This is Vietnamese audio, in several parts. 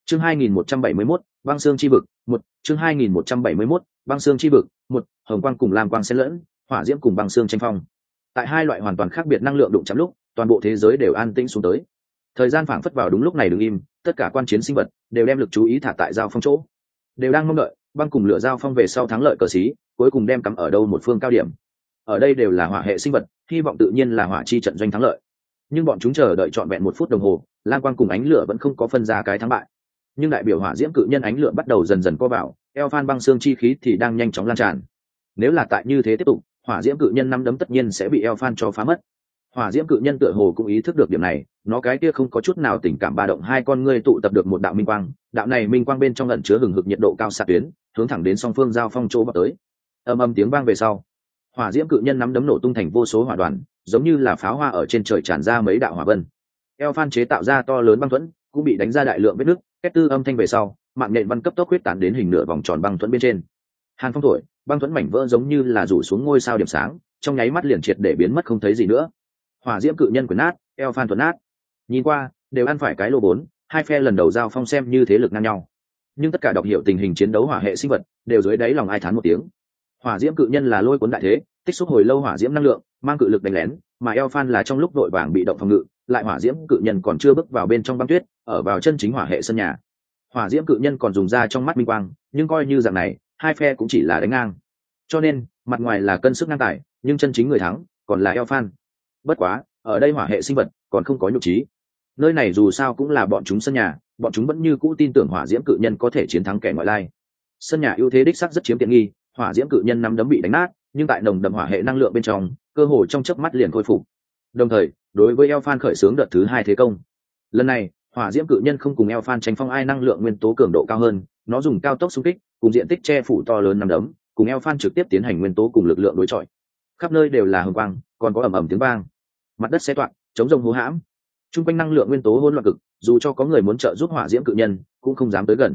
Chương 2171, băng xương chi vực, 1, chương 2171, băng xương chi vực, 1, hồng quang cùng lam quang xen lẫn, hỏa diễm cùng băng xương tranh phong. Tại hai loại hoàn toàn khác biệt năng lượng đụng chạm lúc, toàn bộ thế giới đều an tĩnh xuống tới. Thời gian phảng phất vào đúng lúc này đứng im, tất cả quan chiến sinh vật đều đem lực chú ý thả tại giao phong chỗ, đều đang mong đợi băng cùng lửa giao phong về sau thắng lợi cờ xí, cuối cùng đem cắm ở đâu một phương cao điểm. Ở đây đều là hỏa hệ sinh vật, hy vọng tự nhiên là hỏa chi trận doanh thắng lợi. Nhưng bọn chúng chờ đợi trọn vẹn 1 phút đồng hồ, lam quang cùng ánh lửa vẫn không có phân ra cái thắng bại. Nhưng đại biểu hỏa diễm cự nhân ánh lửa bắt đầu dần dần co vào, eo phan băng xương chi khí thì đang nhanh chóng lan tràn. Nếu là tại như thế tiếp tục, hỏa diễm cự nhân năm đấm tất nhiên sẽ bị eo phan cho phá mất. Hỏa diễm cự nhân tựa hồ cũng ý thức được điểm này, nó cái kia không có chút nào tình cảm ba động hai con ngươi tụ tập được một đạo minh quang, đạo này minh quang bên trong ẩn chứa hừng hực nhiệt độ cao xạ tuyến, hướng thẳng đến song phương giao phong chỗ vào tới. Ầm ầm tiếng vang về sau, hỏa diễm cự nhân nắm đấm nổ tung thành vô số hỏa đoàn, giống như là pháo hoa ở trên trời tràn ra mấy đạo hỏa vân. Eo phan chế tạo ra to lớn băng thuẫn cũng bị đánh ra đại lượng vết nứt, két tư âm thanh về sau, mạng nhện văn cấp tốc huyết tán đến hình nửa vòng tròn băng thuẫn bên trên. Hàn phong thổi, băng thuẫn mảnh vỡ giống như là rủ xuống ngôi sao điểm sáng, trong nháy mắt liền triệt để biến mất không thấy gì nữa. Hỏa diễm cự nhân quyền nát, eo phan thuẫn nát. Nhìn qua, đều ăn phải cái lô 4, hai phe lần đầu giao phong xem như thế lực ngang nhau. Nhưng tất cả đọc hiểu tình hình chiến đấu hỏa hệ sinh vật, đều dưới đáy lòng ai thán một tiếng. Hỏa diễm cự nhân là lôi cuốn đại thế, tích xúc hồi lâu hỏa diễm năng lượng, mang cự lực đánh lén, mà eo phan là trong lúc vội vàng bị động phòng ngự, lại hỏa diễm cự nhân còn chưa bước vào bên trong băng tuyết, ở vào chân chính hỏa hệ sân nhà. Hỏa diễm cự nhân còn dùng ra trong mắt minh quang, nhưng coi như dạng này, hai phe cũng chỉ là đánh ngang. Cho nên, mặt ngoài là cân sức ngang tài, nhưng chân chính người thắng còn là eo phan. Bất quá, ở đây hỏa hệ sinh vật còn không có nhục trí. Nơi này dù sao cũng là bọn chúng sân nhà, bọn chúng vẫn như cũ tin tưởng hỏa diễm cự nhân có thể chiến thắng kẻ ngoại lai. Sân nhà ưu thế đích sắc rất chiếm tiện nghi, hỏa diễm cự nhân nắm đấm bị đánh nát, nhưng tại nồng đậm hỏa hệ năng lượng bên trong, cơ hồ trong chớp mắt liền khôi phục. Đồng thời, đối với Elfan khởi xướng đợt thứ 2 thế công. Lần này, hỏa diễm cự nhân không cùng Elfan tranh phong ai năng lượng nguyên tố cường độ cao hơn, nó dùng cao tốc xung kích, cùng diện tích che phủ to lớn nắm đấm, cùng Elfan trực tiếp tiến hành nguyên tố cùng lực lượng đối chọi. Khắp nơi đều là hồng quang, còn có ầm ầm tiếng vang. Mặt đất xé toạc, chống rông hố hãm. Trung quanh năng lượng nguyên tố hỗn loạn cực, dù cho có người muốn trợ giúp hỏa diễm cự nhân, cũng không dám tới gần.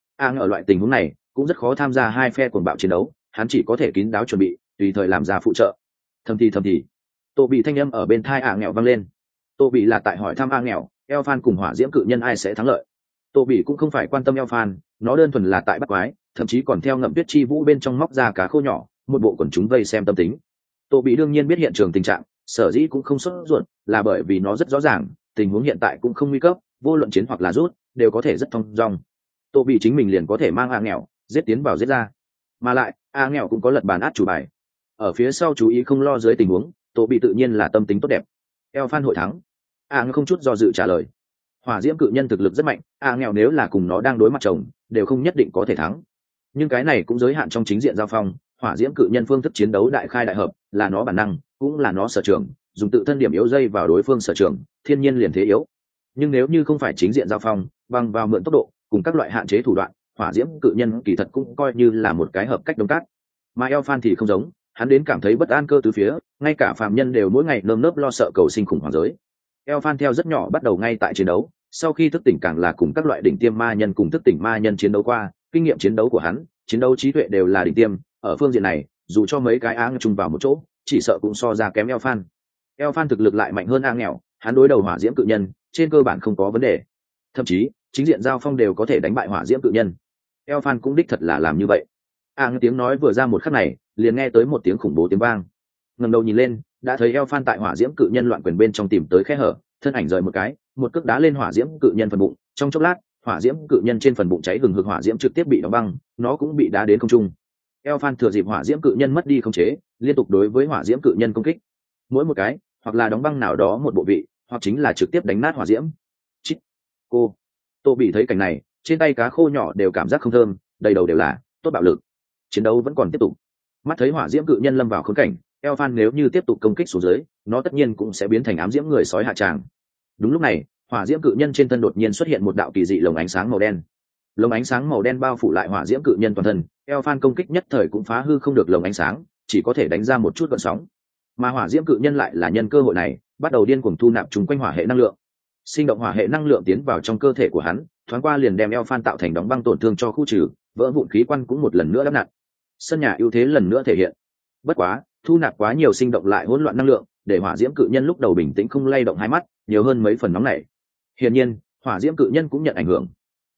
Ở loại tình huống này, cũng rất khó tham gia hai phe cuồng bạo chiến đấu, hắn chỉ có thể kín đáo chuẩn bị, tùy thời làm ra phụ trợ. Thầm thì Tô bị thanh âm ở bên thai nghèo vang lên. Tô bị là tại hỏi thăm nghèo, Elfan cùng hỏa diễm cự nhân ai sẽ thắng lợi. Tô bị cũng không phải quan tâm Elfan, nó đơn thuần là tại bắt quái, thậm chí còn theo ngậm tuyết chi vũ bên trong móc ra cá khô nhỏ, một bộ quần chúng vây xem tâm tính. Tô bị đương nhiên biết hiện trường tình trạng, sở dĩ cũng không sốt ruột, là bởi vì nó rất rõ ràng, tình huống hiện tại cũng không nguy cấp, vô luận chiến hoặc là rút, đều có thể rất thông dong. Tô bị chính mình liền có thể mang nghèo, giết tiến vào giết ra. Mà lại, nghèo cũng có lật bàn át chủ bài. Ở phía sau chú ý không lo dưới tình huống, Tô bị tự nhiên là tâm tính tốt đẹp. Elfan hội thắng. nghèo không chút do dự trả lời. Hỏa diễm cự nhân thực lực rất mạnh, nghèo nếu là cùng nó đang đối mặt chồng, đều không nhất định có thể thắng. Nhưng cái này cũng giới hạn trong chính diện giao phong, hỏa diễm cự nhân phương thức chiến đấu đại khai đại hợp, là nó bản năng, cũng là nó sở trường, dùng tự thân điểm yếu dây vào đối phương sở trường, thiên nhiên liền thế yếu. Nhưng nếu như không phải chính diện giao phong, bằng vào mượn tốc độ cùng các loại hạn chế thủ đoạn, hỏa diễm cự nhân kỳ thật cũng coi như là một cái hợp cách đông cát. Mà Elfan thì không giống, hắn đến cảm thấy bất an cơ tứ phía, ngay cả phàm nhân đều mỗi ngày nơm nớp lo sợ cầu sinh khủng hoảng giới. Elfan theo rất nhỏ bắt đầu ngay tại chiến đấu, sau khi thức tỉnh càng là cùng các loại đỉnh tiêm ma nhân cùng thức tỉnh ma nhân chiến đấu qua, kinh nghiệm chiến đấu của hắn, chiến đấu trí tuệ đều là đỉnh tiêm, ở phương diện này, dù cho mấy cái áng chung vào một chỗ, chỉ sợ cũng so ra kém Elfan. Elfan thực lực lại mạnh hơn nghèo, hắn đối đầu hỏa diễm cự nhân, trên cơ bản không có vấn đề. Thậm chí, chính diện giao phong đều có thể đánh bại hỏa diễm cự nhân. Elfan cũng đích thật là làm như vậy. Tiếng nói vừa ra một khắc này, liền nghe tới một tiếng khủng bố tiếng vang. Ngẩng đầu nhìn lên, đã thấy Elfan tại hỏa diễm cự nhân loạn quyền bên trong tìm tới khe hở, thân ảnh rời một cái, một cước đá lên hỏa diễm cự nhân phần bụng, trong chốc lát, hỏa diễm cự nhân trên phần bụng cháy hừng hực hỏa diễm trực tiếp bị đóng băng, nó cũng bị đá đến không trung. Elfan thừa dịp hỏa diễm cự nhân mất đi khống chế, liên tục đối với hỏa diễm cự nhân công kích. Mỗi một cái, hoặc là đóng băng nào đó một bộ vị, hoặc chính là trực tiếp đánh nát hỏa diễm. Chít. Cô. Tô bị thấy cảnh này, trên tay cá khô nhỏ đều cảm giác không thơm, đầy đầu đều là tốt bạo lực. Chiến đấu vẫn còn tiếp tục. Mắt thấy hỏa diễm cự nhân lâm vào khốn cảnh, Elfan nếu như tiếp tục công kích xuống dưới, nó tất nhiên cũng sẽ biến thành ám diễm người sói hạ tràng. Đúng lúc này, hỏa diễm cự nhân trên thân đột nhiên xuất hiện một đạo kỳ dị lồng ánh sáng màu đen. Lồng ánh sáng màu đen bao phủ lại hỏa diễm cự nhân toàn thân, Elfan công kích nhất thời cũng phá hư không được lồng ánh sáng, chỉ có thể đánh ra một chút gợn sóng. Mà hỏa diễm cự nhân lại là nhân cơ hội này, bắt đầu điên cuồng thu nạp chung quanh hỏa hệ năng lượng. Sinh động hỏa hệ năng lượng tiến vào trong cơ thể của hắn, thoáng qua liền đem Elfan tạo thành đóng băng tổn thương cho khu trừ, vỡ vụn khí quan cũng một lần nữa đắp nặn. Sân nhà ưu thế lần nữa thể hiện. Bất quá, thu nạp quá nhiều sinh động lại hỗn loạn năng lượng, để hỏa diễm cự nhân lúc đầu bình tĩnh không lay động hai mắt, nhiều hơn mấy phần nóng nảy. Hiển nhiên, hỏa diễm cự nhân cũng nhận ảnh hưởng.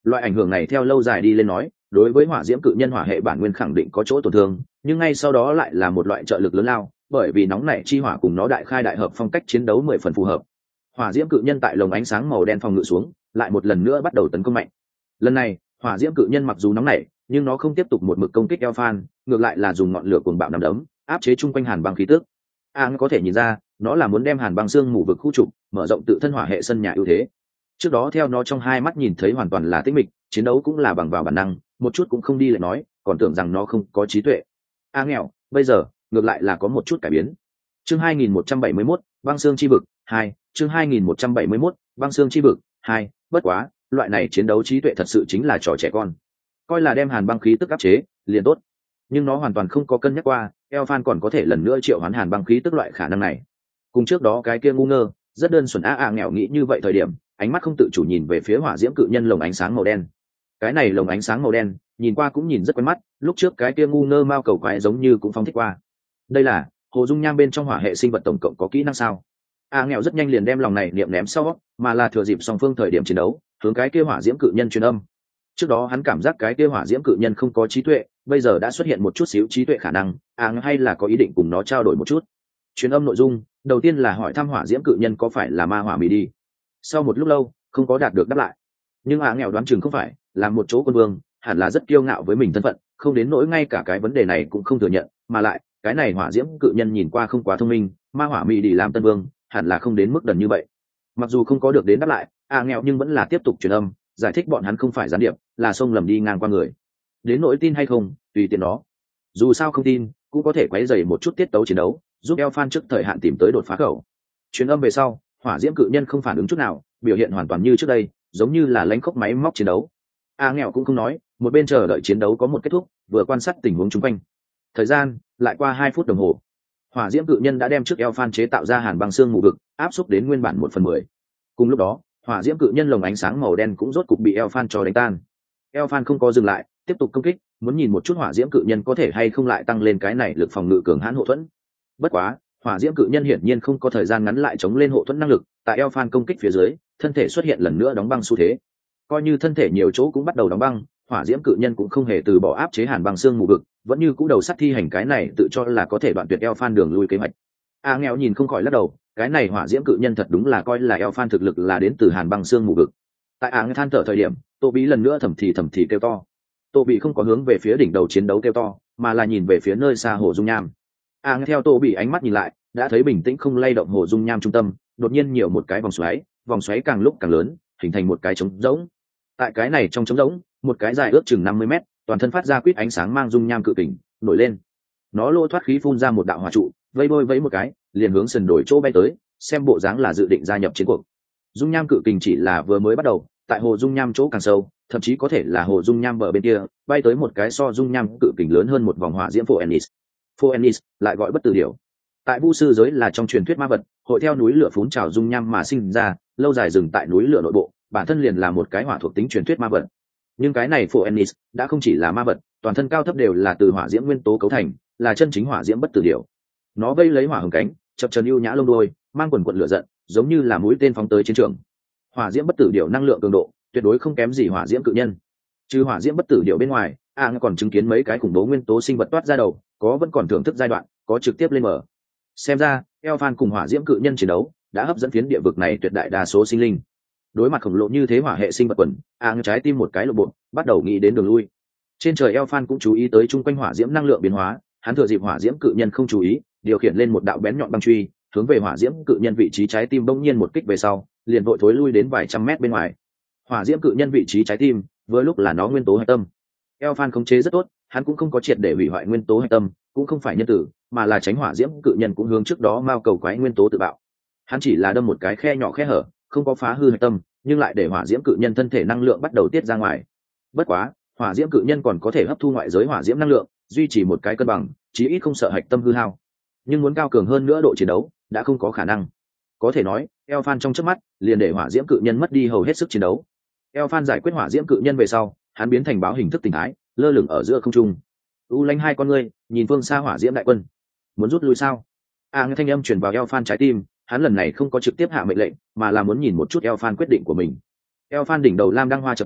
Loại ảnh hưởng này theo lâu dài đi lên nói, đối với hỏa diễm cự nhân hỏa hệ bản nguyên khẳng định có chỗ tổn thương, nhưng ngay sau đó lại là một loại trợ lực lớn lao, bởi vì nóng nảy chi hỏa cùng nó đại khai đại hợp phong cách chiến đấu 10 phần phù hợp. Hỏa diễm cự nhân tại lồng ánh sáng màu đen phòng ngự xuống, lại một lần nữa bắt đầu tấn công mạnh. Lần này, hỏa diễm cự nhân mặc dù nóng nảy, nhưng nó không tiếp tục một mực công kích Elfan, ngược lại là dùng ngọn lửa cuồng bạo nắm đấm, áp chế chung quanh hàn băng khí tức. Có thể nhìn ra, nó là muốn đem hàn băng xương mù vực khu trục, mở rộng tự thân hỏa hệ sân nhà ưu thế. Trước đó theo nó trong hai mắt nhìn thấy hoàn toàn là tĩnh mịch, chiến đấu cũng là bằng vào bản năng, một chút cũng không đi lại nói, còn tưởng rằng nó không có trí tuệ. Nghèo, bây giờ ngược lại là có một chút cải biến. Chương 2171, băng xương chi vực 2, chương 2171, băng xương chi vực 2, bất quá, loại này chiến đấu trí tuệ thật sự chính là trò trẻ con. Coi là đem hàn băng khí tức áp chế, liền tốt. Nhưng nó hoàn toàn không có cân nhắc qua, Elfan còn có thể lần nữa triệu hoán hàn băng khí tức loại khả năng này. Cùng trước đó cái kia ngu ngơ, rất đơn thuần nghèo nghĩ như vậy thời điểm, ánh mắt không tự chủ nhìn về phía hỏa diễm cự nhân lồng ánh sáng màu đen. Cái này lồng ánh sáng màu đen, nhìn qua cũng nhìn rất quen mắt, lúc trước cái kia ngu ngơ mao cầu quái giống như cũng phóng thích qua. Đây là hồ dung nham bên trong hỏa hệ sinh vật tổng cộng có kỹ năng sao? Nghèo rất nhanh liền đem lòng này niệm ném sau, mà là thừa dịp song phương thời điểm chiến đấu, hướng cái kia hỏa diễm cự nhân truyền âm. Trước đó hắn cảm giác cái kia hỏa diễm cự nhân không có trí tuệ, bây giờ đã xuất hiện một chút xíu trí tuệ khả năng, hay là có ý định cùng nó trao đổi một chút. Truyền âm nội dung đầu tiên là hỏi thăm hỏa diễm cự nhân có phải là ma hỏa mì đi. Sau một lúc lâu không có đạt được đáp lại, nhưng nghèo đoán chừng không phải là một chỗ quân vương, hẳn là rất kiêu ngạo với mình thân phận, không đến nỗi ngay cả cái vấn đề này cũng không thừa nhận, mà lại cái này hỏa diễm cự nhân nhìn qua không quá thông minh, ma hỏa mì đi làm tân vương hẳn là không đến mức đần như vậy. Mặc dù không có được đến đáp lại, nghèo nhưng vẫn là tiếp tục truyền âm giải thích bọn hắn không phải gián điệp, là xông lầm đi ngang qua người. Đến nỗi tin hay không tùy tiện đó, dù sao không tin cũng có thể quấy dày một chút tiết tấu chiến đấu, giúp Elfan trước thời hạn tìm tới đột phá khẩu. Truyền âm về sau, hỏa diễm cự nhân không phản ứng chút nào, biểu hiện hoàn toàn như trước đây, giống như là lánh khóc máy móc chiến đấu. Nghèo cũng không nói, một bên chờ đợi chiến đấu có một kết thúc, vừa quan sát tình huống chung quanh. Thời gian lại qua 2 phút đồng hồ, hỏa diễm cự nhân đã đem trước Elfan chế tạo ra hàn băng xương mù vực áp xúc đến nguyên bản 1/10. Cùng lúc đó, hỏa diễm cự nhân lồng ánh sáng màu đen cũng rốt cục bị Elfan cho đánh tan. Elfan không có dừng lại, tiếp tục công kích, muốn nhìn một chút hỏa diễm cự nhân có thể hay không lại tăng lên cái này lực phòng ngự cường hãn hộ thuẫn. Bất quá, hỏa diễm cự nhân hiển nhiên không có thời gian ngắn lại chống lên hộ thuẫn năng lực, tại Elfan công kích phía dưới, thân thể xuất hiện lần nữa đóng băng xu thế. Coi như thân thể nhiều chỗ cũng bắt đầu đóng băng, hỏa diễm cự nhân cũng không hề từ bỏ áp chế hàn băng xương mù vực, vẫn như cũ đầu sắt thi hành cái này tự cho là có thể đoạn tuyệt Elfan đường lui kế hoạch. Nghèo nhìn không khỏi lắc đầu, cái này hỏa diễm cự nhân thật đúng là coi là Elfan thực lực là đến từ hàn băng xương mù vực. Tại than thở thời điểm, Tô Bí lần nữa thầm thì kêu to. Tô Bí không có hướng về phía đỉnh đầu chiến đấu kêu to, mà là nhìn về phía nơi xa hồ dung nham. Theo Tô Bí ánh mắt nhìn lại, đã thấy bình tĩnh không lay động hồ dung nham trung tâm, đột nhiên nhiều một cái vòng xoáy càng lúc càng lớn, hình thành một cái trống rỗng. Tại cái này trong trống rỗng, một cái dài ước chừng 50 mét, toàn thân phát ra quýt ánh sáng mang dung nham cự kình nổi lên. Nó lô thoát khí phun ra một đạo hỏa trụ, vây bôi vẫy một cái, liền hướng sườn đổi chỗ bay tới, xem bộ dáng là dự định gia nhập chiến cuộc. Dung nham cự kình chỉ là vừa mới bắt đầu, tại hồ dung nham chỗ càng sâu, thậm chí có thể là hồ dung nham bờ bên kia, bay tới một cái so dung nham cự kình lớn hơn một vòng hỏa diễm Phoenix. Phoenix lại gọi bất tử điểu. Tại vu sư giới là trong truyền thuyết ma vật, hội theo núi lửa phun trào dung nham mà sinh ra, lâu dài dừng tại núi lửa nội bộ, bản thân liền là một cái hỏa thuộc tính truyền thuyết ma vật. Nhưng cái này Phoenix đã không chỉ là ma vật, toàn thân cao thấp đều là từ hỏa diễm nguyên tố cấu thành, là chân chính hỏa diễm bất tử điểu. Nó vây lấy hỏa hồng cánh, chập chờn ưu nhã lông đuôi, mang quần quần lửa giận, giống như là mũi tên phóng tới chiến trường. Hỏa diễm bất tử điểu năng lượng cường độ tuyệt đối không kém gì hỏa diễm cự nhân. Trừ hỏa diễm bất tử điểu bên ngoài, còn chứng kiến mấy cái khủng bố nguyên tố sinh vật toát ra đầu, có vẫn còn thưởng thức giai đoạn, có trực tiếp lên mở. Xem ra, Elfan cùng hỏa diễm cự nhân chiến đấu đã hấp dẫn phiến địa vực này tuyệt đại đa số sinh linh. Đối mặt khổng lồ như thế hỏa hệ sinh vật quần, trái tim một cái lộ bộ, bắt đầu nghĩ đến đường lui. Trên trời Elfan cũng chú ý tới chung quanh hỏa diễm năng lượng biến hóa, hắn thừa dịp hỏa diễm cự nhân không chú ý, điều khiển lên một đạo bén nhọn băng truy, hướng về hỏa diễm cự nhân vị trí trái tim bỗng nhiên một kích về sau, liền vội thối lui đến vài trăm mét bên ngoài. Hỏa diễm cự nhân vị trí trái tim, vừa lúc là nó nguyên tố hạch tâm. Elfan khống chế rất tốt, hắn cũng không có triệt để hủy hoại nguyên tố hạch tâm, cũng không phải nhân tử, mà là tránh hỏa diễm cự nhân cũng hướng trước đó mao cầu quái nguyên tố tự bạo. Hắn chỉ là đâm một cái khe nhỏ khe hở, không có phá hư hạch tâm, nhưng lại để hỏa diễm cự nhân thân thể năng lượng bắt đầu tiết ra ngoài. Bất quá, hỏa diễm cự nhân còn có thể hấp thu ngoại giới hỏa diễm năng lượng, duy trì một cái cân bằng, chí ít không sợ hạch tâm hư hao. Nhưng muốn cao cường hơn nữa độ chiến đấu, đã không có khả năng. Có thể nói, Elfan trong chớp mắt liền để hỏa diễm cự nhân mất đi hầu hết sức chiến đấu. Elfan giải quyết hỏa diễm cự nhân về sau, hắn biến thành báo hình thức tình thái, lơ lửng ở giữa không trung. U Lanh hai con ngươi nhìn phương xa hỏa diễm đại quân, muốn rút lui sao? Nghe thanh âm truyền vào Elfan trái tim, hắn lần này không có trực tiếp hạ mệnh lệnh, mà là muốn nhìn một chút Elfan quyết định của mình. Elfan đỉnh đầu lam đăng hoa chập chờn,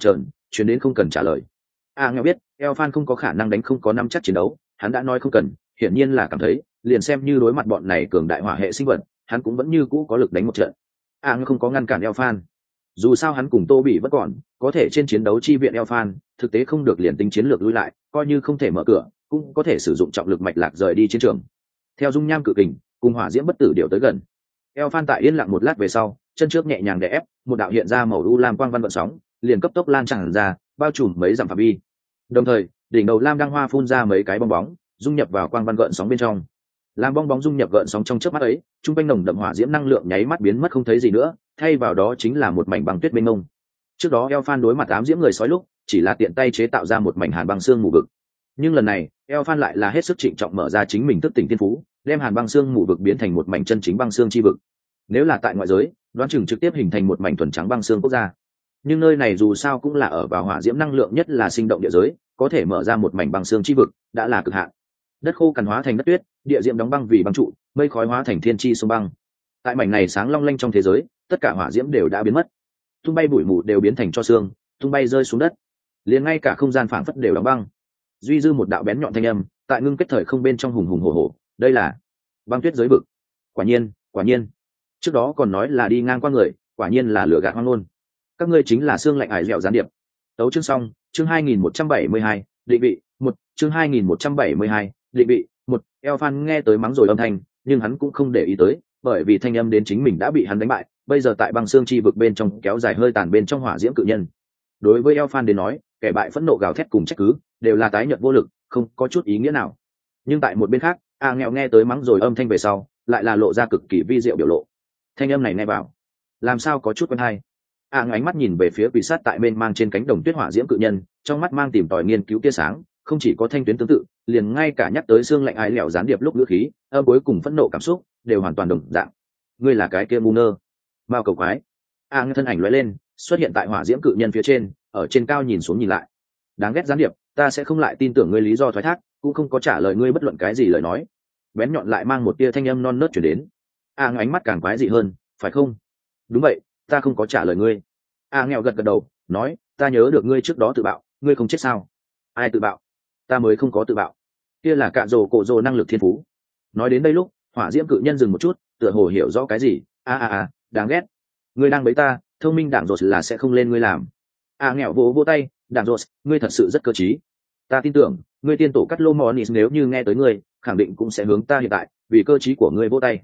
chuyển đến không cần trả lời. Nghèo biết Elphan không có khả năng đánh, không có nắm chắc chiến đấu, hắn đã nói không cần, hiển nhiên là cảm thấy liền xem như đối mặt bọn này cường đại hỏa hệ sinh vật, hắn cũng vẫn như cũ có lực đánh một trận. Nghèo không có ngăn cản Elphan, dù sao hắn cùng Tô Bị vẫn còn có thể trên chiến đấu chi viện Elphan, thực tế không được liền tính chiến lược lui lại, coi như không thể mở cửa cũng có thể sử dụng trọng lực mạch lạc rời đi chiến trường. Theo dung nham cự kình cùng hỏa diễm bất tử điệu tới gần, Elphan tại yên lặng một lát về sau, chân trước nhẹ nhàng đè ép, một đạo hiện ra màu u lam quang văn vận sóng liền cấp tốc lan tràn ra, bao trùm mấy dặm phạm vi. Đồng thời đỉnh đầu lam đăng hoa phun ra mấy cái bong bóng dung nhập vào quang văn gợn sóng bên trong. Làm bong bóng dung nhập gợn sóng trong chớp mắt ấy, trung quanh nồng đậm hỏa diễm năng lượng nháy mắt biến mất không thấy gì nữa, thay vào đó chính là một mảnh băng tuyết mênh mông. Trước đó Elphan đối mặt ám diễm người sói lúc chỉ là tiện tay chế tạo ra một mảnh hàn băng xương mù vực, nhưng lần này Elphan lại là hết sức trịnh trọng mở ra chính mình thức tỉnh thiên phú, đem hàn băng xương mù vực biến thành một mảnh chân chính băng xương chi vực. Nếu là tại ngoại giới, đoán chừng trực tiếp hình thành một mảnh thuần trắng băng xương quốc gia, nhưng nơi này dù sao cũng là ở vào hỏa diễm năng lượng nhất là sinh động địa giới, có thể mở ra một mảnh băng xương chi vực đã là cực hạn. Đất khô cằn hóa thành đất tuyết, địa diễm đóng băng vì băng trụ, mây khói hóa thành thiên chi sông băng. Tại mảnh này sáng long lanh trong thế giới, tất cả hỏa diễm đều đã biến mất, tung bay bụi mù đều biến thành tro xương, tung bay rơi xuống đất, liền ngay cả không gian phảng phất đều đóng băng. Duy dư một đạo bén nhọn thanh âm tại ngưng kết thời không bên trong hùng hùng hổ hổ, đây là băng tuyết giới vực. Quả nhiên trước đó còn nói là đi ngang qua người, quả nhiên là lừa gạt hoang ngôn. Các ngươi chính là xương lạnh ải dẻo gián điệp. Tấu chương xong, chương 2172, định vị một, chương 2172, định vị một. Elphan nghe tới mắng rồi âm thanh, nhưng hắn cũng không để ý tới, bởi vì thanh âm đến chính mình đã bị hắn đánh bại, bây giờ tại băng xương chi vực bên trong kéo dài hơi tàn bên trong hỏa diễm cự nhân. Đối với Elphan đến nói, kẻ bại phẫn nộ gào thét cùng trách cứ đều là tái nhợt vô lực, không có chút ý nghĩa nào. Nhưng tại một bên khác, nghèo nghe tới mắng rồi âm thanh về sau, lại là lộ ra cực kỳ vi diệu biểu lộ. Thanh âm này nghe vào, làm sao có chút quen hay. Ánh mắt nhìn về phía quỷ sát tại bên mang trên cánh đồng tuyết hỏa diễm cự nhân, trong mắt mang tìm tòi nghiên cứu tia sáng, không chỉ có thanh tuyến tương tự, liền ngay cả nhắc tới xương lạnh ái lẻo gián điệp lúc ngữ khí, âm cuối cùng phẫn nộ cảm xúc đều hoàn toàn đồng dạng. Ngươi là cái kia ngu ngơ, mao cầu quái. Thân ảnh lóe lên, xuất hiện tại hỏa diễm cự nhân phía trên, ở trên cao nhìn xuống nhìn lại. Đáng ghét gián điệp, ta sẽ không lại tin tưởng ngươi lý do thoái thác, cũng không có trả lời ngươi bất luận cái gì lời nói. Bén nhọn lại mang một tia thanh âm non nớt chuyển đến. Ánh mắt càng quái dị hơn, phải không? Đúng vậy, ta không có trả lời ngươi. Nghèo gật gật đầu, nói, ta nhớ được ngươi trước đó tự bạo, ngươi không chết sao? Ai tự bạo? Ta mới không có tự bạo. Kia là cạ rồ cổ rồ năng lực thiên phú. Nói đến đây lúc, hỏa diễm cự nhân dừng một chút, tựa hồ hiểu rõ cái gì. Đáng ghét. Ngươi đang bấy ta, thông minh đảng rột là sẽ không lên ngươi làm. Nghèo vỗ vỗ tay, đảng rột, ngươi thật sự rất cơ trí. Ta tin tưởng, ngươi tiên tổ cắt lô monis nếu như nghe tới ngươi, khẳng định cũng sẽ hướng ta hiện tại, vì cơ trí của ngươi vỗ tay.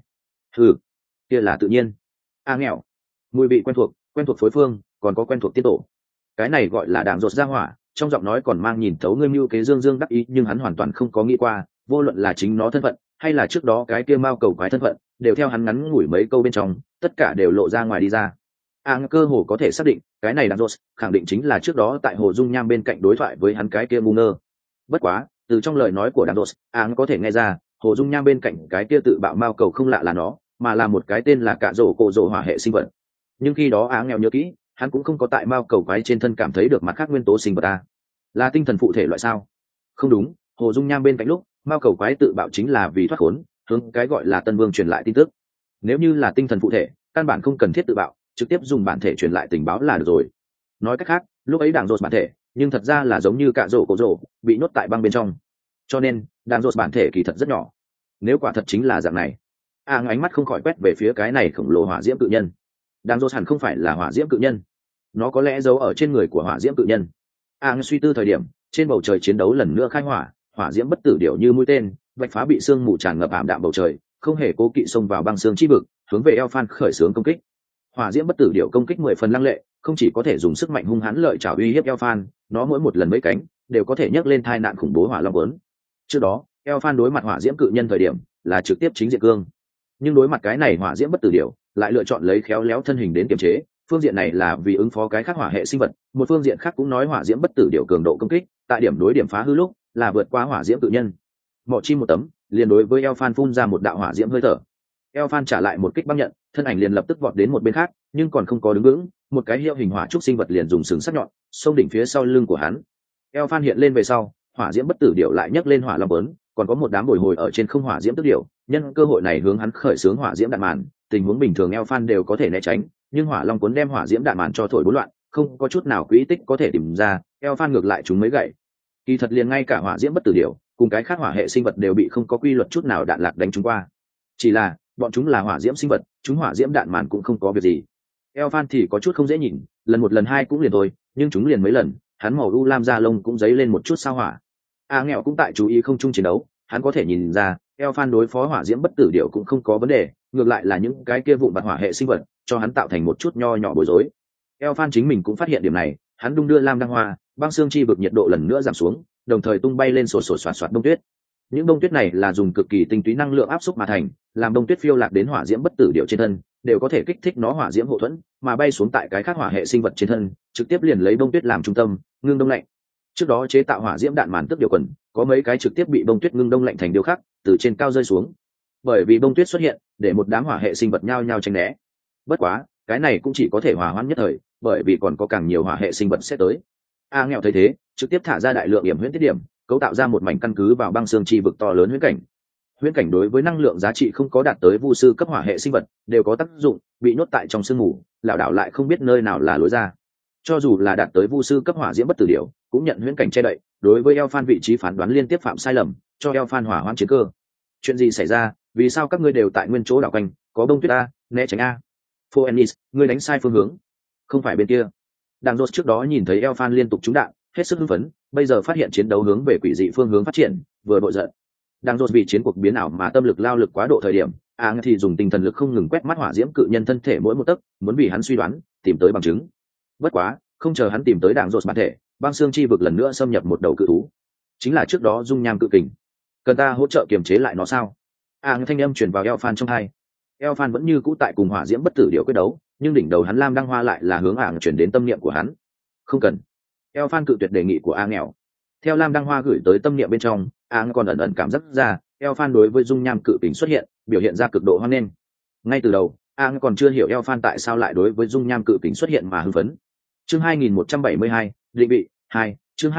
Kia là tự nhiên. Nghèo. Mùi vị quen thuộc phối phương, còn có quen thuộc tiên tổ. Cái này gọi là đảng rột ra hỏa, trong giọng nói còn mang nhìn thấu ngươi mưu kế dương dương đắc ý, nhưng hắn hoàn toàn không có nghĩ qua, vô luận là chính nó thân phận, hay là trước đó cái kia mao cầu quái thân phận, đều theo hắn ngắn ngủi mấy câu bên trong, tất cả đều lộ ra ngoài đi ra. Cơ hồ có thể xác định, cái này đảng rột khẳng định chính là trước đó tại hồ dung nham bên cạnh đối thoại với hắn cái kia ngu ngơ. Bất quá, từ trong lời nói của đảng rột, có thể nghe ra, hồ dung nham bên cạnh cái kia tự bạo mao cầu không lạ là nó, mà là một cái tên là cạ rổ cổ rổ hỏa hệ sinh vật. Nhưng khi đó nghèo nhớ kỹ, hắn cũng không có tại mao cầu quái trên thân cảm thấy được mặt khác nguyên tố sinh vật ta. Là tinh thần phụ thể loại sao? Không đúng, hồ dung nham bên cạnh lúc mao cầu quái tự bạo chính là vì thoát khốn, hướng cái gọi là tân vương truyền lại tin tức. Nếu như là tinh thần phụ thể, căn bản không cần thiết tự bạo, trực tiếp dùng bản thể truyền lại tình báo là được rồi. Nói cách khác, lúc ấy đảng rột bản thể, nhưng thật ra là giống như cạ rổ cổ rổ, bị nhốt tại băng bên trong. Cho nên đảng rột bản thể kỳ thật rất nhỏ. Nếu quả thật chính là dạng này, ánh mắt không khỏi quét về phía cái này khổng lồ hỏa diễm cự nhân. Đảng rột hẳn không phải là hỏa diễm cự nhân, nó có lẽ giấu ở trên người của hỏa diễm cự nhân. Suy tư thời điểm, trên bầu trời chiến đấu lần nữa khai hỏa, hỏa diễm bất tử điểu như mũi tên, vạch phá bị sương mù tràn ngập ảm đạm bầu trời, không hề cố kỵ xông vào băng xương chi vực, hướng về Elphan khởi xướng công kích. Hỏa diễm bất tử điểu công kích 10 phần lăng lệ, không chỉ có thể dùng sức mạnh hung hãn lợi chảo uy hiếp Elphan, nó mỗi một lần mấy cánh đều có thể nhấc lên tai nạn khủng bố hỏa long cuốn. Trước đó, Elphan đối mặt hỏa diễm cự nhân thời điểm là trực tiếp chính diện cương, nhưng đối mặt cái này hỏa diễm bất tử điểu, lại lựa chọn lấy khéo léo thân hình đến kiềm chế. Phương diện này là vì ứng phó cái khác hỏa hệ sinh vật, một phương diện khác cũng nói hỏa diễm bất tử điểu cường độ công kích tại điểm đối điểm phá hư lúc là vượt qua hỏa diễm cự nhân. Mỏ chim một tấm liền đối với Elphan phun ra một đạo hỏa diễm hơi thở. Elphan trả lại một kích băng nhận, thân ảnh liền lập tức vọt đến một bên khác, nhưng còn không có đứng vững, một cái hiệu hình hỏa trúc sinh vật liền dùng sừng sắc nhọn xông đỉnh phía sau lưng của hắn. Elphan hiện lên về sau, hỏa diễm bất tử điểu lại nhấc lên hỏa long bướn, còn có một đám bồi hồi ở trên không hỏa diễm tức điểu, nhân cơ hội này hướng hắn khởi xướng hỏa diễm đạn màn. Tình huống bình thường Elphan đều có thể né tránh, nhưng hỏa long cuốn đem hỏa diễm đạn màn cho thổi bốn loạn, không có chút nào quỹ tích có thể tìm ra, eo phan ngược lại chúng mới gậy. Kỳ thật liền ngay cả hỏa diễm bất tử điểu cùng cái khác hỏa hệ sinh vật đều bị không có quy luật chút nào đạn lạc đánh chúng qua. Chỉ là bọn chúng là hỏa diễm sinh vật, chúng hỏa diễm đạn màn cũng không có việc gì. Eo phan thì có chút không dễ nhìn, lần một lần hai cũng liền thôi, nhưng chúng liền mấy lần, hắn màu u lam da lông cũng dấy lên một chút sao hỏa. Nghèo cũng tại chú ý không chung chiến đấu, hắn có thể nhìn ra eo phan đối phó hỏa diễm bất tử điểu cũng không có vấn đề, ngược lại là những cái kia vụn vặt hỏa hệ sinh vật cho hắn tạo thành một chút nho nhỏ bối rối. Eo phan chính mình cũng phát hiện điểm này, hắn đung đưa lam đăng hoa, băng xương chi vực nhiệt độ lần nữa giảm xuống, đồng thời tung bay lên sổ soạt soạt bông tuyết. Những bông tuyết này là dùng cực kỳ tinh túy năng lượng áp xúc mà thành, làm bông tuyết phiêu lạc đến hỏa diễm bất tử điểu trên thân đều có thể kích thích nó hỏa diễm hậu thuẫn, mà bay xuống tại cái khác hỏa hệ sinh vật trên thân trực tiếp liền lấy bông tuyết làm trung tâm ngưng đông lạnh. Trước đó chế tạo hỏa diễm đạn màn tức điều quần có mấy cái trực tiếp bị bông tuyết ngưng đông lạnh thành điều khác từ trên cao rơi xuống, bởi vì bông tuyết xuất hiện để một đám hỏa hệ sinh vật nhao nhao tránh né. Bất quá cái này cũng chỉ có thể hòa hoãn nhất thời, bởi vì còn có càng nhiều hỏa hệ sinh vật sẽ tới. Nghèo thấy thế trực tiếp thả ra đại lượng điểm huyễn tiết điểm, cấu tạo ra một mảnh căn cứ vào băng xương chi vực to lớn huyễn cảnh. Huyễn cảnh đối với năng lượng giá trị không có đạt tới vu sư cấp hỏa hệ sinh vật đều có tác dụng, bị nhốt tại trong sương mù lảo đảo lại không biết nơi nào là lối ra. Cho dù là đạt tới vu sư cấp hỏa diễm bất tử điểu cũng nhận huyễn cảnh che đậy, đối với Elphan vị trí phán đoán liên tiếp phạm sai lầm, cho Elphan hỏa hoãn chiến cơ. Chuyện gì xảy ra, vì sao các ngươi đều tại nguyên chỗ đảo quanh, có bông tuyết a, né tránh a. Phoenix, ngươi đánh sai phương hướng, không phải bên kia. Đàng Rốt trước đó nhìn thấy Elphan liên tục trúng đạn hết sức hưng phấn, bây giờ phát hiện chiến đấu hướng về quỷ dị phương hướng phát triển, vừa bội giận. Đàng Rốt vì chiến cuộc biến ảo mà tâm lực lao lực quá độ thời điểm, thì dùng tinh thần lực không ngừng quét mắt hỏa diễm cự nhân thân thể mỗi một tấc, muốn vì hắn suy đoán tìm tới bằng chứng. Bất quá không chờ hắn tìm tới Đàng Rốt bản thể, băng xương chi vực lần nữa xâm nhập một đầu cự thú, chính là trước đó dung nham cự kình. Cần ta hỗ trợ kiềm chế lại nó sao? Thanh âm truyền vào Elphan trong tai. Elphan vẫn như cũ tại cùng hỏa diễm bất tử điểu quyết đấu, nhưng đỉnh đầu hắn lam đăng hoa lại là hướng chuyển đến tâm niệm của hắn. Không cần. Elphan cự tuyệt đề nghị của nghèo. Theo lam đăng hoa gửi tới tâm niệm bên trong, còn ẩn ẩn cảm giác ra Elphan đối với dung nham cự kình xuất hiện biểu hiện ra cực độ hoan nghênh. Ngay từ đầu còn chưa hiểu Elphan tại sao lại đối với dung nham cự kình xuất hiện mà hưng phấn. Chương 2172, định vị 2, chương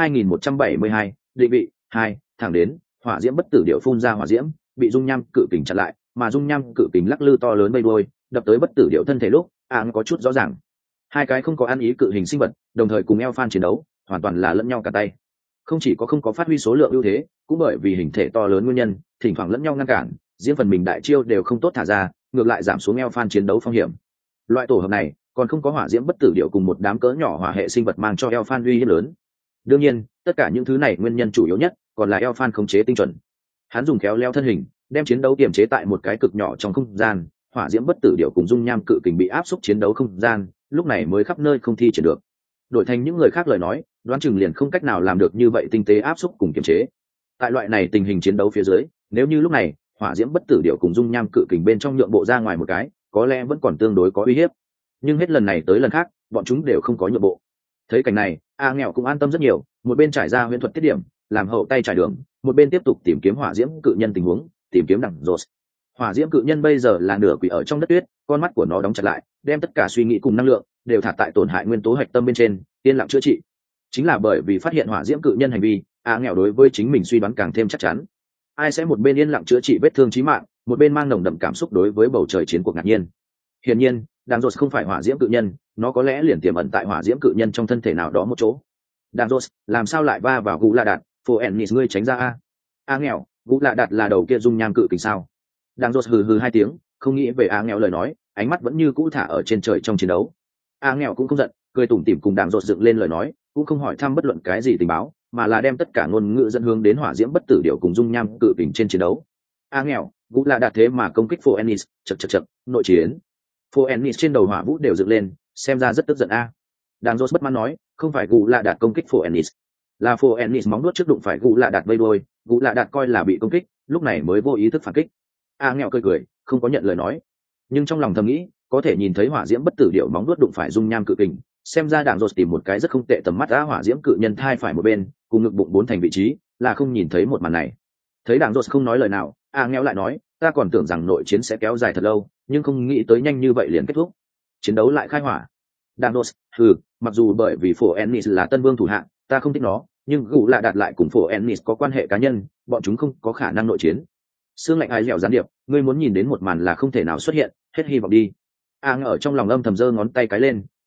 2172, định vị 2, thẳng đến hỏa diễm bất tử điểu phun ra hỏa diễm bị dung nham cự kình chặn lại, mà dung nham cự kình lắc lư to lớn bay đuôi đập tới bất tử điểu thân thể lúc có chút rõ ràng. Hai cái không có ăn ý cự hình sinh vật đồng thời cùng Elphan chiến đấu hoàn toàn là lẫn nhau cả tay, không chỉ có không có phát huy số lượng ưu thế, cũng bởi vì hình thể to lớn nguyên nhân thỉnh thoảng lẫn nhau ngăn cản, riêng phần mình đại chiêu đều không tốt thả ra, ngược lại giảm xuống Elphan chiến đấu phong hiểm. Loại tổ hợp này còn không có hỏa diễm bất tử điểu cùng một đám cỡ nhỏ hỏa hệ sinh vật mang cho Elphan uy hiếp lớn. Đương nhiên tất cả những thứ này nguyên nhân chủ yếu nhất còn là Elphan khống chế tinh chuẩn. Hắn dùng khéo léo thân hình đem chiến đấu kiềm chế tại một cái cực nhỏ trong không gian, hỏa diễm bất tử điểu cùng dung nham cự kình bị áp xúc chiến đấu không gian lúc này mới khắp nơi không thi triển được. Đổi thành những người khác lời nói, đoán chừng liền không cách nào làm được như vậy tinh tế áp xúc cùng kiềm chế. Tại loại này tình hình chiến đấu phía dưới, nếu như lúc này hỏa diễm bất tử điểu cùng dung nham cự kình bên trong nhượng bộ ra ngoài một cái, có lẽ vẫn còn tương đối có uy hiếp. Nhưng hết lần này tới lần khác bọn chúng đều không có nhượng bộ. Thấy cảnh này nghèo cũng an tâm rất nhiều, một bên trải ra huyễn thuật tiết điểm làm hậu tay trải đường, một bên tiếp tục tìm kiếm hỏa diễm cự nhân tình huống, tìm kiếm Đàng Rốt. Hỏa diễm cự nhân bây giờ là nửa quỷ ở trong đất tuyết, con mắt của nó đóng chặt lại, đem tất cả suy nghĩ cùng năng lượng đều thả tại tổn hại nguyên tố hạch tâm bên trên, yên lặng chữa trị. Chính là bởi vì phát hiện hỏa diễm cự nhân hành vi, nghèo đối với chính mình suy đoán càng thêm chắc chắn. Ai sẽ một bên yên lặng chữa trị vết thương chí mạng, một bên mang nồng đậm cảm xúc đối với bầu trời chiến cuộc ngạc nhiên. Hiển nhiên Đàng Rốt không phải hỏa diễm cự nhân, nó có lẽ liền tiềm ẩn tại hỏa diễm cự nhân trong thân thể nào đó một chỗ. Đàng Rốt làm sao lại va vào Gù Lạ Đạt? Phoenix, ngươi tránh ra a. Nghèo, Gù Lạ Đạt là đầu kia dung nham cự kình sao? Đàng Rốt hừ hừ hai tiếng, không nghĩ về nghèo lời nói, ánh mắt vẫn như cũ thả ở trên trời trong chiến đấu. Nghèo cũng không giận, cười tủm tỉm cùng Đàng Rốt dựng lên lời nói, cũng không hỏi thăm bất luận cái gì tình báo, mà là đem tất cả ngôn ngữ dẫn hướng đến hỏa diễm bất tử điểu cùng dung nham cự kình trên chiến đấu. Nghèo, Gù Lạ Đạt thế mà công kích Phoenix, chậc, nội chiến. Phoenix trên đầu hỏa vũ đều dựng lên, xem ra rất tức giận Đàng Rốt bất mãn nói, không phải Gù Lạ Đạt công kích Phoenix, là Phoenix móng nuốt trước đụng phải Gù Lạ Đạt vây đuôi, Gù Lạ Đạt coi là bị công kích, lúc này mới vô ý thức phản kích. Nghèo cười, không có nhận lời nói, nhưng trong lòng thầm nghĩ, có thể nhìn thấy hỏa diễm bất tử điểu móng nuốt đụng phải dung nham cự kình, xem ra Đàng Rốt tìm một cái rất không tệ tầm mắt hỏa diễm cự nhân thai phải một bên, cùng ngực bụng bốn thành vị trí, là không nhìn thấy một màn này. Thấy Đàng Rốt không nói lời nào, nghèo lại nói, ta còn tưởng rằng nội chiến sẽ kéo dài thật lâu, nhưng không nghĩ tới nhanh như vậy liền kết thúc. Chiến đấu lại khai hỏa. Đàng Rốt, mặc dù bởi vì Phoenix là Tân Vương thủ hạ, ta không thích nó, nhưng Gù Lạ Đạt lại cùng Phoenix có quan hệ cá nhân, bọn chúng không có khả năng nội chiến. Sương lạnh ai dẻo gián điệp, ngươi muốn nhìn đến một màn là không thể nào xuất hiện, hết hy vọng đi. Ở trong lòng âm thầm giơ ngón tay cái lên,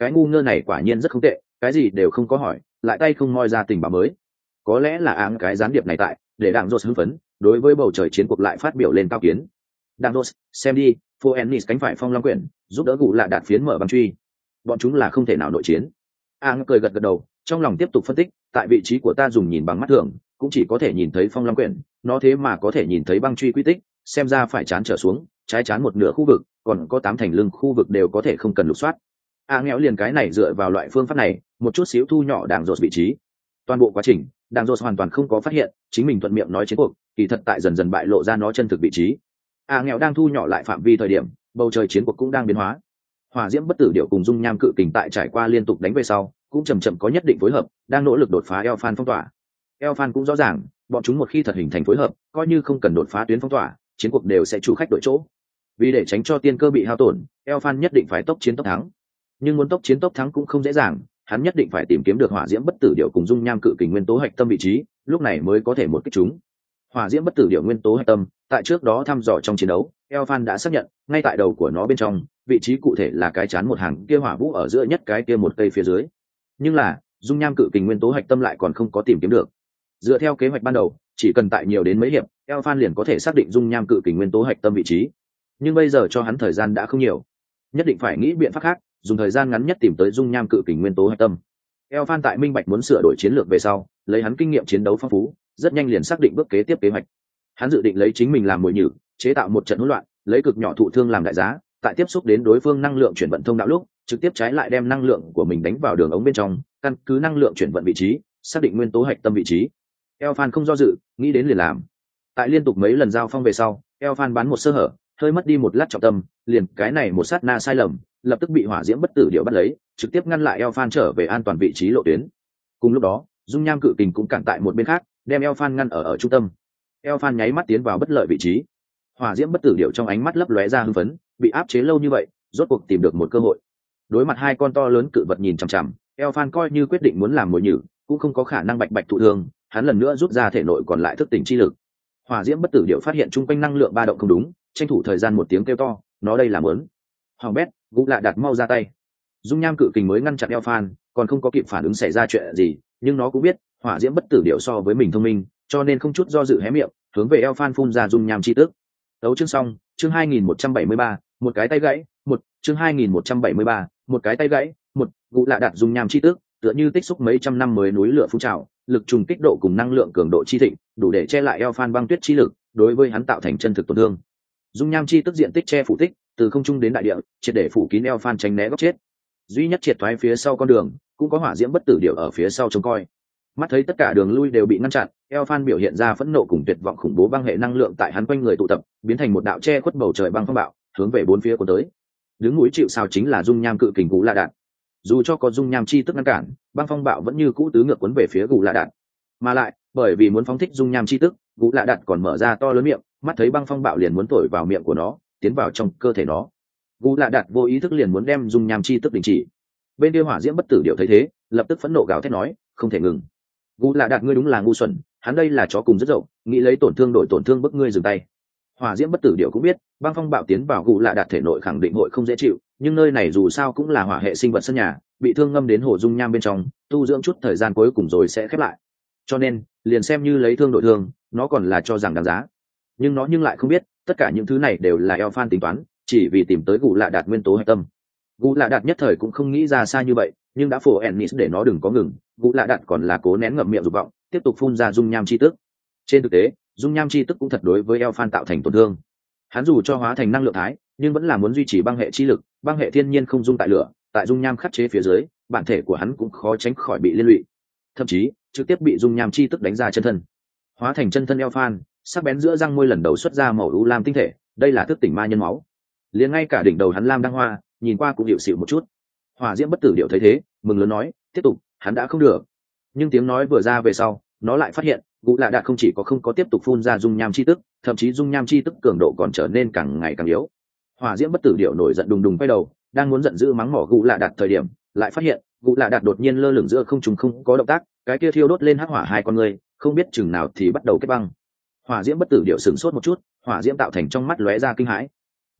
cái ngu ngơ này quả nhiên rất không tệ, cái gì đều không có hỏi lại tay không moi ra tình báo mới. Có lẽ là áng cái gián điệp này tại để đảng Rose hưng phấn, đối với bầu trời chiến cuộc lại phát biểu lên cao kiến. Đảng Rose, xem đi, Phoenix cánh phải phong long quyển giúp đỡ Gù Lạ Đạt phiến mở băng truy, bọn chúng là không thể nào nội chiến. Áng cười gật gật đầu, trong lòng tiếp tục phân tích, tại vị trí của ta dùng nhìn bằng mắt thường cũng chỉ có thể nhìn thấy phong long quyển, nó thế mà có thể nhìn thấy băng truy quy tích, xem ra phải chán trở xuống, trái chán một nửa khu vực, còn có 8 thành lưng khu vực đều có thể không cần lục soát. Nghèo liền cái này dựa vào loại phương pháp này một chút xíu thu nhỏ đảng Rột vị trí. Toàn bộ quá trình đảng Rột hoàn toàn không có phát hiện chính mình thuận miệng nói chiến cuộc kỳ thật tại dần dần bại lộ ra nó chân thực vị trí. Nghèo đang thu nhỏ lại phạm vi thời điểm, bầu trời chiến cuộc cũng đang biến hóa. Hỏa diễm bất tử điệu cùng dung nham cự kình tại trải qua liên tục đánh về sau cũng chầm chậm có nhất định phối hợp, đang nỗ lực đột phá eo phan phong tỏa. Eo phan cũng rõ ràng bọn chúng một khi thật hình thành phối hợp, coi như không cần đột phá tuyến phong tỏa, chiến cuộc đều sẽ chủ khách đổi chỗ. Vì để tránh cho tiên cơ bị hao tổn, eo phan nhất định phải tốc chiến tốc thắng. Nhưng muốn tốc chiến tốc thắng cũng không dễ dàng, hắn nhất định phải tìm kiếm được hỏa diễm bất tử điệu cùng dung nham cự kình nguyên tố hạch tâm vị trí, lúc này mới có thể một kích chúng. Hỏa diễm bất tử điệu nguyên tố hạch tâm, tại trước đó thăm dò trong chiến đấu, Elfan đã xác nhận, ngay tại đầu của nó bên trong, vị trí cụ thể là cái chán một hàng kia hỏa vũ ở giữa nhất cái kia một cây phía dưới. Nhưng là, dung nham cự kình nguyên tố hạch tâm lại còn không có tìm kiếm được. Dựa theo kế hoạch ban đầu, chỉ cần tại nhiều đến mấy hiệp, Elfan liền có thể xác định dung nham cự kình nguyên tố hạch tâm vị trí. Nhưng bây giờ cho hắn thời gian đã không nhiều, nhất định phải nghĩ biện pháp khác, dùng thời gian ngắn nhất tìm tới dung nham cự kình nguyên tố hạch tâm. Elfan tại minh bạch muốn sửa đổi chiến lược về sau, lấy hắn kinh nghiệm chiến đấu phong phú, rất nhanh liền xác định bước kế tiếp kế hoạch. Hắn dự định lấy chính mình làm mồi nhử, chế tạo một trận hỗn loạn, lấy cực nhỏ thụ thương làm đại giá, tại tiếp xúc đến đối phương năng lượng chuyển vận thông đạo lúc, trực tiếp trái lại đem năng lượng của mình đánh vào đường ống bên trong, căn cứ năng lượng chuyển vận vị trí, xác định nguyên tố hạch tâm vị trí. Elfan không do dự, nghĩ đến liền làm. Tại liên tục mấy lần giao phong về sau, Elfan bán một sơ hở, hơi mất đi một lát trọng tâm, liền cái này một sát na sai lầm, lập tức bị hỏa diễm bất tử điệu bắt lấy, trực tiếp ngăn lại Elfan trở về an toàn vị trí lộ tuyến. Cùng lúc đó, dung nham cự kình cũng cản tại một bên khác, đem Elfan ngăn ở trung tâm. Elfan nháy mắt tiến vào bất lợi vị trí. Hỏa diễm bất tử điệu trong ánh mắt lấp lóe ra hưng phấn, bị áp chế lâu như vậy, rốt cuộc tìm được một cơ hội. Đối mặt hai con to lớn cự vật nhìn chằm chằm, Elfan coi như quyết định muốn làm mồi nhử, cũng không có khả năng bạch bạch thụ thương, hắn lần nữa rút ra thể nội còn lại thức tỉnh chi lực. Hỏa diễm bất tử điệu phát hiện chung quanh năng lượng ba động không đúng, tranh thủ thời gian một tiếng kêu to, nó đây là muốn. Hoàng bét, Gũ Lạ Đạt mau ra tay. Dung nham cự kình mới ngăn chặn Elfan, còn không có kịp phản ứng xảy ra chuyện gì, nhưng nó cũng biết hỏa diễm bất tử điệu so với mình thông minh, cho nên không chút do dự hé miệng, hướng về Elfan phun ra dung nham chi tức. Đấu chương xong, chương 2173, một cái tay gãy, chương 2173, một cái tay gãy, Gũ Lạ Đạt dung nham chi tức, tựa như tích xúc mấy trăm năm mới núi lửa phun trào, lực trùng kích độ cùng năng lượng cường độ chi thịnh, đủ để che lại Elfan băng tuyết chi lực, đối với hắn tạo thành chân thực tổn thương. Dung nham chi tức diện tích che phủ tích, từ không trung đến đại địa, triệt để phủ kín Elfan tránh né góc chết. Duy nhất triệt thoái phía sau con đường, cũng có hỏa diễm bất tử điệu ở phía sau trông coi. Mắt thấy tất cả đường lui đều bị ngăn chặn, Elfan biểu hiện ra phẫn nộ cùng tuyệt vọng khủng bố băng hệ năng lượng tại hắn quanh người tụ tập, biến thành một đạo che khuất bầu trời băng phong bạo, hướng về bốn phía cuốn tới. Đứng núi chịu sào chính là dung nham cự kình Gũ Lạ Đạt. Dù cho có dung nham chi tức ngăn cản, băng phong bạo vẫn như cũ tứ ngược cuốn về phía Gũ Lạ Đạt. Mà lại, bởi vì muốn phóng thích dung nham chi tức, Gũ Lạ Đạt còn mở ra to lớn miệng, mắt thấy băng phong bạo liền muốn thổi vào miệng của nó, tiến vào trong cơ thể nó. Gũ Lạ Đạt vô ý thức liền muốn đem dung nham chi tức đình chỉ. Bên kia hỏa diễm bất tử điệu thấy thế, lập tức phẫn nộ gào thét nói, không thể ngừng. Gũ Lạ Đạt ngươi đúng là ngu xuẩn, hắn đây là chó cùng rất dậu, nghĩ lấy tổn thương đổi tổn thương bức ngươi dừng tay. Hỏa diễm bất tử điệu cũng biết, băng phong bạo tiến vào Gũ Lạ Đạt thể nội khẳng định hội không dễ chịu, nhưng nơi này dù sao cũng là hỏa hệ sinh vật sân nhà, bị thương ngâm đến hồ dung nham bên trong, tu dưỡng chút thời gian cuối cùng rồi sẽ khép lại. Cho nên, liền xem như lấy thương đổi thương, nó còn là cho rằng đáng giá. Nhưng nó lại không biết, tất cả những thứ này đều là Elfan tính toán, chỉ vì tìm tới Gũ Lạ Đạt nguyên tố hạch tâm. Gũ Lạ Đạt nhất thời cũng không nghĩ ra xa như vậy, nhưng đã phổ Ennis để nó đừng có ngừng, Gũ Lạ Đạt còn là cố nén ngậm miệng dục vọng, tiếp tục phun ra dung nham chi tức. Trên thực tế, dung nham chi tức cũng thật đối với Elfan tạo thành tổn thương. Hắn dù cho hóa thành năng lượng thái, nhưng vẫn là muốn duy trì băng hệ chi lực, băng hệ thiên nhiên không dung tại lửa, tại dung nham khắc chế phía dưới, bản thể của hắn cũng khó tránh khỏi bị liên lụy, thậm chí trực tiếp bị dung nham chi tức đánh ra chân thân. Hóa thành chân thân Elfan, sắc bén giữa răng môi lần đầu xuất ra màu u lam tinh thể, đây là thức tỉnh ma nhân máu. Liền ngay cả đỉnh đầu hắn lam đăng hoa, nhìn qua cũng dịu xịu một chút. Hỏa diễm bất tử điệu thấy thế, mừng lớn nói, tiếp tục, hắn đã không được. Nhưng tiếng nói vừa ra về sau, nó lại phát hiện, Gũ Lạ Đạt không chỉ có không có tiếp tục phun ra dung nham chi tức, thậm chí dung nham chi tức cường độ còn trở nên càng ngày càng yếu. Hỏa diễm bất tử điệu nổi giận đùng đùng quay đầu, đang muốn giận dữ mắng mỏ Gũ Lạ Đạt thời điểm, lại phát hiện, Gũ Lạ Đạt đột nhiên lơ lửng giữa không trung không có động tác, cái kia thiêu đốt lên hắc hỏa hai con người, không biết chừng nào thì bắt đầu kết băng. Hỏa diễm bất tử điệu sửng sốt một chút, hỏa diễm tạo thành trong mắt lóe ra kinh hãi.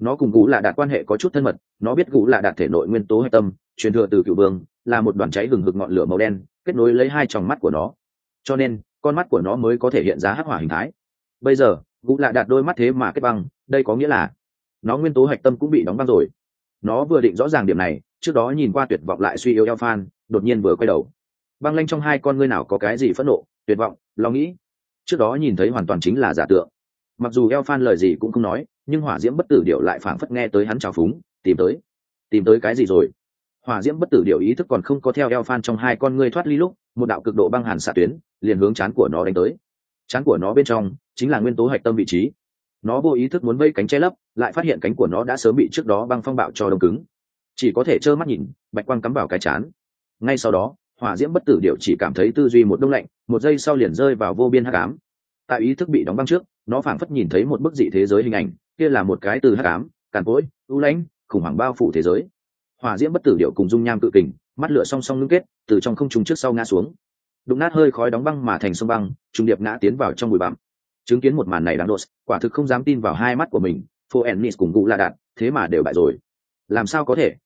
Nó cùng Gũ Lạ Đạt quan hệ có chút thân mật, nó biết Gũ Lạ Đạt thể nội nguyên tố hạch tâm truyền thừa từ cựu vương, là một đoàn cháy hừng hực ngọn lửa màu đen kết nối lấy hai tròng mắt của nó, cho nên con mắt của nó mới có thể hiện ra hắc hỏa hình thái. Bây giờ Gũ Lạ Đạt đôi mắt thế mà kết băng, đây có nghĩa là nó nguyên tố hạch tâm cũng bị đóng băng rồi. Nó vừa định rõ ràng điểm này, trước đó nhìn qua tuyệt vọng lại suy yếu Elfan đột nhiên vừa quay đầu. Băng lanh trong hai con ngươi nào có cái gì phẫn nộ, tuyệt vọng, lo nghĩ. Trước đó nhìn thấy hoàn toàn chính là giả tượng. Mặc dù Elfan lời gì cũng không nói, nhưng hỏa diễm bất tử điệu lại phảng phất nghe tới hắn chào phúng, tìm tới cái gì rồi. Hỏa diễm bất tử điệu ý thức còn không có theo Elfan trong hai con ngươi thoát ly lúc, một đạo cực độ băng hàn xạ tuyến liền hướng trán của nó đánh tới. Trán của nó bên trong chính là nguyên tố hạch tâm vị trí. Nó vô ý thức muốn vây cánh che lấp, lại phát hiện cánh của nó đã sớm bị trước đó băng phong bạo cho đông cứng, chỉ có thể trơ mắt nhìn bạch quang cắm vào cái chán. Ngay sau đó hỏa diễm bất tử điệu chỉ cảm thấy tư duy một đông lạnh, một giây sau liền rơi vào vô biên hắc ám. Tại ý thức bị đóng băng trước, nó phảng phất nhìn thấy một bức dị thế giới hình ảnh, kia là một cái từ hắc ám, càn cỗi, u lãnh, khủng hoảng bao phủ thế giới. Hỏa diễm bất tử điệu cùng dung nham cự kình, mắt lửa song song ngưng kết, từ trong không trung trước sau ngã xuống, đụng nát hơi khói đóng băng mà thành sông băng, trùng điệp ngã tiến vào trong bụi bặm. Chứng kiến một màn này, đáng đột quả thực không dám tin vào hai mắt của mình. Phoenix cùng Gũ Lạ Đạt thế mà đều bại rồi. Làm sao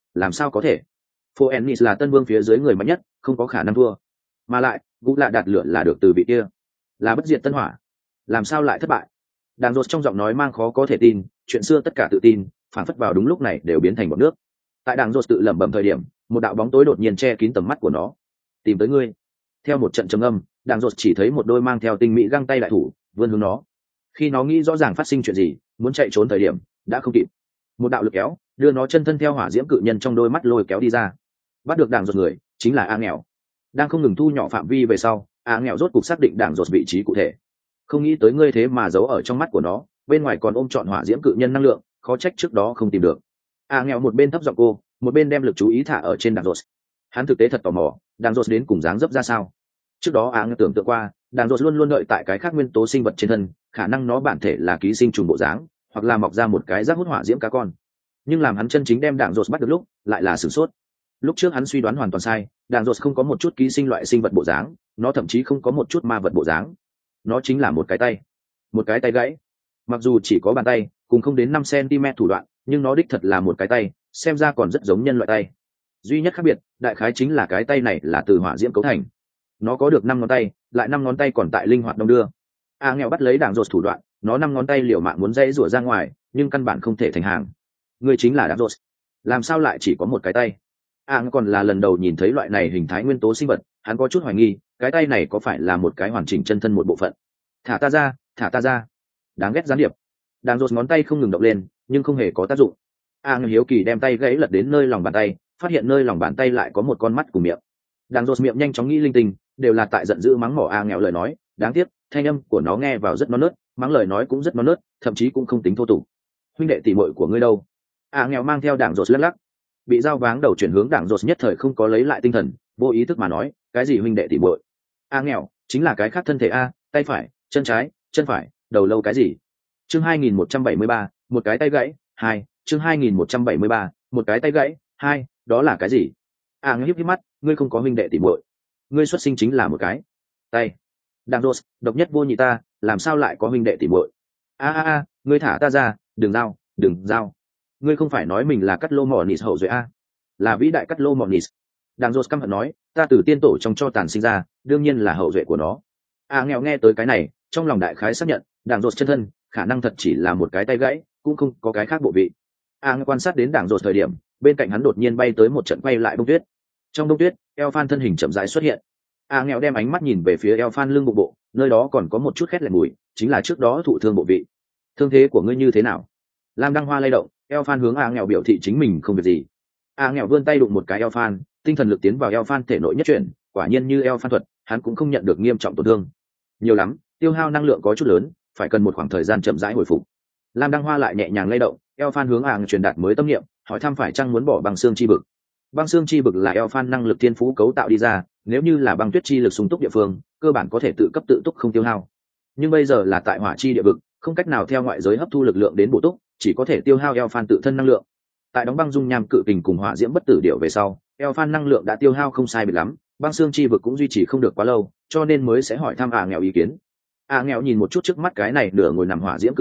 có thể? Phoenix là tân vương phía dưới người mạnh nhất, không có khả năng thua. Mà lại Gũ Lạ Đạt lựa là được từ vị kia, là bất diệt tân hỏa, làm sao lại thất bại? Đàng Rột trong giọng nói mang khó có thể tin, chuyện xưa tất cả tự tin phản phất vào đúng lúc này đều biến thành bọt nước. Tại Đàng Rột tự lẩm bẩm thời điểm, một đạo bóng tối đột nhiên che kín tầm mắt của nó. Tìm tới ngươi. Theo một trận trầm âm, Đàng Rột chỉ thấy một đôi mang theo tinh mỹ găng tay đại thủ vươn hướng nó. Khi nó nghĩ rõ ràng phát sinh chuyện gì, muốn chạy trốn thời điểm đã không kịp. Một đạo lực kéo đưa nó chân thân theo hỏa diễm cự nhân trong đôi mắt lôi kéo đi ra. Bắt được Đàng Rột người chính là A Nghèo. Đang không ngừng thu nhỏ phạm vi về sau, A Nghèo rốt cục xác định Đàng Rột vị trí cụ thể. Không nghĩ tới ngươi thế mà giấu ở trong mắt của nó, bên ngoài còn ôm trọn hỏa diễm cự nhân năng lượng, khó trách trước đó không tìm được. A Nghèo một bên thấp giọng cô, một bên đem lực chú ý thả ở trên Đàng Rột. Hắn thực tế thật tò mò, Đàng Rột đến cùng dáng dấp ra sao. Trước đó A Nghèo tưởng tượng qua, Đàng Rột luôn luôn đợi tại cái khác nguyên tố sinh vật trên thân, khả năng nó bản thể là ký sinh trùng bộ dáng, hoặc là mọc ra một cái rác hút hỏa diễm cá con. Nhưng làm hắn chân chính đem Đàng Rột bắt được lúc, lại là sửng sốt. Lúc trước hắn suy đoán hoàn toàn sai, Đàng Rột không có một chút ký sinh loại sinh vật bộ dáng, nó thậm chí không có một chút ma vật bộ dáng. Nó chính là một cái tay gãy. Mặc dù chỉ có bàn tay cùng không đến 5 cm thủ đoạn, nhưng nó đích thật là một cái tay, xem ra còn rất giống nhân loại tay. Duy nhất khác biệt đại khái chính là cái tay này là từ hỏa diễm cấu thành. Nó có được 5 ngón tay, lại 5 ngón tay còn tại linh hoạt đong đưa. A Nghèo bắt lấy Đàng Rột thủ đoạn, nó 5 ngón tay liều mạng muốn dãy rủa ra ngoài, nhưng căn bản không thể thành hàng. Người chính là Đàng Rột, làm sao lại chỉ có một cái tay? A Nghèo còn là lần đầu nhìn thấy loại này hình thái nguyên tố sinh vật, hắn có chút hoài nghi cái tay này có phải là một cái hoàn chỉnh chân thân một bộ phận. Thả ta ra, đáng ghét gián điệp. Đàng Rột ngón tay không ngừng động lên, nhưng không hề có tác dụng. A Nghèo hiếu kỳ đem tay gãy lật đến nơi lòng bàn tay, phát hiện nơi lòng bàn tay lại có một con mắt cùng miệng. Đàng Rột miệng nhanh chóng nghĩ linh tinh, đều là tại giận dữ mắng mỏ A Nghèo lời nói, đáng tiếc thanh âm của nó nghe vào rất non nớt, mắng lời nói cũng rất non nớt, thậm chí cũng không tính thô tục. Huynh đệ tỷ muội của ngươi đâu? A Nghèo mang theo Đàng Rột lắc lắc. Bị dao váng đầu chuyển hướng Đàng Rột nhất thời không có lấy lại tinh thần, vô ý thức mà nói, cái gì huynh đệ tỷ muội? A Nghèo chính là cái khác thân thể a, tay phải, chân trái, chân phải, đầu lâu cái gì? Chương 2173, một cái tay gãy, 2, chương 2173, một cái tay gãy, 2, đó là cái gì? A Nghèo híp mắt, ngươi không có huynh đệ tỷ muội, ngươi xuất sinh chính là một cái tay. Đàng Rột, độc nhất vô nhị ta, làm sao lại có huynh đệ tỷ muội? A, ngươi thả ta ra, đừng giao. Ngươi không phải nói mình là Cắt Lô Mỏ Nịt hậu duệ a? Là vĩ đại Cắt Lô Mỏ Nịt. Đàng Rột căm hận nói, ta từ tiên tổ trong cho tàn sinh ra, đương nhiên là hậu duệ của nó. A Nghèo nghe tới cái này, trong lòng đại khái xác nhận, Đàng Rột chân thân khả năng thật chỉ là một cái tay gãy, cũng không có cái khác bộ vị. A Nghèo quan sát đến Đàng Rột thời điểm, bên cạnh hắn đột nhiên bay tới một trận quay lại bông tuyết. Trong bông tuyết, Elfan thân hình chậm rãi xuất hiện. A Nghèo đem ánh mắt nhìn về phía Elfan lưng bụng bộ, nơi đó còn có một chút khét lẹt mùi, chính là trước đó thụ thương bộ vị. Thương thế của ngươi như thế nào? Lam Đăng Hoa lay động, Elfan hướng A Nghèo biểu thị chính mình không việc gì. A Nghèo vươn tay đụng một cái Elfan, tinh thần lực tiến vào Elfan thể nội nhất chuyển, quả nhiên như Elfan thuật, hắn cũng không nhận được nghiêm trọng tổn thương. Nhiều lắm, tiêu hao năng lượng có chút lớn, phải cần một khoảng thời gian chậm rãi hồi phục. Lam Đăng Hoa lại nhẹ nhàng lay động, Elfan hướng A Nghèo truyền đạt mới tâm niệm, hỏi thăm phải chăng muốn bỏ băng xương chi bực. Băng xương chi bực là Elfan năng lực thiên phú cấu tạo đi ra, nếu như là băng tuyết chi lực sung túc địa phương, cơ bản có thể tự cấp tự túc không tiêu hao. Nhưng bây giờ là tại hỏa chi địa vực, không cách nào theo ngoại giới hấp thu lực lượng đến bổ túc, chỉ có thể tiêu hao Elfan tự thân năng lượng. Tại đóng băng dung nham cự kình cùng hỏa diễm bất tử điệu về sau, Elfan năng lượng đã tiêu hao không sai biệt lắm, băng xương chi vực cũng duy trì không được quá lâu, cho nên mới sẽ hỏi thăm A Nghèo ý kiến. A Nghèo nhìn một chút trước mắt cái này nửa ngồi nằm hỏa diễm cự nhân,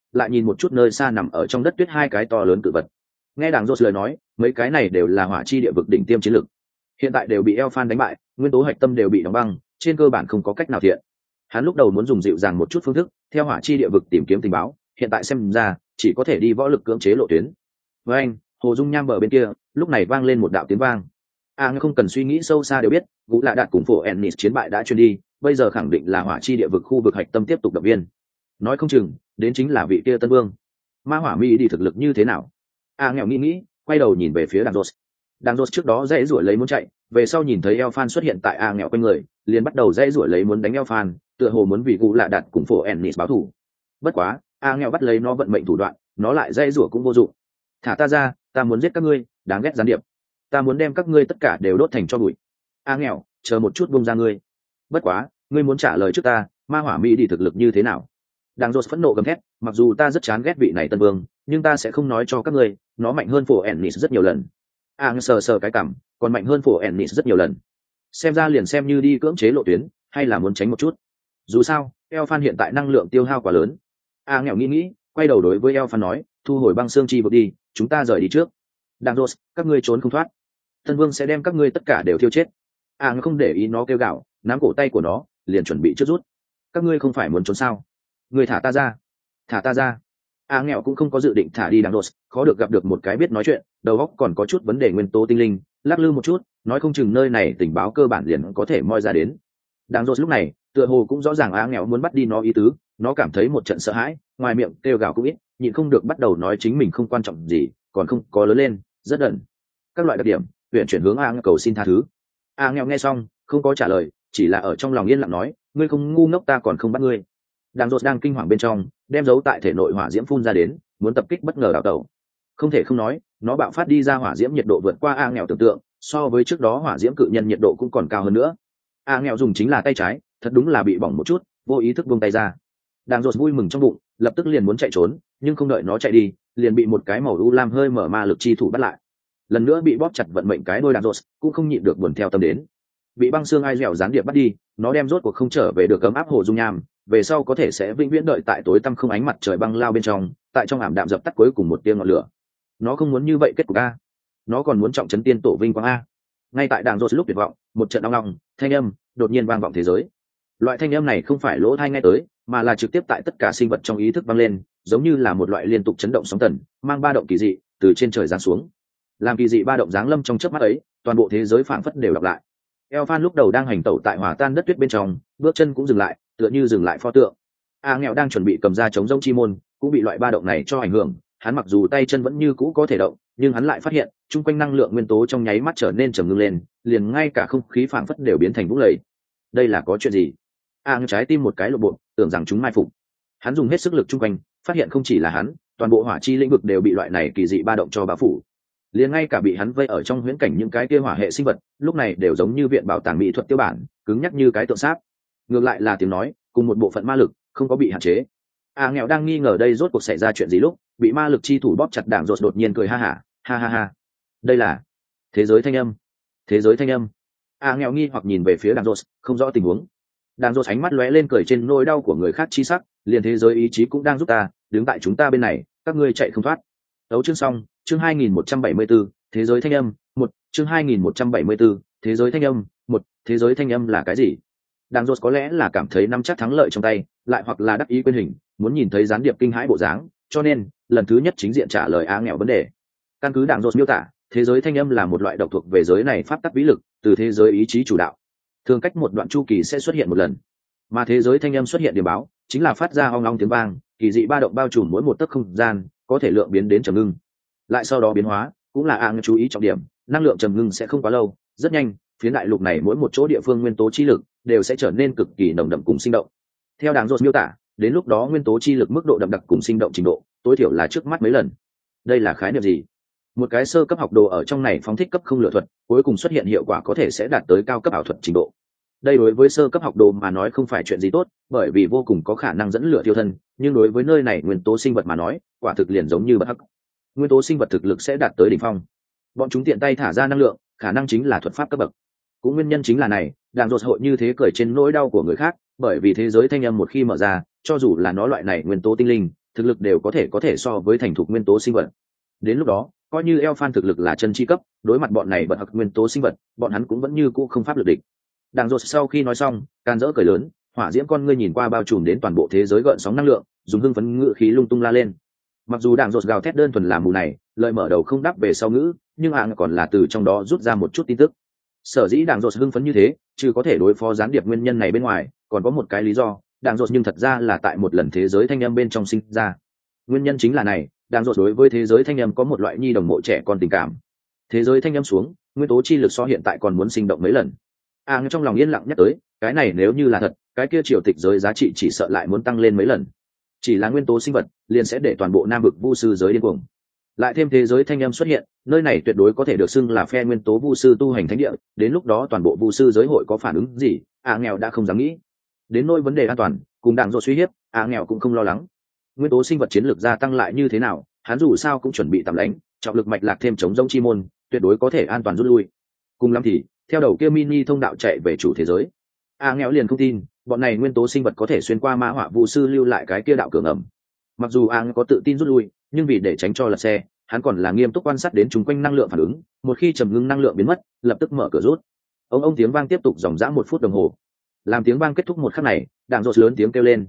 lại nhìn một chút nơi xa nằm ở trong đất tuyết hai cái to lớn cự vật. Nghe đàng Rốt lời nói, mấy cái này đều là hỏa chi địa vực đỉnh tiêm chiến lực, hiện tại đều bị Elfan đánh bại, nguyên tố hạch tâm đều bị đóng băng, trên cơ bản không có cách nào thiện. Hắn lúc đầu muốn dùng dịu dàng một chút phương thức, theo hỏa chi địa vực tìm kiếm tình báo, hiện tại xem ra chỉ có thể đi võ lực cưỡng chế lộ tuyến. Với anh, hồ dung nham bờ bên kia, lúc này vang lên một đạo tiếng vang. Ngươi không cần suy nghĩ sâu xa đều biết, Vũ Lạ Đạt cùng Phổ Ennis chiến bại đã truyền đi, bây giờ khẳng định là hỏa chi địa vực khu vực hạch tâm tiếp tục động viên. Nói không chừng, đến chính là vị kia Tân Vương. Ma hỏa mi đi thực lực như thế nào? Nghèo nghĩ, quay đầu nhìn về phía Đàng Rốt. Đàng Rốt trước đó dãy rủa lấy muốn chạy, về sau nhìn thấy Elfan xuất hiện tại nghèo quanh người, liền bắt đầu dãy rủa lấy muốn đánh Elfan, tựa hồ muốn vì Vũ Lạ Đạt cùng Phổ Ennis báo thù. Bất quá, nghèo bắt lấy nó vận mệnh thủ đoạn, nó lại dãy rủa cũng vô dụng. Thả ta ra, ta muốn giết các ngươi, đáng ghét gián điệp. Ta muốn đem các ngươi tất cả đều đốt thành tro bụi. Nghèo, chờ một chút buông ra ngươi. Bất quá, ngươi muốn trả lời trước ta, ma hỏa mỹ đi thực lực như thế nào? Đàng Rốt phẫn nộ gầm thét, mặc dù ta rất chán ghét vị này Tân Vương, nhưng ta sẽ không nói cho các ngươi, nó mạnh hơn Phổ Ennis rất nhiều lần. Sờ cái cằm, còn mạnh hơn Phổ Ennis rất nhiều lần. Xem ra liền xem như đi cưỡng chế lộ tuyến, hay là muốn tránh một chút. Dù sao, Elfan hiện tại năng lượng tiêu hao quá lớn. Nghèo nghĩ, quay đầu đối với Elfan nói, thu hồi băng xương chi vực đi, chúng ta rời đi trước. Đàng Rốt, các ngươi trốn không thoát. Tân Vương sẽ đem các ngươi tất cả đều thiêu chết. Không để ý nó kêu gào, nắm cổ tay của nó, liền chuẩn bị trước rút. Các ngươi không phải muốn trốn sao? Ngươi thả ta ra, thả ta ra. Nghèo cũng không có dự định thả đi Đàng Rốt, khó được gặp được một cái biết nói chuyện, đầu óc còn có chút vấn đề nguyên tố tinh linh, lắc lư một chút, nói không chừng nơi này tình báo cơ bản liền có thể moi ra đến. Đàng Rốt lúc này, tựa hồ cũng rõ ràng nghèo muốn bắt đi nó ý tứ, nó cảm thấy một trận sợ hãi, ngoài miệng kêu gào cũng ít, nhịn không được bắt đầu nói chính mình không quan trọng gì, còn không có lớn lên, rất đần. Các loại đặc điểm, huyện chuyển hướng nghèo cầu xin tha thứ. Nghèo nghe xong, không có trả lời, chỉ là ở trong lòng yên lặng nói, ngươi không ngu ngốc ta còn không bắt ngươi. Đàng Rốt đang kinh hoàng bên trong, đem giấu tại thể nội hỏa diễm phun ra đến, muốn tập kích bất ngờ đào tẩu. Không thể không nói, nó bạo phát đi ra hỏa diễm nhiệt độ vượt qua nghèo tưởng tượng, so với trước đó hỏa diễm cự nhân nhiệt độ cũng còn cao hơn nữa. Nghèo dùng chính là tay trái, thật đúng là bị bỏng một chút, vô ý thức buông tay ra. Đàng Rốt vui mừng trong bụng, lập tức liền muốn chạy trốn, nhưng không đợi nó chạy đi, liền bị một cái màu u lam hơi mở ma lực chi thủ bắt lại. Lần nữa bị bóp chặt vận mệnh cái đôi Đàng Rốt, cũng không nhịn được buồn theo tâm đến. Bị băng xương ai dẻo gián điệp bắt đi, nó đem rốt cuộc không trở về được cấm áp hồ dung nham, về sau có thể sẽ vĩnh viễn đợi tại tối tăm không ánh mặt trời băng lao bên trong, tại trong ảm đạm dập tắt cuối cùng một tia ngọn lửa. Nó không muốn như vậy kết cục a, nó còn muốn trọng trấn tiên tổ vinh quang a. Ngay tại Đàng Rốt lúc tuyệt vọng, một trận đau lòng, thanh âm đột nhiên vang vọng thế giới. Loại thanh âm này không phải lỗ tai nghe tới, mà là trực tiếp tại tất cả sinh vật trong ý thức vang lên, giống như là một loại liên tục chấn động sóng thần, mang ba động kỳ dị từ trên trời giáng xuống. Làm kỳ dị ba động giáng lâm trong chớp mắt ấy, toàn bộ thế giới phảng phất đều đọc lại. Elfan lúc đầu đang hành tẩu tại hỏa tan đất tuyết bên trong, bước chân cũng dừng lại, tựa như dừng lại pho tượng. Nghèo đang chuẩn bị cầm ra chống rông chi môn, cũng bị loại ba động này cho ảnh hưởng. Hắn mặc dù tay chân vẫn như cũ có thể động, nhưng hắn lại phát hiện, chung quanh năng lượng nguyên tố trong nháy mắt trở nên trầm ngưng lên, liền ngay cả không khí phảng phất đều biến thành vũng lầy. Đây là có chuyện gì? Trái tim một cái lộ bộ, tưởng rằng chúng mai phục. Hắn dùng hết sức lực chung quanh, phát hiện không chỉ là hắn, toàn bộ hỏa chi lĩnh vực đều bị loại này kỳ dị ba động cho bao phủ. Liền ngay cả bị hắn vây ở trong huyễn cảnh những cái kia hỏa hệ sinh vật, lúc này đều giống như viện bảo tàng mỹ thuật tiêu bản, cứng nhắc như cái tượng sáp. Ngược lại là tiếng nói, cùng một bộ phận ma lực, không có bị hạn chế. Nghèo đang nghi ngờ đây rốt cuộc xảy ra chuyện gì lúc, bị ma lực chi thủ bóp chặt Đàng Rốt đột nhiên cười ha hả, ha ha ha. Đây là thế giới thanh âm. Thế giới thanh âm. Nghèo nghi hoặc nhìn về phía Đàng Rốt, không rõ tình huống. Đàng Rốt ánh mắt lóe lên cười trên nỗi đau của người khác chi sắc, liền thế giới ý chí cũng đang giúp ta, đứng tại chúng ta bên này, các ngươi chạy không thoát. Đấu chương xong, chương 2174, thế giới thanh âm, một chương 2174, thế giới thanh âm, một thế giới thanh âm là cái gì? Đàng Rốt có lẽ là cảm thấy nắm chắc thắng lợi trong tay, lại hoặc là đắc ý quên hình, muốn nhìn thấy gián điệp kinh hãi bộ dáng, cho nên lần thứ nhất chính diện trả lời nghèo vấn đề. Căn cứ Đàng Rốt miêu tả, thế giới thanh âm là một loại độc thuộc về giới này pháp tắc vĩ lực, từ thế giới ý chí chủ đạo. Thường cách một đoạn chu kỳ sẽ xuất hiện một lần, mà thế giới thanh âm xuất hiện điểm báo, chính là phát ra ong ong tiếng vang, kỳ dị ba động bao trùm mỗi một tấc không gian, có thể lượng biến đến trầm ngưng. Lại sau đó biến hóa, cũng là chú ý trọng điểm, năng lượng trầm ngưng sẽ không quá lâu, rất nhanh, phía đại lục này mỗi một chỗ địa phương nguyên tố chi lực đều sẽ trở nên cực kỳ nồng đậm cùng sinh động. Theo Đàng Rốt miêu tả, đến lúc đó nguyên tố chi lực mức độ đậm đặc cùng sinh động trình độ, tối thiểu là trước mắt mấy lần. Đây là khái niệm gì? Một cái sơ cấp học đồ ở trong này phóng thích cấp không lựa thuật, cuối cùng xuất hiện hiệu quả có thể sẽ đạt tới cao cấp ảo thuật trình độ. Đây đối với sơ cấp học đồ mà nói không phải chuyện gì tốt, bởi vì vô cùng có khả năng dẫn lửa tiêu thân, nhưng đối với nơi này nguyên tố sinh vật mà nói, quả thực liền giống như bất hắc. Nguyên tố sinh vật thực lực sẽ đạt tới đỉnh phong. Bọn chúng tiện tay thả ra năng lượng, khả năng chính là thuật pháp cấp bậc. Cũng nguyên nhân chính là này, Đàng Rốt hội như thế cười trên nỗi đau của người khác, bởi vì thế giới thanh âm một khi mở ra, cho dù là nó loại này nguyên tố tinh linh, thực lực đều có thể so với thành thục nguyên tố sinh vật. Đến lúc đó coi như Elfan thực lực là chân chi cấp, đối mặt bọn này bật học nguyên tố sinh vật, bọn hắn cũng vẫn như cũ không pháp lực địch. Đàng Rột sau khi nói xong, can dỡ cười lớn, hỏa diễm con ngươi nhìn qua bao trùm đến toàn bộ thế giới gợn sóng năng lượng, dùng hưng phấn ngữ khí lung tung la lên. Mặc dù Đàng Rột gào thét đơn thuần làm mù này, lời mở đầu không đáp về sau ngữ, nhưng còn là từ trong đó rút ra một chút tin tức. Sở dĩ Đàng Rột hưng phấn như thế, chứ có thể đối phó gián điệp nguyên nhân này bên ngoài, còn có một cái lý do, Đàng Rột nhưng thật ra là tại một lần thế giới thanh âm bên trong sinh ra. Nguyên nhân chính là này, Đàng Rột đối với thế giới thanh âm có một loại nhi đồng mộ trẻ con tình cảm. Thế giới thanh âm xuống, nguyên tố chi lực so hiện tại còn muốn sinh động mấy lần. Trong lòng yên lặng nhắc tới, cái này nếu như là thật, cái kia triều tịch giới giá trị chỉ sợ lại muốn tăng lên mấy lần. Chỉ là nguyên tố sinh vật, liền sẽ để toàn bộ Nam vực vu sư giới điên cuồng. Lại thêm thế giới thanh âm xuất hiện, nơi này tuyệt đối có thể được xưng là phe nguyên tố vu sư tu hành thánh địa, đến lúc đó toàn bộ vu sư giới hội có phản ứng gì, nghèo đã không dám nghĩ. Đến nỗi vấn đề an toàn, cùng Đàng Rột suy hiếp, nghèo cũng không lo lắng. Nguyên tố sinh vật chiến lược gia tăng lại như thế nào, hắn dù sao cũng chuẩn bị tạm lãnh, trọng lực mạch lạc thêm chống rông chi môn, tuyệt đối có thể an toàn rút lui. Cùng lắm thì theo đầu kia mini thông đạo chạy về chủ thế giới. Nghèo liền không tin bọn này nguyên tố sinh vật có thể xuyên qua ma họa vu sư lưu lại cái kia đạo cửa ngầm. Mặc dù có tự tin rút lui, nhưng vì để tránh cho lật xe, hắn còn là nghiêm túc quan sát đến chúng quanh năng lượng phản ứng, một khi trầm ngưng năng lượng biến mất, lập tức mở cửa rút. Ông tiếng vang tiếp tục dòng dã 1 phút đồng hồ. Làm tiếng vang kết thúc một khắc này, Đàng Rột lớn tiếng kêu lên,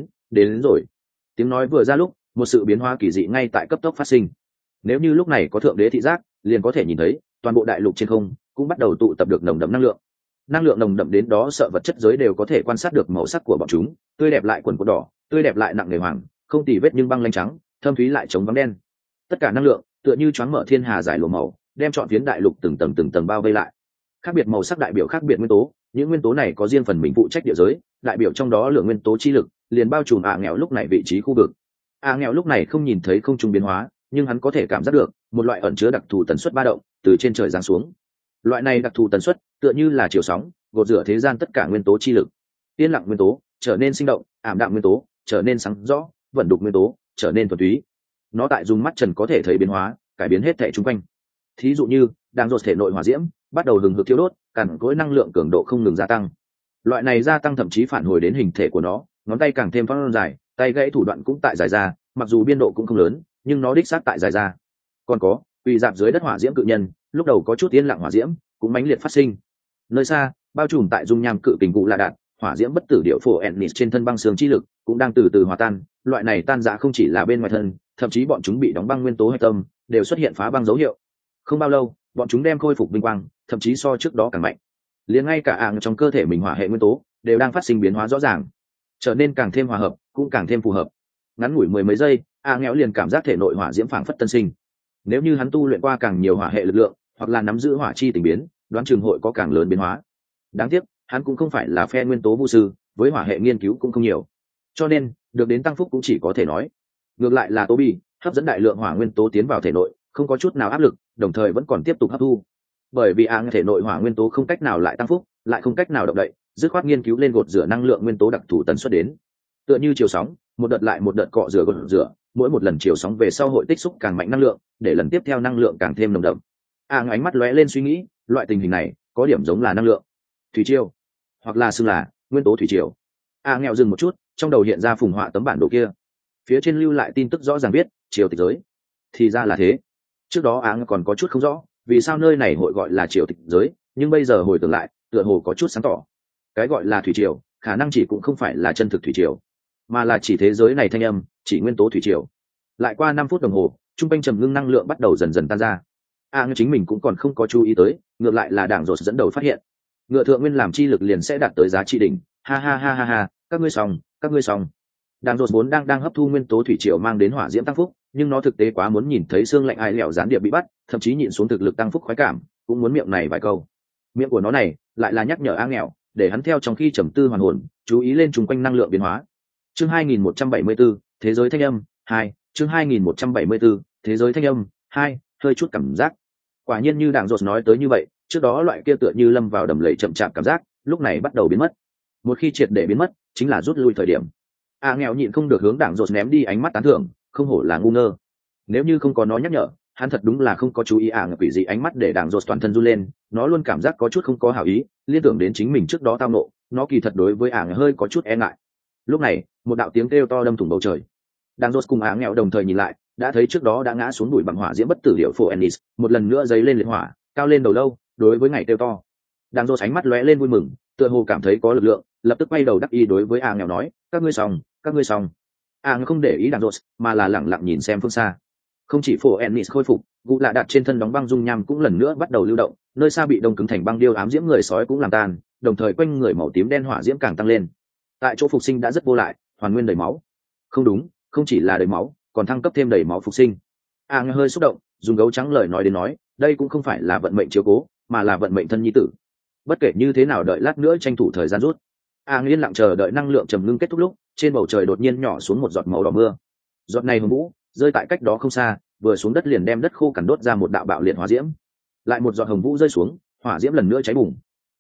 đến rồi. Tiếng nói vừa ra lúc, một sự biến hóa kỳ dị ngay tại cấp tốc phát sinh. Nếu như lúc này có thượng đế thị giác, liền có thể nhìn thấy toàn bộ đại lục trên không cũng bắt đầu tụ tập được nồng đậm năng lượng nồng đậm đến đó sợ vật chất giới đều có thể quan sát được màu sắc của bọn chúng, tươi đẹp lại quần quần đỏ, tươi đẹp lại nặng nề hoàng, không tì vết nhưng băng lanh trắng, thâm thúy lại chống vắng đen. Tất cả năng lượng tựa như choáng mở thiên hà giải lụa màu, đem trọn phiến đại lục từng tầng bao vây lại. Khác biệt màu sắc đại biểu khác biệt nguyên tố, những nguyên tố này có riêng phần mình phụ trách địa giới, đại biểu trong đó lượng nguyên tố chi lực liền bao trùm nghèo lúc này vị trí khu vực. Nghèo lúc này không nhìn thấy không trung biến hóa, nhưng hắn có thể cảm giác được một loại ẩn chứa đặc thù tần suất ba động từ trên trời giáng xuống. Loại này đặc thù tần suất tựa như là chiều sóng, gột rửa thế gian tất cả nguyên tố chi lực. Yên lặng nguyên tố trở nên sinh động, ảm đạm nguyên tố trở nên sáng rõ, vận đục nguyên tố trở nên thuần túy. Nó tại dùng mắt trần có thể thấy biến hóa, cải biến hết thảy xung quanh. Thí dụ như đang rột thể nội hỏa diễm bắt đầu hừng hực thiêu đốt, càn cối năng lượng cường độ không ngừng gia tăng. Loại này gia tăng thậm chí phản hồi đến hình thể của nó, ngón tay càng thêm phăng dài, tay gãy thủ đoạn cũng tại dài ra, mặc dù biên độ cũng không lớn, nhưng nó đích xác tại dài ra. Còn có quỳ dạp dưới đất hỏa diễm cự nhân, lúc đầu có chút yên lặng hỏa diễm cũng mãnh liệt phát sinh. Nơi xa bao trùm tại dung nham cự kình cụ lạ đạn, hỏa diễm bất tử điệu phổ ennis trên thân băng xương chi lực cũng đang từ từ hòa tan. Loại này tan rã không chỉ là bên ngoài thân, thậm chí bọn chúng bị đóng băng nguyên tố hạch tâm đều xuất hiện phá băng dấu hiệu. Không bao lâu bọn chúng đem khôi phục vinh quang, thậm chí so trước đó càng mạnh. Liền ngay cả trong cơ thể mình hỏa hệ nguyên tố đều đang phát sinh biến hóa rõ ràng, trở nên càng thêm hòa hợp, cũng càng thêm phù hợp. Ngắn ngủi mười mấy giây, nghẽo liền cảm giác thể nội hỏa diễm phảng phất tân sinh. Nếu như hắn tu luyện qua càng nhiều hỏa hệ lực lượng, hoặc là nắm giữ hỏa chi tình biến, đoán chừng hội có càng lớn biến hóa. Đáng tiếc hắn cũng không phải là phe nguyên tố vu sư, với hỏa hệ nghiên cứu cũng không nhiều, cho nên được đến tăng phúc cũng chỉ có thể nói. Ngược lại là Toby hấp dẫn đại lượng hỏa nguyên tố tiến vào thể nội, không có chút nào áp lực, đồng thời vẫn còn tiếp tục hấp thu. Bởi vì thể nội hỏa nguyên tố không cách nào lại tăng phúc, lại không cách nào động đậy, dứt khoát nghiên cứu lên gột rửa năng lượng nguyên tố đặc thù tần suất đến. Tựa như chiều sóng, một đợt lại một đợt cọ rửa gột rửa, mỗi một lần chiều sóng về sau hội tích xúc càng mạnh năng lượng, để lần tiếp theo năng lượng càng thêm nồng đậm. Ánh mắt lóe lên suy nghĩ, loại tình hình này có điểm giống là năng lượng thủy triều, hoặc là xưng là nguyên tố thủy triều. Nghèo dừng một chút, trong đầu hiện ra phùng họa tấm bản đồ kia, phía trên lưu lại tin tức rõ ràng viết triều tịch giới. Thì ra là thế. Trước đó còn có chút không rõ vì sao nơi này hội gọi là triều tịch giới, nhưng bây giờ hồi tưởng lại tựa hồ có chút sáng tỏ. Cái gọi là thủy triều khả năng chỉ cũng không phải là chân thực thủy triều, mà là chỉ thế giới này thanh âm, chỉ nguyên tố thủy triều. Lại qua 5 phút đồng hồ, trung quanh trầm ngưng năng lượng bắt đầu dần dần tan ra. Chính mình cũng còn không có chú ý tới, ngược lại là Đảng Rột dẫn đầu phát hiện. Ngựa thượng nguyên làm chi lực liền sẽ đạt tới giá trị đỉnh. Ha ha ha ha ha, các ngươi xong. Đảng Rột vốn đang hấp thu nguyên tố thủy triều mang đến hỏa diễm tăng phúc, nhưng nó thực tế quá muốn nhìn thấy xương lạnh ai lẹo gián điệp bị bắt, thậm chí nhịn xuống thực lực tăng phúc khoái cảm, cũng muốn miệng này vài câu. Miệng của nó này lại là nhắc nhở nghèo, để hắn theo trong khi trầm tư hoàn hồn, chú ý lên chung quanh năng lượng biến hóa. Chương 2174, thế giới thanh âm 2, chương 2174, thế giới thanh âm 2, hơi chút cảm giác. Quả nhiên như Đảng Rột nói tới như vậy, trước đó loại kia tựa như lâm vào đầm lầy chậm chạp cảm giác, lúc này bắt đầu biến mất. Một khi triệt để biến mất, chính là rút lui thời điểm. Nghèo nhịn không được hướng Đảng Rột ném đi ánh mắt tán thưởng, không hổ là ngu ngơ. Nếu như không có nó nhắc nhở, hắn thật đúng là không có chú ý quỷ dị ánh mắt để Đảng Rột toàn thân run lên, nó luôn cảm giác có chút không có hảo ý, liên tưởng đến chính mình trước đó tao nộ, nó kỳ thật đối với hơi có chút e ngại. Lúc này, một đạo tiếng kêu to đâm thủng bầu trời. Đang rốt cùng nghèo đồng thời nhìn lại, đã thấy trước đó đã ngã xuống bụi bằng hỏa diễm bất tử điệu phổ ennis một lần nữa dấy lên liệt hỏa, cao lên đầu lâu, đối với ngày kêu to. Đang rốt ánh mắt lóe lên vui mừng, tựa hồ cảm thấy có lực lượng, lập tức quay đầu đắc ý đối với nghèo nói, các ngươi xong, các ngươi xong. Nghèo không để ý Đang rốt, mà là lẳng lặng nhìn xem phương xa. Không chỉ phổ ennis khôi phục, gụ lạ đặt trên thân đóng băng dung nham cũng lần nữa bắt đầu lưu động, nơi xa bị đông cứng thành băng điêu ám diễm người sói cũng làm tan, đồng thời quanh người màu tím đen hỏa diễm càng tăng lên. Tại chỗ phục sinh đã rất vô lại, hoàn nguyên đầy máu. Không đúng, không chỉ là đầy máu, còn thăng cấp thêm đầy máu phục sinh. Nghe hơi xúc động, dùng gấu trắng lời nói đến nói, đây cũng không phải là vận mệnh chiếu cố, mà là vận mệnh thân nhi tử. Bất kể như thế nào, đợi lát nữa tranh thủ thời gian rút. Yên lặng chờ đợi năng lượng trầm ngưng kết thúc lúc, trên bầu trời đột nhiên nhỏ xuống một giọt màu đỏ mưa. Giọt này hùng vũ, rơi tại cách đó không xa, vừa xuống đất liền đem đất khô cằn đốt ra một đạo bạo liệt hỏa diễm. Lại một giọt hồng vũ rơi xuống, hỏa diễm lần nữa cháy bùng.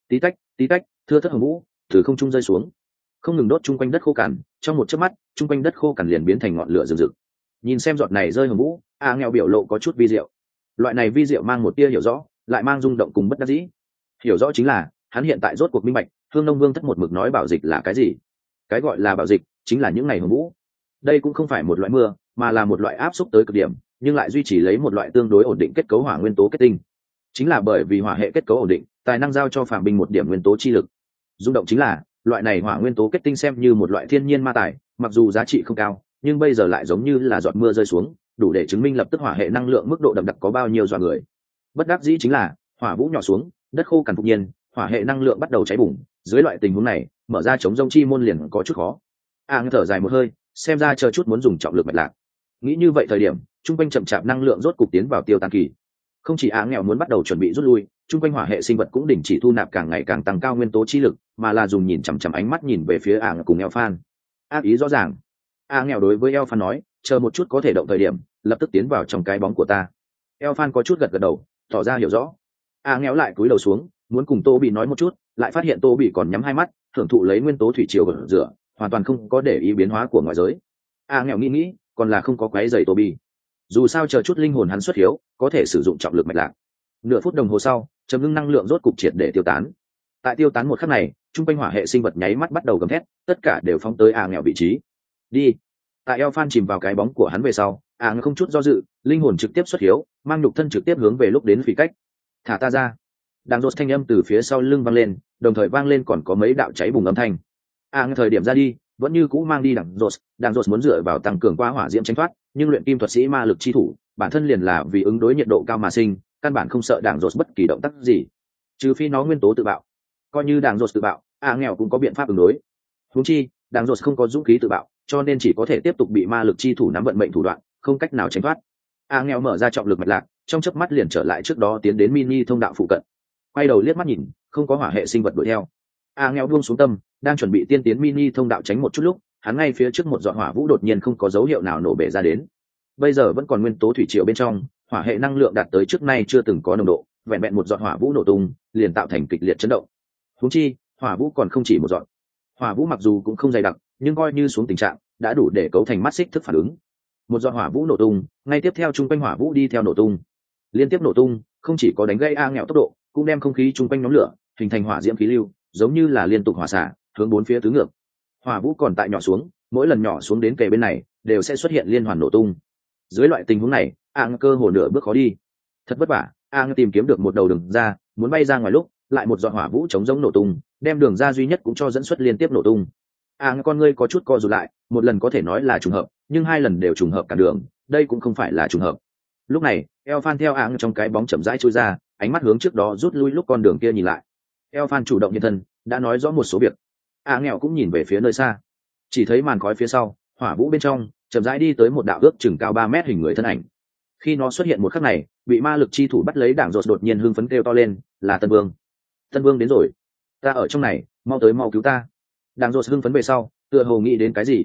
Tí tách, thưa thớt hồng vũ từ không trung rơi xuống, không ngừng đốt chung quanh đất khô cằn. Trong một chớp mắt, chung quanh đất khô cằn liền biến thành ngọn lửa rực rực. Nhìn xem giọt này rơi hồng vũ, nghèo biểu lộ có chút vi diệu. Loại này vi diệu mang một tia hiểu rõ, lại mang rung động cùng bất đắc dĩ. Hiểu rõ chính là hắn hiện tại rốt cuộc minh bạch, Hương Nông Vương thất một mực nói bảo dịch là cái gì. Cái gọi là bảo dịch chính là những ngày hồng vũ. Đây cũng không phải một loại mưa, mà là một loại áp xúc tới cực điểm, nhưng lại duy trì lấy một loại tương đối ổn định kết cấu hỏa nguyên tố kết tinh. Chính là bởi vì hỏa hệ kết cấu ổn định, tài năng giao cho phàm binh một điểm nguyên tố chi lực. Rung động chính là loại này hỏa nguyên tố kết tinh xem như một loại thiên nhiên ma tài, mặc dù giá trị không cao, nhưng bây giờ lại giống như là giọt mưa rơi xuống, đủ để chứng minh lập tức hỏa hệ năng lượng mức độ đậm đặc có bao nhiêu dọa người. Bất đắc dĩ chính là hỏa vũ nhỏ xuống, đất khô cằn phục nhiên, hỏa hệ năng lượng bắt đầu cháy bùng. Dưới loại tình huống này, mở ra chống rông chi môn liền có chút khó. Thở dài một hơi, xem ra chờ chút muốn dùng trọng lực mạch lạc. Nghĩ như vậy thời điểm, trung quanh chậm chạp năng lượng rốt cục tiến vào tiêu tan kỳ. Không chỉ nghèo muốn bắt đầu chuẩn bị rút lui, trung quanh hỏa hệ sinh vật cũng đình chỉ thu nạp càng ngày càng tăng cao nguyên tố chi lực, mà là dùng nhìn chằm chằm ánh mắt nhìn về phía cùng Elphan. Ác ý rõ ràng. Nghèo đối với Elphan nói, chờ một chút có thể động thời điểm, lập tức tiến vào trong cái bóng của ta. Elphan có chút gật gật đầu, tỏ ra hiểu rõ. Nghèo lại cúi đầu xuống, muốn cùng Tô Bị nói một chút, lại phát hiện Tô Bị còn nhắm hai mắt, thưởng thụ lấy nguyên tố thủy triều gợn rửa, hoàn toàn không có để ý biến hóa của ngoại giới. Nghèo nghĩ, còn là không có quấy rầy Tô Bị. Dù sao chờ chút linh hồn hắn xuất hiếu, có thể sử dụng trọng lực mạch lạc. Nửa phút đồng hồ sau, trầm ngưng năng lượng rốt cục triệt để tiêu tán. Tại tiêu tán một khắc này, trung quanh hỏa hệ sinh vật nháy mắt bắt đầu gầm thét, tất cả đều phóng tới nghèo vị trí. Đi. Tại Elphan chìm vào cái bóng của hắn về sau, nghèo không chút do dự, linh hồn trực tiếp xuất hiếu, mang nhục thân trực tiếp hướng về lúc đến phi cách. Thả ta ra. Đang rốt thanh âm từ phía sau lưng vang lên, đồng thời vang lên còn có mấy đạo cháy bùng âm thanh. Thời điểm ra đi, vẫn như cũ mang đi Đang rốt muốn dựa vào tăng cường qua hỏa diễm tránh thoát, nhưng luyện kim thuật sĩ ma lực chi thủ, bản thân liền là vì ứng đối nhiệt độ cao mà sinh, căn bản không sợ Đang rốt bất kỳ động tác gì, trừ phi nó nguyên tố tự bạo. Coi như Đang rốt tự bạo, nghèo cũng có biện pháp ứng đối. Huống chi, Đang rốt không có dũng khí tự bạo, cho nên chỉ có thể tiếp tục bị ma lực chi thủ nắm vận mệnh thủ đoạn, không cách nào tránh thoát. Nghèo mở ra trọng lực mạch lạc, trong chớp mắt liền trở lại trước đó tiến đến mini thông đạo phụ cận. Quay đầu liếc mắt nhìn, không có hỏa hệ sinh vật đuổi theo. Nghèo buông xuống tâm, đang chuẩn bị tiên tiến mini thông đạo tránh một chút lúc, hắn ngay phía trước một giọt hỏa vũ đột nhiên không có dấu hiệu nào nổ bể ra đến. Bây giờ vẫn còn nguyên tố thủy triều bên trong, hỏa hệ năng lượng đạt tới trước nay chưa từng có nồng độ, vẹn vẹn một giọt hỏa vũ nổ tung, liền tạo thành kịch liệt chấn động. Huống chi, hỏa vũ còn không chỉ một giọt. Hỏa vũ mặc dù cũng không dày đặc, nhưng coi như xuống tình trạng, đã đủ để cấu thành mắt xích thức phản ứng. Một giọt hỏa vũ nổ tung, ngay tiếp theo trung quanh hỏa vũ đi theo nổ tung. Liên tiếp nổ tung, không chỉ có đánh gây nghèo tốc độ, cũng đem không khí trung quanh nhóm lửa, hình thành hỏa diễm khí lưu, giống như là liên tục hỏa xả, hướng bốn phía tứ ngược. Hỏa vũ còn tại nhỏ xuống, mỗi lần nhỏ xuống đến kề bên này, đều sẽ xuất hiện liên hoàn nổ tung. Dưới loại tình huống này, cơ hồ nửa bước khó đi. Thật vất vả, tìm kiếm được một đầu đường ra, muốn bay ra ngoài lúc, lại một giọt hỏa vũ chống giống nổ tung, đem đường ra duy nhất cũng cho dẫn xuất liên tiếp nổ tung. Con ngươi có chút co rụt lại, một lần có thể nói là trùng hợp, nhưng hai lần đều trùng hợp cả đường, đây cũng không phải là trùng hợp. Lúc này, Elphan theo trong cái bóng chậm rãi trôi ra, ánh mắt hướng trước đó rút lui lúc con đường kia nhìn lại. Elphan chủ động nhân thân, đã nói rõ một số việc. Nghèo cũng nhìn về phía nơi xa, chỉ thấy màn khói phía sau, hỏa vũ bên trong, chậm rãi đi tới một đạo ước chừng cao 3 mét hình người thân ảnh. Khi nó xuất hiện một khắc này, bị ma lực chi thủ bắt lấy Đảng Rột đột nhiên hưng phấn kêu to lên, là Tân Vương. Tân Vương đến rồi, ta ở trong này, mau tới mau cứu ta. Đảng Rột hưng phấn về sau, tựa hồ nghĩ đến cái gì,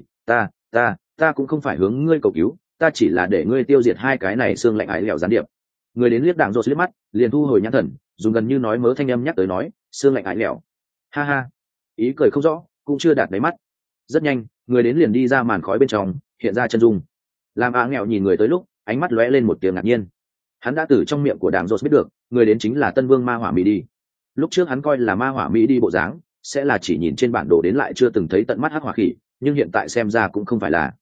ta cũng không phải hướng ngươi cầu cứu, ta chỉ là để ngươi tiêu diệt hai cái này xương lạnh ái lẹo gián điệp. Người đến liếc Đảng Rột liếc mắt, liền thu hồi nhãn thần, dùng gần như nói mớ thanh âm nhắc tới nói, xương lạnh ái lẹo. Ha ha, ý cười không rõ, cũng chưa đạt đáy mắt. Rất nhanh, người đến liền đi ra màn khói bên trong, hiện ra chân dung. Làm nghèo nhìn người tới lúc, ánh mắt lóe lên một tiếng ngạc nhiên. Hắn đã từ trong miệng của Đảng Rột biết được, người đến chính là Tân Vương Ma Hỏa Mỹ đi. Lúc trước hắn coi là Ma Hỏa Mỹ đi bộ dáng, sẽ là chỉ nhìn trên bản đồ đến lại chưa từng thấy tận mắt hắc hỏa khỉ, nhưng hiện tại xem ra cũng không phải là.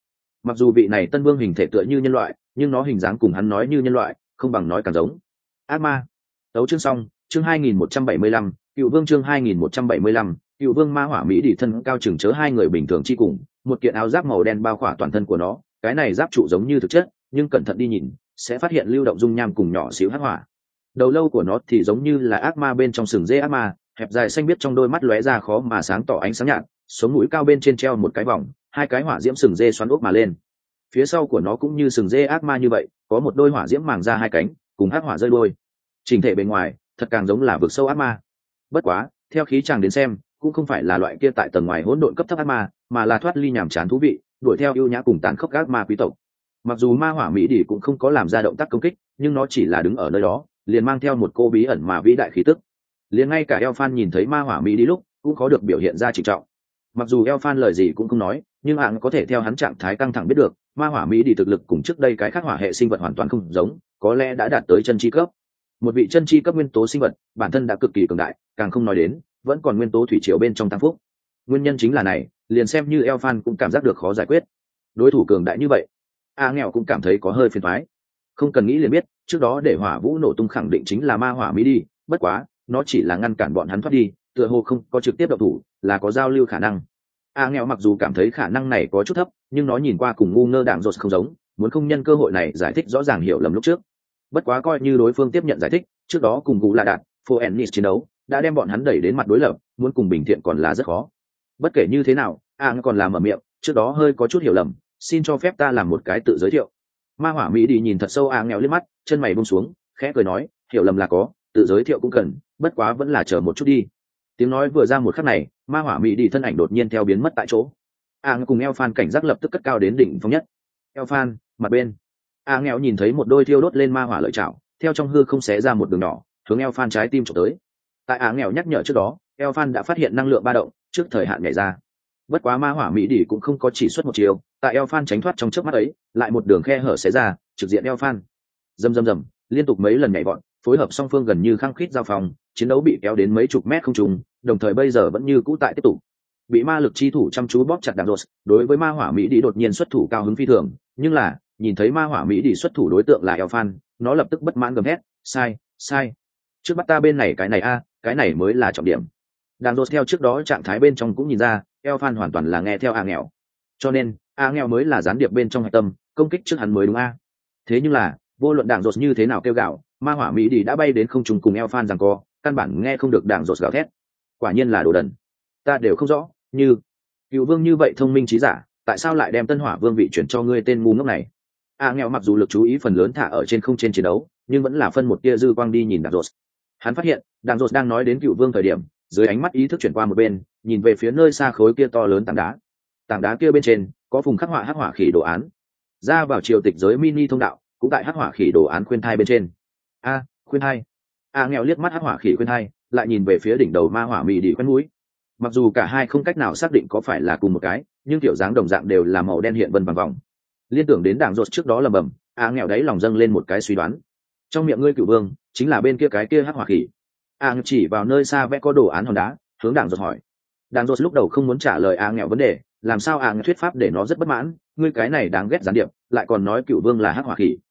Mặc dù vị này tân vương hình thể tựa như nhân loại, nhưng nó hình dáng cùng hắn nói như nhân loại, không bằng nói càng giống. Ác ma. Tấu chương xong, chương 2175, Cựu Vương chương 2175, Cựu Vương ma hỏa mỹ đỉ thân cao chừng chớ hai người bình thường chi cùng, một kiện áo giáp màu đen bao khỏa toàn thân của nó, cái này giáp trụ giống như thực chất, nhưng cẩn thận đi nhìn, sẽ phát hiện lưu động dung nham cùng nhỏ xíu hắc hỏa. Đầu lâu của nó thì giống như là ác ma bên trong sừng dê ác ma, hẹp dài xanh biếc trong đôi mắt lóe ra khó mà sáng tỏ ánh sáng nhạt, sống mũi cao bên trên treo một cái vòng, hai cái hỏa diễm sừng dê xoắn ốc mà lên. Phía sau của nó cũng như sừng dê ác ma như vậy, có một đôi hỏa diễm màng ra hai cánh, cùng hắc hỏa rơi đuôi. Trình thể bên ngoài, thật càng giống là vực sâu ác ma. Bất quá, theo khí chàng đến xem, cũng không phải là loại kia tại tầng ngoài hỗn độn cấp thấp ác ma, mà là thoát ly nhàm chán thú vị, đuổi theo ưu nhã cùng tàn khốc ác ma quý tộc. Mặc dù ma hỏa mỹ đỉ cũng không có làm ra động tác công kích, nhưng nó chỉ là đứng ở nơi đó, liền mang theo một cô bí ẩn mà vĩ đại khí tức. Liền ngay cả Elfan nhìn thấy ma hỏa mỹ đỉ lúc, cũng có được biểu hiện ra trịnh trọng. Mặc dù Elfan lời gì cũng không nói, nhưng hạng có thể theo hắn trạng thái căng thẳng biết được, ma hỏa mỹ đỉ thực lực cùng trước đây cái khác hỏa hệ sinh vật hoàn toàn không giống, có lẽ đã đạt tới chân chi cấp. Một vị chân chi cấp nguyên tố sinh vật, bản thân đã cực kỳ cường đại, càng không nói đến, vẫn còn nguyên tố thủy triều bên trong tăng phúc. Nguyên nhân chính là này, liền xem như Elfan cũng cảm giác được khó giải quyết. Đối thủ cường đại như vậy, nghèo cũng cảm thấy có hơi phiền toái. Không cần nghĩ liền biết, trước đó để hỏa vũ nổ tung khẳng định chính là ma hỏa mỹ đi, bất quá, nó chỉ là ngăn cản bọn hắn thoát đi, tựa hồ không có trực tiếp động thủ, là có giao lưu khả năng. Nghèo mặc dù cảm thấy khả năng này có chút thấp, nhưng nó nhìn qua cùng ngu ngơ đảng rột không giống, muốn không nhân cơ hội này giải thích rõ ràng hiểu lầm lúc trước. Bất quá coi như đối phương tiếp nhận giải thích, trước đó cùng Gù La Đạt, Phoenix chiến đấu, đã đem bọn hắn đẩy đến mặt đối lập, muốn cùng bình thiện còn là rất khó. Bất kể như thế nào, còn làm mở miệng, trước đó hơi có chút hiểu lầm, xin cho phép ta làm một cái tự giới thiệu. Ma hỏa mỹ đi nhìn thật sâu nghèo liếc mắt, chân mày buông xuống, khẽ cười nói, hiểu lầm là có, tự giới thiệu cũng cần, bất quá vẫn là chờ một chút đi. Tiếng nói vừa ra một khắc này, ma hỏa mỹ đi thân ảnh đột nhiên theo biến mất tại chỗ. Cùng Elfan cảnh giác lập tức cất cao đến đỉnh phong nhất. Elfan, mặt bên. Nghèo nhìn thấy một đôi thiêu đốt lên ma hỏa lợi chảo, theo trong hư không xé ra một đường nhỏ, hướng Elfan trái tim chụp tới. Tại nghèo nhắc nhở trước đó, Elfan đã phát hiện năng lượng ba động, trước thời hạn nhảy ra. Bất quá ma hỏa mỹ đỉ cũng không có chỉ xuất một chiều, tại Elfan tránh thoát trong chớp mắt ấy, lại một đường khe hở xé ra, trực diện Elfan. Rầm, liên tục mấy lần nhảy vọt, phối hợp song phương gần như khăng khít giao phòng, chiến đấu bị kéo đến mấy chục mét không trùng, đồng thời bây giờ vẫn như cũ tại tiếp tục. Bị ma lực chi thủ chăm chú bóp chặt đằng rột, đối với ma hỏa mỹ đỉ đột nhiên xuất thủ cao hứng phi thường, nhưng là, nhìn thấy ma hỏa mỹ đỉ xuất thủ đối tượng là Elfan, nó lập tức bất mãn gầm hét, sai. Trước bắt ta bên này cái này cái này mới là trọng điểm. Đằng rột theo trước đó trạng thái bên trong cũng nhìn ra, Elfan hoàn toàn là nghe theo nghèo. Cho nên, nghèo mới là gián điệp bên trong hạch tâm, công kích trước hắn mới đúng Thế nhưng là, vô luận đảng rột như thế nào kêu gào, ma hỏa mỹ đi đã bay đến không trùng cùng Elfan giằng co, căn bản nghe không được đảng rột gào thét. Quả nhiên là đồ đần. Ta đều không rõ, như Cựu Vương như vậy thông minh trí giả, tại sao lại đem Tân Hỏa Vương vị chuyển cho ngươi tên ngu ngốc này? Nghèo mặc dù lực chú ý phần lớn thả ở trên không trên chiến đấu, nhưng vẫn là phân một tia dư quang đi nhìn đảng rột. Hắn phát hiện, đảng rột đang nói đến Cựu Vương thời điểm, dưới ánh mắt ý thức chuyển qua một bên, nhìn về phía nơi xa khối kia to lớn tảng đá kia bên trên có vùng khắc họa hắc hỏa khỉ đồ án, ra vào triều tịch giới mini thông đạo cũng tại hắc hỏa khỉ đồ án khuyên thai bên trên. Khuyên thai. Nghèo liếc mắt hắc hỏa khỉ khuyên thai, lại nhìn về phía đỉnh đầu ma hỏa mì đi khoét mũi. Mặc dù cả hai không cách nào xác định có phải là cùng một cái, nhưng kiểu dáng đồng dạng đều là màu đen hiện vân bằng vòng. Liên tưởng đến đảng rột trước đó lầm bầm, nghèo đấy lòng dâng lên một cái suy đoán. Trong miệng ngươi Cựu Vương chính là bên kia cái kia hắc hỏa khỉ. Chỉ vào nơi xa vẽ có đồ án hòn đá, hướng đảng rột hỏi. Đảng rột lúc đầu không muốn trả lời nghèo vấn đề, làm sao thuyết pháp để nó rất bất mãn, ngươi cái này đáng ghét gián điệp, lại còn nói Cựu Vương là hắc hỏa khỉ.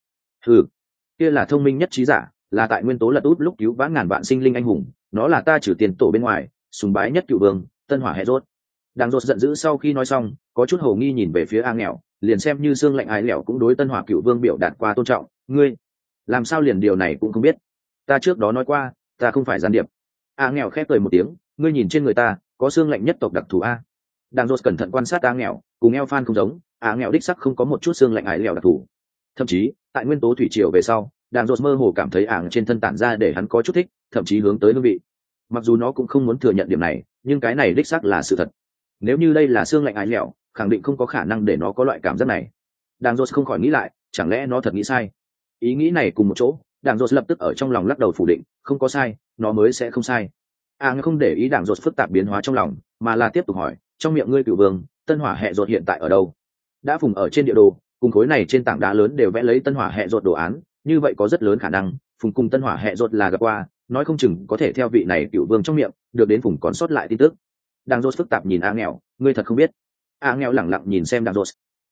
Kia là thông minh nhất trí giả, là tại nguyên tố lật út lúc cứu vãn ngàn vạn sinh linh anh hùng, nó là ta trừ tiền tổ bên ngoài sùng bái nhất Cựu Vương, Tân Hỏa hệ rốt. Đảng rột giận dữ sau khi nói xong, có chút hồ nghi nhìn về phía nghèo, liền xem như xương lạnh ái lẻo cũng đối Tân Hỏa Cựu Vương biểu đạt qua tôn trọng, ngươi làm sao liền điều này cũng không biết? Ta trước đó nói qua, ta không phải gián điệp. Nghèo khép cười một tiếng, ngươi nhìn trên người ta có xương lạnh nhất tộc đặc thù Đảng rột cẩn thận quan sát nghèo, cùng Elfan không giống, nghèo đích sắc không có một chút xương lạnh ái lẻo đặc thù. Thậm chí, tại nguyên tố thủy triều về sau, đảng rột mơ hồ cảm thấy trên thân tản ra để hắn có chút thích, thậm chí hướng tới hương vị. Mặc dù nó cũng không muốn thừa nhận điểm này, nhưng cái này đích xác là sự thật. Nếu như đây là xương lạnh ái lẻo, khẳng định không có khả năng để nó có loại cảm giác này. Đảng rột không khỏi nghĩ lại, chẳng lẽ nó thật nghĩ sai? Ý nghĩ này cùng một chỗ, đảng rột lập tức ở trong lòng lắc đầu phủ định, không có sai, nó mới sẽ không sai. Không để ý đảng rột phức tạp biến hóa trong lòng, mà là tiếp tục hỏi, trong miệng ngươi Cựu Vương, Tân Hỏa hệ rột hiện tại ở đâu? Đã phùng ở trên địa đồ, cùng khối này trên tảng đá lớn đều vẽ lấy Tân Hỏa hệ rột đồ án, như vậy có rất lớn khả năng phùng cùng Tân Hỏa hệ rột là gặp qua, nói không chừng có thể theo vị này Cựu Vương trong miệng được đến phùng còn sót lại tin tức. Đảng rột phức tạp nhìn nghèo, ngươi thật không biết? Nghèo lẳng lặng nhìn xem đảng rột.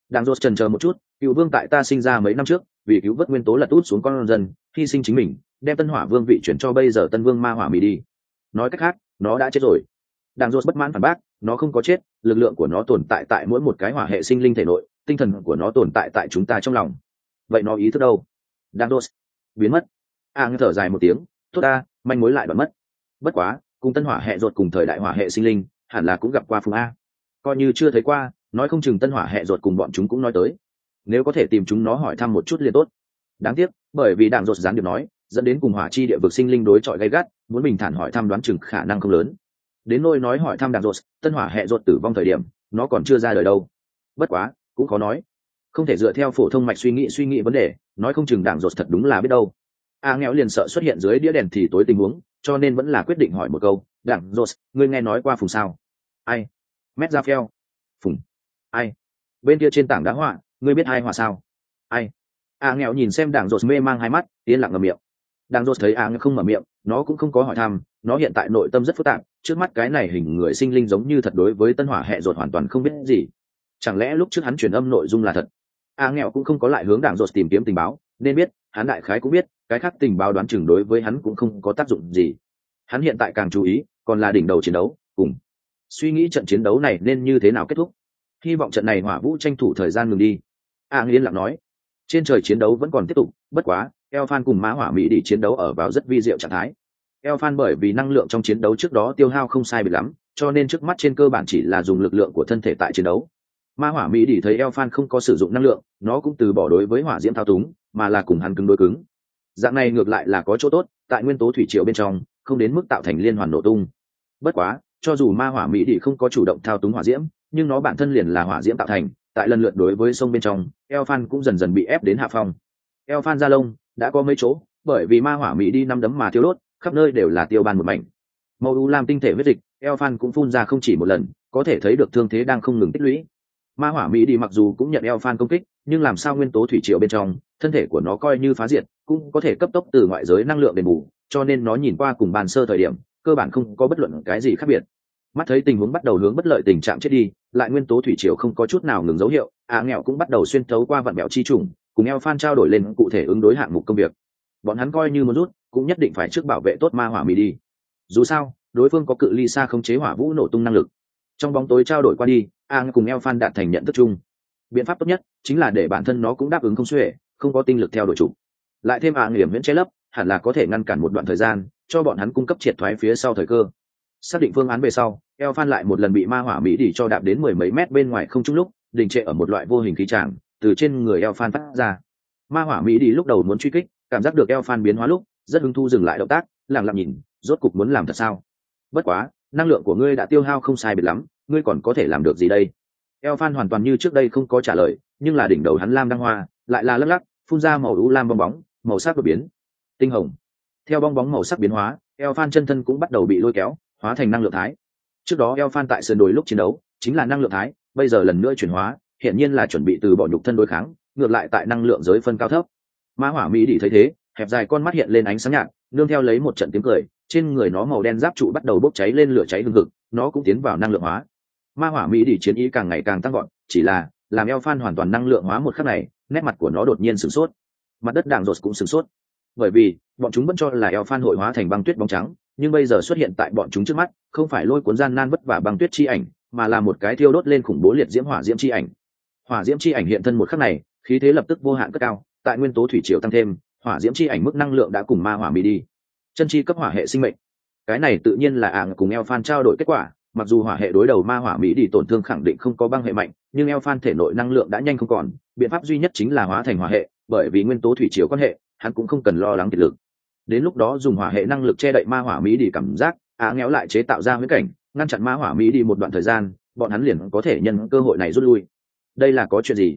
Đang rốt chần chờ một chút, cựu vương tại ta sinh ra mấy năm trước vì cứu vớt nguyên tố lật út xuống con dân, hy sinh chính mình, đem tân hỏa vương vị chuyển cho bây giờ tân vương ma hỏa mỹ đi. Nói cách khác, nó đã chết rồi. Đang rốt bất mãn phản bác, nó không có chết, lực lượng của nó tồn tại tại mỗi một cái hỏa hệ sinh linh thể nội, tinh thần của nó tồn tại tại chúng ta trong lòng. Vậy nó ý thức đâu? Đang rốt biến mất. Thở dài một tiếng, tốt ta, manh mối lại đoạn mất. Bất quá, cùng tân hỏa hệ ruột cùng thời đại hỏa hệ sinh linh, hẳn là cũng gặp qua Phùng A. Coi như chưa thấy qua, nói không chừng tân hỏa hệ ruột cùng bọn chúng cũng nói tới. Nếu có thể tìm chúng nó hỏi thăm một chút liền tốt. Đáng tiếc, bởi vì đảng ruột gián điệp nói, dẫn đến cùng hỏa chi địa vực sinh linh đối chọi gay gắt, muốn bình thản hỏi thăm đoán chừng khả năng không lớn. Đến nôi nói hỏi thăm đảng ruột, tân hỏa hệ ruột tử vong thời điểm, nó còn chưa ra đời đâu. Bất quá, cũng khó nói. Không thể dựa theo phổ thông mạch suy nghĩ vấn đề, nói không chừng đảng ruột thật đúng là biết đâu. Nghèo liền sợ xuất hiện dưới đĩa đèn thì tối tình huống, cho nên vẫn là quyết định hỏi một câu, đảng ruột, ngươi nghe nói qua Phùng sao? Ai? Mét ra phèo. Phùng. Ai? Bên kia trên tảng đá họa, ngươi biết ai họa sao? Ai? Nghèo nhìn xem đảng ruột mê mang hai mắt, yên lặng ngậm miệng. Đảng ruột thấy nghèo không mở miệng, nó cũng không có hỏi thăm, nó hiện tại nội tâm rất phức tạp, trước mắt cái này hình người sinh linh giống như thật đối với tân hỏa hệ ruột hoàn toàn không biết gì. Chẳng lẽ lúc trước hắn truyền âm nội dung là thật? Nghèo cũng không có lại hướng đảng ruột tìm kiếm tình báo, nên biết, hắn đại khái cũng biết, cái khác tình báo đoán chừng đối với hắn cũng không có tác dụng gì. Hắn hiện tại càng chú ý, còn là đỉnh đầu chiến đấu, cùng suy nghĩ trận chiến đấu này nên như thế nào kết thúc. Hy vọng trận này hỏa vũ tranh thủ thời gian ngừng đi. Yên lặng nói. Trên trời chiến đấu vẫn còn tiếp tục, bất quá, Elphan cùng Mã Hỏa Mỹ đi chiến đấu ở vào rất vi diệu trạng thái. Elphan bởi vì năng lượng trong chiến đấu trước đó tiêu hao không sai biệt lắm, cho nên trước mắt trên cơ bản chỉ là dùng lực lượng của thân thể tại chiến đấu. Mã Hỏa Mỹ đi thấy Elphan không có sử dụng năng lượng, nó cũng từ bỏ đối với hỏa diễm thao túng, mà là cùng hắn cứng đối cứng. Dạng này ngược lại là có chỗ tốt, tại nguyên tố thủy triều bên trong, không đến mức tạo thành liên hoàn nổ tung. Bất quá, cho dù Ma Hỏa Mỹ đi không có chủ động thao túng hỏa diễm, nhưng nó bản thân liền là hỏa diễm tạo thành, tại lần lượt đối với sông bên trong, Elphan cũng dần dần bị ép đến hạ phong. Elphan ra lông đã có mấy chỗ, bởi vì Ma Hỏa Mỹ đi năm đấm mà thiêu đốt, khắp nơi đều là tiêu ban một mảnh. Màu u lam tinh thể huyết dịch, Elphan cũng phun ra không chỉ một lần, có thể thấy được thương thế đang không ngừng tích lũy. Ma Hỏa Mỹ đi mặc dù cũng nhận Elphan công kích, nhưng làm sao nguyên tố thủy triều bên trong, thân thể của nó coi như phá diệt, cũng có thể cấp tốc từ ngoại giới năng lượng đền bù, cho nên nó nhìn qua cùng bàn sơ thời điểm, cơ bản không có bất luận cái gì khác biệt. Mắt thấy tình huống bắt đầu hướng bất lợi tình trạng chết đi, lại nguyên tố thủy triều không có chút nào ngừng dấu hiệu, nghèo cũng bắt đầu xuyên thấu qua vận mẹo chi trùng, cùng Elphan trao đổi lên cụ thể ứng đối hạng mục công việc. Bọn hắn coi như muốn rút, cũng nhất định phải trước bảo vệ tốt Ma Hỏa Mỹ đi. Dù sao, đối phương có cự ly xa khống chế hỏa vũ nổ tung năng lực. Trong bóng tối trao đổi qua đi, cùng Elphan đạt thành nhận thức chung. Biện pháp tốt nhất chính là để bản thân nó cũng đáp ứng không xuể, không có tinh lực theo đuổi chủ. Lại thêm nghiễm viễn che lấp, hẳn là có thể ngăn cản một đoạn thời gian, cho bọn hắn cung cấp triệt thoái phía sau thời cơ. Xác định phương án về sau, Elphan lại một lần bị Ma Hỏa Mỹ đi cho đạp đến mười mấy mét bên ngoài không trung lúc, đình trệ ở một loại vô hình khí tràng, từ trên người Elphan phát ra. Ma Hỏa Mỹ đi lúc đầu muốn truy kích, cảm giác được Elphan biến hóa lúc, rất hứng thu dừng lại động tác, lặng lặng nhìn, rốt cục muốn làm thật sao? Bất quá, năng lượng của ngươi đã tiêu hao không sai biệt lắm, ngươi còn có thể làm được gì đây? Elphan hoàn toàn như trước đây không có trả lời, nhưng là đỉnh đầu hắn lam đăng hoa, lại là lắc lắc, phun ra màu u lam bong bóng, màu sắc đột biến, tinh hồng. Theo bong bóng màu sắc biến hóa, Elphan chân thân cũng bắt đầu bị lôi kéo, hóa thành năng lượng thái. Trước đó Elphan tại sườn đồi lúc chiến đấu, chính là năng lượng thái, bây giờ lần nữa chuyển hóa, hiện nhiên là chuẩn bị từ bỏ nhục thân đối kháng, ngược lại tại năng lượng giới phân cao thấp. Ma Hỏa Mỹ đi thấy thế, hẹp dài con mắt hiện lên ánh sáng nhạt, nương theo lấy một trận tiếng cười, trên người nó màu đen giáp trụ bắt đầu bốc cháy lên lửa cháy hừng hực, nó cũng tiến vào năng lượng hóa. Ma Hỏa Mỹ đi chiến ý càng ngày càng tăng vọt, chỉ là làm Elphan hoàn toàn năng lượng hóa một khắc này, nét mặt của nó đột nhiên sửng sốt. Mặt đất đàng rột cũng sửng sốt, bởi vì bọn chúng vẫn cho là Elphan hội hóa thành băng tuyết bóng trắng, nhưng bây giờ xuất hiện tại bọn chúng trước mắt, không phải lôi cuốn gian nan vất vả băng tuyết chi ảnh, mà là một cái thiêu đốt lên khủng bố liệt diễm hỏa diễm chi ảnh. Hỏa diễm chi ảnh hiện thân một khắc này, khí thế lập tức vô hạn cất cao, tại nguyên tố thủy triều tăng thêm, hỏa diễm chi ảnh mức năng lượng đã cùng Ma Hỏa Mỹ đi chân chi cấp hỏa hệ sinh mệnh. Cái này tự nhiên là cùng Elphan trao đổi kết quả, mặc dù hỏa hệ đối đầu Ma Hỏa Mỹ đi tổn thương khẳng định không có băng hệ mạnh, nhưng Elphan thể nội năng lượng đã nhanh không còn, biện pháp duy nhất chính là hóa thành hỏa hệ, bởi vì nguyên tố thủy triều quan hệ, hắn cũng không cần lo lắng kiệt lực. Đến lúc đó dùng hỏa hệ năng lực che đậy Ma Hỏa Mỹ đi cảm giác, nghéo lại chế tạo ra huyễn cảnh, ngăn chặn Ma Hỏa Mỹ đi một đoạn thời gian, bọn hắn liền có thể nhân cơ hội này rút lui. Đây là có chuyện gì?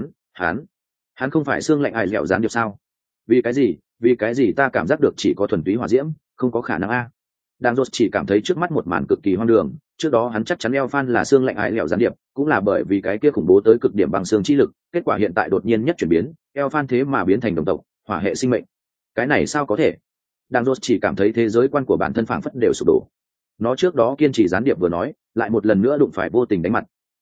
Hắn không phải xương lạnh ải dẻo gián điệp sao? Vì cái gì ta cảm giác được chỉ có thuần túy hỏa diễm, không có khả năng a. Đang rốt chỉ cảm thấy trước mắt một màn cực kỳ hoang đường, trước đó hắn chắc chắn Elphan là xương lạnh ải dẻo gián điệp, cũng là bởi vì cái kia khủng bố tới cực điểm bằng xương chi lực, kết quả hiện tại đột nhiên nhất chuyển biến, Elphan thế mà biến thành đồng tộc, hỏa hệ sinh mệnh. Cái này sao có thể? Đang rốt chỉ cảm thấy thế giới quan của bản thân phảng phất đều sụp đổ. Nó trước đó kiên trì gián điệp vừa nói, lại một lần nữa đụng phải vô tình đánh mặt.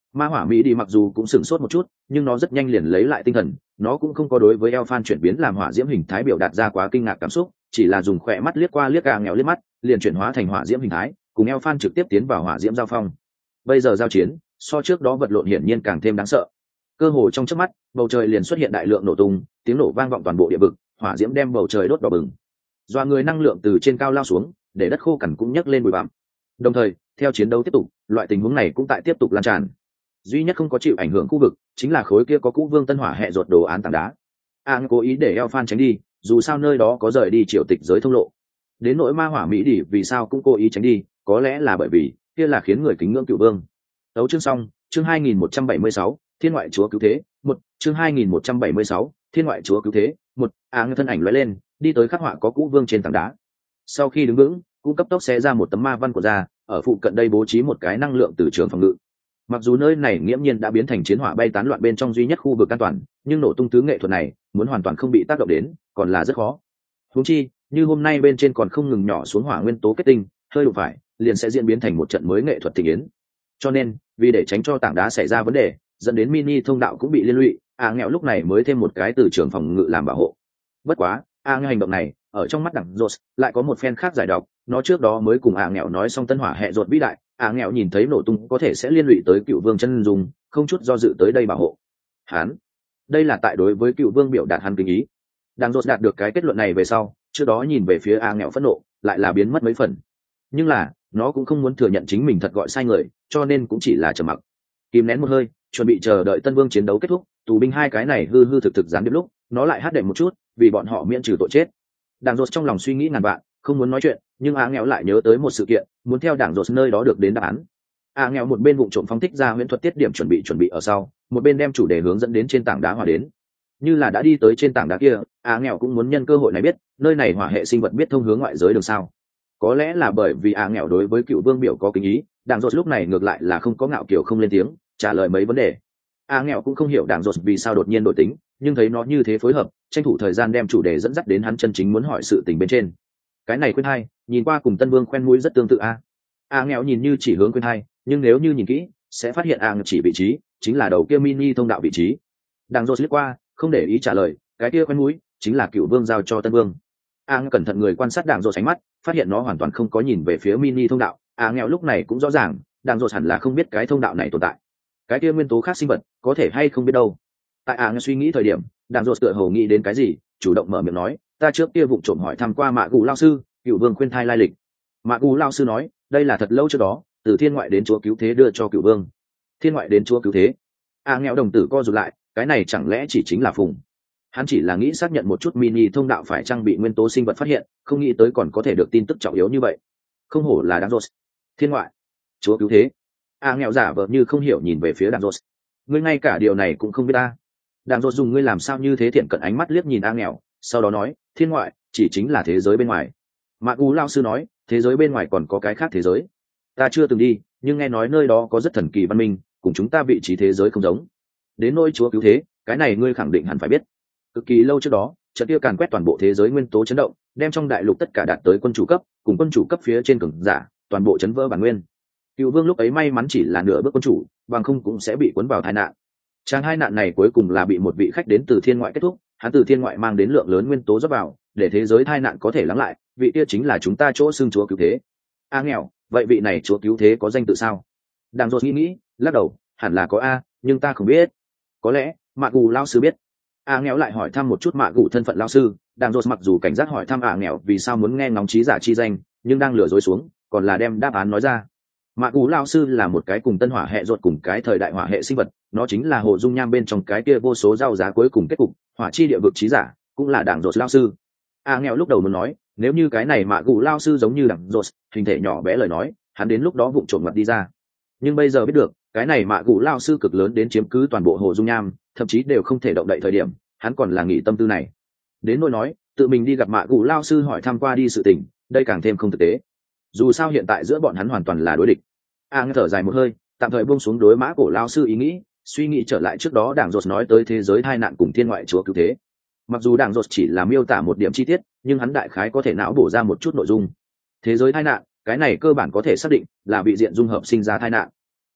Ma hỏa mỹ đi mặc dù cũng sửng sốt một chút, nhưng nó rất nhanh liền lấy lại tinh thần. Nó cũng không có đối với Elphan chuyển biến làm hỏa diễm hình thái biểu đạt ra quá kinh ngạc cảm xúc, chỉ là dùng khỏe mắt liếc qua liếc gà nghèo liếc mắt, liền chuyển hóa thành hỏa diễm hình thái, cùng Elphan trực tiếp tiến vào hỏa diễm giao phong. Bây giờ giao chiến, so trước đó vật lộn hiển nhiên càng thêm đáng sợ. Cơ hồ trong chớp mắt, bầu trời liền xuất hiện đại lượng nổ tung, tiếng nổ vang vọng toàn bộ địa vực, hỏa diễm đem bầu trời đốt đỏ bừng. Doa người năng lượng từ trên cao lao xuống, để đất khô cằn cũng nhấc lên bụi bặm. Đồng thời, theo chiến đấu tiếp tục, loại tình huống này cũng tại tiếp tục lan tràn. Duy nhất không có chịu ảnh hưởng khu vực chính là khối kia có cũ vương tân hỏa hệ ruột đồ án tảng đá. Cố ý để Elphan tránh đi, dù sao nơi đó có rời đi triều tịch giới thông lộ. Đến nỗi ma hỏa mỹ đỉ vì sao cũng cố ý tránh đi, có lẽ là bởi vì kia là khiến người kính ngưỡng cựu vương. Tấu chương xong, chương 2176, Thiên ngoại chúa cứu thế, một chương 2176, Thiên ngoại chúa cứu thế, một thân ảnh lóe lên, đi tới khắc họa có cũ vương trên tảng đá. Sau khi đứng vững, cũng cấp tốc xé ra một tấm ma văn của ra, ở phụ cận đây bố trí một cái năng lượng từ trường phòng ngự. Mặc dù nơi này nghiễm nhiên đã biến thành chiến hỏa bay tán loạn bên trong duy nhất khu vực an toàn, nhưng nổ tung tứ nghệ thuật này muốn hoàn toàn không bị tác động đến còn là rất khó. Huống chi như hôm nay bên trên còn không ngừng nhỏ xuống hỏa nguyên tố kết tinh, hơi đụng phải liền sẽ diễn biến thành một trận mới nghệ thuật tình yến. Cho nên vì để tránh cho tảng đá xảy ra vấn đề, dẫn đến mini thông đạo cũng bị liên lụy, nghèo lúc này mới thêm một cái từ trường phòng ngự làm bảo hộ. Bất quá nghèo hành động này ở trong mắt đẳng rột lại có một phen khác giải độc. Nó trước đó mới cùng nghèo nói xong tân hỏa hệ rột vĩ đại, nghèo nhìn thấy nổ tung có thể sẽ liên lụy tới cựu vương chân dùng, không chút do dự tới đây bảo hộ hắn. Đây là tại đối với cựu vương biểu đạt hắn kính ý. Đẳng rột đạt được cái kết luận này về sau, trước đó nhìn về phía nghèo phẫn nộ lại là biến mất mấy phần, nhưng là nó cũng không muốn thừa nhận chính mình thật gọi sai người, cho nên cũng chỉ là trầm mặc, kìm nén một hơi, chuẩn bị chờ đợi tân vương chiến đấu kết thúc, tù binh hai cái này hư hư thực thực gián điệp lúc nó lại hát đệm một chút, vì bọn họ miễn trừ tội chết. Đảng rột trong lòng suy nghĩ ngàn vạn, không muốn nói chuyện, nhưng nghèo lại nhớ tới một sự kiện, muốn theo đảng rột nơi đó được đến đáp án. Nghèo một bên vụng trộm phóng thích ra huyễn thuật tiết điểm chuẩn bị ở sau, một bên đem chủ đề hướng dẫn đến trên tảng đá hỏa đến. Như là đã đi tới trên tảng đá kia, nghèo cũng muốn nhân cơ hội này biết nơi này hỏa hệ sinh vật biết thông hướng ngoại giới đường sao. Có lẽ là bởi vì nghèo đối với cựu vương biểu có kính ý, đảng rột lúc này ngược lại là không có ngạo kiểu không lên tiếng trả lời mấy vấn đề. Nghèo cũng không hiểu đảng rột vì sao đột nhiên đổi tính, nhưng thấy nó như thế phối hợp, tranh thủ thời gian đem chủ đề dẫn dắt đến hắn chân chính muốn hỏi sự tình bên trên. Cái này khuyên hai nhìn qua cùng tân vương khoen mũi rất tương tự nghèo nhìn như chỉ hướng khuyên hai, nhưng nếu như nhìn kỹ sẽ phát hiện chỉ vị trí chính là đầu kia mini thông đạo vị trí. Đảng rột liếc qua không để ý trả lời, cái kia khoen mũi chính là cựu vương giao cho tân vương. Cẩn thận người quan sát đảng rột ánh mắt, phát hiện nó hoàn toàn không có nhìn về phía mini thông đạo. Nghèo lúc này cũng rõ ràng đảng rột hẳn là không biết cái thông đạo này tồn tại, cái kia nguyên tố khác sinh vật có thể hay không biết đâu. Tại nghèo suy nghĩ thời điểm, đảng rột tựa hồ nghĩ đến cái gì, chủ động mở miệng nói, ta trước kia vụng trộm hỏi thăm qua mạ gù lao sư, cựu vương khuyên thai lai lịch. Mạ gù lao sư nói đây là thật lâu trước đó từ thiên ngoại đến chúa cứu thế đưa cho cựu vương. Thiên ngoại đến chúa cứu thế? Nghèo đồng tử co rụt lại, cái này chẳng lẽ chỉ chính là phùng? Hắn chỉ là nghĩ xác nhận một chút mini thông đạo phải trang bị nguyên tố sinh vật phát hiện, không nghĩ tới còn có thể được tin tức trọng yếu như vậy. Không hổ là đảng rột. Thiên ngoại chúa cứu thế? nghèo giả vờ như không hiểu nhìn về phía đảng rột. Ngươi ngay cả điều này cũng không biết ta? Đảng rột dùng ngươi làm sao như thế thiện cận ánh mắt liếc nhìn nghèo, sau đó nói, thiên ngoại chỉ chính là thế giới bên ngoài. Mạc Ú lao sư nói, thế giới bên ngoài còn có cái khác thế giới. Ta chưa từng đi, nhưng nghe nói nơi đó có rất thần kỳ văn minh, cùng chúng ta vị trí thế giới không giống. Đến nỗi chúa cứu thế, cái này ngươi khẳng định hẳn phải biết. Cực kỳ lâu trước đó, trận kia càn quét toàn bộ thế giới nguyên tố chấn động, đem trong đại lục tất cả đạt tới quân chủ cấp, cùng quân chủ cấp phía trên cường giả, toàn bộ chấn vỡ bản nguyên. Cựu vương lúc ấy may mắn chỉ là nửa bước quân chủ, bằng không cũng sẽ bị cuốn vào tai nạn. Tràng hai nạn này cuối cùng là bị một vị khách đến từ thiên ngoại kết thúc, hắn từ thiên ngoại mang đến lượng lớn nguyên tố rót vào, để thế giới tai nạn có thể lắng lại, vị kia chính là chúng ta chỗ xưng chúa cứu thế. Nghèo, vậy vị này chúa cứu thế có danh tự sao? Đang rột nghĩ, lắc đầu, hẳn là có nhưng ta không biết. Có lẽ Mạc Gù lao sư biết. Nghèo lại hỏi thăm một chút Mạc Gù thân phận lao sư. Đang rột mặc dù cảnh giác hỏi thăm nghèo vì sao muốn nghe ngóng trí giả chi danh, nhưng đang lừa dối xuống, còn là đem đáp án nói ra. Mạc Gù lao sư là một cái cùng tân hỏa hệ rột cùng cái thời đại hỏa hệ sinh vật, nó chính là hồ dung nham bên trong cái kia vô số giao giá cuối cùng kết cục, hỏa chi địa vực trí giả, cũng là đảng rột lao sư. Nghèo lúc đầu muốn nói, nếu như cái này Mạc Gù lao sư giống như đảng rột, hình thể nhỏ bé lời nói, hắn đến lúc đó vụng trộm mặt đi ra. Nhưng bây giờ biết được, cái này Mạc Gù lao sư cực lớn đến chiếm cứ toàn bộ hồ dung nham, thậm chí đều không thể động đậy thời điểm, hắn còn là nghĩ tâm tư này. Đến nỗi nói tự mình đi gặp Mạc Gù lao sư hỏi thăm qua đi sự tình, đây càng thêm không thực tế. Dù sao hiện tại giữa bọn hắn hoàn toàn là đối địch. Thở dài một hơi, tạm thời buông xuống đối Mã Cổ lao sư ý nghĩ, suy nghĩ trở lại trước đó đảng rột nói tới thế giới tai nạn cùng thiên ngoại chúa cứu thế. Mặc dù đảng rột chỉ là miêu tả một điểm chi tiết, nhưng hắn đại khái có thể não bổ ra một chút nội dung. Thế giới tai nạn, cái này cơ bản có thể xác định là bị diện dung hợp sinh ra tai nạn.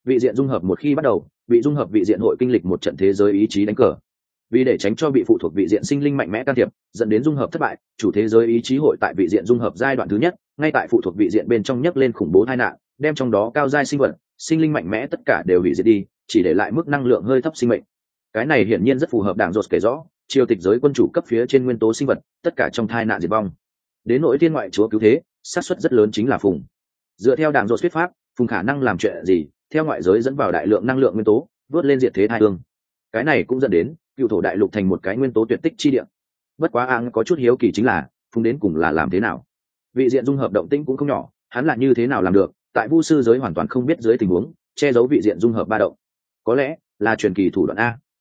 vị diện dung hợp một khi bắt đầu, bị dung hợp vị diện hội kinh lịch một trận thế giới ý chí đánh cờ. Vì để tránh cho bị phụ thuộc vị diện sinh linh mạnh mẽ can thiệp, dẫn đến dung hợp thất bại, chủ thế giới ý chí hội tại vị diện dung hợp giai đoạn thứ nhất, ngay tại phụ thuộc vị diện bên trong nhấc lên khủng bố tai nạn, đem trong đó cao giai sinh vật, sinh linh mạnh mẽ tất cả đều hủy diệt đi, chỉ để lại mức năng lượng hơi thấp sinh mệnh. Cái này hiển nhiên rất phù hợp đảng rột kể rõ, triều tịch giới quân chủ cấp phía trên nguyên tố sinh vật, tất cả trong tai nạn diệt vong. Đến nỗi thiên ngoại chúa cứu thế, xác suất rất lớn chính là Phùng. Dựa theo đảng rột thuyết pháp, Phùng khả năng làm chuyện gì, theo ngoại giới dẫn vào đại lượng năng lượng nguyên tố, vớt lên diệt thế tai ương. Cái này cũng dẫn đến cựu thổ đại lục thành một cái nguyên tố tuyệt tích chi địa. Bất quá Ang có chút hiếu kỳ chính là Phùng đến cùng là làm thế nào. Vị diện dung hợp động tĩnh cũng không nhỏ, hắn là như thế nào làm được, tại vu sư giới hoàn toàn không biết dưới tình huống che giấu vị diện dung hợp ba động. Có lẽ là truyền kỳ thủ đoạn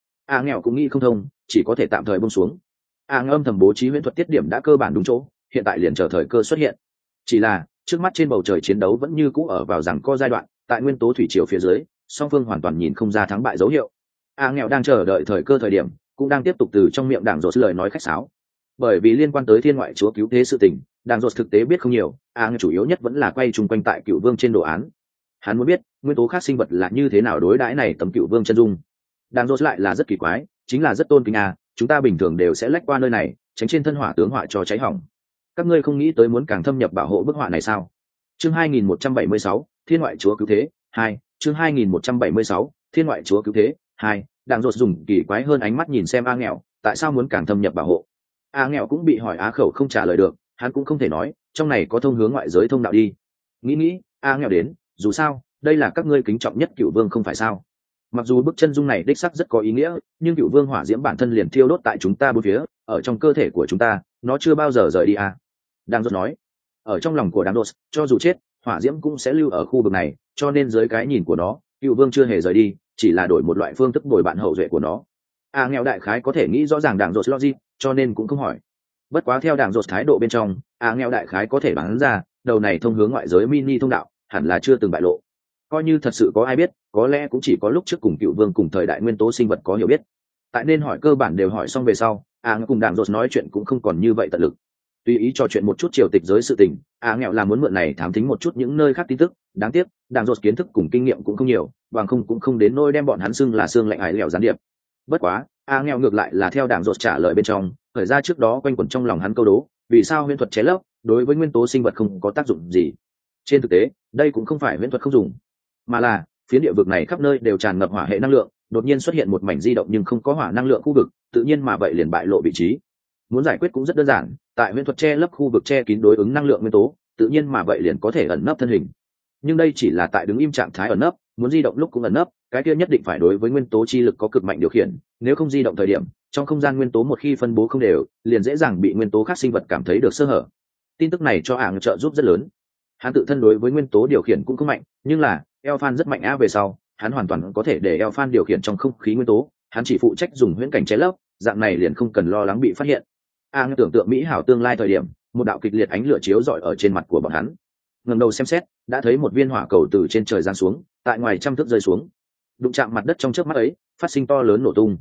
a nghèo cũng nghĩ không thông, chỉ có thể tạm thời buông xuống. Âm thầm bố trí huyễn thuật tiết điểm đã cơ bản đúng chỗ, hiện tại liền chờ thời cơ xuất hiện. Chỉ là trước mắt trên bầu trời chiến đấu vẫn như cũ ở vào rằng co giai đoạn, tại nguyên tố thủy triều phía dưới, song phương hoàn toàn nhìn không ra thắng bại dấu hiệu. Nghèo đang chờ đợi thời cơ thời điểm, cũng đang tiếp tục từ trong miệng đảng rột lời nói khách sáo. Bởi vì liên quan tới thiên ngoại chúa cứu thế sự tình, đảng rột thực tế biết không nhiều, chủ yếu nhất vẫn là quay chung quanh tại cựu vương trên đồ án. Hắn muốn biết nguyên tố khác sinh vật là như thế nào đối đãi này tấm cựu vương chân dung. Đảng rột lại là rất kỳ quái, chính là rất tôn kính chúng ta bình thường đều sẽ lách qua nơi này, tránh trên thân hỏa tướng họa cho cháy hỏng. Các ngươi không nghĩ tới muốn càng thâm nhập bảo hộ bức họa này sao? Chương 2176, Thiên ngoại chúa cứu thế 2, chương 2176, Thiên ngoại chúa cứu thế 2. Đảng rột dùng kỳ quái hơn ánh mắt nhìn xem nghèo, tại sao muốn càng thâm nhập bảo hộ. Nghèo cũng bị hỏi á khẩu không trả lời được, hắn cũng không thể nói trong này có thông hướng ngoại giới thông đạo đi. Nghĩ nghèo đến, dù sao đây là các ngươi kính trọng nhất cựu vương không phải sao? Mặc dù bức chân dung này đích sắc rất có ý nghĩa, nhưng cựu vương hỏa diễm bản thân liền thiêu đốt tại chúng ta bốn phía, ở trong cơ thể của chúng ta, nó chưa bao giờ rời đi Đảng rột nói. Ở trong lòng của đảng rột, cho dù chết, hỏa diễm cũng sẽ lưu ở khu vực này, cho nên dưới cái nhìn của nó, cựu vương chưa hề rời đi, chỉ là đổi một loại phương thức bồi bạn hậu duệ của nó. Nghèo đại khái có thể nghĩ rõ ràng đảng rột logic, cho nên cũng không hỏi. Bất quá theo đảng rột thái độ bên trong, nghèo đại khái có thể đoán ra, đầu này thông hướng ngoại giới mini thông đạo, hẳn là chưa từng bại lộ. Coi như thật sự có ai biết, có lẽ cũng chỉ có lúc trước cùng cựu vương cùng thời đại nguyên tố sinh vật có hiểu biết. Tại nên hỏi cơ bản đều hỏi xong về sau, cùng đảng rột nói chuyện cũng không còn như vậy tận lực. Tùy ý trò chuyện một chút triều tịch giới sự tình, nghèo là muốn mượn này thám thính một chút những nơi khác tin tức. Đáng tiếc đảng rột kiến thức cùng kinh nghiệm cũng không nhiều, bằng không cũng không đến nôi đem bọn hắn xưng là xương lạnh ải lẻo gián điệp. Bất quá nghèo ngược lại là theo đảng rột trả lời bên trong, thời ra trước đó quanh quẩn trong lòng hắn câu đố, vì sao huyễn thuật chế lấp đối với nguyên tố sinh vật không có tác dụng gì. Trên thực tế đây cũng không phải huyễn thuật không dùng, mà là phiến địa vực này khắp nơi đều tràn ngập hỏa hệ năng lượng, đột nhiên xuất hiện một mảnh di động nhưng không có hỏa năng lượng khu vực, tự nhiên mà vậy liền bại lộ vị trí. Muốn giải quyết cũng rất đơn giản, tại huyễn thuật che lấp khu vực che kín đối ứng năng lượng nguyên tố, tự nhiên mà vậy liền có thể ẩn nấp thân hình. Nhưng đây chỉ là tại đứng im trạng thái ẩn nấp, muốn di động lúc cũng ẩn nấp, cái kia nhất định phải đối với nguyên tố chi lực có cực mạnh điều khiển, nếu không di động thời điểm trong không gian nguyên tố một khi phân bố không đều, liền dễ dàng bị nguyên tố khác sinh vật cảm thấy được sơ hở. Tin tức này cho trợ giúp rất lớn. Hắn tự thân đối với nguyên tố điều khiển cũng không mạnh, nhưng là Elphan rất mạnh về sau, hắn hoàn toàn có thể để Elphan điều khiển trong không khí nguyên tố, hắn chỉ phụ trách dùng huyễn cảnh che lấp, dạng này liền không cần lo lắng bị phát hiện. Tưởng tượng mỹ hảo tương lai thời điểm, một đạo kịch liệt ánh lửa chiếu rọi ở trên mặt của bọn hắn. Ngẩng đầu xem xét, đã thấy một viên hỏa cầu từ trên trời giáng xuống, tại ngoài trăm thước rơi xuống, đụng chạm mặt đất trong chớp mắt ấy, phát sinh to lớn nổ tung.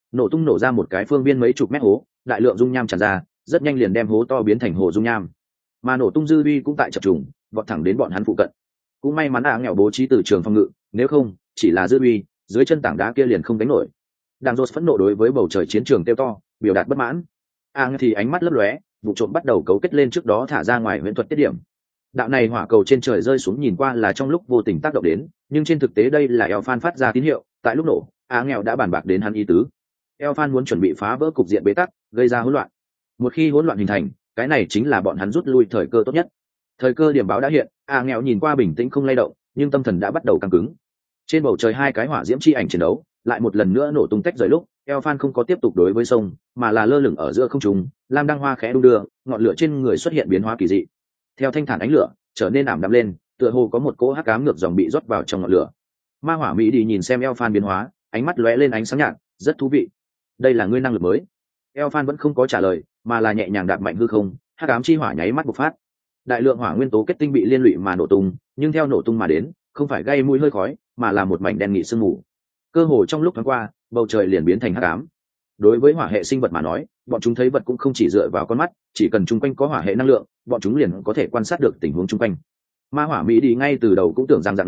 Nổ ra một cái phương viên mấy chục mét hố, đại lượng dung nham tràn ra, rất nhanh liền đem hố to biến thành hồ dung nham. Mà nổ tung dư uy cũng tại chập trùng, vọt thẳng đến bọn hắn phụ cận. Cũng may mắn nghèo bố trí từ trường phòng ngự, nếu không, chỉ là dư uy, dưới chân tảng đá kia liền không đánh nổi. Đảng rột phẫn nộ đối với bầu trời chiến trường kêu to, biểu đạt bất mãn. Thì ánh mắt lấp lóe, vụ trộm bắt đầu cấu kết lên trước đó thả ra ngoài huyễn thuật tiết điểm. Đạo này hỏa cầu trên trời rơi xuống nhìn qua là trong lúc vô tình tác động đến, nhưng trên thực tế đây là Elphan phát ra tín hiệu, tại lúc nổ, nghèo đã bàn bạc đến hắn ý tứ. Elphan muốn chuẩn bị phá vỡ cục diện bế tắc, gây ra hỗn loạn. Một khi hỗn loạn hình thành, cái này chính là bọn hắn rút lui thời cơ tốt nhất. Thời cơ điểm báo đã hiện, nghèo nhìn qua bình tĩnh không lay động, nhưng tâm thần đã bắt đầu căng cứng. Trên bầu trời hai cái hỏa diễm chi ảnh chiến đấu, lại một lần nữa nổ tung tách rời lúc, Elphan không có tiếp tục đối với sông, mà là lơ lửng ở giữa không trung, lam đăng hoa khẽ đung đưa, ngọn lửa trên người xuất hiện biến hóa kỳ dị. Theo thanh thản ánh lửa trở nên ảm đạm lên, tựa hồ có một cỗ hắc ám ngược dòng bị rót vào trong ngọn lửa. Ma hỏa mỹ đi nhìn xem Elphan biến hóa, ánh mắt lóe lên ánh sáng nhạt, rất thú vị. Đây là ngươi năng lực mới. Elphan vẫn không có trả lời, mà là nhẹ nhàng đạp mạnh hư không, hắc ám chi hỏa nháy mắt bộc phát. Đại lượng hỏa nguyên tố kết tinh bị liên lụy mà nổ tung, nhưng theo nổ tung mà đến, không phải gây mũi hơi khói, mà là một mảnh đen nghị sương mù. Cơ hồ trong lúc thoáng qua, bầu trời liền biến thành hắc ám. Đối với hỏa hệ sinh vật mà nói, bọn chúng thấy vật cũng không chỉ dựa vào con mắt, chỉ cần chung quanh có hỏa hệ năng lượng, bọn chúng liền có thể quan sát được tình huống chung quanh. Ma hỏa mỹ đi ngay từ đầu cũng tưởng rằng dạng này,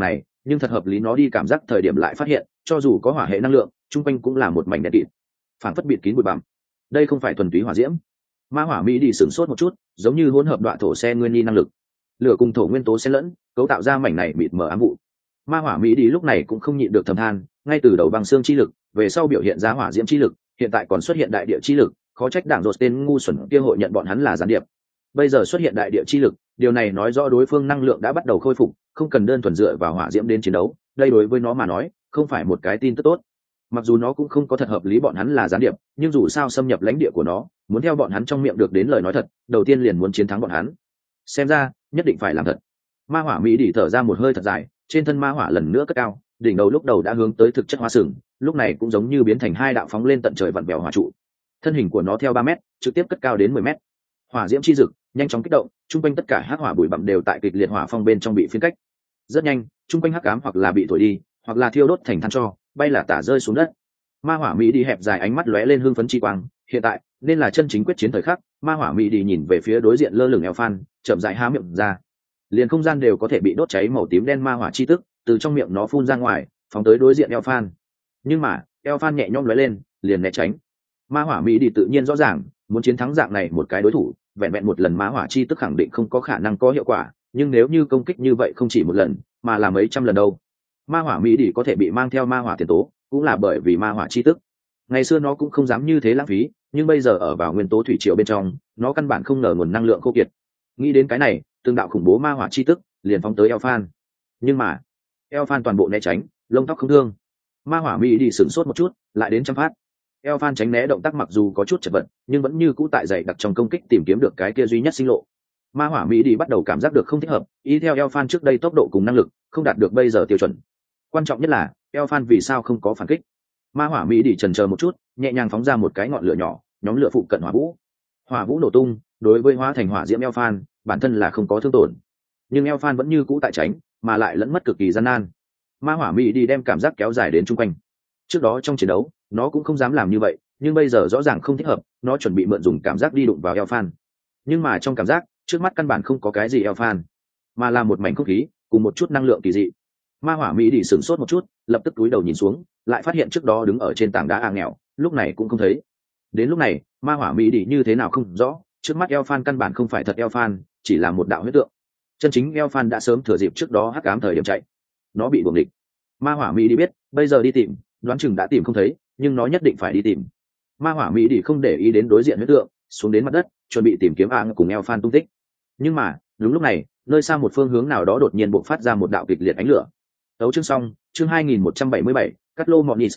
nhưng thật hợp lý nó đi cảm giác thời điểm lại phát hiện cho dù có hỏa hệ năng lượng chung quanh cũng là một mảnh đen kịt, phảng phất bịt kín bụi bặm. Đây không phải thuần túy hỏa diễm. Ma hỏa mỹ đi sửng sốt một chút, giống như hỗn hợp đoạn thổ xe nguyên ni năng lực, lửa cùng thổ nguyên tố xen lẫn cấu tạo ra mảnh này mịt mờ ám vụ. Ma hỏa mỹ đi lúc này cũng không nhịn được thầm than, ngay từ đầu băng xương chi lực, về sau biểu hiện ra hỏa diễm chi lực, hiện tại còn xuất hiện đại địa chi lực, khó trách đảng rột tên ngu xuẩn kia hội nhận bọn hắn là gián điệp. Bây giờ xuất hiện đại địa chi lực, điều này nói rõ đối phương năng lượng đã bắt đầu khôi phục, không cần đơn thuần dựa vào hỏa diễm đến chiến đấu. Đây đối với nó mà nói không phải một cái tin tức tốt. Mặc dù nó cũng không có thật hợp lý bọn hắn là gián điệp, nhưng dù sao xâm nhập lãnh địa của nó, muốn theo bọn hắn trong miệng được đến lời nói thật, đầu tiên liền muốn chiến thắng bọn hắn. Xem ra nhất định phải làm thật. Ma hỏa mỹ đỉ thở ra một hơi thật dài, trên thân ma hỏa lần nữa cất cao, đỉnh đầu lúc đầu đã hướng tới thực chất hóa sừng, lúc này cũng giống như biến thành hai đạo phóng lên tận trời vặn vẹo hỏa trụ. Thân hình của nó theo 3 mét, trực tiếp cất cao đến 10 mét. Hỏa diễm chi dực nhanh chóng kích động, trung quanh tất cả hắc hỏa bụi bặm đều tại kịch liệt hỏa phong bên trong bị phiến cách. Rất nhanh, trung quanh hắc ám hoặc là bị thổi đi, hoặc là thiêu đốt thành than tro, bay là tả rơi xuống đất. Ma hỏa mỹ đi hẹp dài ánh mắt lóe lên hưng phấn chi quang, hiện tại nên là chân chính quyết chiến thời khắc. Ma hỏa mỹ đi nhìn về phía đối diện lơ lửng eo phan, chậm rãi há miệng ra, liền không gian đều có thể bị đốt cháy màu tím đen ma hỏa chi tức từ trong miệng nó phun ra ngoài, phóng tới đối diện eo phan. Nhưng mà eo phan nhẹ nhõm lóe lên, liền né tránh. Ma hỏa mỹ đi tự nhiên rõ ràng, muốn chiến thắng dạng này một cái đối thủ, vẹn vẹn một lần ma hỏa chi tức khẳng định không có khả năng có hiệu quả, nhưng nếu như công kích như vậy không chỉ một lần mà là mấy trăm lần đâu. Ma hỏa mỹ đi có thể bị mang theo ma hỏa tiền tố cũng là bởi vì ma hỏa chi tức. Ngày xưa nó cũng không dám như thế lãng phí, nhưng bây giờ ở vào nguyên tố thủy triều bên trong, nó căn bản không ngờ nguồn năng lượng khô kiệt. Nghĩ đến cái này, tương đạo khủng bố ma hỏa chi tức liền phóng tới eo phan. Nhưng mà eo phan toàn bộ né tránh, lông tóc không thương. Ma hỏa mỹ đi sửng sốt một chút, lại đến trăm phát. Eo phan tránh né động tác mặc dù có chút chật vật, nhưng vẫn như cũ tại dày đặc trong công kích tìm kiếm được cái kia duy nhất sinh lộ. Ma hỏa mỹ đi bắt đầu cảm giác được không thích hợp, ý theo eo phan trước đây tốc độ cùng năng lực không đạt được bây giờ tiêu chuẩn. Quan trọng nhất là eo phan vì sao không có phản kích. Ma hỏa mỹ đi chần chờ một chút, nhẹ nhàng phóng ra một cái ngọn lửa nhỏ, nhóm lửa phụ cận hỏa vũ. Hỏa vũ nổ tung, đối với hóa thành hỏa diễm eo phan bản thân là không có thương tổn, nhưng eo phan vẫn như cũ tại tránh, mà lại lẫn mất cực kỳ gian nan. Ma hỏa mỹ đi đem cảm giác kéo dài đến chung quanh. Trước đó trong chiến đấu nó cũng không dám làm như vậy, nhưng bây giờ rõ ràng không thích hợp, nó chuẩn bị mượn dùng cảm giác đi đụng vào eo phan. Nhưng mà trong cảm giác trước mắt căn bản không có cái gì eo phan, mà là một mảnh không khí cùng một chút năng lượng kỳ dị. Ma hỏa mỹ đi sửng sốt một chút, lập tức cúi đầu nhìn xuống, lại phát hiện trước đó đứng ở trên tảng đá A nghèo lúc này cũng không thấy. Đến lúc này ma hỏa mỹ đi như thế nào không rõ, trước mắt eo phan căn bản không phải thật eo phan, chỉ là một đạo huyết tượng. Chân chính eo phan đã sớm thừa dịp trước đó hắc ám thời điểm chạy, nó bị buồng địch. Ma hỏa mỹ đi biết bây giờ đi tìm, đoán chừng đã tìm không thấy, nhưng nó nhất định phải đi tìm. Ma hỏa mỹ đi không để ý đến đối diện huyết tượng, xuống đến mặt đất chuẩn bị tìm kiếm A cùng eo phan tung tích. Nhưng mà đúng lúc này, nơi xa một phương hướng nào đó đột nhiên bộc phát ra một đạo kịch liệt ánh lửa. Tấu chương xong, chương 2177, cắt lô Monis,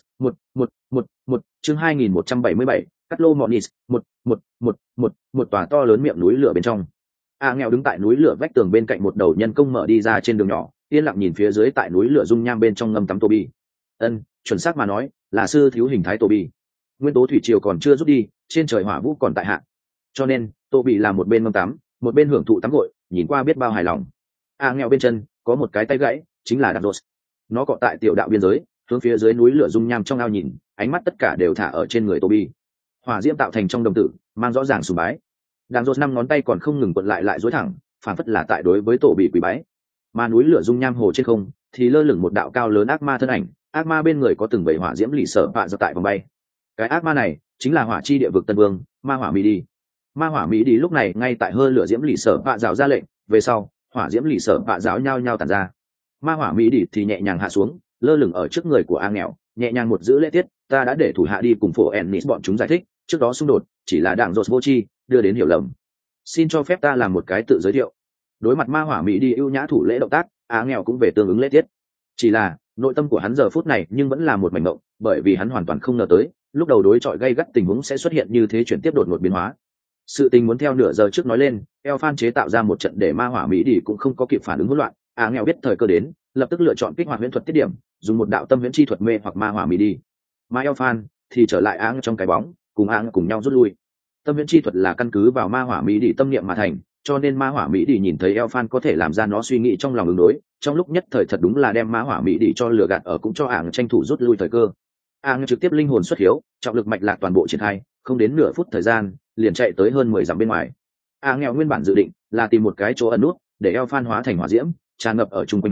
1 chương 2177, cắt lô Monis, 1 tòa to lớn miệng núi lửa bên trong. A nghèo đứng tại núi lửa vách tường bên cạnh một đầu nhân công mở đi ra trên đường nhỏ, yên lặng nhìn phía dưới tại núi lửa dung nham bên trong ngâm tắm Toby. Chuẩn xác mà nói, là sư thiếu hình thái Toby. Nguyên tố thủy triều còn chưa rút đi, trên trời hỏa vũ còn tại hạ. Cho nên, Toby là một bên ngâm tắm, một bên hưởng thụ tắm gội, nhìn qua biết bao hài lòng. A nghèo bên chân có một cái tay gãy, chính là Đạp. Nó cọ tại tiểu đạo biên giới, hướng phía dưới núi lửa dung nham trong ao nhìn, ánh mắt tất cả đều thả ở trên người Toby. Hỏa diễm tạo thành trong đồng tử, mang rõ ràng sùng bái. Đàn rột 5 ngón tay còn không ngừng quật lại duỗi thẳng, phản phất là tại đối với Toby quỳ bái. Mà núi lửa dung nham hồ trên không thì lơ lửng một đạo cao lớn ác ma thân ảnh, ác ma bên người có từng bầy hỏa diễm lì sở vạ dọc tại vòng bay. Cái ác ma này chính là hỏa chi địa vực Tân Vương, ma hỏa mỹ đi. Ma hỏa mỹ đi lúc này ngay tại hơi lửa diễm lì sở vạ rào ra lệnh, về sau hỏa diễm lì sở vạ rào nhao nhao tàn ra. Ma hỏa mỹ đi thì nhẹ nhàng hạ xuống, lơ lửng ở trước người của A nghèo, nhẹ nhàng một giữ lễ tiết, ta đã để thủ hạ đi cùng phổ Ennis bọn chúng giải thích, trước đó xung đột chỉ là đảng rột vô tri đưa đến hiểu lầm, xin cho phép ta làm một cái tự giới thiệu. Đối mặt ma hỏa mỹ đi ưu nhã thủ lễ động tác, A nghèo cũng về tương ứng lễ tiết. Chỉ là nội tâm của hắn giờ phút này nhưng vẫn là một mảnh mộng, bởi vì hắn hoàn toàn không ngờ tới lúc đầu đối chọi gay gắt tình huống sẽ xuất hiện như thế, chuyển tiếp đột ngột biến hóa. Sự tình muốn theo nửa giờ trước nói lên, eo phan chế tạo ra một trận để ma hỏa mỹ đi cũng không có kịp phản ứng hỗn loạn. A nghèo biết thời cơ đến, lập tức lựa chọn kích hoạt huyễn thuật tiết điểm, dùng một đạo tâm huyễn chi thuật mê hoặc ma hỏa mỹ đi. Ma eo phan thì trở lại áng trong cái bóng, cùng áng cùng nhau rút lui. Tâm huyễn chi thuật là căn cứ vào ma hỏa mỹ đi tâm niệm mà thành, cho nên ma hỏa mỹ đi nhìn thấy eo phan có thể làm ra nó suy nghĩ trong lòng ứng đối, trong lúc nhất thời thật đúng là đem ma hỏa mỹ đi cho lừa gạt ở, cũng cho áng tranh thủ rút lui thời cơ. Áng trực tiếp linh hồn xuất hiếu, trọng lực mạch lạc toàn bộ triển khai, không đến nửa phút thời gian liền chạy tới hơn 10 dặm bên ngoài. Áng nghèo nguyên bản dự định là tìm một cái chỗ ẩn nút để eo phan hóa thành hỏa diễm tràn ngập ở chung quanh hắn,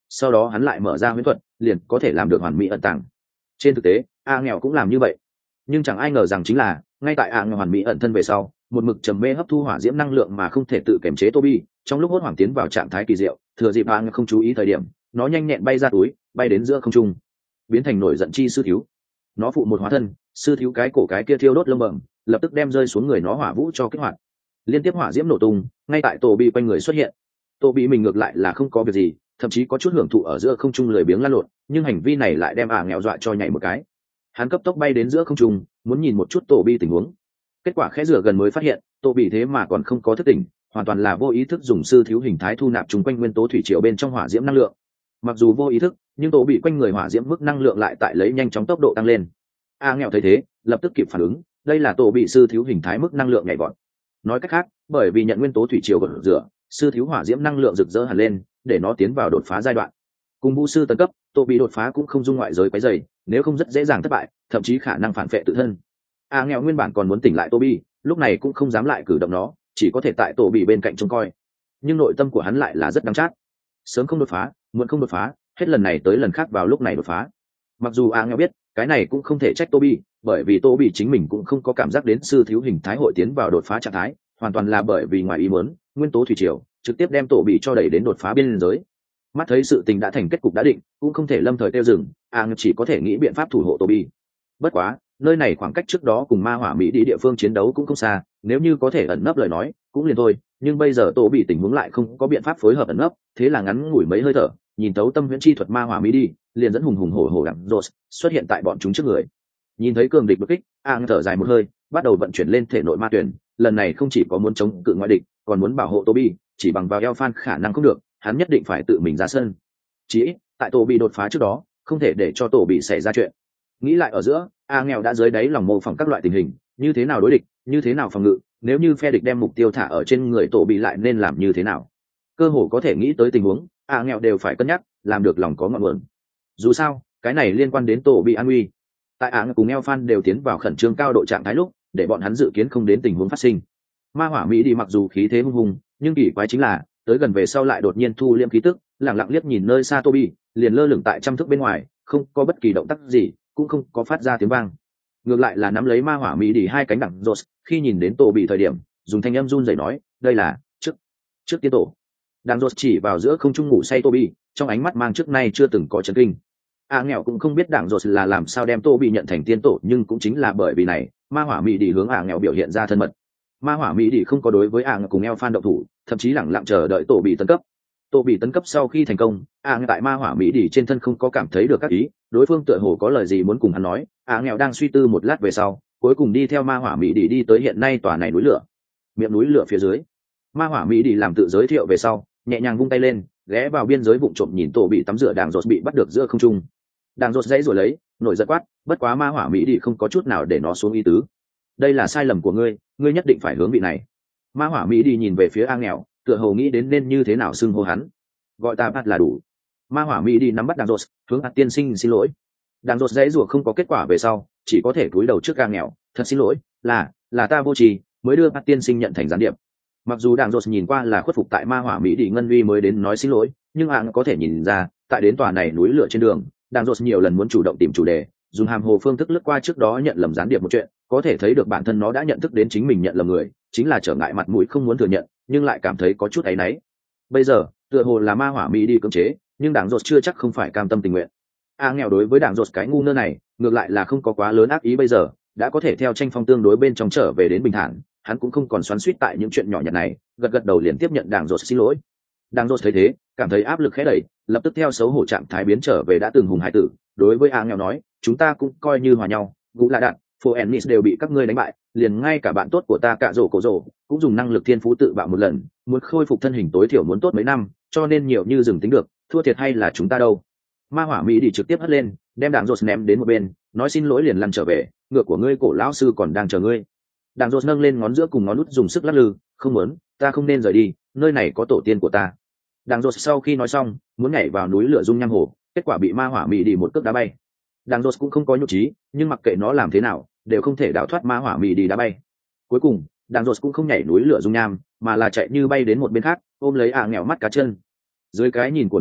sau đó hắn lại mở ra huyễn thuật liền có thể làm được hoàn mỹ ẩn tàng. Trên thực tế a nghèo cũng làm như vậy, nhưng chẳng ai ngờ rằng chính là ngay tại a nghèo hoàn mỹ ẩn thân về sau, một mực trầm mê hấp thu hỏa diễm năng lượng mà không thể tự kiểm chế Toby trong lúc hốt hoảng tiến vào trạng thái kỳ diệu, thừa dịp a nghèo không chú ý thời điểm, nó nhanh nhẹn bay ra túi, bay đến giữa không trung, biến thành nổi giận chi sư thiếu. Nó phụ một hóa thân, sư thiếu cái cổ cái kia thiêu đốt lông bẩm, lập tức đem rơi xuống người nó hỏa vũ cho kích hoạt. Liên tiếp hỏa diễm nổ tung, ngay tại Toby quanh người xuất hiện. Toby mình ngược lại là không có việc gì, thậm chí có chút hưởng thụ ở giữa không trung lười biếng lăn lộn, nhưng hành vi này lại đem nghèo dọa cho nhảy một cái. Hắn cấp tốc bay đến giữa không trung, muốn nhìn một chút Toby tình huống. Kết quả khẽ rửa gần mới phát hiện, Toby thế mà còn không có thức tỉnh, hoàn toàn là vô ý thức dùng sư thiếu hình thái thu nạp chung quanh nguyên tố thủy triều bên trong hỏa diễm năng lượng. Mặc dù vô ý thức, nhưng Toby quanh người hỏa diễm mức năng lượng lại tại lấy nhanh chóng tốc độ tăng lên. Nghèo thấy thế, lập tức kịp phản ứng, đây là Toby sư thiếu hình thái mức năng lượng nhảy vọt. Nói cách khác, bởi vì nhận nguyên tố thủy triều gột rửa, sư thiếu hỏa diễm năng lượng rực rỡ hẳn lên, để nó tiến vào đột phá giai đoạn. Cùng vũ sư tấn cấp, Toby đột phá cũng không dung ngoại giới quấy rầy, nếu không rất dễ dàng thất bại, thậm chí khả năng phản phệ tự thân. Nghèo nguyên bản còn muốn tỉnh lại Toby, lúc này cũng không dám lại cử động nó, chỉ có thể tại Toby bên cạnh trông coi. Nhưng nội tâm của hắn lại là rất đắng chát. Sớm không đột phá, muộn không đột phá, hết lần này tới lần khác vào lúc này đột phá. Mặc dù nghèo biết, cái này cũng không thể trách Toby, bởi vì Toby chính mình cũng không có cảm giác đến sư thiếu hình thái hội tiến vào đột phá trạng thái, hoàn toàn là bởi vì ngoài ý muốn, nguyên tố thủy triều trực tiếp đem Toby cho đẩy đến đột phá biên giới. Mắt thấy sự tình đã thành kết cục đã định, cũng không thể lâm thời tiêu dừng, chỉ có thể nghĩ biện pháp thủ hộ Toby. Bất quá, nơi này khoảng cách trước đó cùng ma hỏa mỹ đi địa phương chiến đấu cũng không xa, nếu như có thể ẩn nấp lời nói cũng liền thôi, nhưng bây giờ Toby tình huống lại không có biện pháp phối hợp ẩn nấp, thế là ngắn ngủi mấy hơi thở, nhìn tấu tâm huyễn chi thuật ma hỏa mỹ đi, liền dẫn hùng hùng hổ hổ đẳng rột xuất hiện tại bọn chúng trước người. Nhìn thấy cường địch bất kích, thở dài một hơi, bắt đầu vận chuyển lên thể nội ma tuyển, lần này không chỉ có muốn chống cự ngoại địch, còn muốn bảo hộ Toby, chỉ bằng vào eo phan khả năng không được, hắn nhất định phải tự mình ra sân. Chỉ ít, tại Toby đột phá trước đó, không thể để cho Toby xảy ra chuyện. Nghĩ lại ở giữa, nghèo đã dưới đáy lòng mô phỏng các loại tình hình, như thế nào đối địch, như thế nào phòng ngự, nếu như phe địch đem mục tiêu thả ở trên người Toby lại nên làm như thế nào. Cơ hồ có thể nghĩ tới tình huống, nghèo đều phải cân nhắc, làm được lòng có ngọn nguồn. Dù sao, cái này liên quan đến Toby an nguy. Tại cùng eo phan đều tiến vào khẩn trương cao độ trạng thái lúc, để bọn hắn dự kiến không đến tình huống phát sinh. Ma hỏa mỹ đi mặc dù khí thế hung hùng, nhưng kỳ quái chính là tới gần về sau lại đột nhiên thu liễm khí tức, lẳng lặng liếc nhìn nơi xa Toby, liền lơ lửng tại trăm thước bên ngoài, không có bất kỳ động tác gì, cũng không có phát ra tiếng vang. Ngược lại là nắm lấy ma hỏa mỹ đi hai cánh đẳng rột, khi nhìn đến Toby thời điểm, dùng thanh âm run rẩy nói, đây là trước tiên tổ. Đẳng rột chỉ vào giữa không trung ngủ say Toby, trong ánh mắt mang trước nay chưa từng có chấn kinh. Nghèo cũng không biết đảng rột là làm sao đem Toby nhận thành tiên tổ, nhưng cũng chính là bởi vì này, ma hỏa mỹ đi hướng nghèo biểu hiện ra thân mật. Ma hỏa mỹ đi không có đối với nghèo cùng eo phan động thủ, thậm chí lẳng lặng chờ đợi Toby tấn cấp. Toby tấn cấp sau khi thành công, tại ma hỏa mỹ đi trên thân không có cảm thấy được các ý, đối phương tựa hồ có lời gì muốn cùng hắn nói. Nghèo đang suy tư một lát về sau, cuối cùng đi theo ma hỏa mỹ đi tới hiện nay tòa này núi lửa. Miệng núi lửa phía dưới, ma hỏa mỹ đi làm tự giới thiệu về sau, nhẹ nhàng vung tay lên, ghé vào biên giới vụng trộm nhìn Toby tắm rửa đảng rột bị bắt được giữa không trung. Đang rột dãy rồi lấy, nổi giận quát, bất quá ma hỏa mỹ đi không có chút nào để nó xuống ý tứ. Đây là sai lầm của ngươi, ngươi nhất định phải hướng vị này. Ma hỏa mỹ đi nhìn về phía nghèo, tựa hồ nghĩ đến nên như thế nào xưng hô hắn. Gọi ta bắt là đủ. Ma hỏa mỹ đi nắm bắt đàng rột, hướng hạt tiên sinh xin lỗi. Đàng rột dãy rủa không có kết quả về sau, chỉ có thể cúi đầu trước nghèo, thật xin lỗi, là ta vô tri, mới đưa hạt tiên sinh nhận thành gián điệp. Mặc dù đàng rột nhìn qua là khuất phục tại ma hỏa mỹ đi ngân uy mới đến nói xin lỗi, nhưng có thể nhìn ra, tại đến tòa này núi lửa trên đường, đàng rột nhiều lần muốn chủ động tìm chủ đề, dùng hàm hồ phương thức lướt qua trước đó nhận lầm gián điệp một chuyện, có thể thấy được bản thân nó đã nhận thức đến chính mình nhận lầm người, chính là trở ngại mặt mũi không muốn thừa nhận, nhưng lại cảm thấy có chút áy náy. Bây giờ tựa hồ là ma hỏa mỹ đi cưỡng chế, nhưng đàng rột chưa chắc không phải cam tâm tình nguyện. Nghèo đối với đàng rột cái ngu ngơ này ngược lại là không có quá lớn ác ý, bây giờ đã có thể theo tranh phong tương đối bên trong trở về đến bình thản, hắn cũng không còn xoắn xuýt tại những chuyện nhỏ nhặt này, gật gật đầu liền tiếp nhận đàng rột xin lỗi. Đàng rột thấy thế, cảm thấy áp lực khẽ đẩy, lập tức theo xấu hổ trạng thái biến trở về đã từng hùng hải tử, đối với nghèo nói, chúng ta cũng coi như hòa nhau, Gũ La Đạn, Phố Ennis đều bị các ngươi đánh bại, liền ngay cả bạn tốt của ta Cạ Rổ Cổ Rổ cũng dùng năng lực thiên phú tự bạo một lần, muốn khôi phục thân hình tối thiểu muốn tốt mấy năm, cho nên nhiều như dừng tính được, thua thiệt hay là chúng ta đâu. Ma hỏa mỹ đi trực tiếp hất lên, đem Đàng rột ném đến một bên, nói xin lỗi liền lăn trở về, ngựa của ngươi cổ lão sư còn đang chờ ngươi. Đàng rột nâng lên ngón giữa cùng ngón út dùng sức lắc lư, không muốn, ta không nên rời đi, nơi này có tổ tiên của ta. Đàng rột sau khi nói xong, muốn nhảy vào núi lửa dung nham hồ, kết quả bị ma hỏa mỹ đi một cước đá bay. Đàng rột cũng không có nhục trí, nhưng mặc kệ nó làm thế nào, đều không thể đào thoát ma hỏa mỹ đi đá bay. Cuối cùng, Đàng rột cũng không nhảy núi lửa dung nham, mà là chạy như bay đến một bên khác, ôm lấy nghèo mắt cá chân. Dưới cái nhìn của nó,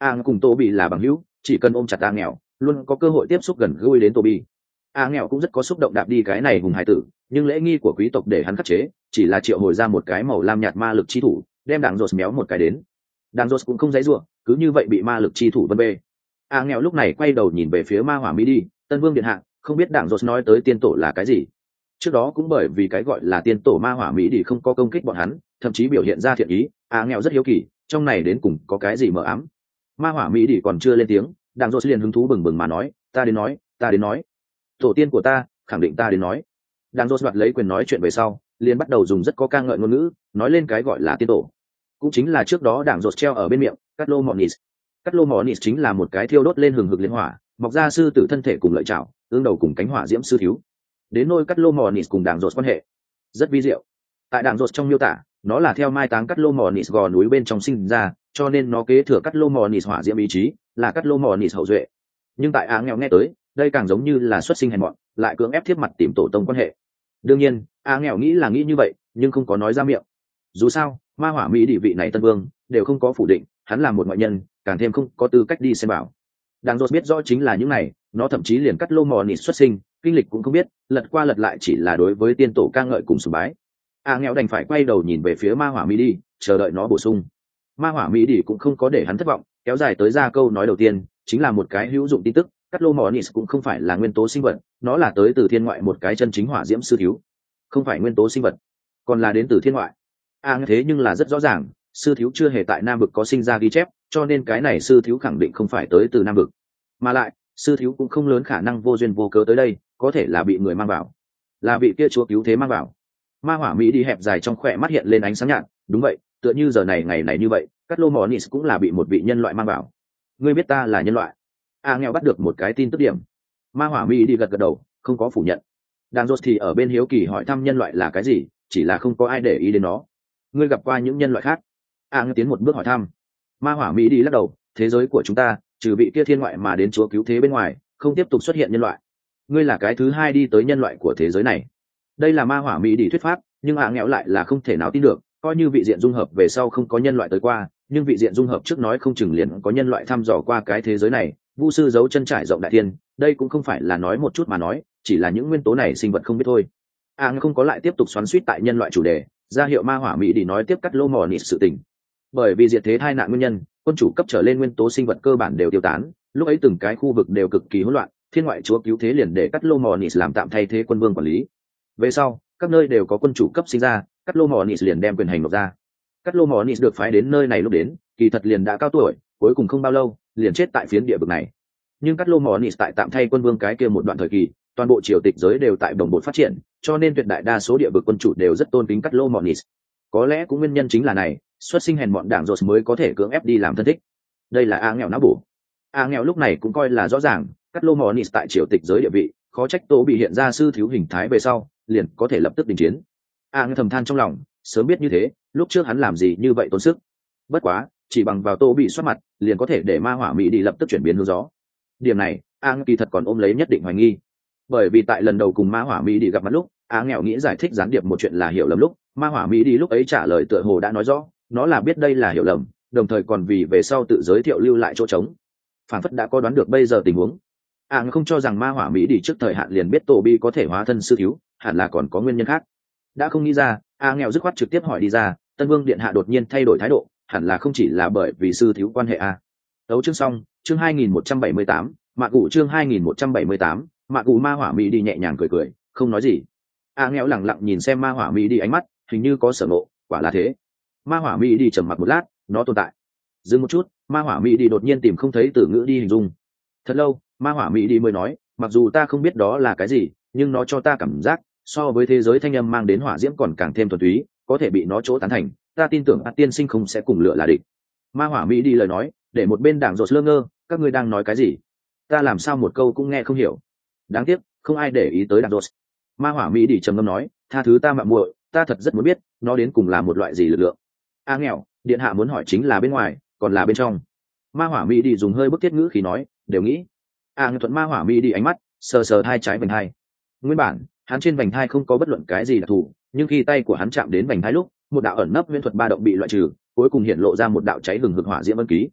cùng tô bị là bằng hữu, chỉ cần ôm chặt a nghèo luôn có cơ hội tiếp xúc gần gũi đến tô bị. A nghèo cũng rất có xúc động đạp đi cái này hùng hải tử, nhưng lễ nghi của quý tộc để hắn khắc chế, chỉ là triệu hồi ra một cái màu lam nhạt ma lực chi thủ, đem đảng rột méo một cái đến. Đảng rột cũng không dãy ruộng, cứ như vậy bị ma lực chi thủ vân bê. A nghèo lúc này quay đầu nhìn về phía ma hỏa mỹ đi, tân vương điện hạ, không biết đảng rột nói tới tiên tổ là cái gì. Trước đó cũng bởi vì cái gọi là tiên tổ ma hỏa mỹ đi không có công kích bọn hắn, thậm chí biểu hiện ra thiện ý. A nghèo rất hiếu kỳ, trong này đến cùng có cái gì mờ ám. Ma hỏa mỹ đi còn chưa lên tiếng, đảng rột liền hứng thú bừng bừng mà nói, ta đến nói, tổ tiên của ta khẳng định ta đến nói. Đang rốt đoạt lấy quyền nói chuyện về sau, liền bắt đầu dùng rất có ca ngợi ngôn ngữ nói lên cái gọi là tiên tổ, cũng chính là trước đó đảng rốt treo ở bên miệng cắt lô monis. Cắt lô monis chính là một cái thiêu đốt lên hừng hực liên hỏa, mọc ra sư tử thân thể cùng lợi chảo, tương đầu cùng cánh hỏa diễm sư thiếu. Đến nôi cắt lô monis cùng đảng rốt quan hệ rất vi diệu. Tại đảng rốt trong miêu tả, nó là theo mai táng cắt lô monis gò núi bên trong sinh ra, cho nên nó kế thừa cắt lô monis hỏa diễm ý chí, là cắt lô monis hậu duệ. Nhưng tại Á nghèo nghe tới, đây càng giống như là xuất sinh hèn mọn, lại cưỡng ép thiếp mặt tìm tổ tông quan hệ. Đương nhiên Á nghèo nghĩ là nghĩ như vậy, nhưng không có nói ra miệng. Dù sao ma hỏa mỹ địa vị này tân vương đều không có phủ định hắn là một ngoại nhân, càng thêm không có tư cách đi xem bảo. Đang rốt biết rõ chính là những này, nó thậm chí liền cắt lô mò nịt xuất sinh kinh lịch cũng không biết, lật qua lật lại chỉ là đối với tiên tổ ca ngợi cùng sùng bái. Á nghèo đành phải quay đầu nhìn về phía ma hỏa mỹ đi, chờ đợi nó bổ sung. Ma hỏa mỹ đi cũng không có để hắn thất vọng, kéo dài tới ra câu nói đầu tiên chính là một cái hữu dụng tin tức. Cắt lô mỏ nis cũng không phải là nguyên tố sinh vật, nó là tới từ thiên ngoại một cái chân chính hỏa diễm sư thiếu. Không phải nguyên tố sinh vật, còn là đến từ thiên ngoại. Thế nhưng là rất rõ ràng, sư thiếu chưa hề tại nam vực có sinh ra ghi chép, cho nên cái này sư thiếu khẳng định không phải tới từ nam vực. Mà lại sư thiếu cũng không lớn khả năng vô duyên vô cớ tới đây, có thể là bị người mang vào, là vị kia chúa cứu thế mang vào. Ma hỏa mỹ đi hẹp dài trong khỏe mắt hiện lên ánh sáng nhạt. Đúng vậy, tựa như giờ này ngày này như vậy, Cắt lô mỏ nis cũng là bị một vị nhân loại mang vào. Ngươi biết ta là nhân loại? Nghèo bắt được một cái tin tức điểm. Ma hỏa mỹ đi gật gật đầu, không có phủ nhận. Đang rốt thì ở bên hiếu kỳ hỏi thăm nhân loại là cái gì, chỉ là không có ai để ý đến nó. Ngươi gặp qua những nhân loại khác? Nghèo tiến một bước hỏi thăm. Ma hỏa mỹ đi lắc đầu, thế giới của chúng ta trừ vị kia thiên ngoại mà đến chúa cứu thế bên ngoài, không tiếp tục xuất hiện nhân loại. Ngươi là cái thứ hai đi tới nhân loại của thế giới này. Đây là ma hỏa mỹ đi thuyết pháp, nhưng nghèo lại là không thể nào tin được, coi như vị diện dung hợp về sau không có nhân loại tới qua, nhưng vị diện dung hợp trước nói không chừng liền có nhân loại thăm dò qua cái thế giới này. Vu sư giấu chân trải rộng đại thiên, đây cũng không phải là nói một chút mà nói, chỉ là những nguyên tố này sinh vật không biết thôi. Không có lại tiếp tục xoắn xuýt tại nhân loại chủ đề, ra hiệu ma hỏa mỹ đi nói tiếp cắt lô mò nịt sự tình. Bởi vì diệt thế tai nạn nguyên nhân, quân chủ cấp trở lên nguyên tố sinh vật cơ bản đều tiêu tán, lúc ấy từng cái khu vực đều cực kỳ hỗn loạn, thiên ngoại chúa cứu thế liền để cắt lô mò nịt làm tạm thay thế quân vương quản lý. Về sau các nơi đều có quân chủ cấp sinh ra, cắt lô mò nịt liền đem quyền hành nộp ra. Cắt lô mò nịt được phái đến nơi này lúc đến, kỳ thật liền đã cao tuổi, cuối cùng không bao lâu liền chết tại phiến địa vực này. Nhưng Cắt lô mò nis tại tạm thay quân vương cái kia một đoạn thời kỳ, toàn bộ triều tịch giới đều tại đồng bộ phát triển, cho nên tuyệt đại đa số địa vực quân chủ đều rất tôn kính Cắt lô mò nis. Có lẽ cũng nguyên nhân chính là này, xuất sinh hèn mọn đảng rột mới có thể cưỡng ép đi làm thân thích. Đây là nghèo não bổ. Nghèo lúc này cũng coi là rõ ràng, Cắt lô mò nis tại triều tịch giới địa vị, khó trách Tô bị hiện ra sư thiếu hình thái về sau, liền có thể lập tức đình chiến. Thầm than trong lòng, sớm biết như thế, lúc trước hắn làm gì như vậy tốn sức. Bất quá chỉ bằng vào Tô bị xuất mặt liền có thể để ma hỏa mỹ đi lập tức chuyển biến hướng gió. Điểm này kỳ thật còn ôm lấy nhất định hoài nghi, bởi vì tại lần đầu cùng ma hỏa mỹ đi gặp mặt lúc nghèo nghĩ giải thích gián điệp một chuyện là hiểu lầm lúc ma hỏa mỹ đi lúc ấy trả lời tựa hồ đã nói rõ nó là biết đây là hiểu lầm, đồng thời còn vì về sau tự giới thiệu lưu lại chỗ trống, phản phất đã có đoán được bây giờ tình huống. Không cho rằng ma hỏa mỹ đi trước thời hạn liền biết Tô bị có thể hóa thân sư thiếu, hẳn là còn có nguyên nhân khác. Đã không nghĩ ra, nghèo dứt khoát trực tiếp hỏi đi ra, tân vương điện hạ đột nhiên thay đổi thái độ, hẳn là không chỉ là bởi vì sư thiếu quan hệ Tấu chương xong, chương 2178, mạ cụ chương 2178, mạ cụ. Ma hỏa mỹ đi nhẹ nhàng cười cười, không nói gì. Nghèo lẳng lặng nhìn xem ma hỏa mỹ đi ánh mắt, hình như có sở ngộ, quả là thế. Ma hỏa mỹ đi trầm mặc một lát, nó tồn tại. Dừng một chút, ma hỏa mỹ đi đột nhiên tìm không thấy từ ngữ đi hình dung. Thật lâu, ma hỏa mỹ đi mới nói, mặc dù ta không biết đó là cái gì, nhưng nó cho ta cảm giác so với thế giới thanh âm mang đến hỏa diễm còn càng thêm thuần túy, có thể bị nó chỗ tán thành. Ta tin tưởng tiên sinh không sẽ cùng lựa là địch. Ma hỏa mỹ đi lời nói để một bên đảng rột lơ ngơ, các ngươi đang nói cái gì? Ta làm sao một câu cũng nghe không hiểu. Đáng tiếc không ai để ý tới đảng rột. Ma hỏa mỹ đi trầm ngâm nói, tha thứ ta mạo muội, ta thật rất muốn biết nó đến cùng là một loại gì lực lượng. Nghèo điện hạ muốn hỏi chính là bên ngoài còn là bên trong? Ma hỏa mỹ đi dùng hơi bức thiết ngữ khi nói, đều nghĩ. Thuận ma hỏa mỹ đi ánh mắt sờ sờ hai trái vành hai. Nguyên bản hắn trên vành hai không có bất luận cái gì đặc thù, nhưng khi tay của hắn chạm đến vành hai lúc, một đạo ẩn nấp huyễn thuật ba động bị loại trừ, cuối cùng hiện lộ ra một đạo cháy hừng hực hỏa diễm ân ký.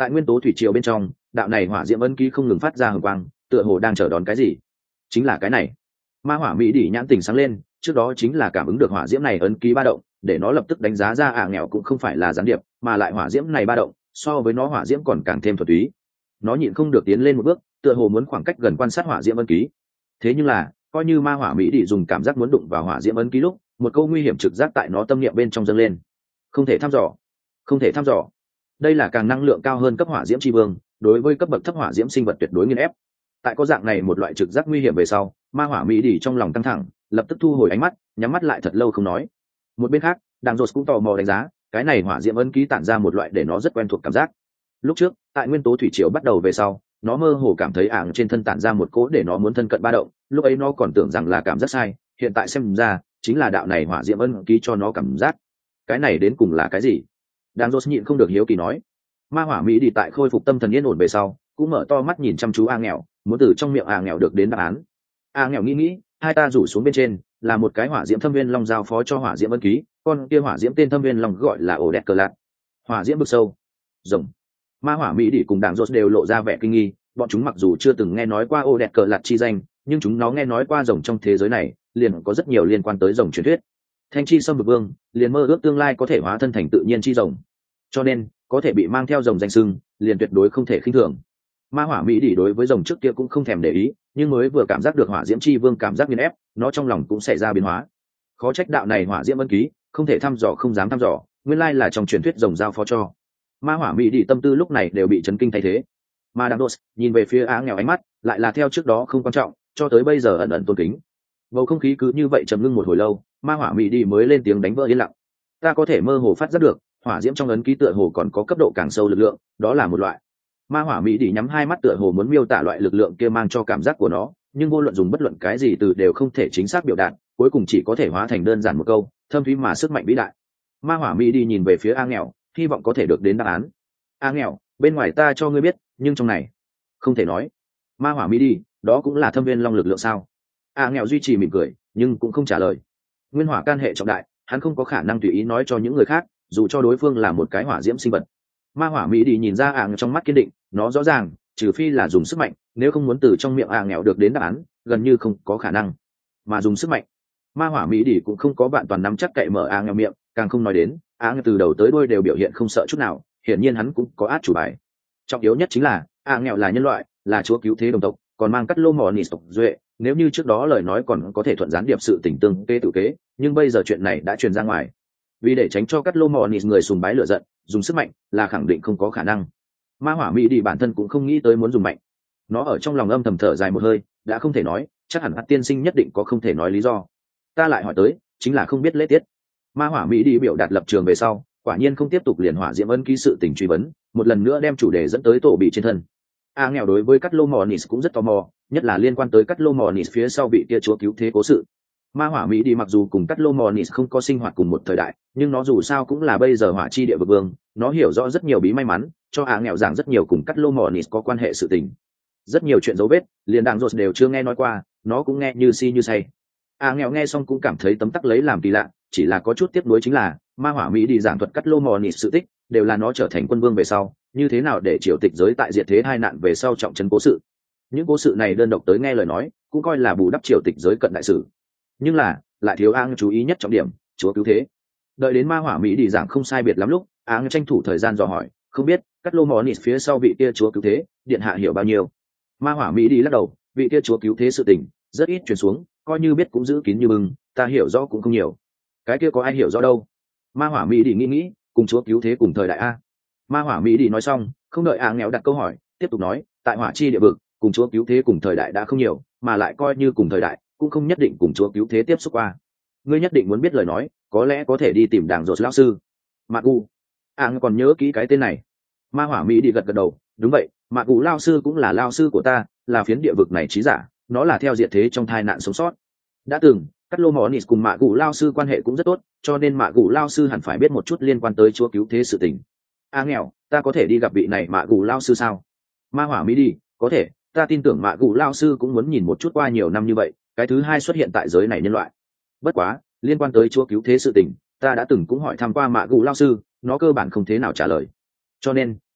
Tại nguyên tố thủy triều bên trong, đạo này hỏa diễm ấn ký không ngừng phát ra hừng quang, tựa hồ đang chờ đón cái gì. Chính là cái này. Ma hỏa mỹ đỉ nhãn tình sáng lên, trước đó chính là cảm ứng được hỏa diễm này ấn ký ba động, để nó lập tức đánh giá ra nghèo cũng không phải là gián điệp, mà lại hỏa diễm này ba động so với nó hỏa diễm còn càng thêm thuần túy. Nó nhịn không được tiến lên một bước, tựa hồ muốn khoảng cách gần quan sát hỏa diễm ấn ký. Thế nhưng là, coi như ma hỏa mỹ đỉ dùng cảm giác muốn đụng vào hỏa diễm ấn ký lúc, một câu nguy hiểm trực giác tại nó tâm niệm bên trong dâng lên. Không thể thăm dò, không thể thăm dò. Đây là càng năng lượng cao hơn cấp hỏa diễm tri vương, đối với cấp bậc thấp hỏa diễm sinh vật tuyệt đối nghiền ép. Tại có dạng này một loại trực giác nguy hiểm về sau, ma hỏa mỹ đỉ trong lòng căng thẳng, lập tức thu hồi ánh mắt, nhắm mắt lại thật lâu không nói. Một bên khác, đàng rột cũng tò mò đánh giá cái này hỏa diễm ấn ký tản ra một loại để nó rất quen thuộc cảm giác. Lúc trước tại nguyên tố thủy triều bắt đầu về sau, nó mơ hồ cảm thấy trên thân tản ra một cỗ để nó muốn thân cận ba động, lúc ấy nó còn tưởng rằng là cảm giác sai, hiện tại xem ra chính là đạo này hỏa diễm ấn ký cho nó cảm giác. Cái này đến cùng là cái gì? Đàng rột nhịn không được hiếu kỳ nói. Ma hỏa mỹ đi tại khôi phục tâm thần yên ổn về sau, cũng mở to mắt nhìn chăm chú nghèo, muốn từ trong miệng nghèo được đến đáp án. Nghèo nghĩ, hai ta rủ xuống bên trên là một cái hỏa diễm thâm viên long giao phó cho hỏa diễm ấn ký, con kia hỏa diễm tên thâm viên long gọi là ổ đẹp cờ lạc. Hỏa diễm vực sâu, rồng. Ma hỏa mỹ đi cùng đảng rốt đều lộ ra vẻ kinh nghi, bọn chúng mặc dù chưa từng nghe nói qua ổ đẹp cờ lạc chi danh, nhưng chúng nó nghe nói qua rồng trong thế giới này liền có rất nhiều liên quan tới rồng truyền thuyết. Thanh chi sâm vực vương liền mơ ước tương lai có thể hóa thân thành tự nhiên chi rồng, cho nên có thể bị mang theo rồng danh sưng liền tuyệt đối không thể khinh thường. Ma hỏa mỹ đỉ đối với rồng trước kia cũng không thèm để ý, nhưng mới vừa cảm giác được hỏa diễm chi vương cảm giác nghiền ép, nó trong lòng cũng xảy ra biến hóa. Khó trách đạo này hỏa diễm ấn ký không thể thăm dò không dám thăm dò, nguyên lai là trong truyền thuyết rồng giao phó cho. Ma hỏa mỹ đỉ tâm tư lúc này đều bị chấn kinh thay thế. Ma đăng đốt nhìn về phía nghèo, ánh mắt lại là theo trước đó không quan trọng cho tới bây giờ ẩn ẩn tôn kính. Bầu không khí cứ như vậy trầm ngưng một hồi lâu, ma hỏa mỹ đỉ mới lên tiếng đánh vỡ yên lặng. Ta có thể mơ hồ phát giác được hỏa diễm trong ấn ký tựa hồ còn có cấp độ càng sâu lực lượng, đó là một loại. Ma hỏa mỹ đỉ nhắm hai mắt tựa hồ muốn miêu tả loại lực lượng kia mang cho cảm giác của nó, nhưng vô luận dùng bất luận cái gì từ đều không thể chính xác biểu đạt, cuối cùng chỉ có thể hóa thành đơn giản một câu thâm thúy mà sức mạnh vĩ đại. Ma hỏa mỹ đi nhìn về phía nghèo, hy vọng có thể được đến đáp án. Nghèo, bên ngoài ta cho ngươi biết, nhưng trong này không thể nói. Ma hỏa mỹ đi, đó cũng là thâm viên long lực lượng sao? Nghèo duy trì mỉm cười nhưng cũng không trả lời. Nguyên hỏa can hệ trọng đại, hắn không có khả năng tùy ý nói cho những người khác, dù cho đối phương là một cái hỏa diễm sinh vật. Ma hỏa mỹ đi nhìn ra trong mắt kiên định, nó rõ ràng trừ phi là dùng sức mạnh, nếu không muốn từ trong miệng nghèo được đến đáp án gần như không có khả năng. Mà dùng sức mạnh, ma hỏa mỹ đi cũng không có bạn toàn nắm chắc cậy mở nghèo miệng, càng không nói đến nghèo từ đầu tới đuôi đều biểu hiện không sợ chút nào, hiển nhiên hắn cũng có át chủ bài. Trọng yếu nhất chính là nghèo là nhân loại, là chúa cứu thế đồng tộc, còn mang cắt lô mò nỉ tộc duệ, nếu như trước đó lời nói còn có thể thuận gián điệp sự tình tương kê tự kế, nhưng bây giờ chuyện này đã truyền ra ngoài. Vì để tránh cho cắt lô mò nỉ người sùng bái lựa giận, dùng sức mạnh là khẳng định không có khả năng. Ma hỏa mỹ đi bản thân cũng không nghĩ tới muốn dùng mạnh, nó ở trong lòng âm thầm thở dài một hơi, đã không thể nói, chắc hẳn tiên sinh nhất định có không thể nói lý do. Ta lại hỏi tới chính là không biết lễ tiết. Ma hỏa mỹ đi biểu đạt lập trường về sau, quả nhiên không tiếp tục liền hỏa diễm ấn ký sự tình truy vấn, một lần nữa đem chủ đề dẫn tới tổ bị trên thân. Nghèo đối với cắt lô mò nỉ cũng rất tò mò, nhất là liên quan tới cắt lô mò nỉ phía sau bị kia chúa cứu thế cố sự. Ma hỏa mỹ đi mặc dù cùng cắt lô mò nỉ không có sinh hoạt cùng một thời đại, nhưng nó dù sao cũng là bây giờ hỏa chi địa vực vương, nó hiểu rõ rất nhiều bí may mắn, cho nghèo giảng rất nhiều cùng cắt lô mò nỉ có quan hệ sự tình. Rất nhiều chuyện dấu vết liền đàng rột đều chưa nghe nói qua, nó cũng nghe như si như say. Nghèo nghe xong cũng cảm thấy tấm tắc lấy làm kỳ lạ, chỉ là có chút tiếc nuối chính là ma hỏa mỹ đi giảng thuật cắt lô mò nỉ sự tích đều là nó trở thành quân vương về sau, như thế nào để triều tịch giới tại diệt thế hai nạn về sau trọng trấn cố sự. Những cố sự này đơn độc tới nghe lời nói cũng coi là bù đắp triều tịch giới cận đại sử, nhưng là lại thiếu chú ý nhất trọng điểm, chúa cứu thế. Đợi đến ma hỏa mỹ đi giảng không sai biệt lắm lúc, tranh thủ thời gian dò hỏi, không biết cắt lô mò nỉ phía sau vị kia chúa cứu thế điện hạ hiểu bao nhiêu. Ma hỏa mỹ đi lắc đầu, vị kia chúa cứu thế sự tình rất ít truyền xuống, coi như biết cũng giữ kín như bưng, ta hiểu rõ cũng không nhiều. Cái kia có ai hiểu rõ đâu. Ma hỏa mỹ đi nghĩ cùng chúa cứu thế cùng thời đại a. Ma hỏa mỹ đi nói xong không đợi nghèo đặt câu hỏi, tiếp tục nói, tại hỏa chi địa vực cùng chúa cứu thế cùng thời đại đã không nhiều, mà lại coi như cùng thời đại cũng không nhất định cùng chúa cứu thế tiếp xúc qua. Ngươi nhất định muốn biết lời nói, có lẽ có thể đi tìm đàng rột lão sư Mạc U. Còn nhớ kỹ cái tên này. Ma hỏa mỹ đi gật đầu, đúng vậy, Mạc U lao sư cũng là lao sư của ta, là phiến địa vực này trí giả, nó là theo diệt thế trong tai nạn sống sót. Đã từng cắt lô mò nỉ cùng Mạc U lao sư quan hệ cũng rất tốt, cho nên Mạc U lao sư hẳn phải biết một chút liên quan tới chúa cứu thế sự tình. Nghèo, ta có thể đi gặp vị này Mạc U lao sư sao? Ma hỏa mỹ đi, có thể, ta tin tưởng Mạc U lao sư cũng muốn nhìn một chút qua nhiều năm như vậy cái thứ hai xuất hiện tại giới này nhân loại. Bất quá liên quan tới chúa cứu thế sự tình, ta đã từng cũng hỏi thăm qua Mạc U lao sư, nó cơ bản không thế nào trả lời, cho nên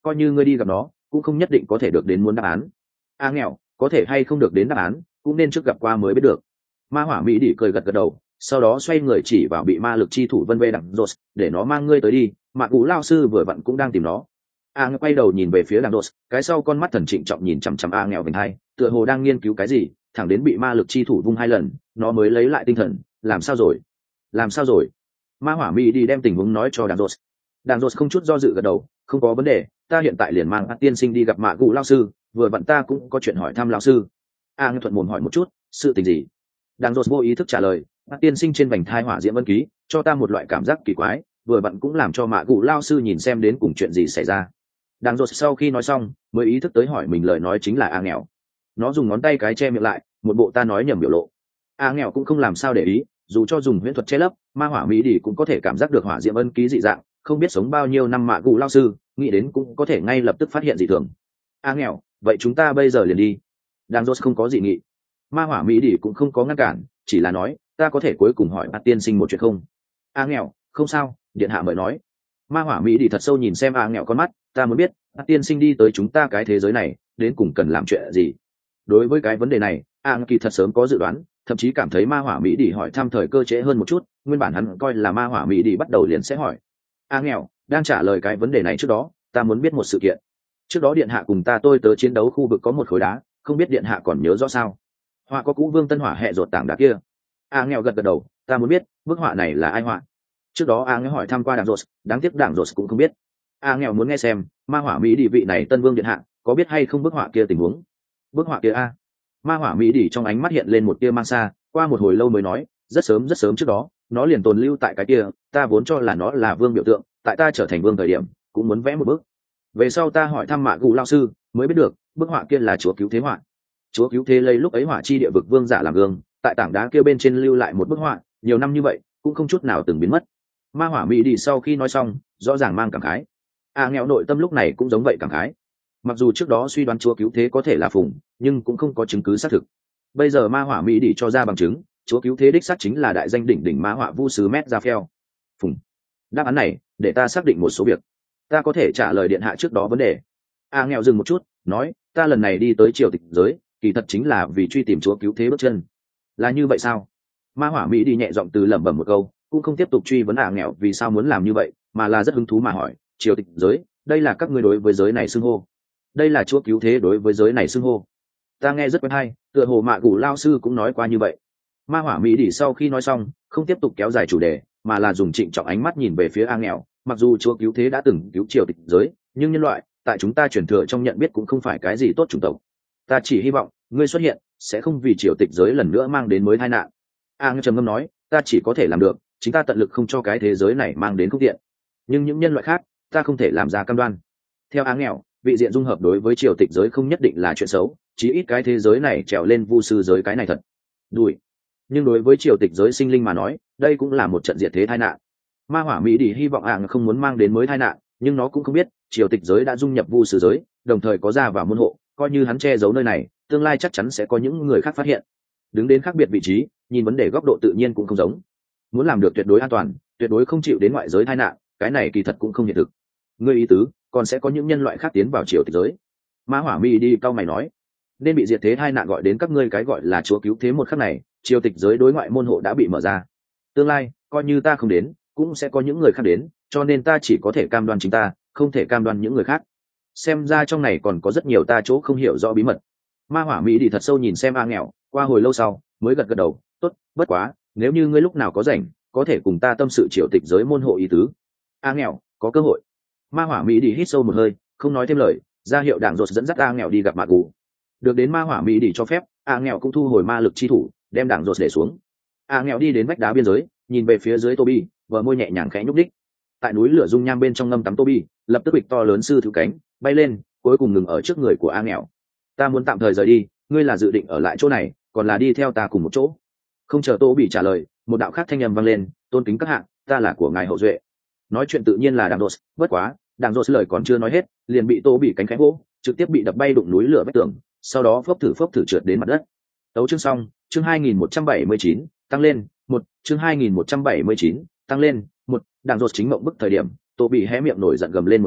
coi như ngươi đi gặp nó cũng không nhất định có thể được đến muốn đáp án. Nghèo, có thể hay không được đến đáp án cũng nên trước gặp qua mới biết được. Ma hỏa mỹ đỉ cười gật gật đầu, sau đó xoay người chỉ vào bị ma lực chi thủ vân vê đằng rột, để nó mang ngươi tới đi, mạc cụ lao sư vừa vặn cũng đang tìm nó. Quay đầu nhìn về phía đằng rột, cái sau con mắt thần trịnh trọng nhìn chằm chằm nghèo vành hai, tựa hồ đang nghiên cứu cái gì, thẳng đến bị ma lực chi thủ vung 2 lần nó mới lấy lại tinh thần. Làm sao rồi? Ma hỏa mỹ đi đem tình huống nói cho đằng rột không chút do dự gật đầu, không có vấn đề, ta hiện tại liền mang tiên sinh đi gặp mạc cụ lao sư, vừa vặn ta cũng có chuyện hỏi thăm lao sư. Thuận mồm hỏi một chút, sự tình gì? Đằng rột vô ý thức trả lời, tiên sinh trên vành thai hỏa diễm ân ký cho ta một loại cảm giác kỳ quái, vừa vặn cũng làm cho mạ cụ lao sư nhìn xem đến cùng chuyện gì xảy ra. Đằng rột sau khi nói xong mới ý thức tới hỏi mình lời nói chính là nghèo. Nó dùng ngón tay cái che miệng lại, một bộ ta nói nhầm biểu lộ. Nghèo cũng không làm sao để ý, dù cho dùng huyễn thuật che lấp, ma hỏa mỹ đi cũng có thể cảm giác được hỏa diễm ân ký dị dạng, không biết sống bao nhiêu năm mạ cụ lao sư nghĩ đến cũng có thể ngay lập tức phát hiện dị thường. Nghèo, vậy chúng ta bây giờ liền đi. Đằng rột không có dị nghị. Ma hỏa mỹ đi cũng không có ngăn cản, chỉ là nói, ta có thể cuối cùng hỏi bát tiên sinh một chuyện không? Nghèo, không sao, điện hạ mời nói. Ma hỏa mỹ đi thật sâu nhìn xem nghèo con mắt, ta muốn biết bát tiên sinh đi tới chúng ta cái thế giới này đến cùng cần làm chuyện gì. Đối với cái vấn đề này kỳ thật sớm có dự đoán, thậm chí cảm thấy ma hỏa mỹ đi hỏi thăm thời cơ trễ hơn một chút, nguyên bản hắn coi là ma hỏa mỹ đi bắt đầu liền sẽ hỏi. Nghèo, đang trả lời cái vấn đề này trước đó ta muốn biết một sự kiện. Trước đó điện hạ cùng ta tôi tớ chiến đấu khu vực có một khối đá, không biết điện hạ còn nhớ rõ sao? Họa có cũ vương tân hỏa hệ rột tảng đá kia. Nghèo gật gật đầu, ta muốn biết bức họa này là ai họa. Trước đó nghèo hỏi thăm qua đảng rột, đáng tiếc đảng rột cũng không biết. Nghèo muốn nghe xem ma hỏa mỹ đi vị này tân vương điện hạ có biết hay không bức họa kia tình huống. Bức họa kia ma hỏa mỹ đi trong ánh mắt hiện lên một tia mang xa, qua một hồi lâu mới nói, rất sớm trước đó nó liền tồn lưu tại cái kia, ta vốn cho là nó là vương biểu tượng, tại ta trở thành vương thời điểm cũng muốn vẽ một bức. Về sau ta hỏi thăm mạ cụ lao sư mới biết được bức họa kia là chúa cứu thế họa. Chúa cứu thế lấy lúc ấy hỏa chi địa vực vương giả làm gương, tại tảng đá kia bên trên lưu lại một bức họa, nhiều năm như vậy cũng không chút nào từng biến mất. Ma hỏa mỹ đi sau khi nói xong rõ ràng mang cảm khái. Nghèo nội tâm lúc này cũng giống vậy cảm khái. Mặc dù trước đó suy đoán chúa cứu thế có thể là phùng, nhưng cũng không có chứng cứ xác thực. Bây giờ ma hỏa mỹ đi cho ra bằng chứng, chúa cứu thế đích xác chính là đại danh đỉnh đỉnh ma họa vu sứ mét ra phèo. Phùng. Đáp án này để ta xác định một số việc, ta có thể trả lời điện hạ trước đó vấn đề. Nghèo dừng một chút nói, ta lần này đi tới triều tịch giới kỳ thật chính là vì truy tìm chúa cứu thế bước chân. Là như vậy sao? Ma hỏa mỹ đi nhẹ giọng từ lẩm bẩm một câu, cũng không tiếp tục truy vấn nghèo vì sao muốn làm như vậy, mà là rất hứng thú mà hỏi, triều tịch giới, đây là các ngươi đối với giới này xưng hô? Đây là chúa cứu thế đối với giới này xưng hô? Ta nghe rất quen hay, tựa hồ mạ cụ lao sư cũng nói qua như vậy. Ma hỏa mỹ đi sau khi nói xong không tiếp tục kéo dài chủ đề, mà là dùng trịnh trọng ánh mắt nhìn về phía nghèo. Mặc dù chúa cứu thế đã từng cứu triều tịch giới, nhưng nhân loại tại chúng ta truyền thừa trong nhận biết cũng không phải cái gì tốt chủng tộc. Ta chỉ hy vọng ngươi xuất hiện sẽ không vì triều tịch giới lần nữa mang đến mới tai nạn. Trầm ngâm nói, ta chỉ có thể làm được chính ta tận lực không cho cái thế giới này mang đến không tiện, nhưng những nhân loại khác ta không thể làm ra cam đoan. Theo nghèo, vị diện dung hợp đối với triều tịch giới không nhất định là chuyện xấu, chí ít cái thế giới này trèo lên vu sư giới cái này thật đùi, nhưng đối với triều tịch giới sinh linh mà nói đây cũng là một trận diệt thế tai nạn. Ma hỏa mỹ đi hy vọng không muốn mang đến mới tai nạn, nhưng nó cũng không biết triều tịch giới đã dung nhập vu sư giới, đồng thời có ra vào môn hộ, coi như hắn che giấu nơi này tương lai chắc chắn sẽ có những người khác phát hiện. Đứng đến khác biệt vị trí nhìn vấn đề góc độ tự nhiên cũng không giống. Muốn làm được tuyệt đối an toàn, tuyệt đối không chịu đến ngoại giới tai nạn, cái này kỳ thật cũng không hiện thực. Ngươi ý tứ còn sẽ có những nhân loại khác tiến vào triều tịch giới? Ma hỏa mỹ đi cau mày nói, nên bị diệt thế tai nạn gọi đến các ngươi cái gọi là chúa cứu thế một khắc này, triều tịch giới đối ngoại môn hộ đã bị mở ra. Tương lai coi như ta không đến cũng sẽ có những người khác đến, cho nên ta chỉ có thể cam đoan chính ta, không thể cam đoan những người khác. Xem ra trong này còn có rất nhiều ta chỗ không hiểu rõ bí mật. Ma hỏa mỹ đi thật sâu nhìn xem nghèo, qua hồi lâu sau mới gật gật đầu, tốt, bất quá nếu như ngươi lúc nào có rảnh có thể cùng ta tâm sự triều tịch giới môn hộ ý tứ. Nghèo, có cơ hội. Ma hỏa mỹ đi hít sâu một hơi, không nói thêm lời, ra hiệu đảng rột dẫn dắt nghèo đi gặp mạc cụ. Được đến ma hỏa mỹ đi cho phép, nghèo cũng thu hồi ma lực chi thủ, đem đảng rột để xuống. Nghèo đi đến vách đá biên giới, nhìn về phía dưới Toby, vợ môi nhẹ nhàng khẽ nhúc đích. Tại núi lửa dung nham bên trong ngâm tắm Toby lập tức bịch to lớn sư thứ cánh bay lên, cuối cùng ngừng ở trước người của nghèo. Ta muốn tạm thời rời đi, ngươi là dự định ở lại chỗ này còn là đi theo ta cùng một chỗ? Không chờ Toby trả lời, một đạo khác thanh âm vang lên, tôn kính các hạng, ta là của ngài hậu duệ. Nói chuyện tự nhiên là đảng rột, bất quá đảng rột lời còn chưa nói hết liền bị Toby cánh khẽ vỗ, trực tiếp bị đập bay đụng núi lửa vách tường, sau đó phốc thử trượt đến mặt đất. Tấu chương xong, chương 2179, tăng lên, chương 2179, tăng lên, đảng rột chính mộng bức thời điểm, Toby hé miệng nổi giận gầm lên một tiếng,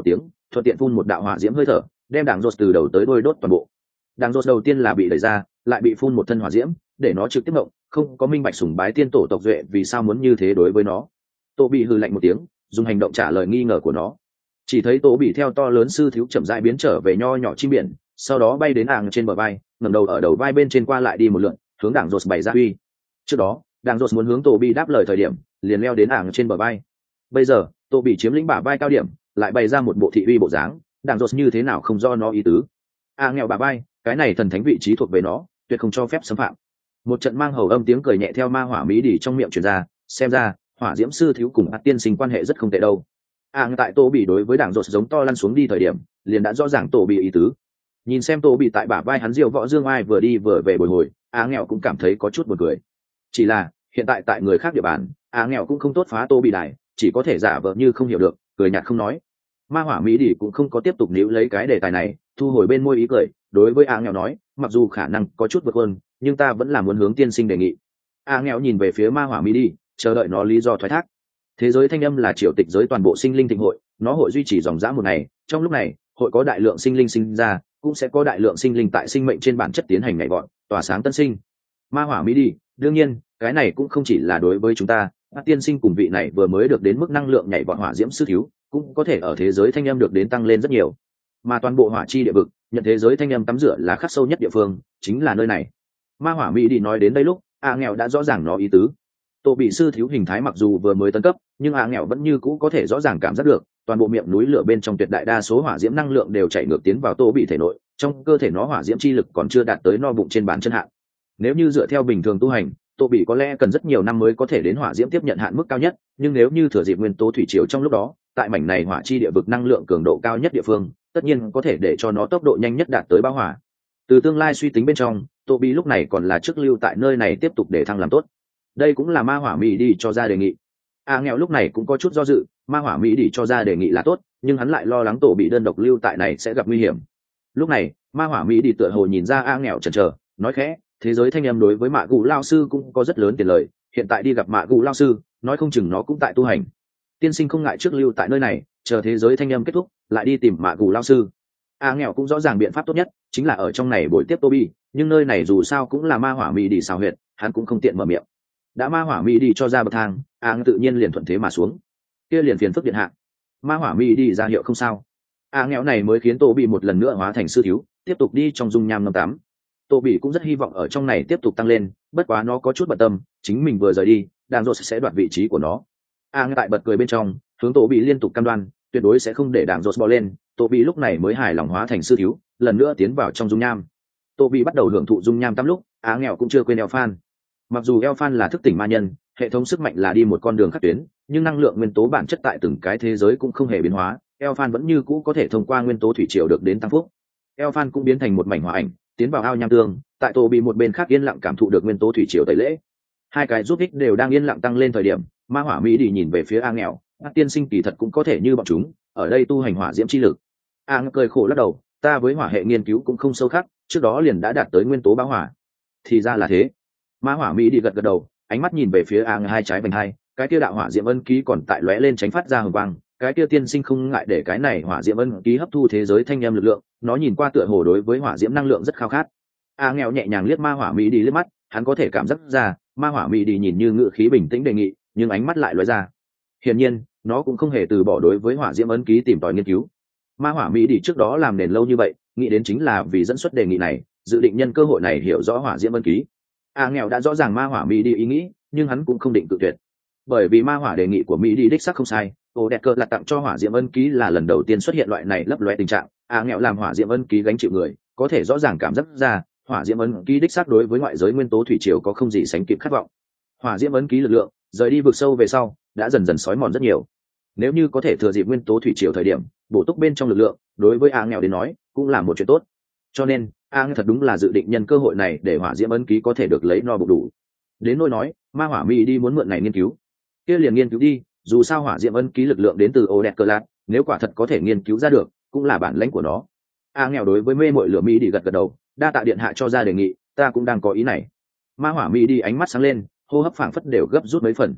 thuận tiện phun một đạo hỏa diễm hơi thở, đem đảng rột từ đầu tới đuôi đốt toàn bộ. Đảng rột đầu tiên là bị đẩy ra, lại bị phun một thân hỏa diễm, để nó trực tiếp ngộng, không có minh bạch sùng bái tiên tổ tộc duệ vì sao muốn như thế đối với nó. Tô bị hừ lạnh một tiếng, dùng hành động trả lời nghi ngờ của nó. Chỉ thấy Tô bị theo to lớn sư thiếu chậm rãi biến trở về nho nhỏ chim biển, sau đó bay đến ảng trên bờ vai, ngẩng đầu ở đầu vai bên trên qua lại đi một lượt, hướng đảng rột bày ra uy. Trước đó, đảng rột muốn hướng Tô bị đáp lời thời điểm, liền leo đến ảng trên bờ vai. Bây giờ, Tô bị chiếm lĩnh bả vai cao điểm, lại bày ra một bộ thị uy bộ dáng, đảng rột như thế nào không do nó ý tứ. Nghèo bả vai, cái này thần thánh vị trí thuộc về nó, tuyệt không cho phép xâm phạm. Một trận mang hầu âm tiếng cười nhẹ theo ma hỏa mỹ đỉ trong miệng truyền ra, xem ra hỏa diễm sư thiếu cùng ác tiên sinh quan hệ rất không tệ đâu. Tại Tô bị đối với đảng rột giống to lăn xuống đi thời điểm, liền đã rõ ràng Tô bị ý tứ. Nhìn xem Tô bị tại bả vai hắn diều võ dương ai vừa đi vừa về bồi hồi, nghèo cũng cảm thấy có chút buồn cười. Chỉ là hiện tại tại người khác địa bàn, nghèo cũng không tốt phá Tô bị đài, chỉ có thể giả vờ như không hiểu được, cười nhạt không nói. Ma hỏa mỹ đỉ cũng không có tiếp tục níu lấy cái đề tài này, thu hồi bên môi ý cười, đối với nghèo nói, mặc dù khả năng có chút vượt hơn, nhưng ta vẫn là muốn hướng tiên sinh đề nghị. Nghèo nhìn về phía ma hỏa mỹ đi, chờ đợi nó lý do thoái thác. Thế giới thanh âm là triều tịch giới toàn bộ sinh linh thịnh hội, nó hội duy trì dòng dã một ngày, trong lúc này hội có đại lượng sinh linh sinh ra, cũng sẽ có đại lượng sinh linh tại sinh mệnh trên bản chất tiến hành nhảy vọt, tỏa sáng tân sinh. Ma hỏa mỹ đi, đương nhiên cái này cũng không chỉ là đối với chúng ta, các tiên sinh cùng vị này vừa mới được đến mức năng lượng nhảy vọt hỏa diễm sư thiếu, cũng có thể ở thế giới thanh âm được đến tăng lên rất nhiều. Mà toàn bộ hỏa chi địa vực, nhận thế giới thanh âm tắm rửa là khắc sâu nhất địa phương, chính là nơi này. Ma hỏa mỹ đi nói đến đây lúc, nghèo đã rõ ràng nó ý tứ. Tô bị sư thiếu hình thái mặc dù vừa mới tấn cấp, nhưng nghèo vẫn như cũ có thể rõ ràng cảm giác được, toàn bộ miệng núi lửa bên trong tuyệt đại đa số hỏa diễm năng lượng đều chảy ngược tiến vào Tô bị thể nội, trong cơ thể nó hỏa diễm chi lực còn chưa đạt tới no bụng trên bàn chân hạn. Nếu như dựa theo bình thường tu hành, Tô bị có lẽ cần rất nhiều năm mới có thể đến hỏa diễm tiếp nhận hạn mức cao nhất, nhưng nếu như thừa dịp nguyên tố thủy triều trong lúc đó, tại mảnh này hỏa chi địa vực năng lượng cường độ cao nhất địa phương, tất nhiên có thể để cho nó tốc độ nhanh nhất đạt tới bão hỏa. Từ tương lai suy tính bên trong, Tô bị lúc này còn là trước lưu tại nơi này tiếp tục để thăng làm tốt. Đây cũng là ma hỏa mỹ đi cho ra đề nghị. Nghèo lúc này cũng có chút do dự, ma hỏa mỹ đi cho ra đề nghị là tốt, nhưng hắn lại lo lắng Tô bị đơn độc lưu tại này sẽ gặp nguy hiểm. Lúc này ma hỏa mỹ đi tựa hồ nhìn ra nghèo chần chờ, nói khẽ, thế giới thanh âm đối với mạ gù lao sư cũng có rất lớn tiền lời, hiện tại đi gặp mạ gù lao sư, nói không chừng nó cũng tại tu hành. Tiên sinh không ngại trước lưu tại nơi này, chờ thế giới thanh âm kết thúc lại đi tìm mạ gù lao sư. Nghèo cũng rõ ràng biện pháp tốt nhất chính là ở trong này buổi tiếp Toby, nhưng nơi này dù sao cũng là ma hỏa mỹ đi xào huyệt, hắn cũng không tiện mở miệng. Đã ma hỏa mỹ đi cho ra bậc thang, tự nhiên liền thuận thế mà xuống. Kia liền phiền phức điện hạ. Ma hỏa mỹ đi ra hiệu không sao. Nghèo này mới khiến Toby một lần nữa hóa thành sư thiếu, tiếp tục đi trong dung nham năm tám. Toby cũng rất hy vọng ở trong này tiếp tục tăng lên, bất quá nó có chút bận tâm, chính mình vừa rời đi, đàng rột sẽ đoạt vị trí của nó. Tại bật cười bên trong, hướng Toby liên tục cam đoan, tuyệt đối sẽ không để đàng rột bò lên. Toby lúc này mới hài lòng hóa thành sư thiếu, lần nữa tiến vào trong dung nham. Toby bắt đầu hưởng thụ dung nham tắm lúc, nghèo cũng chưa quên Elfan. Mặc dù Elfan là thức tỉnh ma nhân, hệ thống sức mạnh là đi một con đường khắc tuyến, nhưng năng lượng nguyên tố bản chất tại từng cái thế giới cũng không hề biến hóa, Elfan vẫn như cũ có thể thông qua nguyên tố thủy triều được đến tăng phúc. Elfan cũng biến thành một mảnh hỏa ảnh, tiến vào ao nham tương, tại Toby một bên khác yên lặng cảm thụ được nguyên tố thủy triều tẩy lễ. Hai cái giúp ích đều đang yên lặng tăng lên thời điểm, ma hỏa mỹ đi nhìn về phía nghèo, tiên sinh kỳ thật cũng có thể như bọn chúng, ở đây tu hành hỏa diễm chi lực. Cười khổ lắc đầu, ta với hỏa hệ nghiên cứu cũng không sâu khắc, trước đó liền đã đạt tới nguyên tố bão hỏa. Thì ra là thế. Ma hỏa mỹ đi gật gật đầu, ánh mắt nhìn về phía hai trái vành hai, cái kia đạo hỏa diễm ân ký còn tại lóe lên tránh phát ra hồng quang, cái kia tiên sinh không ngại để cái này hỏa diễm ân ký hấp thu thế giới thanh âm lực lượng, nó nhìn qua tựa hồ đối với hỏa diễm năng lượng rất khao khát. Nghèo nhẹ nhàng liếc ma hỏa mỹ đi liếc mắt, hắn có thể cảm giác ra, ma hỏa mỹ đi nhìn như ngự khí bình tĩnh đề nghị, nhưng ánh mắt lại lóe ra. Hiển nhiên, nó cũng không hề từ bỏ đối với hỏa diễm ấn ký tìm tòi nghiên cứu. Ma hỏa mỹ đi trước đó làm nền lâu như vậy, nghĩ đến chính là vì dẫn xuất đề nghị này, dự định nhân cơ hội này hiểu rõ hỏa diễm ấn ký. Nghèo đã rõ ràng ma hỏa mỹ đi ý nghĩ, nhưng hắn cũng không định cự tuyệt, bởi vì ma hỏa đề nghị của mỹ đi đích xác không sai. Ô đẹp cờ là tặng cho hỏa diễm ấn ký là lần đầu tiên xuất hiện loại này lấp loe tình trạng. Nghèo làm hỏa diễm ấn ký gánh chịu người, có thể rõ ràng cảm giác ra hỏa diễm ấn ký đích xác đối với ngoại giới nguyên tố thủy triều có không gì sánh kịp khát vọng. Hỏa diễm ấn ký lực lượng rời đi vực sâu về sau đã dần dần xói mòn rất nhiều. Nếu như có thể thừa dịp nguyên tố thủy triều thời điểm bổ túc bên trong lực lượng, đối với nghèo đến nói cũng là một chuyện tốt. Cho nên thật đúng là dự định nhân cơ hội này để hỏa diễm ấn ký có thể được lấy no bụng đủ. Đến nỗi nói ma hỏa mỹ đi muốn mượn này nghiên cứu, kia liền nghiên cứu đi, dù sao hỏa diễm ấn ký lực lượng đến từ Odekkerlat, nếu quả thật có thể nghiên cứu ra được cũng là bản lãnh của nó. Nghèo đối với mê mội lửa mỹ đi gật gật đầu, đa tạ điện hạ cho ra đề nghị, ta cũng đang có ý này. Ma hỏa mỹ đi ánh mắt sáng lên, hô hấp phảng phất đều gấp rút mấy phần.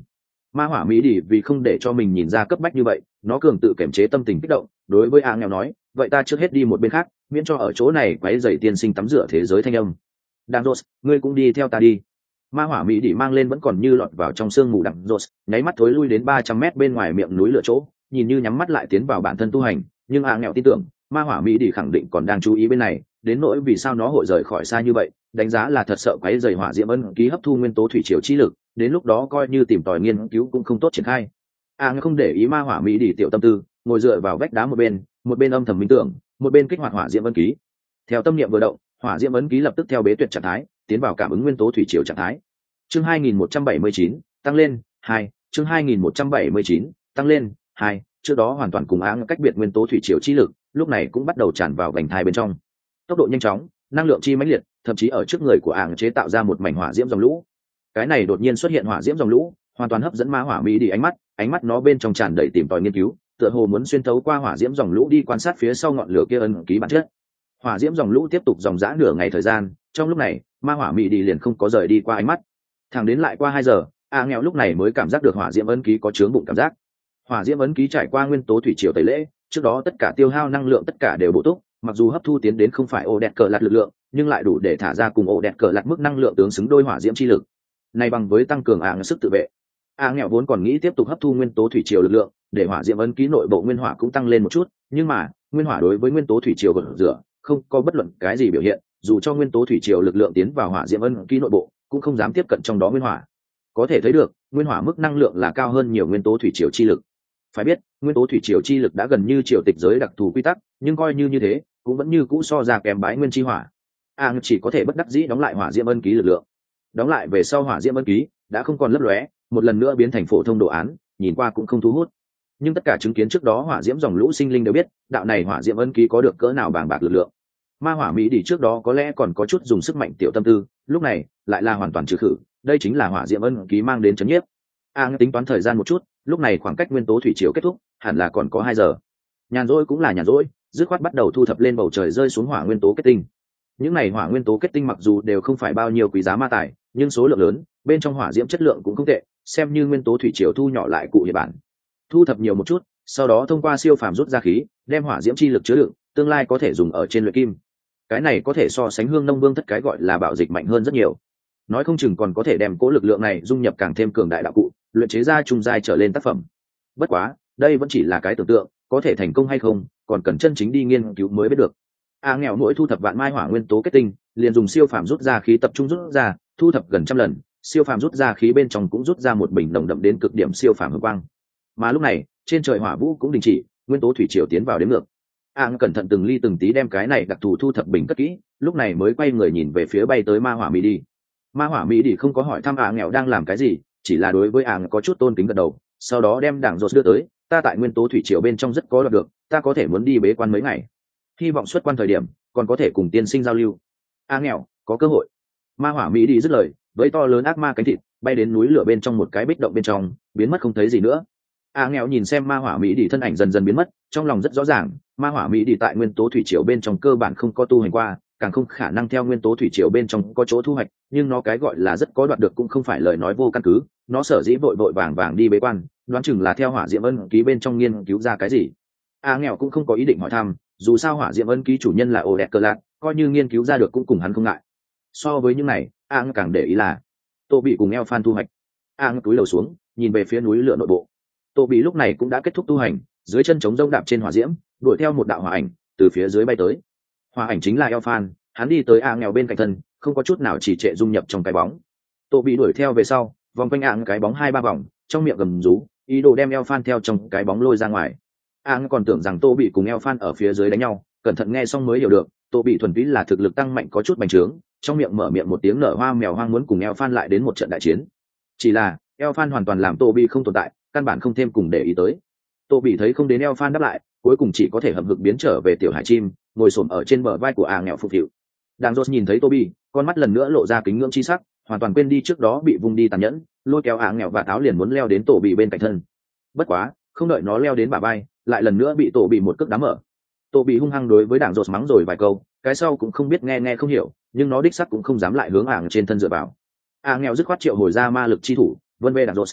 Ma hỏa mỹ đi vì không để cho mình nhìn ra cấp bách như vậy, nó cường tự kiểm chế tâm tình kích động, đối với nghèo nói, vậy ta trước hết đi một bên khác, miễn cho ở chỗ này quấy rầy tiên sinh tắm rửa thế giới thanh âm. Đặng Rose, ngươi cũng đi theo ta đi. Ma hỏa mỹ đi mang lên vẫn còn như lọt vào trong sương mù Đặng Rose, nháy mắt thối lui đến 300 mét bên ngoài miệng núi lửa chỗ, nhìn như nhắm mắt lại tiến vào bản thân tu hành, nhưng nghèo tin tưởng, ma hỏa mỹ đi khẳng định còn đang chú ý bên này, đến nỗi vì sao nó hội rời khỏi xa như vậy, đánh giá là thật sợ quấy rầy hỏa diễm ân ký hấp thu nguyên tố thủy triều chi lực, đến lúc đó coi như tìm tòi nghiên cứu cũng không tốt triển khai. Không để ý ma hỏa mỹ đi tiểu tâm tư, ngồi dựa vào vách đá một bên âm thầm minh tưởng, một bên kích hoạt hỏa diễm ân ký. Theo tâm niệm vừa động, hỏa diễm ấn ký lập tức theo bế tuyệt trạng thái tiến vào cảm ứng nguyên tố thủy triều trạng thái. Chương 2179, tăng lên 2, chương 2179, tăng lên 2, trước đó hoàn toàn cùng cách biệt nguyên tố thủy triều chi lực, lúc này cũng bắt đầu tràn vào vành thai bên trong. Tốc độ nhanh chóng, năng lượng chi mãnh liệt, thậm chí ở trước người của chế tạo ra một mảnh hỏa diễm dòng lũ. Cái này đột nhiên xuất hiện hỏa diễm dòng lũ, hoàn toàn hấp dẫn ma hỏa mỹ đi ánh mắt nó bên trong tràn đầy tìm tòi nghiên cứu, tựa hồ muốn xuyên thấu qua hỏa diễm dòng lũ đi quan sát phía sau ngọn lửa kia ấn ký bản chất. Hỏa diễm dòng lũ tiếp tục dòng dã nửa ngày thời gian, trong lúc này ma hỏa mỹ đi liền không có rời đi qua ánh mắt, thẳng đến lại qua 2 giờ, nghèo lúc này mới cảm giác được hỏa diễm ấn ký có chướng bụng cảm giác. Hỏa diễm ấn ký trải qua nguyên tố thủy triều tẩy lễ, trước đó tất cả tiêu hao năng lượng tất cả đều bổ túc, mặc dù hấp thu tiến đến không phải ổ đẹp cờ lạt lực lượng, nhưng lại đủ để thả ra cùng ổ đẹp cờ lạt mức năng lượng tương xứng đôi hỏa diễm chi lực, này bằng với tăng cường sức tự vệ. Nghèo vốn còn nghĩ tiếp tục hấp thu nguyên tố thủy triều lực lượng, để hỏa diễm ấn ký nội bộ nguyên hỏa cũng tăng lên một chút, nhưng mà nguyên hỏa đối với nguyên tố thủy triều gột rửa không có bất luận cái gì biểu hiện, dù cho nguyên tố thủy triều lực lượng tiến vào hỏa diễm ấn ký nội bộ cũng không dám tiếp cận trong đó nguyên hỏa. Có thể thấy được nguyên hỏa mức năng lượng là cao hơn nhiều nguyên tố thủy triều chi lực. Phải biết nguyên tố thủy triều chi lực đã gần như triều tịch giới đặc thù quy tắc, nhưng coi như thế cũng vẫn như cũ so ra kém bái nguyên chi hỏa. Chỉ có thể bất đắc dĩ đóng lại hỏa diễm ấn ký lực lượng. Đóng lại về sau hỏa diễm ấn ký đã không còn lấp lóe, một lần nữa biến thành phổ thông đồ án, nhìn qua cũng không thu hút. Nhưng tất cả chứng kiến trước đó hỏa diễm dòng lũ sinh linh đều biết, đạo này hỏa diễm ấn ký có được cỡ nào bàng bạc lực lượng. Ma hỏa mỹ đi trước đó có lẽ còn có chút dùng sức mạnh tiểu tâm tư, lúc này lại là hoàn toàn trừ khử, đây chính là hỏa diễm ấn ký mang đến chấn nhiếp. Tính toán thời gian một chút, lúc này khoảng cách nguyên tố thủy triều kết thúc hẳn là còn có 2 giờ. Nhàn rỗi cũng là nhàn rỗi, dứt khoát bắt đầu thu thập lên bầu trời rơi xuống hỏa nguyên tố kết tinh. Những này hỏa nguyên tố kết tinh mặc dù đều không phải bao nhiêu quý giá ma tài, nhưng số lượng lớn, bên trong hỏa diễm chất lượng cũng không tệ, xem như nguyên tố thủy triều thu nhỏ lại cụ hiện bản. Thu thập nhiều một chút, sau đó thông qua siêu phàm rút ra khí, đem hỏa diễm chi lực chứa đựng, tương lai có thể dùng ở trên luyện kim. Cái này có thể so sánh Hương Nông Vương thất cái gọi là bảo dịch mạnh hơn rất nhiều. Nói không chừng còn có thể đem cố lực lượng này dung nhập càng thêm cường đại đạo cụ, luyện chế ra trung giai trở lên tác phẩm. Bất quá, đây vẫn chỉ là cái tưởng tượng, có thể thành công hay không, còn cần chân chính đi nghiên cứu mới biết được. Nghèo mỗi thu thập vạn mai hỏa nguyên tố kết tinh, liền dùng siêu phàm rút ra khí tập trung rút ra, thu thập gần 100 lần, siêu phàm rút ra khí bên trong cũng rút ra một bình nồng đậm đến cực điểm siêu phàm hương quang. Mà lúc này, trên trời hỏa vũ cũng đình chỉ, nguyên tố thủy triều tiến vào đến ngược. Cẩn thận từng ly từng tí đem cái này đặc thù thu thập bình cất kỹ, lúc này mới quay người nhìn về phía bay tới ma hỏa mỹ đi. Ma hỏa mỹ đi không có hỏi thăm nghèo đang làm cái gì, chỉ là đối với có chút tôn kính gật đầu, sau đó đem đảng rột đưa tới, ta tại nguyên tố thủy triều bên trong rất có đoạt được, ta có thể muốn đi bế quan mấy ngày, hy vọng xuất quan thời điểm còn có thể cùng tiên sinh giao lưu. Nghèo có cơ hội. Ma hỏa mỹ đi dứt lời, với to lớn ác ma cánh thịt bay đến núi lửa bên trong một cái bích động bên trong, biến mất không thấy gì nữa. Nghèo nhìn xem ma hỏa mỹ đi thân ảnh dần dần biến mất, trong lòng rất rõ ràng, ma hỏa mỹ đi tại nguyên tố thủy triều bên trong cơ bản không có tu hành qua, càng không khả năng theo nguyên tố thủy triều bên trong có chỗ thu hoạch, nhưng nó cái gọi là rất có đoạt được cũng không phải lời nói vô căn cứ, nó sở dĩ vội vội vàng vàng đi bế quan, đoán chừng là theo hỏa diễm ân ký bên trong nghiên cứu ra cái gì. Nghèo cũng không có ý định hỏi thăm, dù sao hỏa diễm ân ký chủ nhân là ổ đẹp cờ lạc, coi như nghiên cứu ra được cũng cùng hắn không ngại. So với những này, càng để ý là Tô Bị cùng eo phan thu hoạch. Cúi đầu xuống, nhìn về phía núi lửa nội bộ. Tô Bị lúc này cũng đã kết thúc tu hành, dưới chân trống rông đạp trên hỏa diễm, đuổi theo một đạo hỏa ảnh từ phía dưới bay tới. Hỏa ảnh chính là eo phan, hắn đi tới nghèo bên cạnh thân, không có chút nào chỉ trệ dung nhập trong cái bóng. Tô Bị đuổi theo về sau, vòng quanh cái bóng 2-3 vòng, trong miệng gầm rú, ý đồ đem eo phan theo trong cái bóng lôi ra ngoài. Còn tưởng rằng Tô Bị cùng eo phan ở phía dưới đánh nhau, cẩn thận nghe xong mới hiểu được, Tô Bị thuần túy là thực lực tăng mạnh có chút bành trướng, trong miệng mở miệng một tiếng nở hoa mèo hoang muốn cùng eo phan lại đến một trận đại chiến. Chỉ là eo phan hoàn toàn làm Tô Bị không tồn tại, căn bản không thêm cùng để ý tới. Tô Bị thấy không đến eo phan đáp lại, cuối cùng chỉ có thể hậm hực biến trở về tiểu hải chim, ngồi xổm ở trên bờ vai của nghèo phục hiệu. Đang Rốt nhìn thấy Tô Bị, con mắt lần nữa lộ ra kính ngưỡng chi sắc, hoàn toàn quên đi trước đó bị vung đi tàn nhẫn, lôi kéo nghèo và táo liền muốn leo đến Tô Bị bên cạnh thân. Bất quá, không đợi nó leo đến bả vai, lại lần nữa bị Tô Bị một cước đá mở. Tô Bị hung hăng đối với Đảng Rốt mắng rồi vài câu, cái sau cũng không biết nghe không hiểu, nhưng nó đích xác cũng không dám lại hướng trên thân dựa vào. Nghèo dứt khoát triệu hồi ra ma lực chi thủ, vân vê Đảng Rốt.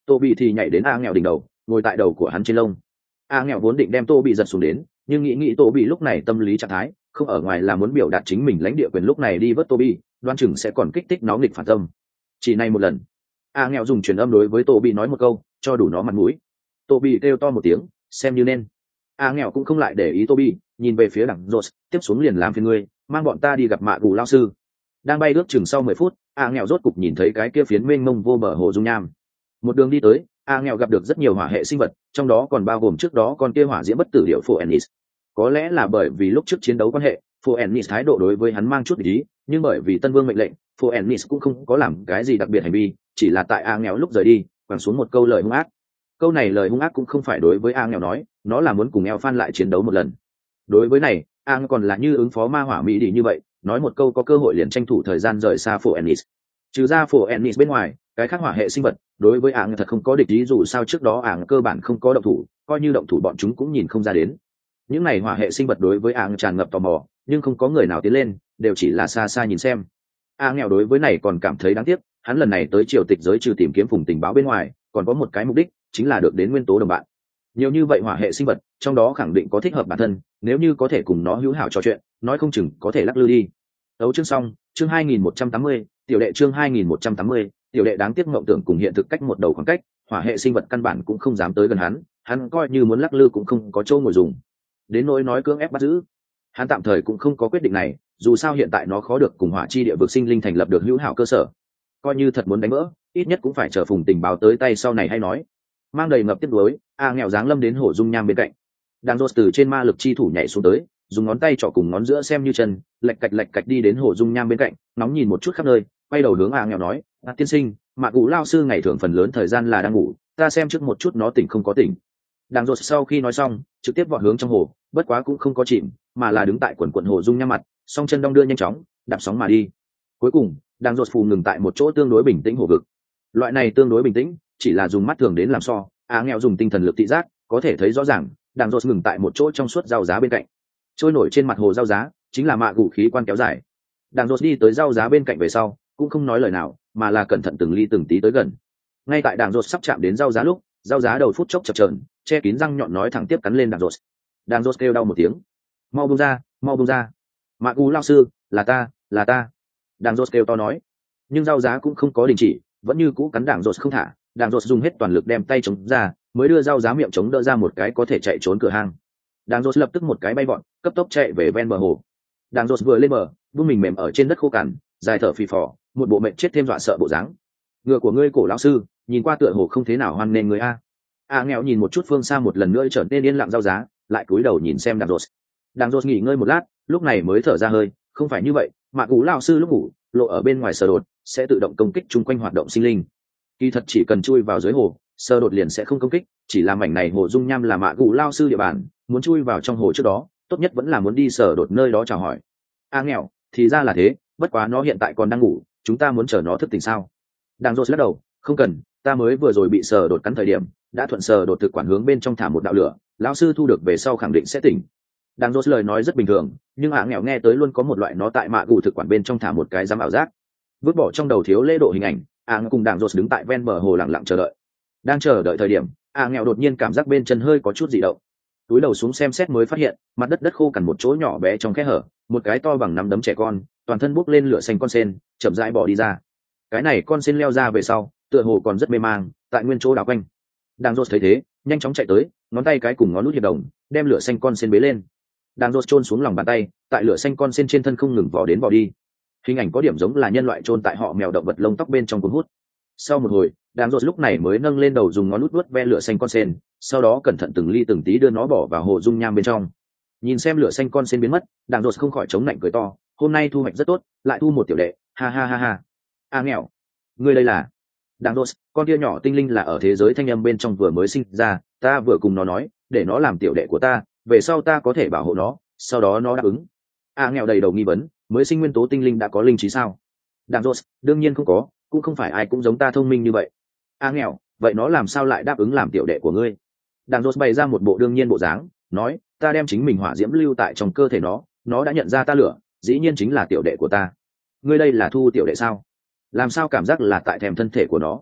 tô bị thì nhảy đến a nghèo đỉnh đầu, ngồi tại đầu của hắn trên lông. A nghèo vốn định đem tô bị giật xuống đến, nhưng nghĩ tô bị lúc này tâm lý trạng thái không ở ngoài là muốn biểu đạt chính mình lãnh địa quyền, lúc này đi vớt tô bị đoan chừng sẽ còn kích thích nó nghịch phản tâm. Chỉ này một lần, A nghèo dùng truyền âm đối với tô bị nói một câu, cho đủ nó mặt mũi. Tô bị kêu to một tiếng, xem như nên. A nghèo cũng không lại để ý tô bị, nhìn về phía đằng rột, tiếp xuống liền làm phiền ngươi, mang bọn ta đi gặp mạ gù lao sư. Đang bay ước chừng sau 10 phút, A nghèo rốt cục nhìn thấy cái kia phiến mênh mông vô bờ hồ dung nham. Một đường đi tới, A nghèo gặp được rất nhiều hỏa hệ sinh vật, trong đó còn bao gồm trước đó con kia hỏa diễm bất tử điệu phổ ennis. Có lẽ là bởi vì lúc trước chiến đấu quan hệ, phổ ennis thái độ đối với hắn mang chút ý, nhưng bởi vì tân vương mệnh lệnh, phổ ennis cũng không có làm cái gì đặc biệt hành vi, chỉ là tại A nghèo lúc rời đi quẳng xuống một câu lời hung ác. Câu này lời hung ác cũng không phải đối với A nghèo nói, nó là muốn cùng eo phan lại chiến đấu một lần. Đối với này, A nghèo còn là như ứng phó ma hỏa mỹ đi như vậy, nói một câu có cơ hội liền tranh thủ thời gian rời xa phổ ennis. Trừ ra phổ ennis bên ngoài, cái khác hỏa hệ sinh vật đối với ảng thật không có địch ý, dù sao trước đó ảng cơ bản không có động thủ, coi như động thủ bọn chúng cũng nhìn không ra đến. Những này hỏa hệ sinh vật đối với ảng tràn ngập tò mò, nhưng không có người nào tiến lên, đều chỉ là xa xa nhìn xem. Nghèo đối với này còn cảm thấy đáng tiếc, hắn lần này tới triều tịch giới trừ tìm kiếm phùng tình báo bên ngoài, còn có một cái mục đích, chính là được đến nguyên tố đồng bạn. Nhiều như vậy hỏa hệ sinh vật, trong đó khẳng định có thích hợp bản thân, nếu như có thể cùng nó hữu hảo trò chuyện, nói không chừng có thể lắc lư đi. Đấu chương xong, chương 2180, tiểu đệ chương 2180, tiểu đệ đáng tiếc mộng tưởng cùng hiện thực cách một đầu khoảng cách, hỏa hệ sinh vật căn bản cũng không dám tới gần hắn coi như muốn lắc lư cũng không có chỗ ngồi dùng. Đến nỗi nói cưỡng ép bắt giữ, hắn tạm thời cũng không có quyết định này, dù sao hiện tại nó khó được cùng hỏa chi địa vực sinh linh thành lập được hữu hảo cơ sở. Coi như thật muốn đánh vỡ, ít nhất cũng phải chờ phùng tình báo tới tay sau này hay nói. Mang đầy ngập tiếc nuối, nghèo dáng lâm đến hồ dung nham bên cạnh. Đang rốt từ trên ma lực chi thủ nhảy xuống tới, dùng ngón tay trỏ cùng ngón giữa xem như chân, lạch cạch đi đến hồ dung nham bên cạnh, nóng nhìn một chút khắp nơi, quay đầu hướng nghèo nói, tiên sinh, mạ cụ lao sư ngày thường phần lớn thời gian là đang ngủ, ta xem trước một chút nó tỉnh không có tỉnh. Đang rốt sau khi nói xong, trực tiếp vọt hướng trong hồ, bất quá cũng không có chìm, mà là đứng tại quần hồ dung nham mặt, song chân đong đưa nhanh chóng, đạp sóng mà đi. Cuối cùng, đang rốt phù ngừng tại một chỗ tương đối bình tĩnh hồ vực. Loại này tương đối bình tĩnh, chỉ là dùng mắt thường đến làm so, nghèo dùng tinh thần lực thị giác, có thể thấy rõ ràng, đang rốt ngừng tại một chỗ trong suốt rau giá bên cạnh. Trôi nổi trên mặt hồ rau giá, chính là mạ cụ khí quan kéo dài. Đang rốt đi tới rau giá bên cạnh về sau, cũng không nói lời nào, mà là cẩn thận từng ly từng tí tới gần. Ngay tại đàng rột sắp chạm đến rau giá lúc, rau giá đầu phút chốc chập chờn, che kín răng nhọn nói thẳng tiếp cắn lên đàng rột. Đàng rột kêu đau một tiếng, mau buông ra, mau buông ra. Mạ cụ lao sư, là ta. Đàng rột kêu to nói, nhưng rau giá cũng không có đình chỉ, vẫn như cũ cắn đàng rột không thả. Đàng rột dùng hết toàn lực đem tay chống ra, mới đưa rau giá miệng chống đỡ ra một cái có thể chạy trốn cửa hang. Đàng rột lập tức một cái bay vọt, cấp tốc chạy về ven bờ hồ. Đàng rột vừa lên bờ, buông mình mềm ở trên đất khô cằn, dài thở phì phò, một bộ mệnh chết thêm dọa sợ bộ dáng. Ngựa của ngươi cổ lão sư, nhìn qua tựa hồ không thế nào hoan nên người a. Nghèo nhìn một chút phương xa một lần nữa trở nên yên lặng rau giá, lại cúi đầu nhìn xem đàng rột. Đàng rột nghỉ ngơi một lát, lúc này mới thở ra hơi, không phải như vậy, mạ cụ lão sư lúc ngủ, lộ ở bên ngoài sờ đột, sẽ tự động công kích chung quanh hoạt động sinh linh. Kỳ thật chỉ cần chui vào dưới hồ, sờ đột liền sẽ không công kích, chỉ là mảnh này hồ dung nham là mạ cụ lão sư địa bàn, muốn chui vào trong hồ trước đó, tốt nhất vẫn là muốn đi sờ đột nơi đó chào hỏi. Nghèo, thì ra là thế, bất quá nó hiện tại còn đang ngủ, chúng ta muốn chờ nó thức tỉnh sao? Đang rột lắc đầu, không cần, ta mới vừa rồi bị sờ đột cắn thời điểm, đã thuận sờ đột thực quản hướng bên trong thả một đạo lửa, lão sư thu được về sau khẳng định sẽ tỉnh. Đang rột lời nói rất bình thường, nhưng nghèo nghe tới luôn có một loại nó tại mạ gù thực quản bên trong thả một cái giám ảo giác. Vứt bỏ trong đầu thiếu lễ độ hình ảnh, cùng Đang rột đứng tại ven bờ hồ lặng lặng chờ đợi. Đang chờ đợi thời điểm, nghèo đột nhiên cảm giác bên chân hơi có chút dị động. Túi đầu xuống xem xét mới phát hiện, mặt đất khô cằn một chỗ nhỏ bé trong khe hở, một cái to bằng nắm đấm trẻ con, toàn thân bốc lên lửa xanh con sen, chậm rãi bỏ đi ra. Cái này con sen leo ra về sau, tựa hồ còn rất mê mang, tại nguyên chỗ đảo quanh. Đang rột thấy thế, nhanh chóng chạy tới, ngón tay cái cùng ngón nút hiệp đồng, đem lửa xanh con sen bế lên. Đang rột chôn xuống lòng bàn tay, tại lửa xanh con sen trên thân không ngừng vỏ đến vỏ đi. Hình ảnh có điểm giống là nhân loại chôn tại họ mèo động vật lông tóc bên trong cuốn hút. Sau một hồi, Đang rột lúc này mới nâng lên đầu dùng ngón nút vuốt ve lửa xanh con sen, sau đó cẩn thận từng ly từng tí đưa nó bỏ vào hồ dung nham bên trong. Nhìn xem lửa xanh con sen biến mất, Đang rột không khỏi chống lạnh cười to, hôm nay thu hoạch rất tốt, lại thu một tiểu đệ, ha ha ha ha. Nghèo, ngươi đây là? Đang rột, con kia nhỏ tinh linh là ở thế giới thanh âm bên trong vừa mới sinh ra, ta vừa cùng nó nói, để nó làm tiểu đệ của ta, về sau ta có thể bảo hộ nó, sau đó nó đáp ứng. Nghèo đầy đầu nghi vấn, mới sinh nguyên tố tinh linh đã có linh trí sao? Đang rột, đương nhiên không có, cũng không phải ai cũng giống ta thông minh như vậy. Nghèo, vậy nó làm sao lại đáp ứng làm tiểu đệ của ngươi? Đang rột bày ra một bộ đương nhiên bộ dáng, nói, ta đem chính mình hỏa diễm lưu tại trong cơ thể nó đã nhận ra ta lửa, dĩ nhiên chính là tiểu đệ của ta. Ngươi đây là thu tiểu đệ sao? Làm sao cảm giác là tại thèm thân thể của nó?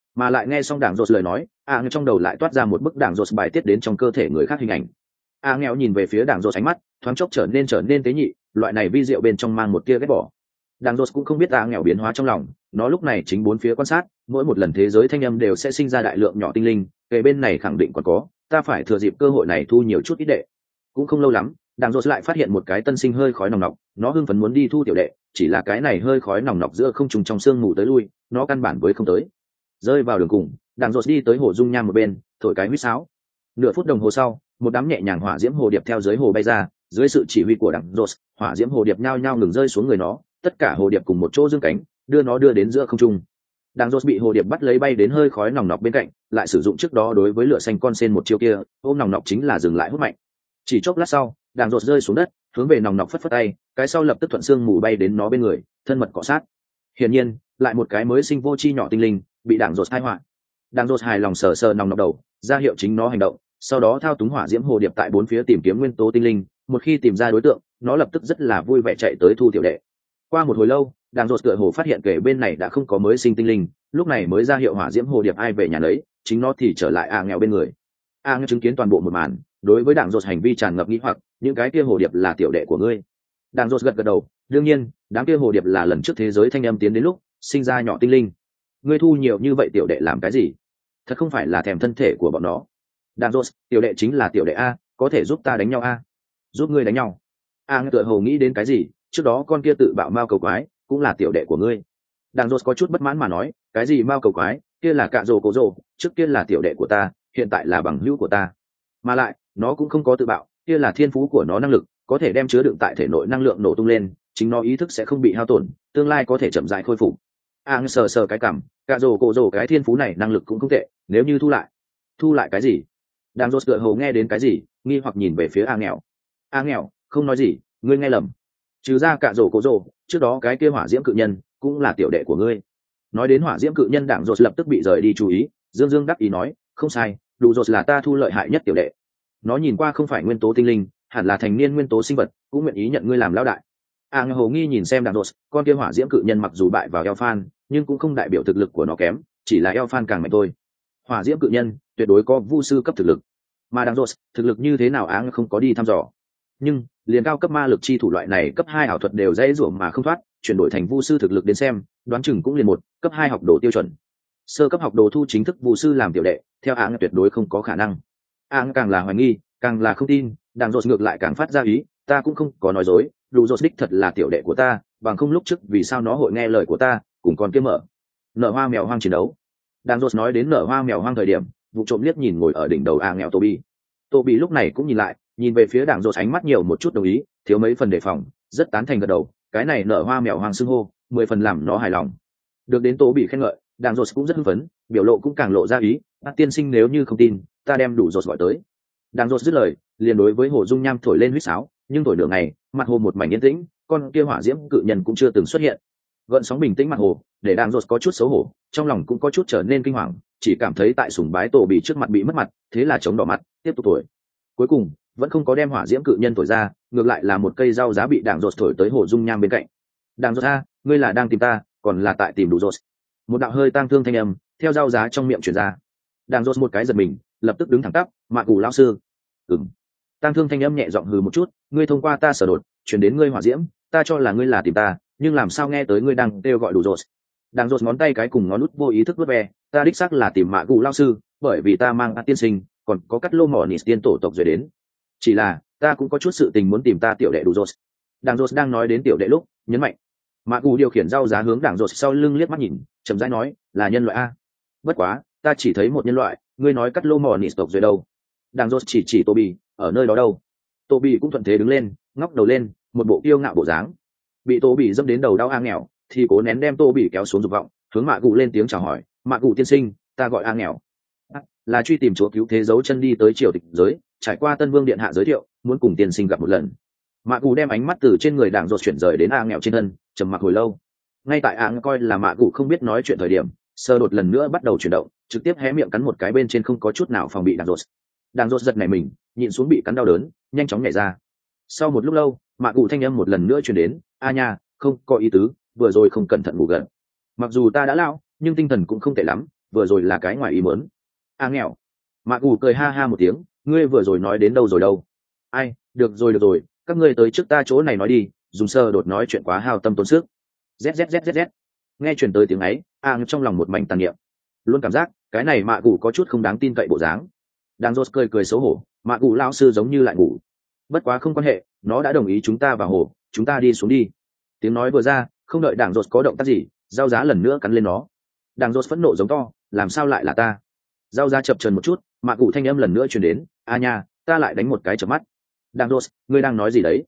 Mà lại nghe xong đảng rột lời nói, nghèo trong đầu lại toát ra một bức đảng rột bài tiết đến trong cơ thể người khác hình ảnh. Nghèo nhìn về phía đảng rột, ánh mắt thoáng chốc trở nên tế nhị, loại này vi diệu bên trong mang một tia ghét bỏ. Đảng rột cũng không biết nghèo biến hóa trong lòng, nó lúc này chính bốn phía quan sát, mỗi một lần thế giới thanh âm đều sẽ sinh ra đại lượng nhỏ tinh linh, kề bên này khẳng định còn có, ta phải thừa dịp cơ hội này thu nhiều chút ít đệ. Cũng không lâu lắm, đảng rột lại phát hiện một cái tân sinh hơi khói nồng nọc, nó hưng phấn muốn đi thu tiểu đệ, chỉ là cái này hơi khói nồng nọc giữa không trùng trong sương mù tới lui, nó căn bản với không tới. Rơi vào đường cùng, đảng rột đi tới hồ dung nham một bên, thổi cái huýt sáo. Nửa phút đồng hồ sau, một đám nhẹ nhàng hỏa diễm hồ điệp theo dưới hồ bay ra, dưới sự chỉ huy của đảng rột, hỏa diễm hồ điệp nhao nhao ngừng rơi xuống người nó, tất cả hồ điệp cùng một chỗ dương cánh, đưa nó đưa đến giữa không trung. Đảng rột bị hồ điệp bắt lấy bay đến hơi khói nồng nọc bên cạnh, lại sử dụng trước đó đối với lửa xanh con sen một chiêu kia, ôm nồng nọc chính là dừng lại hút mạnh. Chỉ chốc lát sau, đảng rột rơi xuống đất, hướng về nồng nọc phất phất tay, cái sau lập tức thuận xương mù bay đến nó bên người, thân mật cọ sát. Hiển nhiên, lại một cái mới sinh vô chi nhỏ tinh linh bị đảng rột tai họa. Đảng rột hài lòng sờ sờ nòng nọc đầu, ra hiệu chính nó hành động, sau đó thao túng hỏa diễm hồ điệp tại bốn phía tìm kiếm nguyên tố tinh linh. Một khi tìm ra đối tượng, nó lập tức rất là vui vẻ chạy tới thu tiểu đệ. Qua một hồi lâu, đảng rột tựa hồ phát hiện kể bên này đã không có mới sinh tinh linh, lúc này mới ra hiệu hỏa diễm hồ điệp ai về nhà lấy, chính nó thì trở lại nghèo bên người. Nghèo chứng kiến toàn bộ một màn, đối với đảng rột hành vi tràn ngập nghi hoặc, những cái kia hồ điệp là tiểu đệ của ngươi? Đảng rột gật gật đầu, đương nhiên, đám kia hồ điệp là lần trước thế giới thanh âm tiến đến lúc sinh ra nhỏ tinh linh. Ngươi thu nhiều như vậy tiểu đệ làm cái gì? Thật không phải là thèm thân thể của bọn nó. Đảng rột, tiểu đệ chính là tiểu đệ a, có thể giúp ta đánh nhau a? Giúp ngươi đánh nhau? Tựa hồ nghĩ đến cái gì, trước đó con kia tự bạo mao cầu quái cũng là tiểu đệ của ngươi. Đảng rột có chút bất mãn mà nói, cái gì mao cầu quái, kia là cạ rồ cổ rồ, trước kia là tiểu đệ của ta, hiện tại là bằng hữu của ta. Mà lại, nó cũng không có tự bạo, kia là thiên phú của nó năng lực, có thể đem chứa đựng tại thể nội năng lượng nổ tung lên, chính nó ý thức sẽ không bị hao tổn, tương lai có thể chậm rãi khôi phục. Sờ sờ cái cằm, cạ rồ cổ rồ cái thiên phú này năng lực cũng không tệ, nếu như thu lại cái gì? Đảng rột tựa hồ nghe đến cái gì, nghi hoặc nhìn về phía nghèo. Nghèo, không nói gì, ngươi nghe lầm. Trừ ra cạ rồ cổ rồ, trước đó cái kia hỏa diễm cự nhân cũng là tiểu đệ của ngươi. Nói đến hỏa diễm cự nhân, đảng rột lập tức bị rời đi chú ý, dương dương đắc ý nói, không sai, đủ rột là ta thu lợi hại nhất tiểu đệ. Nó nhìn qua không phải nguyên tố tinh linh, hẳn là thành niên nguyên tố sinh vật, cũng nguyện ý nhận ngươi làm lão đại. Hồ nghi nhìn xem đảng rột, con kia hỏa diễm cự nhân mặc dù bại vào Elfan, nhưng cũng không đại biểu thực lực của nó kém, chỉ là Elfan càng mạnh thôi. Hỏa diễm cự nhân tuyệt đối có vu sư cấp thực lực, mà đảng rột thực lực như thế nào không có đi thăm dò. Nhưng liền cao cấp ma lực chi thủ loại này cấp 2 ảo thuật đều dễ dụa mà không thoát, chuyển đổi thành vu sư thực lực đến xem, đoán chừng cũng liền một cấp 2 học đồ tiêu chuẩn. Sơ cấp học đồ thu chính thức vu sư làm tiểu đệ, theo tuyệt đối không có khả năng. Càng là hoài nghi, càng là không tin, đảng rột ngược lại càng phát ra ý, ta cũng không có nói dối, đủ rột đích thật là tiểu đệ của ta, bằng không lúc trước vì sao nó hội nghe lời của ta, cùng con kia mở nở hoa mèo hoang chiến đấu. Đảng rột nói đến nở hoa mèo hoang thời điểm, vụ trộm liếc nhìn ngồi ở đỉnh đầu nghèo Toby lúc này cũng nhìn lại, nhìn về phía đảng rột, ánh mắt nhiều một chút đồng ý, thiếu mấy phần đề phòng, rất tán thành gật đầu, cái này nở hoa mèo hoang xưng hô 10 phần làm nó hài lòng. Được đến Toby khen ngợi, đảng rột cũng rất hưng phấn, biểu lộ cũng càng lộ ra ý, tiên sinh nếu như không tin, ta đem đủ rột gọi tới. Đảng rột dứt lời, liền đối với hồ dung nham thổi lên huýt sáo, nhưng thổi nửa ngày, mặt hồ một mảnh yên tĩnh, con kia hỏa diễm cự nhân cũng chưa từng xuất hiện. Gợn sóng bình tĩnh mặt hồ, để đảng rột có chút xấu hổ, trong lòng cũng có chút trở nên kinh hoàng, chỉ cảm thấy tại sùng bái tổ bị trước mặt bị mất mặt, thế là chống đỏ mặt, tiếp tục thổi. Cuối cùng vẫn không có đem hỏa diễm cự nhân thổi ra, ngược lại là một cây rau giá bị đảng rột thổi tới hồ dung nham bên cạnh. Đảng rột ngươi là đang tìm ta, còn là tại tìm đủ rột? Một đạo hơi tang thương thanh âm theo rau giá trong miệng truyền ra. Đảng rột một cái giật mình, lập tức đứng thẳng tắp, mạ cù lão sư. Tang thương thanh âm nhẹ giọng hừ một chút, ngươi thông qua ta sở đột chuyển đến ngươi hỏa diễm, ta cho là ngươi là tìm ta, nhưng làm sao nghe tới ngươi đang kêu gọi đủ rột? Đảng rột ngón tay cái cùng ngón út vô ý thức vớt ve, ta đích xác là tìm mạ cù lão sư, bởi vì ta mang tiên sinh, còn có cắt lô mỏ nỉ tiên tổ tộc rồi đến. Chỉ là ta cũng có chút sự tình muốn tìm ta tiểu đệ đủ rột. Đảng rột đang nói đến tiểu đệ lúc nhấn mạnh, mạ cù điều khiển rau giá hướng đảng rột sau lưng liếc mắt nhìn, chậm rãi nói, là nhân loại a. Bất quá ta chỉ thấy một nhân loại, ngươi nói cắt lô mỏ nỉ tộc rồi đâu? Đảng rột chỉ Toby, ở nơi đó đâu? Toby cũng thuận thế đứng lên, ngóc đầu lên, một bộ kiêu ngạo bộ dáng. Bị Toby dẫm đến đầu đau nghèo, thì cố nén đem Toby kéo xuống dục vọng, hướng mạ cù lên tiếng chào hỏi, mạ cù tiên sinh, ta gọi nghèo, là truy tìm chúa cứu thế dấu chân đi tới triều tịch giới, trải qua Tân Vương điện hạ giới thiệu, muốn cùng tiên sinh gặp một lần. Mạ cù đem ánh mắt từ trên người đảng rột chuyển rời đến nghèo trên thân, trầm mặc hồi lâu. Ngay tại coi là mạ cù không biết nói chuyện thời điểm, sơ đột lần nữa bắt đầu chuyển động, trực tiếp hé miệng cắn một cái bên trên, không có chút nào phòng bị đảng rột. Đảng rột giật nảy mình, nhịn xuống bị cắn đau đớn, nhanh chóng nhảy ra. Sau một lúc lâu, mạ cù thanh âm một lần nữa truyền đến, a nha, không có ý tứ, vừa rồi không cẩn thận ngủ gần. Mặc dù ta đã lão, nhưng tinh thần cũng không tệ lắm, vừa rồi là cái ngoài ý muốn. Nghèo. Mạ Cụ cười ha ha một tiếng, ngươi vừa rồi nói đến đâu rồi đâu? Ai, được rồi, các ngươi tới trước ta chỗ này nói đi, dùng sơ đột nói chuyện quá hao tâm tốn sức. Z. Nghe truyền tới tiếng ấy, trong lòng một mảnh tàn niệm. Luôn cảm giác cái này Mạ Cụ có chút không đáng tin cậy bộ dáng. Đang rốt cười xấu hổ, Mạ Cụ lão sư giống như lại ngủ. Bất quá không quan hệ, nó đã đồng ý chúng ta vào hồ, chúng ta đi xuống đi. Tiếng nói vừa ra, không đợi Đảng rốt có động tác gì, Giao Giá lần nữa cắn lên nó. Đảng rốt phẫn nộ giống to, làm sao lại là ta? Giao Giá chập chờn một chút, Mạ Cụ thanh âm lần nữa truyền đến, a nha, ta lại đánh một cái chớp mắt. Đảng rốt, ngươi đang nói gì đấy?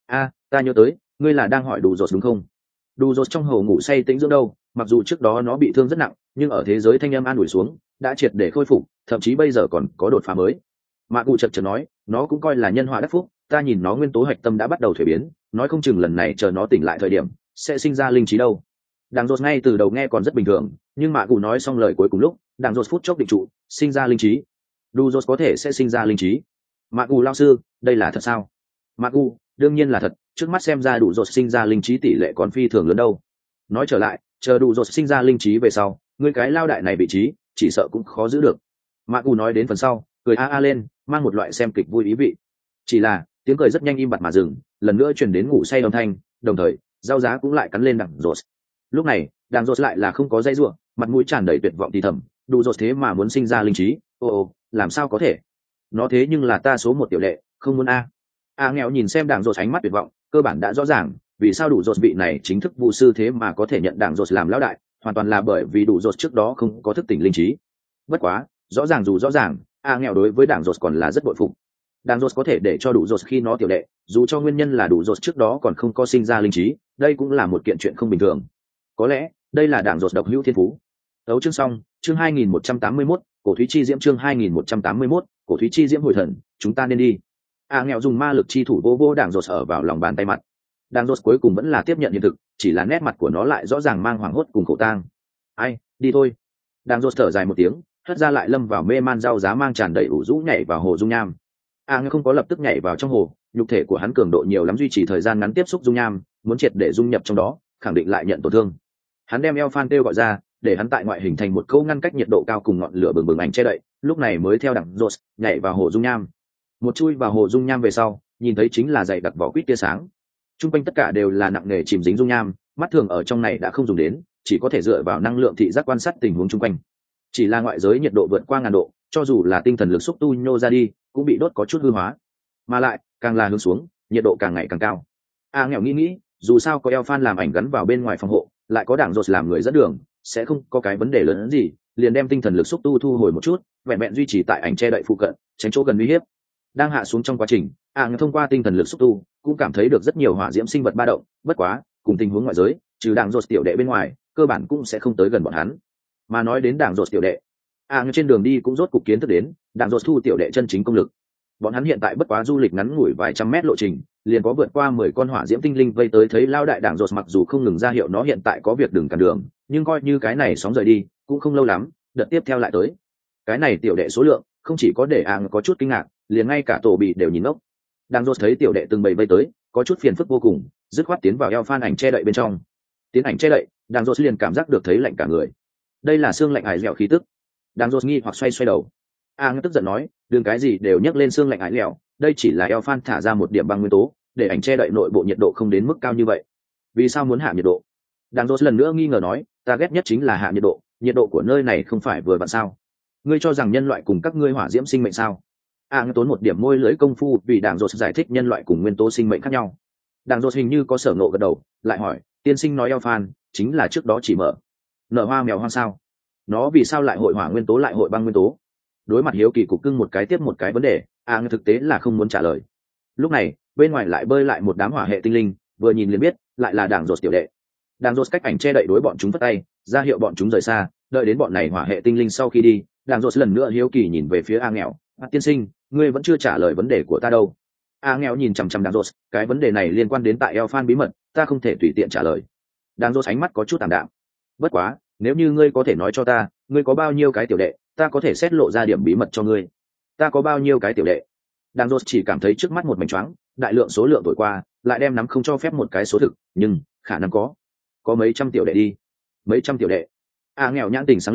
Ta nhớ tới, ngươi là đang hỏi Đủ rốt đúng không? Đủ rốt trong hồ ngủ say tĩnh dưỡng đâu, mặc dù trước đó nó bị thương rất nặng, nhưng ở thế giới thanh âm an ủi xuống, đã triệt để khôi phục, thậm chí bây giờ còn có đột phá mới. Mạ Cụ chợt nói, nó cũng coi là nhân họa đắc phúc, ta nhìn nó nguyên tố hạch tâm đã bắt đầu thuế biến, nói không chừng lần này chờ nó tỉnh lại thời điểm sẽ sinh ra linh trí đâu. Đàng rốt ngay từ đầu nghe còn rất bình thường, nhưng Mạ Cụ nói xong lời cuối cùng lúc, Đàng rốt phút chốc định trụ, sinh ra linh trí. Đủ rốt có thể sẽ sinh ra linh trí? Mạ Cụ lão sư, đây là thật sao? Mạ Cụ, đương nhiên là thật, trước mắt xem ra Đủ rốt sinh ra linh trí tỷ lệ còn phi thường lớn đâu. Nói trở lại, chờ Đủ rốt sinh ra linh trí về sau, ngươi cái lao đại này vị trí chỉ sợ cũng khó giữ được. Mạ Cụ nói đến phần sau, cười a lên, mang một loại xem kịch vui ý vị. Chỉ là tiếng cười rất nhanh im bặt mà dừng, lần nữa truyền đến ngủ say âm thanh, đồng thời Giao Giá cũng lại cắn lên Đàng rốt. Lúc này Đàng rốt lại là không có dây rủa, mặt mũi tràn đầy tuyệt vọng thì thầm, Đủ rốt thế mà muốn sinh ra linh trí, làm sao có thể? Nó thế nhưng là ta số một tiểu đệ, không muốn nghèo nhìn xem Đàng rốt ánh mắt tuyệt vọng, cơ bản đã rõ ràng vì sao Đủ rốt vị này chính thức vu sư thế mà có thể nhận Đàng rốt làm lão đại, hoàn toàn là bởi vì Đủ rốt trước đó không có thức tỉnh linh trí. Bất quá rõ ràng nghèo đối với Đàng rốt còn là rất bội phục. Đàng rốt có thể để cho Đủ rốt khi nó tiểu đệ, dù cho nguyên nhân là Đủ rốt trước đó còn không có sinh ra linh trí, đây cũng là một kiện chuyện không bình thường. Có lẽ đây là Đàng rốt độc hữu thiên phú. Đấu chương xong, chương 2181, cổ thúy chi diễm, chương 2181, cổ thúy chi diễm hồi thần, chúng ta nên đi. Nghèo dùng ma lực chi thủ vô Đàng rốt ở vào lòng bàn tay mặt. Đàng rốt cuối cùng vẫn là tiếp nhận hiện thực, chỉ là nét mặt của nó lại rõ ràng mang hoảng hốt cùng khổ tang. Ai, đi thôi. Đàng rốt thở dài một tiếng, hất ra lại lâm vào mê man. Giao Giá mang tràn đầy ủ rũ nhảy vào hồ dung nham. Nghèo không có lập tức nhảy vào trong hồ, nhục thể của hắn cường độ nhiều lắm, duy trì thời gian ngắn tiếp xúc dung nham, muốn triệt để dung nhập trong đó, khẳng định lại nhận tổn thương. Hắn đem eo phan kêu gọi ra, để hắn tại ngoại hình thành một câu ngăn cách nhiệt độ cao cùng ngọn lửa bừng ảnh che đậy, lúc này mới theo Đàng rốt nhảy vào hồ dung nham. Một chui vào hồ dung nham về sau, nhìn thấy chính là dày đặc vỏ quýt tia sáng. Trung quanh tất cả đều là nặng nề chìm dính dung nham, mắt thường ở trong này đã không dùng đến, chỉ có thể dựa vào năng lượng thị giác quan sát tình huống chung quanh. Chỉ là ngoại giới nhiệt độ vượt qua 1000 độ, cho dù là tinh thần lực xúc tu nhô ra đi, cũng bị đốt có chút hư hóa. Mà lại, càng là hướng xuống, nhiệt độ càng ngày càng cao. Nghèo nghĩ, dù sao có eo phan làm ảnh gắn vào bên ngoài phòng hộ, lại có Đàng rốt làm người dẫn đường, sẽ không có cái vấn đề lớn hơn gì, liền đem tinh thần lực xúc tu thu hồi một chút, vẹn duy trì tại ảnh che đậy phụ cận, tránh chỗ gần uy hiếp. Đang hạ xuống trong quá trình, thông qua tinh thần lực xúc tu cũng cảm thấy được rất nhiều hỏa diễm sinh vật ba động, bất quá cùng tình huống ngoại giới, trừ Đàng rốt tiểu đệ bên ngoài, cơ bản cũng sẽ không tới gần bọn hắn. Mà nói đến Đàng rốt tiểu đệ, trên đường đi cũng rốt cục kiến thức đến Đàng rốt thu tiểu đệ chân chính công lực. Bọn hắn hiện tại bất quá du lịch ngắn ngủi vài trăm mét lộ trình, liền có vượt qua 10 con hỏa diễm tinh linh vây tới, thấy lao đại Đàng rốt mặc dù không ngừng ra hiệu nó hiện tại có việc đừng cản đường, nhưng coi như cái này sóng rời đi cũng không lâu lắm, đợt tiếp theo lại tới. Cái này tiểu đệ số lượng không chỉ có để có chút kinh ngạc, liền ngay cả tổ bị đều nhìn ngốc. Đàng rốt thấy tiểu đệ từng bầy vây tới, có chút phiền phức vô cùng, dứt khoát tiến vào eo phan ảnh che đậy bên trong. Tiến ảnh che đậy, Đàng rốt liền cảm giác được thấy lạnh cả người. Đây là xương lạnh ải dẻo khí tức. Đàng rốt nghi hoặc xoay đầu. Tức giận nói, đừng cái gì đều nhắc lên xương lạnh ải dẻo, đây chỉ là eo phan thả ra một điểm băng nguyên tố, để ảnh che đậy nội bộ nhiệt độ không đến mức cao như vậy. Vì sao muốn hạ nhiệt độ? Đàng rốt lần nữa nghi ngờ nói, ta ghét nhất chính là hạ nhiệt độ của nơi này không phải vừa vặn sao? Ngươi cho rằng nhân loại cùng các ngươi hỏa diễm sinh mệnh sao? Tốn một điểm môi lưỡi công phu vì Đàng rốt giải thích nhân loại cùng nguyên tố sinh mệnh khác nhau. Đàng rốt hình như có sở ngộ gật đầu, lại hỏi, tiên sinh nói eo phan chính là trước đó chỉ mở nở hoa mèo hoang sao? Nó vì sao lại hội hỏa nguyên tố lại hội băng nguyên tố? Đối mặt hiếu kỳ cục cưng một cái tiếp một cái vấn đề, thực tế là không muốn trả lời. Lúc này bên ngoài lại bơi lại một đám hỏa hệ tinh linh, vừa nhìn liền biết lại là Đàng rốt tiểu đệ. Đàng rốt cách ảnh che đậy đối bọn chúng vất tay, ra hiệu bọn chúng rời xa, đợi đến bọn này hỏa hệ tinh linh sau khi đi, Đàng rốt lần nữa hiếu kỳ nhìn về phía nghèo, tiên sinh, ngươi vẫn chưa trả lời vấn đề của ta đâu. nghèo nhìn chằm chằm Đàng rốt, cái vấn đề này liên quan đến tại eo phan bí mật, ta không thể tùy tiện trả lời. Đàng rốt ánh mắt có chút tạm đạm. Bất quá nếu như ngươi có thể nói cho ta, ngươi có bao nhiêu cái tiểu đệ, ta có thể xét lộ ra điểm bí mật cho ngươi. Ta có bao nhiêu cái tiểu đệ? Đàng rốt chỉ cảm thấy trước mắt một mảnh choáng, đại lượng số lượng thổi qua, lại đem nắm không cho phép một cái số thực, nhưng khả năng có mấy trăm tiểu đệ đi. Mấy trăm tiểu đệ. Nghèo nhãn tỉnh sáng lên,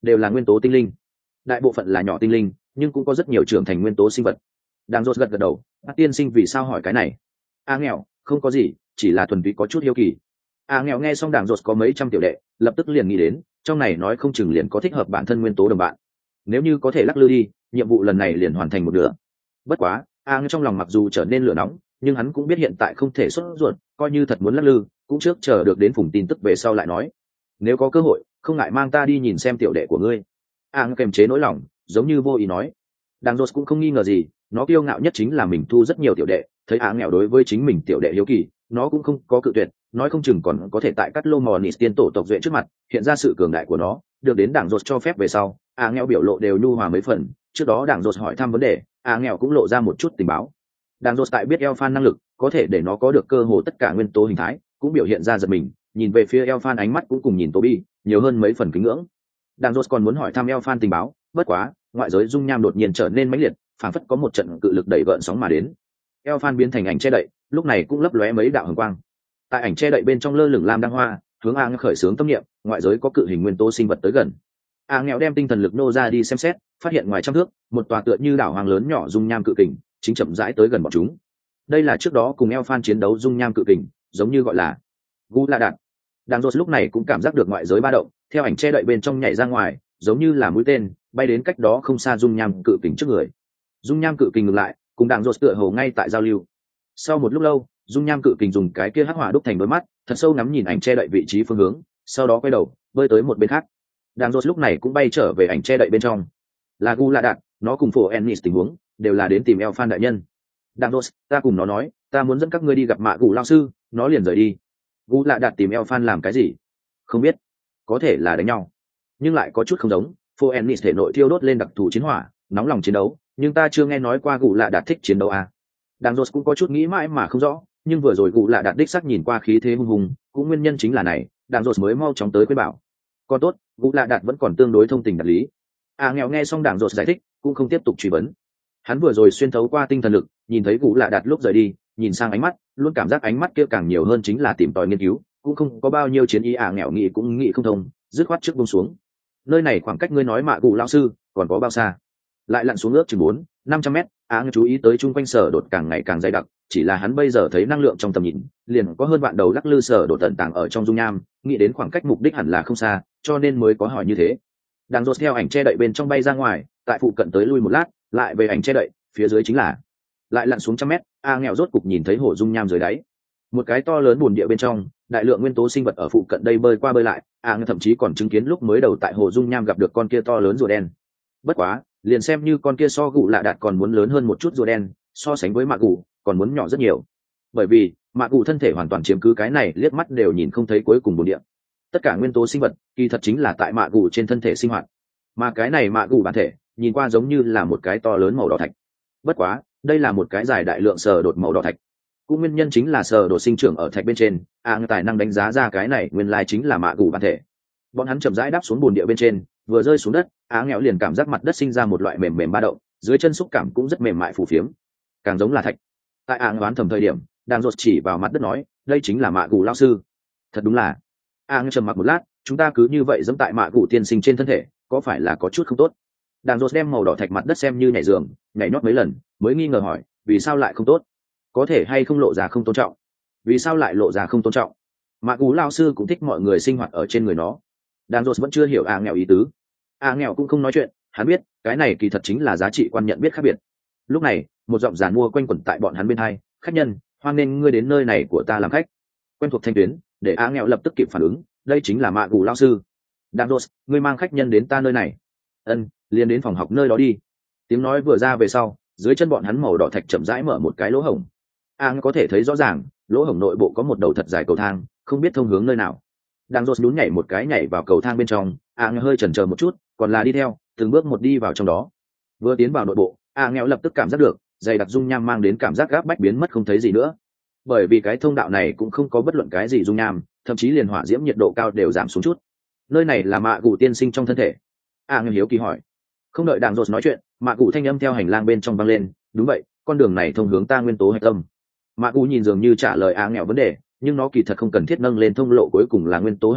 đều là nguyên tố tinh linh. Đại bộ phận là nhỏ tinh linh, nhưng cũng có rất nhiều trưởng thành nguyên tố sinh vật. Đang rốt gật gật đầu, bác tiên sinh vì sao hỏi cái này? Nghèo, không có gì, chỉ là thuần túy có chút hiếu kỳ. Nghèo nghe xong Đàng rốt có mấy trăm tiểu đệ, lập tức liền nghĩ đến, trong này nói không chừng liền có thích hợp bản thân nguyên tố đồng bạn. Nếu như có thể lắc lư đi, nhiệm vụ lần này liền hoàn thành một nửa. Bất quá, trong lòng mặc dù trở nên lửa nóng, nhưng hắn cũng biết hiện tại không thể sốt ruột, coi như thật muốn lắc lư, cũng trước chờ được đến phùng tin tức về sau lại nói. Nếu có cơ hội, không ngại mang ta đi nhìn xem tiểu đệ của ngươi. Kềm chế nỗi lòng, giống như vô ý nói. Đàng rốt cũng không nghi ngờ gì, nó kiêu ngạo nhất chính là mình thu rất nhiều tiểu đệ, thấy nghèo đối với chính mình tiểu đệ hiếu kỳ, nó cũng không có cự tuyệt, nói không chừng còn có thể tại cắt lô mò nịt tiên tổ tộc duệ trước mặt hiện ra sự cường đại của nó, được đến Đàng rốt cho phép về sau, nghèo biểu lộ đều nhu hòa mấy phần. Trước đó Đàng rốt hỏi thăm vấn đề, nghèo cũng lộ ra một chút tình báo. Đàng rốt tại biết Elfan năng lực, có thể để nó có được cơ hồ tất cả nguyên tố hình thái, cũng biểu hiện ra giật mình, nhìn về phía Elfan ánh mắt cũng cùng nhìn Toby, nhiều hơn mấy phần kính ngưỡng. Đàng rốt còn muốn hỏi thăm Elfan tình báo, bất quá, ngoại giới dung nham đột nhiên trở nên mãnh liệt, phảng phất có một trận cự lực đẩy gợn sóng mà đến. Elfan biến thành ảnh che đậy, lúc này cũng lấp lóe mấy đạo hồng quang. Tại ảnh che đậy bên trong lơ lửng lam đăng hoa, hướng khởi xướng tâm niệm, ngoại giới có cự hình nguyên tố sinh vật tới gần. Nghèo đem tinh thần lực nô ra đi xem xét, phát hiện ngoài trăm thước, một tòa tựa như đảo hoàng lớn nhỏ dung nham cự kình, chính chậm rãi tới gần bọn chúng. Đây là trước đó cùng Elfan chiến đấu dung nham cự kình, giống như gọi là Gu La Đạt. Đàng rốt lúc này cũng cảm giác được ngoại giới ba động, theo ảnh che đậy bên trong nhảy ra ngoài, giống như là mũi tên, bay đến cách đó không xa dung nham cự kình trước người. Dung nham cự kình ngừng lại, cùng Đàng rốt tựa hồ ngay tại giao lưu. Sau một lúc lâu, dung nham cự kình dùng cái kia hắc hỏa đúc thành đôi mắt, thật sâu ngắm nhìn ảnh che đậy vị trí phương hướng, sau đó quay đầu, bơi tới một bên khác. Đàng rốt lúc này cũng bay trở về ảnh che đậy bên trong. Là Gu La Đạt, nó cùng phổ Ennis tình huống, đều là đến tìm Elfan đại nhân. Đàng rốt, ta cùng nó nói, ta muốn dẫn các ngươi đi gặp Mạ Gù lão sư, nó liền rời đi. Gu La Đạt tìm Elfan làm cái gì? Không biết, có thể là đánh nhau, nhưng lại có chút không giống. Phổ Ennis thể nội thiêu đốt lên đặc thù chiến hỏa, nóng lòng chiến đấu, nhưng ta chưa nghe nói qua Gu La Đạt thích chiến đấu à? Đàng rốt cũng có chút nghĩ mãi mà không rõ, nhưng vừa rồi Gu La Đạt đích xác nhìn qua khí thế hung hùng, cũng nguyên nhân chính là này, Đàng rốt mới mau chóng tới khuyên bảo. Còn tốt, Gu La Đạt vẫn còn tương đối thông tình đạt lý. Nghèo nghe xong Đàng rốt giải thích, cũng không tiếp tục truy vấn. Hắn vừa rồi xuyên thấu qua tinh thần lực, nhìn thấy Gu La Đạt lúc rời đi, nhìn sang ánh mắt, luôn cảm giác ánh mắt kia càng nhiều hơn chính là tìm tòi nghiên cứu, cũng không có bao nhiêu chiến ý. Nghèo nghĩ cũng nghĩ không thông, dứt khoát trước buông xuống. Nơi này khoảng cách ngươi nói Mạ Gù lão sư còn có bao xa? Lại lặn xuống ước chừng 400-500 mét. Nghèo chú ý tới chung quanh sở đột càng ngày càng dày đặc, chỉ là hắn bây giờ thấy năng lượng trong tầm nhìn, liền có hơn vạn đầu lắc lư sở đột tận tàng ở trong dung nham, nghĩ đến khoảng cách mục đích hẳn là không xa, cho nên mới có hỏi như thế. Đang rốt theo ảnh che đậy bên trong bay ra ngoài, tại phụ cận tới lui một lát, lại về ảnh che đậy, phía dưới chính là lại lặn xuống trăm mét. Nghèo rốt cục nhìn thấy hồ dung nham dưới đáy, một cái to lớn bùn địa bên trong, đại lượng nguyên tố sinh vật ở phụ cận đây bơi qua bơi lại. Nghèo thậm chí còn chứng kiến lúc mới đầu tại hồ dung nham gặp được con kia to lớn rùa đen. Bất quá, liền xem như con kia so Gù Lạ Đạt còn muốn lớn hơn một chút rùa đen, so sánh với Mạ Gù còn muốn nhỏ rất nhiều, bởi vì Mạ Gù thân thể hoàn toàn chiếm cứ cái này liếc mắt đều nhìn không thấy cuối cùng bùn địa. Tất cả nguyên tố sinh vật kỳ thật chính là tại Mạ Gù trên thân thể sinh hoạt, mà cái này Mạ Gù bản thể nhìn qua giống như là một cái to lớn màu đỏ thạch. Bất quá, đây là một cái dài đại lượng sờ đột màu đỏ thạch, cũng nguyên nhân chính là sờ đột sinh trưởng ở thạch bên trên. Tài năng đánh giá ra cái này nguyên lai chính là Mạ Gù bản thể. Bọn hắn chậm rãi đáp xuống bùn địa bên trên, vừa rơi xuống đất, Nghèo liền cảm giác mặt đất sinh ra một loại mềm mềm ba động, dưới chân xúc cảm cũng rất mềm mại phù phiếm, càng giống là thạch. Tại đoán thầm thời điểm, Đàng rốt chỉ vào mặt đất nói, đây chính là Mạ Gù lão sư. Thật đúng là. Trầm mặc một lát, chúng ta cứ như vậy dẫm tại Mạ Gù tiên sinh trên thân thể, có phải là có chút không tốt? Đàng rốt đem màu đỏ thạch mặt đất xem như nhảy giường, nhảy nhót mấy lần, mới nghi ngờ hỏi, vì sao lại không tốt? Có thể hay không lộ ra không tôn trọng? Vì sao lại lộ ra không tôn trọng? Mạ Gù lão sư cũng thích mọi người sinh hoạt ở trên người nó. Đàng rốt vẫn chưa hiểu Nghèo ý tứ. Nghèo cũng không nói chuyện, hắn biết cái này kỳ thật chính là giá trị quan nhận biết khác biệt. Lúc này, một giọng giàn mua quanh quẩn tại bọn hắn bên hai, khách nhân, hoan nghênh ngươi đến nơi này của ta làm khách. Quen thuộc thanh tuyến, để Nghèo lập tức kịp phản ứng, đây chính là Mạ Gù lão sư. Đàng rốt, ngươi mang khách nhân đến ta nơi này. Liền đến phòng học nơi đó đi. Tiếng nói vừa ra về sau, dưới chân bọn hắn màu đỏ thạch chậm rãi mở một cái lỗ hổng. Có thể thấy rõ ràng, lỗ hổng nội bộ có một đầu thật dài cầu thang, không biết thông hướng nơi nào. Đàng rốt nhún nhảy một cái nhảy vào cầu thang bên trong. Hơi chần chờ một chút, còn là đi theo, từng bước một đi vào trong đó. Vừa tiến vào nội bộ, Nghèo lập tức cảm giác được dày đặc dung nham mang đến cảm giác gáp bách biến mất không thấy gì nữa, bởi vì cái thông đạo này cũng không có bất luận cái gì dung nham, thậm chí liền hỏa diễm nhiệt độ cao đều giảm xuống chút. Nơi này là Mạ Gù tiên sinh trong thân thể? Nghèo hiếu kỳ hỏi. Không đợi Đàng rốt nói chuyện, Mạ Gù thanh âm theo hành lang bên trong vang lên, đúng vậy, con đường này thông hướng ta nguyên tố hạch tâm. Mạ Gù nhìn dường như trả lời Nghèo vấn đề, nhưng nó kỳ thật không cần thiết nâng lên thông lộ cuối cùng là nguyên tố hạch tâm,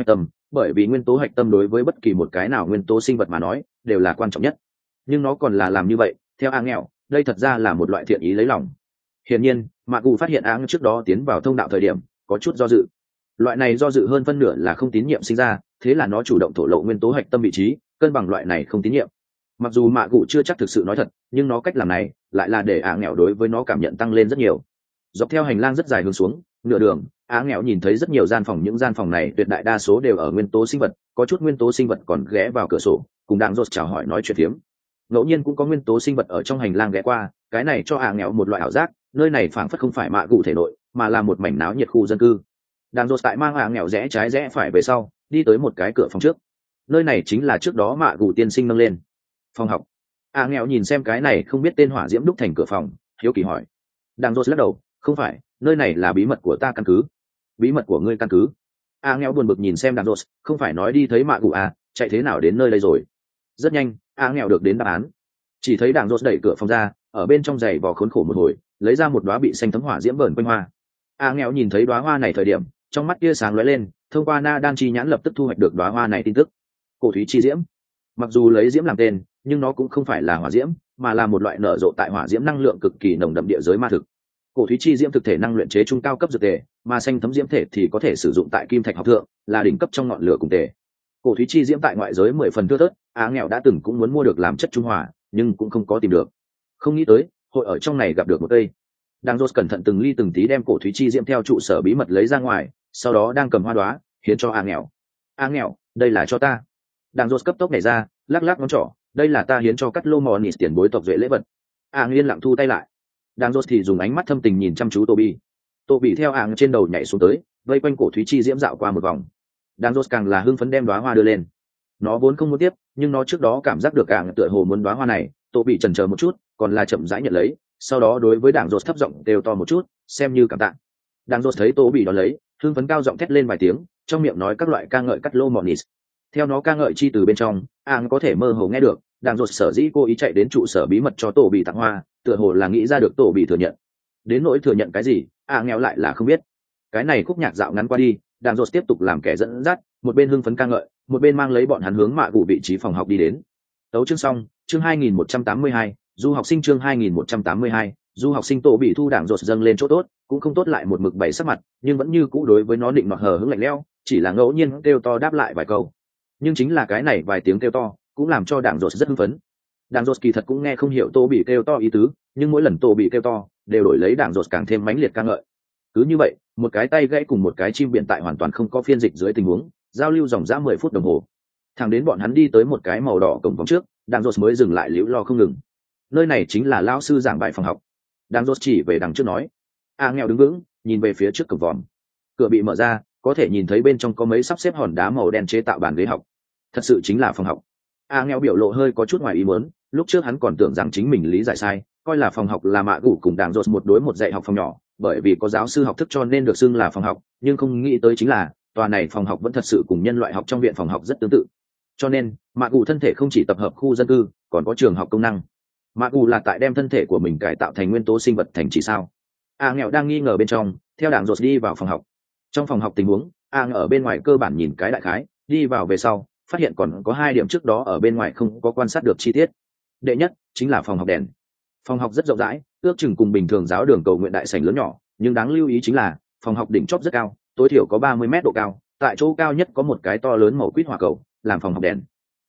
bởi vì nguyên tố hạch tâm đối với bất kỳ một cái nào nguyên tố sinh vật mà nói đều là quan trọng nhất. Nhưng nó còn là làm như vậy theo áng nghèo, đây thật ra là một loại thiện ý lấy lòng. Hiển nhiên mạ cụ phát hiện áng trước đó tiến vào thông đạo thời điểm có chút do dự. Loại này do dự hơn phân nửa là không tín nhiệm sinh ra, thế là nó chủ động thổ lộ nguyên tố hạch tâm vị trí, cân bằng loại này không tín nhiệm. Mặc dù mạ cụ chưa chắc thực sự nói thật, nhưng nó cách làm này lại là để áng nghèo đối với nó cảm nhận tăng lên rất nhiều. Dọc theo hành lang rất dài hướng xuống nửa đường, áng nghèo nhìn thấy rất nhiều gian phòng, những gian phòng này tuyệt đại đa số đều ở nguyên tố sinh vật, có chút nguyên tố sinh vật còn ghé vào cửa sổ cùng đang rột chào hỏi nói chuyện phiếm. Ngẫu nhiên cũng có nguyên tố sinh vật ở trong hành lang ghé qua, cái này cho áng nghèo một loại ảo giác, nơi này phảng phất không phải mạ cụ thể nội mà là một mảnh náo nhiệt khu dân cư. Đang rột tại mang áng nghèo rẽ trái rẽ phải về sau đi tới một cái cửa phòng trước, nơi này chính là trước đó mạ cụ tiên sinh nâng lên phòng học. Áng nghèo nhìn xem cái này không biết tên hỏa diễm đúc thành cửa phòng, hiếu kỳ hỏi. Đang rột lắc đầu, không phải, nơi này là bí mật của ta căn cứ. Bí mật của ngươi căn cứ? Áng nghèo buồn bực nhìn xem Đang rột, không phải nói đi thấy mạ cụ à, chạy thế nào đến nơi đây rồi? Rất nhanh Áng nghèo được đến đáp án. Chỉ thấy Đang rột đẩy cửa phòng ra, ở bên trong giày vò khốn khổ một hồi, lấy ra một đóa bị xanh thấm hỏa diễm vờn quanh hoa. Áng nghèo nhìn thấy đóa hoa này thời điểm, trong mắt tia sáng lóe lên, thông qua na đan chi nhãn lập tức thu hoạch được đóa hoa này tin tức. Cổ thúy chi diễm. Mặc dù lấy diễm làm tên, nhưng nó cũng không phải là hỏa diễm, mà là một loại nở rộ tại hỏa diễm năng lượng cực kỳ nồng đậm địa giới ma thực. Cổ thúy chi diễm thực thể năng luyện chế trung cao cấp dược tề, mà xanh thấm diễm thể thì có thể sử dụng tại kim thạch học thượng, là đỉnh cấp trong ngọn lửa cùng tề. Cổ thúy chi diễm tại ngoại giới 10 phần thưa thớt, Áng nghèo đã từng cũng muốn mua được làm chất trung hòa, nhưng cũng không có tìm được. Không nghĩ tới hội ở trong này gặp được một cây. Đang rốt cẩn thận từng ly từng tí đem cổ thúy chi diễm theo trụ sở bí mật lấy ra ngoài, sau đó đang cầm hoa đóa hiến cho Áng nghèo. Áng nghèo, đây là cho ta. Đang rốt cấp tốc nhảy ra, lắc lắc ngón trỏ, đây là ta hiến cho cắt lô mò nịt tiền bối tộc duệ lễ vật. Áng yên lặng thu tay lại. Đang rốt thì dùng ánh mắt thâm tình nhìn chăm chú Toby theo Áng trên đầu nhảy xuống tới, vây quanh cổ thúy chi diễm dạo qua một vòng. Đang rốt càng là hưng phấn đem đóa hoa đưa lên. Nó vốn không muốn tiếp, nhưng nó trước đó cảm giác được Áng tựa hồ muốn đóa hoa này, Toby chần chờ một chút, còn là chậm rãi nhận lấy, sau đó đối với Đang rốt thấp giọng đều to một chút, xem như cảm tạ. Đang rốt thấy Toby đón lấy, hưng phấn cao giọng thét lên vài tiếng, trong miệng nói các loại ca ngợi cắt lô mò nịt. Theo nó ca ngợi chi từ bên trong, Áng có thể mơ hồ nghe được, Đang rốt sở dĩ cô ý chạy đến trụ sở bí mật cho Toby tặng hoa, tựa hồ là nghĩ ra được Toby thừa nhận. Đến nỗi thừa nhận cái gì, nghèo lại là không biết. Cái này khúc nhạc dạo ngắn qua đi, Đang rốt tiếp tục làm kẻ dẫn dắt, một bên hưng phấn ca ngợi, một bên mang lấy bọn hắn hướng mạ cụ vị trí phòng học đi đến. Tấu chương xong, chương 2182, du học sinh chương 2182, du học sinh Toby thu Đang rốt dâng lên chỗ tốt, cũng không tốt lại một mực bày sắc mặt, nhưng vẫn như cũ đối với nó định nọt hờ hững lạnh lẽo, chỉ là ngẫu nhiên kêu to đáp lại vài câu. Nhưng chính là cái này vài tiếng kêu to, cũng làm cho Đang rốt rất hưng phấn. Đang rốt kỳ thật cũng nghe không hiểu Toby kêu to ý tứ, nhưng mỗi lần Toby kêu to, đều đổi lấy Đang rốt càng thêm mãnh liệt ca ngợi. Cứ như vậy, một cái tay gãy cùng một cái chim biển tại hoàn toàn không có phiên dịch dưới tình huống, giao lưu dòng dã 10 phút đồng hồ. Thẳng đến bọn hắn đi tới một cái màu đỏ cổng vòng trước, Đang rốt mới dừng lại liễu lo không ngừng. Nơi này chính là lão sư giảng bài phòng học. Đang rốt chỉ về đằng trước nói. Nghèo đứng vững, nhìn về phía trước cổng vòm. Cửa bị mở ra, có thể nhìn thấy bên trong có mấy sắp xếp hòn đá màu đen chế tạo bàn ghế học. Thật sự chính là phòng học. Nghèo biểu lộ hơi có chút ngoài ý muốn, lúc trước hắn còn tưởng rằng chính mình lý giải sai, coi là phòng học là mạ gủ cùng Đang rốt một đối một dạy học phòng nhỏ, bởi vì có giáo sư học thức cho nên được xưng là phòng học, nhưng không nghĩ tới chính là tòa này phòng học vẫn thật sự cùng nhân loại học trong viện phòng học rất tương tự. Cho nên mạ gủ thân thể không chỉ tập hợp khu dân cư, còn có trường học công năng. Mạ gủ là tại đem thân thể của mình cải tạo thành nguyên tố sinh vật thành chỉ sao? Nghèo đang nghi ngờ bên trong, theo Đang rốt đi vào phòng học. Trong phòng học tình huống, ở bên ngoài cơ bản nhìn cái đại khái, đi vào về sau phát hiện còn có 2 điểm trước đó ở bên ngoài không có quan sát được chi tiết. Đệ nhất chính là phòng học đèn. Phòng học rất rộng rãi, ước chừng cùng bình thường giáo đường cầu nguyện đại sảnh lớn nhỏ, nhưng đáng lưu ý chính là phòng học đỉnh chóp rất cao, tối thiểu có 30 mét độ cao, tại chỗ cao nhất có một cái to lớn màu quýt hỏa cầu làm phòng học đèn.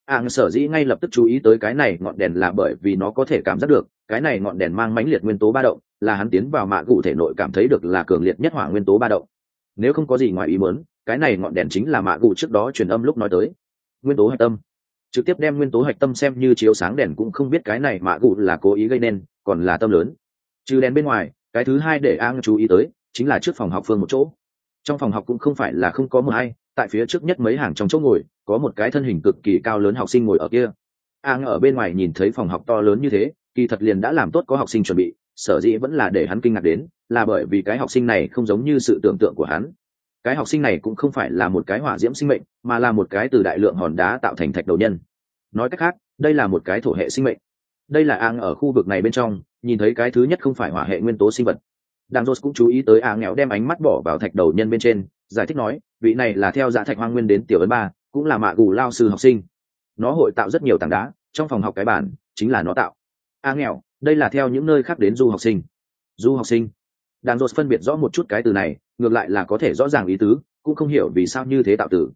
Sở dĩ ngay lập tức chú ý tới cái này ngọn đèn là bởi vì nó có thể cảm giác được cái này ngọn đèn mang mãnh liệt nguyên tố ba động, là hắn tiến vào mạ cụ thể nội cảm thấy được là cường liệt nhất hỏa nguyên tố ba động. Nếu không có gì ngoài ý muốn, cái này ngọn đèn chính là mạ cụ trước đó truyền âm lúc nói tới nguyên tố hạch tâm. Trực tiếp đem nguyên tố hạch tâm xem như chiếu sáng đèn cũng không biết cái này mạ cụ là cố ý gây nên còn là tâm lớn. Trừ đèn bên ngoài, cái thứ hai để chú ý tới chính là trước phòng học phương một chỗ. Trong phòng học cũng không phải là không có mờ hay, tại phía trước nhất mấy hàng trong chỗ ngồi có một cái thân hình cực kỳ cao lớn học sinh ngồi ở kia. Ở bên ngoài nhìn thấy phòng học to lớn như thế, kỳ thật liền đã làm tốt có học sinh chuẩn bị, sở dĩ vẫn là để hắn kinh ngạc đến là bởi vì cái học sinh này không giống như sự tưởng tượng của hắn. Cái học sinh này cũng không phải là một cái hỏa diễm sinh mệnh, mà là một cái từ đại lượng hòn đá tạo thành thạch đầu nhân. Nói cách khác, đây là một cái thổ hệ sinh mệnh. Đây là ở khu vực này bên trong nhìn thấy cái thứ nhất không phải hỏa hệ nguyên tố sinh vật. Đang rốt cũng chú ý tới nghèo đem ánh mắt bỏ vào thạch đầu nhân bên trên, giải thích nói, vị này là theo dạ thạch hoang nguyên đến tiểu ấn ba, cũng là mạ gù lao sư học sinh. Nó hội tạo rất nhiều tảng đá, trong phòng học cái bản chính là nó tạo. Nghèo, đây là theo những nơi khác đến du học sinh. Du học sinh. Đàn Rột phân biệt rõ một chút cái từ này, ngược lại là có thể rõ ràng ý tứ, cũng không hiểu vì sao như thế tạo từ.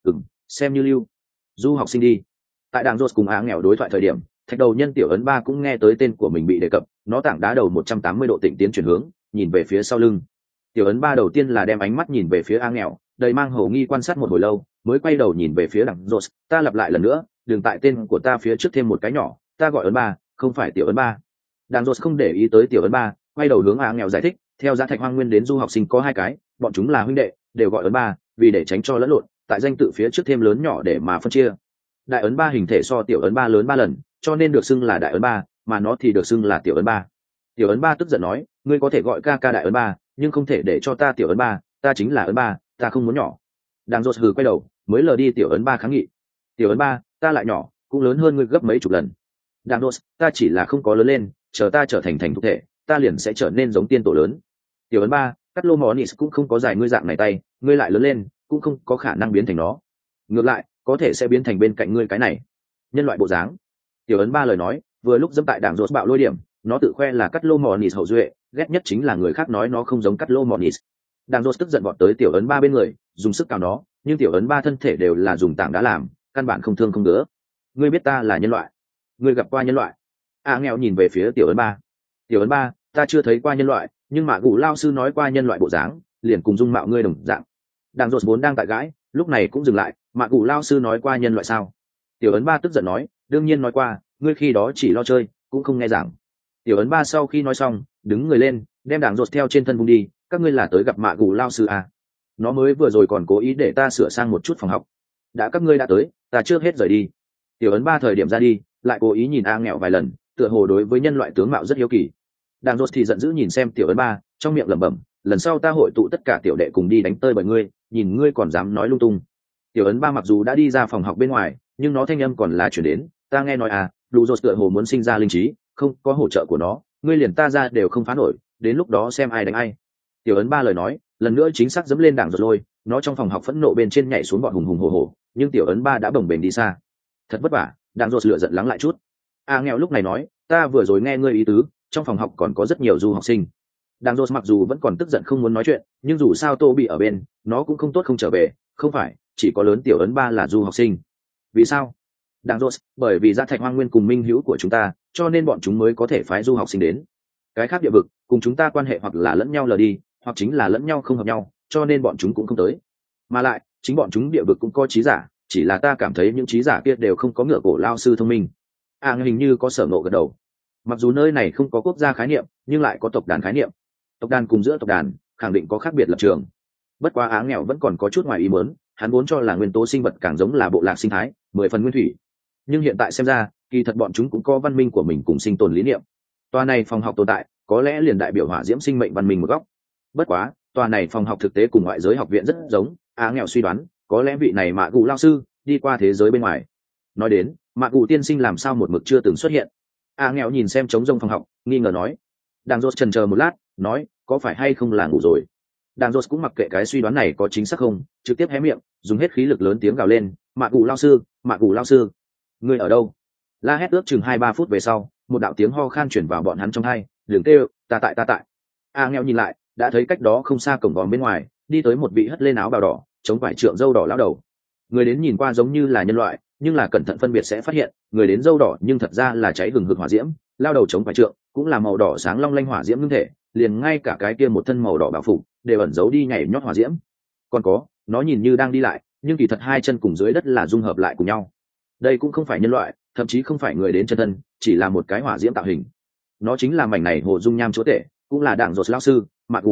Xem như lưu. Du học sinh đi. Tại Đàn Rột cùng nghèo đối thoại thời điểm, thạch đầu nhân tiểu ấn ba cũng nghe tới tên của mình bị đề cập, nó tảng đá đầu 180 độ tịnh tiến chuyển hướng, nhìn về phía sau lưng. Tiểu ấn ba đầu tiên là đem ánh mắt nhìn về phía nghèo, đầy mang hầu nghi quan sát một hồi lâu, mới quay đầu nhìn về phía Đàn Rột. Ta lặp lại lần nữa, đừng tại tên của ta phía trước thêm một cái nhỏ, ta gọi ấn ba, không phải tiểu ấn ba. Đàn Rột không để ý tới tiểu ấn ba, quay đầu hướng nghèo giải thích, theo giá thạch hoang nguyên đến du học sinh có hai cái, bọn chúng là huynh đệ, đều gọi ấn ba, vì để tránh cho lẫn lộn, tại danh tự phía trước thêm lớn nhỏ để mà phân chia. Đại ấn ba hình thể so tiểu ấn ba lớn 3 lần, cho nên được xưng là đại ấn ba, mà nó thì được xưng là tiểu ấn ba. Tiểu ấn ba tức giận nói, ngươi có thể gọi ca ca đại ấn ba, nhưng không thể để cho ta tiểu ấn ba, ta chính là ấn ba, ta không muốn nhỏ. Đang Rột hừ quay đầu, mới lờ đi tiểu ấn ba kháng nghị. Tiểu ấn ba, ta lại nhỏ, cũng lớn hơn ngươi gấp mấy chục lần. Đang Rột, ta chỉ là không có lớn lên, chờ ta trở thành thục thể, ta liền sẽ trở nên giống tiên tổ lớn. Tiểu ấn ba, cắt lô mò nis cũng không có dài ngươi dạng này tay, ngươi lại lớn lên, cũng không có khả năng biến thành nó. Ngược lại, có thể sẽ biến thành bên cạnh ngươi cái này nhân loại bộ dáng. Tiểu ấn ba lời nói vừa lúc dẫm tại Đảng Rột bạo lôi điểm, nó tự khoe là cắt lô mò nis hậu duệ, ghét nhất chính là người khác nói nó không giống cắt lô mò nis. Đảng Rột tức giận vọt tới tiểu ấn ba bên người, dùng sức cào nó, nhưng tiểu ấn ba thân thể đều là dùng tảng đá làm, căn bản không thương không đỡ. Ngươi biết ta là nhân loại? Ngươi gặp qua nhân loại? Nghèo nhìn về phía tiểu ấn ba. Tiểu ấn ba, ta chưa thấy qua nhân loại, nhưng mà gù lao sư nói qua nhân loại bộ dáng, liền cùng dung mạo ngươi đồng dạng. Đảng Rột vốn đang tại gãi, lúc này cũng dừng lại, mà gù lao sư nói qua nhân loại sao? Tiểu ấn ba tức giận nói, đương nhiên nói qua, ngươi khi đó chỉ lo chơi, cũng không nghe giảng. Tiểu ấn ba sau khi nói xong, đứng người lên, đem Đảng Rột theo trên thân vùng đi, các ngươi là tới gặp mạ gù lao sư à? Nó mới vừa rồi còn cố ý để ta sửa sang một chút phòng học. Đã các ngươi đã tới, ta trước hết rời đi. Tiểu ấn ba thời điểm ra đi, lại cố ý nhìn nghèo vài lần, tựa hồ đối với nhân loại tướng mạo rất hiếu kỳ. Đảng Rột thì giận dữ nhìn xem tiểu ấn ba, trong miệng lẩm bẩm, lần sau ta hội tụ tất cả tiểu đệ cùng đi đánh tơi bởi ngươi, nhìn ngươi còn dám nói lung tung. Tiểu ấn ba mặc dù đã đi ra phòng học bên ngoài, nhưng nó thanh âm còn là chuyển đến, ta nghe nói Lù Rột tựa hồ muốn sinh ra linh trí, không có hỗ trợ của nó, ngươi liền ta ra đều không phá nổi, đến lúc đó xem ai đánh ai. Tiểu ấn ba lời nói, lần nữa chính xác dẫm lên Đảng Rột lôi, nó trong phòng học phẫn nộ bên trên nhảy xuống bọn hùng hùng hổ hổ, nhưng tiểu ấn ba đã bồng bềnh đi xa. Thật vất vả, Đảng Rột lựa giận lắng lại chút. Nghèo lúc này nói, ta vừa rồi nghe ngươi ý tứ, trong phòng học còn có rất nhiều du học sinh. Đảng Rột mặc dù vẫn còn tức giận không muốn nói chuyện, nhưng dù sao Tô bị ở bên, nó cũng không tốt không trở về, không phải, chỉ có lớn tiểu ấn ba là du học sinh. Vì sao? Đảng Rột, bởi vì Giá Thạch Hoang Nguyên cùng minh hữu của chúng ta, cho nên bọn chúng mới có thể phái du học sinh đến. Cái khác địa vực, cùng chúng ta quan hệ hoặc là lẫn nhau lờ đi, hoặc chính là lẫn nhau không hợp nhau, cho nên bọn chúng cũng không tới. Mà lại, chính bọn chúng địa vực cũng có trí giả, chỉ là ta cảm thấy những trí giả kia đều không có ngựa cổ lao sư thông minh. Hình như có sở ngộ gật đầu. Mặc dù nơi này không có quốc gia khái niệm, nhưng lại có tộc đàn khái niệm. Tộc đàn cùng giữa tộc đàn khẳng định có khác biệt lập trường. Bất quá nghèo vẫn còn có chút ngoài ý muốn, hắn vốn cho là nguyên tố sinh vật càng giống là bộ lạc sinh thái, 10 phần nguyên thủy. Nhưng hiện tại xem ra, kỳ thật bọn chúng cũng có văn minh của mình cùng sinh tồn lý niệm. Tòa này phòng học tồn tại, có lẽ liền đại biểu hỏa diễm sinh mệnh văn minh một góc. Bất quá, tòa này phòng học thực tế cùng ngoại giới học viện rất giống, nghèo suy đoán, có lẽ vị này mạ gù lao sư đi qua thế giới bên ngoài. Nói đến, mạ gù tiên sinh làm sao một mực chưa từng xuất hiện. Nghèo nhìn xem trống rông phòng học, nghi ngờ nói. Đàng Rột chần chờ một lát, nói, có phải hay không là ngủ rồi. Đàng Rột cũng mặc kệ cái suy đoán này có chính xác không, trực tiếp hé miệng, dùng hết khí lực lớn tiếng gào lên, mạ gù lao sư, mạ gù lao sư, ngươi ở đâu? La hét ước chừng 2-3 phút về sau, một đạo tiếng ho khan chuyển vào bọn hắn trong tai, đừng kêu, ta tại. Nghèo nhìn lại, đã thấy cách đó không xa cổng vòm bên ngoài, đi tới một vị hất lên áo bào đỏ, chống vải trượng râu đỏ lão đầu. Người đến nhìn qua giống như là nhân loại, nhưng là cẩn thận phân biệt sẽ phát hiện, người đến râu đỏ nhưng thật ra là cháy hừng hực hỏa diễm, lao đầu chống vải trượng, cũng là màu đỏ sáng long lanh hỏa diễm ngưng thể, liền ngay cả cái kia một thân màu đỏ bảo phục đều ẩn giấu đi nhảy nhót hỏa diễm. Còn có, nó nhìn như đang đi lại, nhưng kỳ thật hai chân cùng dưới đất là dung hợp lại cùng nhau. Đây cũng không phải nhân loại, thậm chí không phải người đến chân thân, chỉ là một cái hỏa diễm tạo hình. Nó chính là mảnh này hồ dung nham chúa tể, cũng là Đảng Rột lão sư, Mạc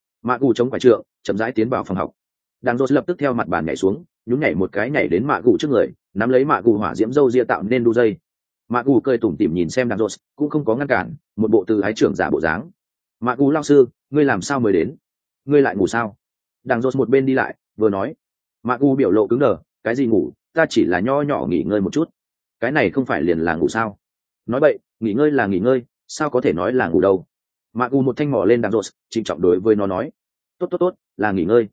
Gù chống phải trượng, chậm rãi tiến vào phòng học. Đảng Rột lập tức theo mặt bàn nhảy xuống, nhún nhảy một cái nhảy đến Mạc Gù trước người, nắm lấy Mạc Gù hỏa diễm râu ria tạo nên đu dây. Mạc Gù cười tủm tỉm nhìn xem Đảng Rột, cũng không có ngăn cản, một bộ từ ái trưởng giả bộ dáng. Mạc Gù lão sư, ngươi làm sao mới đến? Ngươi lại ngủ sao? Đảng Rột một bên đi lại, vừa nói. Mạc Gù biểu lộ cứng đờ, cái gì ngủ, ta chỉ là nho nhỏ nghỉ ngơi một chút. Cái này không phải liền là ngủ sao? Nói bậy, nghỉ ngơi là nghỉ ngơi, sao có thể nói là ngủ đâu? Mạc Gù một thanh mỏ lên Đảng Rột, trịnh trọng đối với nó nói, tốt, là nghỉ ngơi.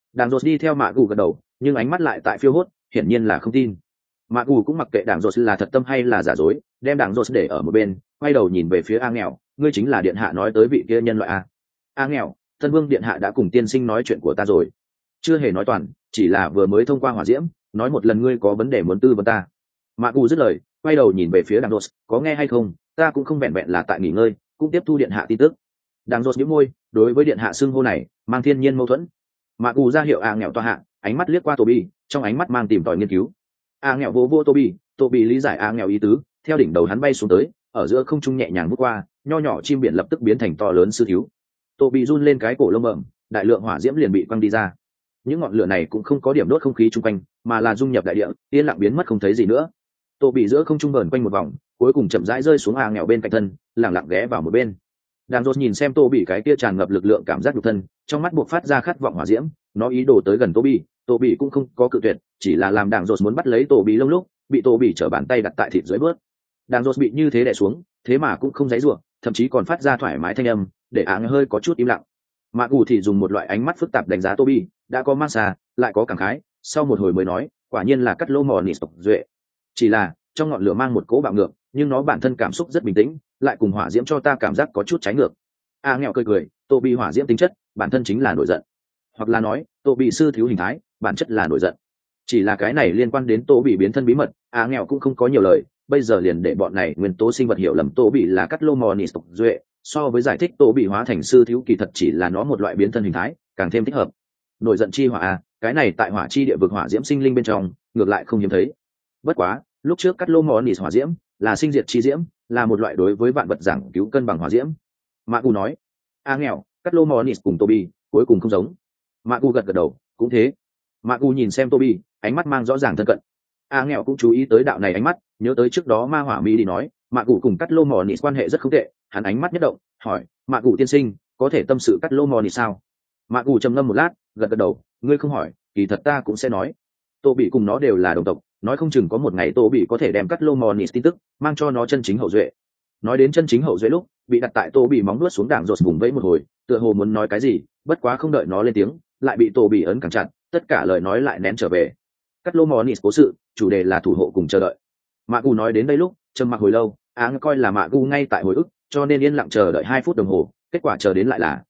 Đảng Rột đi theo mạ gù gật đầu, nhưng ánh mắt lại tại phiêu hốt, hiển nhiên là không tin. Mạ gù cũng mặc kệ Đảng Rột là thật tâm hay là giả dối, đem Đảng Rột để ở một bên, quay đầu nhìn về phía A Nghèo, ngươi chính là điện hạ nói tới vị kia nhân loại a? A Nghèo, Tân Vương điện hạ đã cùng tiên sinh nói chuyện của ta rồi. Chưa hề nói toàn, chỉ là vừa mới thông qua hỏa diễm, nói một lần ngươi có vấn đề muốn tư vấn ta. Mạ gù dứt lời, quay đầu nhìn về phía Đảng Rột, có nghe hay không? Ta cũng không vẹn vẹn là tại nghỉ ngơi, cũng tiếp thu điện hạ tin tức. Đảng Rột nhíu môi, đối với điện hạ xưng hô này mang thiên nhiên mâu thuẫn. Mạ gù ra hiệu A Nghèo tọa hạ, ánh mắt liếc qua Toby, trong ánh mắt mang tìm tòi nghiên cứu. A Nghèo vô vô Toby lý giải A Nghèo ý tứ, theo đỉnh đầu hắn bay xuống tới, ở giữa không trung nhẹ nhàng vút qua, nho nhỏ chim biển lập tức biến thành to lớn sư thiếu. Toby run lên cái cổ lông bẩm, đại lượng hỏa diễm liền bị quăng đi ra. Những ngọn lửa này cũng không có điểm đốt không khí chung quanh, mà là dung nhập đại địa, yên lặng biến mất không thấy gì nữa. Toby giữa không trung vờn quanh một vòng, cuối cùng chậm rãi rơi xuống A Nghèo bên cạnh thân, lặng lặng ghé vào một bên. Đang rốt nhìn xem Toby cái kia tràn ngập lực lượng cảm giác nhục thân, trong mắt buộc phát ra khát vọng hỏa diễm, nó ý đồ tới gần Toby cũng không có cự tuyệt, chỉ là làm Đàng Rốt muốn bắt lấy Toby lông lúc, bị Toby trở bàn tay đặt tại thịt dưới bước. Đàng Rốt bị như thế đè xuống, thế mà cũng không giãy giụa, thậm chí còn phát ra thoải mái thanh âm, để áng hơi có chút im lặng. Mạ Gù thì dùng một loại ánh mắt phức tạp đánh giá Toby, đã có mang xà, lại có cảm khái, sau một hồi mới nói, quả nhiên là cắt lô mò nịt tộc duệ. Chỉ là trong ngọn lửa mang một cỗ bạo ngược, nhưng nó bản thân cảm xúc rất bình tĩnh, lại cùng hỏa diễm cho ta cảm giác có chút trái ngược. A Nghèo cười, Toby hỏa diễm tính chất, bản thân chính là nổi giận, hoặc là nói, Toby sư thiếu hình thái, bản chất là nổi giận. Chỉ là cái này liên quan đến Toby biến thân bí mật, A Nghèo cũng không có nhiều lời, bây giờ liền để bọn này nguyên tố sinh vật hiểu lầm Toby là cắt lô mò nịt tộc duệ, so với giải thích Toby hóa thành sư thiếu kỳ thật chỉ là nó một loại biến thân hình thái, càng thêm thích hợp. Nổi giận chi hỏa a, cái này tại hỏa chi địa vực hỏa diễm sinh linh bên trong, ngược lại không hiếm thấy. Bất quá, lúc trước cắt lô mò nịt hỏa diễm là sinh diệt chi diễm, là một loại đối với vạn vật giảng cứu cân bằng hỏa diễm. Mạ Gù nói, A Nghèo, cắt lô mò nịt cùng Toby cuối cùng không giống. Mạ Gù gật đầu, cũng thế. Mạ Gù nhìn xem Toby, ánh mắt mang rõ ràng thân cận. A Nghèo cũng chú ý tới đạo này ánh mắt, nhớ tới trước đó ma hỏa mỹ đi nói, Mạ Gù cùng cắt lô mò nịt quan hệ rất không tệ, hắn ánh mắt nhất động, hỏi, Mạ Gù tiên sinh, có thể tâm sự cắt lô mò nịt sao? Mạ Gù trầm ngâm một lát, gật đầu, ngươi không hỏi, kỳ thật ta cũng sẽ nói. Toby cùng nó đều là đồng tộc, nói không chừng có một ngày Toby có thể đem cắt lô mò nịt tin tức mang cho nó chân chính hậu duệ. Nói đến chân chính hậu duệ lúc, bị đặt tại Toby móng nuốt xuống Đảng Rột vùng vẫy một hồi, tựa hồ muốn nói cái gì, bất quá không đợi nó lên tiếng, lại bị Toby ấn càng chặt, tất cả lời nói lại nén trở về. Cắt lô mò nịt cố sự, chủ đề là thủ hộ cùng chờ đợi. Mạ Gù nói đến đây lúc, trầm mặc hồi lâu, áng coi là Mạ Gù ngay tại hồi ức, cho nên yên lặng chờ đợi 2 phút đồng hồ, kết quả chờ đến lại là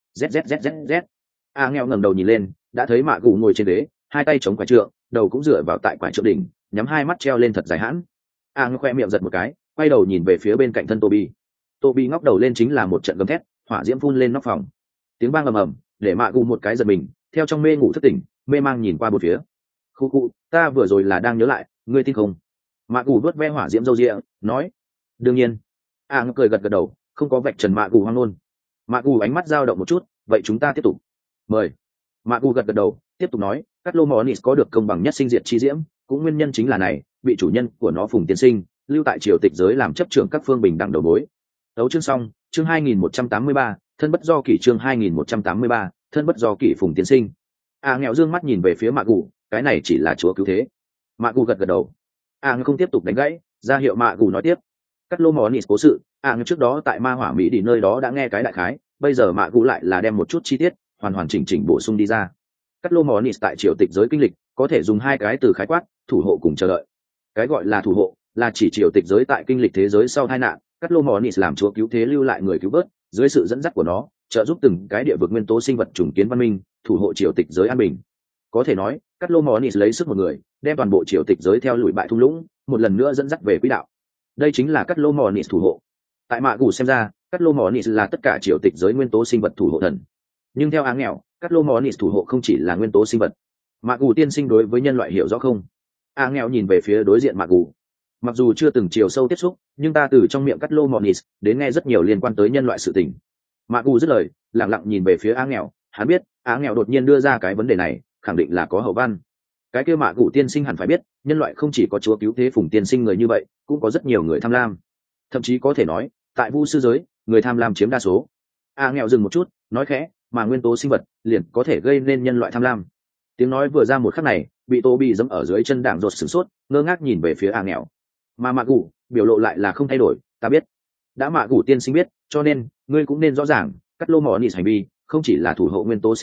z. Nghèo ngẩng đầu nhìn lên, đã thấy Mạ Gù ngồi trên ghế, hai tay chống quải trượng, đầu cũng dựa vào tại quải trượng đỉnh, nhắm hai mắt treo lên thật dài hãn. Khoe miệng giật một cái, quay đầu nhìn về phía bên cạnh thân Toby ngóc đầu lên chính là một trận gầm thét, hỏa diễm phun lên nóc phòng, tiếng vang ầm ầm, để Mạ Gù một cái giật mình, theo trong mê ngủ thức tỉnh, mê mang nhìn qua bốn phía. Khu, ta vừa rồi là đang nhớ lại, ngươi tin không? Mạ Gù vớt ve hỏa diễm râu ria, nói, đương nhiên. Cười gật đầu, không có vạch trần Mạ Gù hoang ngôn. Mạ Gù ánh mắt dao động một chút, vậy chúng ta tiếp tục. Mời. Mạ Gù gật đầu, tiếp tục nói, cắt lô mò nịt có được công bằng nhất sinh diệt chi diễm, cũng nguyên nhân chính là này, bị chủ nhân của nó Phùng tiên sinh lưu tại triều tịch giới làm chấp trưởng các phương bình đẳng đầu mối. Tấu chương xong, chương 2183, thân bất do kỷ, chương 2183, thân bất do kỷ Phùng tiên sinh. Nghèo dương mắt nhìn về phía Mạ Gù, cái này chỉ là chúa cứu thế. Mạ Gù gật đầu. Không tiếp tục đánh gãy, ra hiệu Mạ Gù nói tiếp. Cắt lô mò nịt cố sự, trước đó tại ma hỏa mỹ đi nơi đó đã nghe cái đại khái, bây giờ Mạ Gù lại là đem một chút chi tiết hoàn chỉnh bổ sung đi ra. Cắt lô mò nịt tại triều tịch giới kinh lịch có thể dùng 2 cái từ khái quát, thủ hộ cùng chờ đợi. Cái gọi là thủ hộ là chỉ triều tịch giới tại kinh lịch thế giới sau tai nạn, cắt lô mò nịt làm chúa cứu thế lưu lại người cứu vớt, dưới sự dẫn dắt của nó trợ giúp từng cái địa vực nguyên tố sinh vật trùng kiến văn minh, thủ hộ triều tịch giới an bình. Có thể nói, cắt lô mò nịt lấy sức một người đem toàn bộ triều tịch giới theo lùi bại thung lũng một lần nữa dẫn dắt về quỹ đạo. Đây chính là cắt lô mò nịt thủ hộ. Tại Mạ Gù xem ra, cắt lô mò nịt là tất cả triều tịch giới nguyên tố sinh vật thủ hộ thần, nhưng theo Nghèo, cắt lô mò nịt thủ hộ không chỉ là nguyên tố sinh vật. Mạ Gù tiên sinh đối với nhân loại hiểu rõ không? Nghèo nhìn về phía đối diện Mạ Gù. Mặc dù chưa từng chiều sâu tiếp xúc, nhưng ta từ trong miệng cắt lô mò nịt đến nghe rất nhiều liên quan tới nhân loại sự tình. Mạ Gù dứt lời, lặng lặng nhìn về phía Nghèo, hắn biết Nghèo đột nhiên đưa ra cái vấn đề này khẳng định là có hậu văn. Cái kia Mạ Gù tiên sinh hẳn phải biết, nhân loại không chỉ có chúa cứu thế Phùng tiên sinh người như vậy, cũng có rất nhiều người tham lam, thậm chí có thể nói tại vu sư giới người tham lam chiếm đa số. Nghèo dừng một chút, nói khẽ, mà nguyên tố sinh vật liền có thể gây nên nhân loại tham lam. Tiếng nói vừa ra một khắc này, bị Toby giẫm ở dưới chân Đảng Rột sửng sốt, ngơ ngác nhìn về phía Nghèo. Mà Mạ Gù biểu lộ lại là không thay đổi, ta biết. Đã Mạ Gù tiên sinh biết, cho nên ngươi cũng nên rõ ràng, cắt lô mò nịt hành vi không chỉ là thủ hộ nguyên tố sinh vật,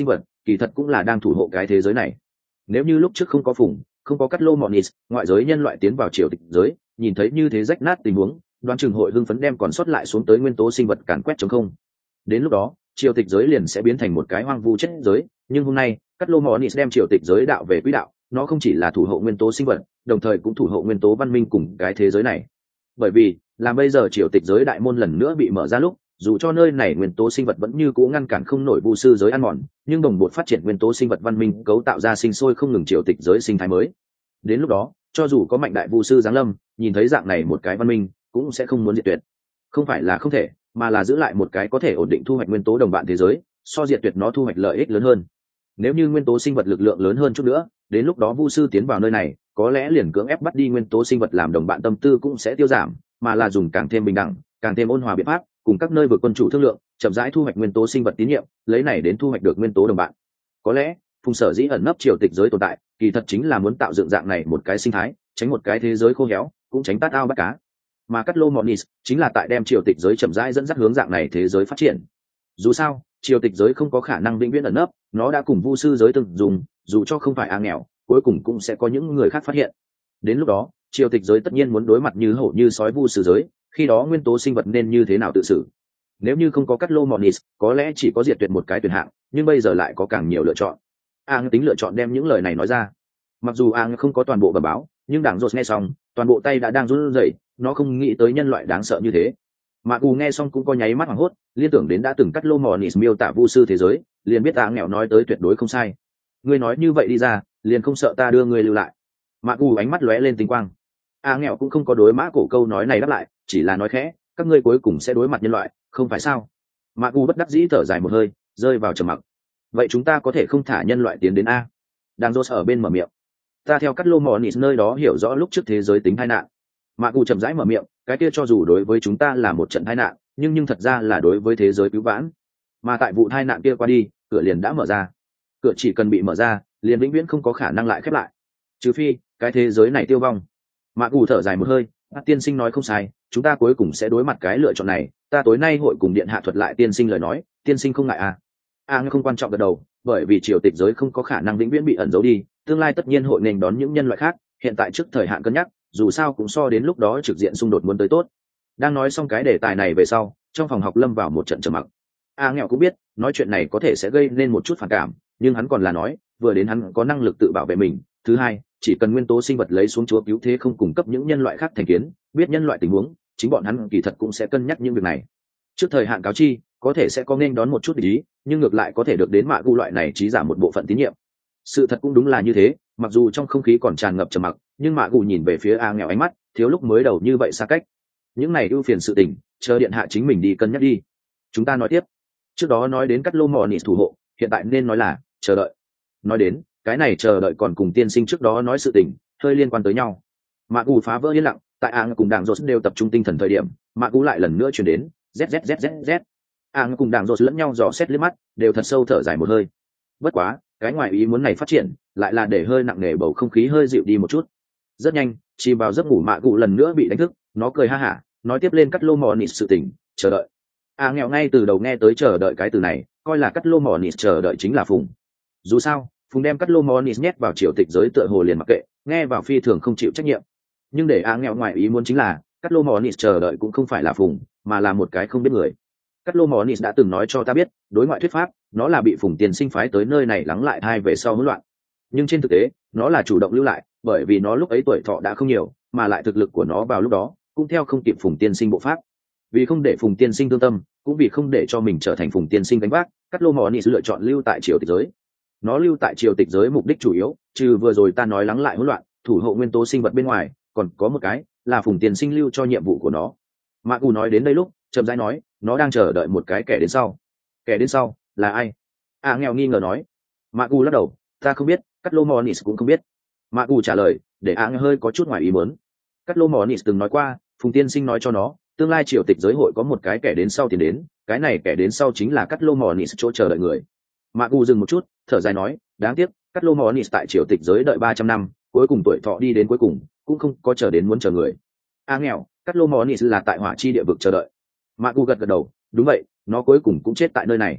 kỳ thật cũng là đang thủ hộ cái thế giới này. Nếu như lúc trước không có phùng, không có cắt lô Monis, ngoại giới nhân loại tiến vào triều tịch giới, nhìn thấy như thế rách nát tình huống, đoán chừng hội hưng phấn đem còn sót lại xuống tới nguyên tố sinh vật càn quét chống không. Đến lúc đó triều tịch giới liền sẽ biến thành một cái hoang vu chết giới. Nhưng hôm nay cắt lô Monis đem triều tịch giới đạo về quỹ đạo, nó không chỉ là thủ hộ nguyên tố sinh vật, đồng thời cũng thủ hộ nguyên tố văn minh cùng cái thế giới này. Bởi vì là bây giờ triều tịch giới đại môn lần nữa bị mở ra lúc, dù cho nơi này nguyên tố sinh vật vẫn như cũ ngăn cản không nổi vu sư giới ăn mòn, nhưng đồng bộ phát triển nguyên tố sinh vật văn minh cấu tạo ra sinh sôi không ngừng triều tịch giới sinh thái mới. Đến lúc đó cho dù có mạnh đại vu sư giáng lâm, nhìn thấy dạng này một cái văn minh cũng sẽ không muốn diệt tuyệt. Không phải là không thể, mà là giữ lại một cái có thể ổn định thu hoạch nguyên tố đồng bạn thế giới, so diệt tuyệt nó thu hoạch lợi ích lớn hơn. Nếu như nguyên tố sinh vật lực lượng lớn hơn chút nữa, đến lúc đó vu sư tiến vào nơi này, có lẽ liền cưỡng ép bắt đi nguyên tố sinh vật làm đồng bạn tâm tư cũng sẽ tiêu giảm, mà là dùng càng thêm bình đẳng, càng thêm ôn hòa biện pháp, cùng các nơi vực quân chủ thương lượng, chậm rãi thu hoạch nguyên tố sinh vật tín nhiệm, lấy này đến thu hoạch được nguyên tố đồng bạn. Có lẽ Phùng sở dĩ ẩn nấp triều tịch giới tồn tại, kỳ thật chính là muốn tạo dựng dạng này một cái sinh thái, tránh một cái thế giới khô héo, cũng tránh tát ao bắt cá. Mà cắt lô Monis chính là tại đem triều tịch giới chậm rãi dẫn dắt hướng dạng này thế giới phát triển. Dù sao triều tịch giới không có khả năng vĩnh viễn ẩn nấp, nó đã cùng vu sư giới từng dùng, dù cho không phải nghèo, cuối cùng cũng sẽ có những người khác phát hiện. Đến lúc đó triều tịch giới tất nhiên muốn đối mặt như hổ như sói vu sư giới, khi đó nguyên tố sinh vật nên như thế nào tự xử? Nếu như không có cắt lô Monis, có lẽ chỉ có diệt tuyệt một cái tuyển hạng, nhưng bây giờ lại có càng nhiều lựa chọn. Tính lựa chọn đem những lời này nói ra. Mặc dù không có toàn bộ bẩm báo, nhưng đảng Rốt nghe xong, toàn bộ tay đã đang run rẩy, nó không nghĩ tới nhân loại đáng sợ như thế. Mà nghe xong cũng có nháy mắt hoảng hốt, liên tưởng đến đã từng cắt lô Monis miêu tả vu sư thế giới, liền biết nghèo nói tới tuyệt đối không sai. Ngươi nói như vậy đi ra, liền không sợ ta đưa ngươi lưu lại? Mà ánh mắt lóe lên tinh quang. Nghèo cũng không có đối mã cổ câu nói này đáp lại, chỉ là nói khẽ, các ngươi cuối cùng sẽ đối mặt nhân loại, không phải sao? Mà bất đắc dĩ thở dài một hơi, rơi vào trầm mặc. Vậy chúng ta có thể không thả nhân loại tiến đến a? Đang Rốt ở bên mở miệng. Ta theo cắt lô Monis nơi đó hiểu rõ lúc trước thế giới tính tai nạn. Mạc Cụ chậm rãi mở miệng, cái kia cho dù đối với chúng ta là một trận tai nạn, nhưng thật ra là đối với thế giới cứu vãn. Mà tại vụ tai nạn kia qua đi, cửa liền đã mở ra. Cửa chỉ cần bị mở ra, liền vĩnh viễn không có khả năng lại khép lại. Trừ phi cái thế giới này tiêu vong. Mạc Cụ thở dài một hơi, tiên sinh nói không sai, chúng ta cuối cùng sẽ đối mặt cái lựa chọn này. Ta tối nay hội cùng điện hạ thuật lại tiên sinh lời nói, tiên sinh không ngại à? Không quan trọng gật đầu, bởi vì triều tịch giới không có khả năng vĩnh viễn bị ẩn giấu đi, tương lai tất nhiên hội nên đón những nhân loại khác, hiện tại trước thời hạn cân nhắc, dù sao cũng so đến lúc đó trực diện xung đột muốn tới tốt. Đang nói xong cái đề tài này về sau, trong phòng học lâm vào một trận trầm mặc. Nghèo cũng biết nói chuyện này có thể sẽ gây nên một chút phản cảm, nhưng hắn còn là nói, vừa đến hắn có năng lực tự bảo vệ mình, thứ hai chỉ cần nguyên tố sinh vật lấy xuống chúa cứu thế không cung cấp những nhân loại khác thành kiến, biết nhân loại tình huống, chính bọn hắn kỳ thật cũng sẽ cân nhắc những việc này. Trước thời hạn cáo chi có thể sẽ có nên đón một chút ý, nhưng ngược lại có thể được đến Mạ Gu loại này trí giả một bộ phận tín nhiệm. Sự thật cũng đúng là như thế, mặc dù trong không khí còn tràn ngập trầm mặc, nhưng Mạ Gu nhìn về phía nghèo ánh mắt thiếu lúc mới đầu như vậy xa cách. Những này ưu phiền sự tình, chờ điện hạ chính mình đi cân nhắc đi. Chúng ta nói tiếp. Trước đó nói đến cắt lô mò nịt thủ hộ, hiện tại nên nói là chờ đợi. Nói đến cái này chờ đợi còn cùng tiên sinh trước đó nói sự tình hơi liên quan tới nhau. Mạ Gu phá vỡ yên lặng, tại cùng đảng Rốt đều tập trung tinh thần thời điểm, Mạ Gu lại lần nữa truyền đến zzzzz. Cùng đảng Rốt lẫn nhau dò xét liếc mắt, đều thật sâu thở dài một hơi. Bất quá cái ngoài ý muốn này phát triển lại là để hơi nặng nề bầu không khí hơi dịu đi một chút. Rất nhanh chìm vào giấc ngủ Mạ Gu lần nữa bị đánh thức, nó cười ha hả nói tiếp lên cắt lô mò nịt sự tình, chờ đợi. Nghèo ngay từ đầu nghe tới chờ đợi cái từ này, coi là cắt lô mò nịt chờ đợi chính là Phùng. Dù sao Phùng đem cắt lô mò nịt nhét vào triều tịch giới tựa hồ liền mặc kệ, nghe vào phi thường không chịu trách nhiệm. Nhưng để nghèo ngoài ý muốn chính là cắt lô mò nịt chờ đợi cũng không phải là Phùng, mà là một cái không biết người. Cắt lô mò nịt đã từng nói cho ta biết, đối ngoại thuyết pháp nó là bị Phùng tiền sinh phái tới nơi này lắng lại thai về sau hỗn loạn, nhưng trên thực tế nó là chủ động lưu lại, bởi vì nó lúc ấy tuổi thọ đã không nhiều, mà lại thực lực của nó vào lúc đó cũng theo không kịp Phùng tiên sinh bộ pháp. Vì không để Phùng tiên sinh thương tâm, cũng vì không để cho mình trở thành Phùng tiên sinh gánh vác, cắt lô mò nịt lựa chọn lưu tại triều tịch giới. Nó lưu tại triều tịch giới mục đích chủ yếu, trừ vừa rồi ta nói lắng lại hỗn loạn, thủ hộ nguyên tố sinh vật bên ngoài, còn có một cái là Phùng tiên sinh lưu cho nhiệm vụ của nó. Mạc Gu nói đến đây lúc chậm rãi nói, nó đang chờ đợi một cái kẻ đến sau. Kẻ đến sau là ai? Nghèo nghi ngờ nói. Mạc Gu lắc đầu, ta không biết, cắt lô mò nịt cũng không biết. Mạc Gu trả lời để nghèo hơi có chút ngoài ý muốn. Cắt lô mò nịt từng nói qua, Phùng tiên sinh nói cho nó, tương lai triều tịch giới hội có một cái kẻ đến sau tiến đến, cái này kẻ đến sau chính là cắt lô mò nịt chỗ chờ đợi người. Mạc Gu dừng một chút, thở dài nói, đáng tiếc cắt lô mò nịt tại triều tịch giới đợi 300 năm, cuối cùng tuổi thọ đi đến cuối cùng cũng không có chờ đến muốn chờ người. Nghèo, cắt lô mò nịt là tại hỏa chi địa vực chờ đợi. Mạc Gu gật gật đầu, đúng vậy, nó cuối cùng cũng chết tại nơi này.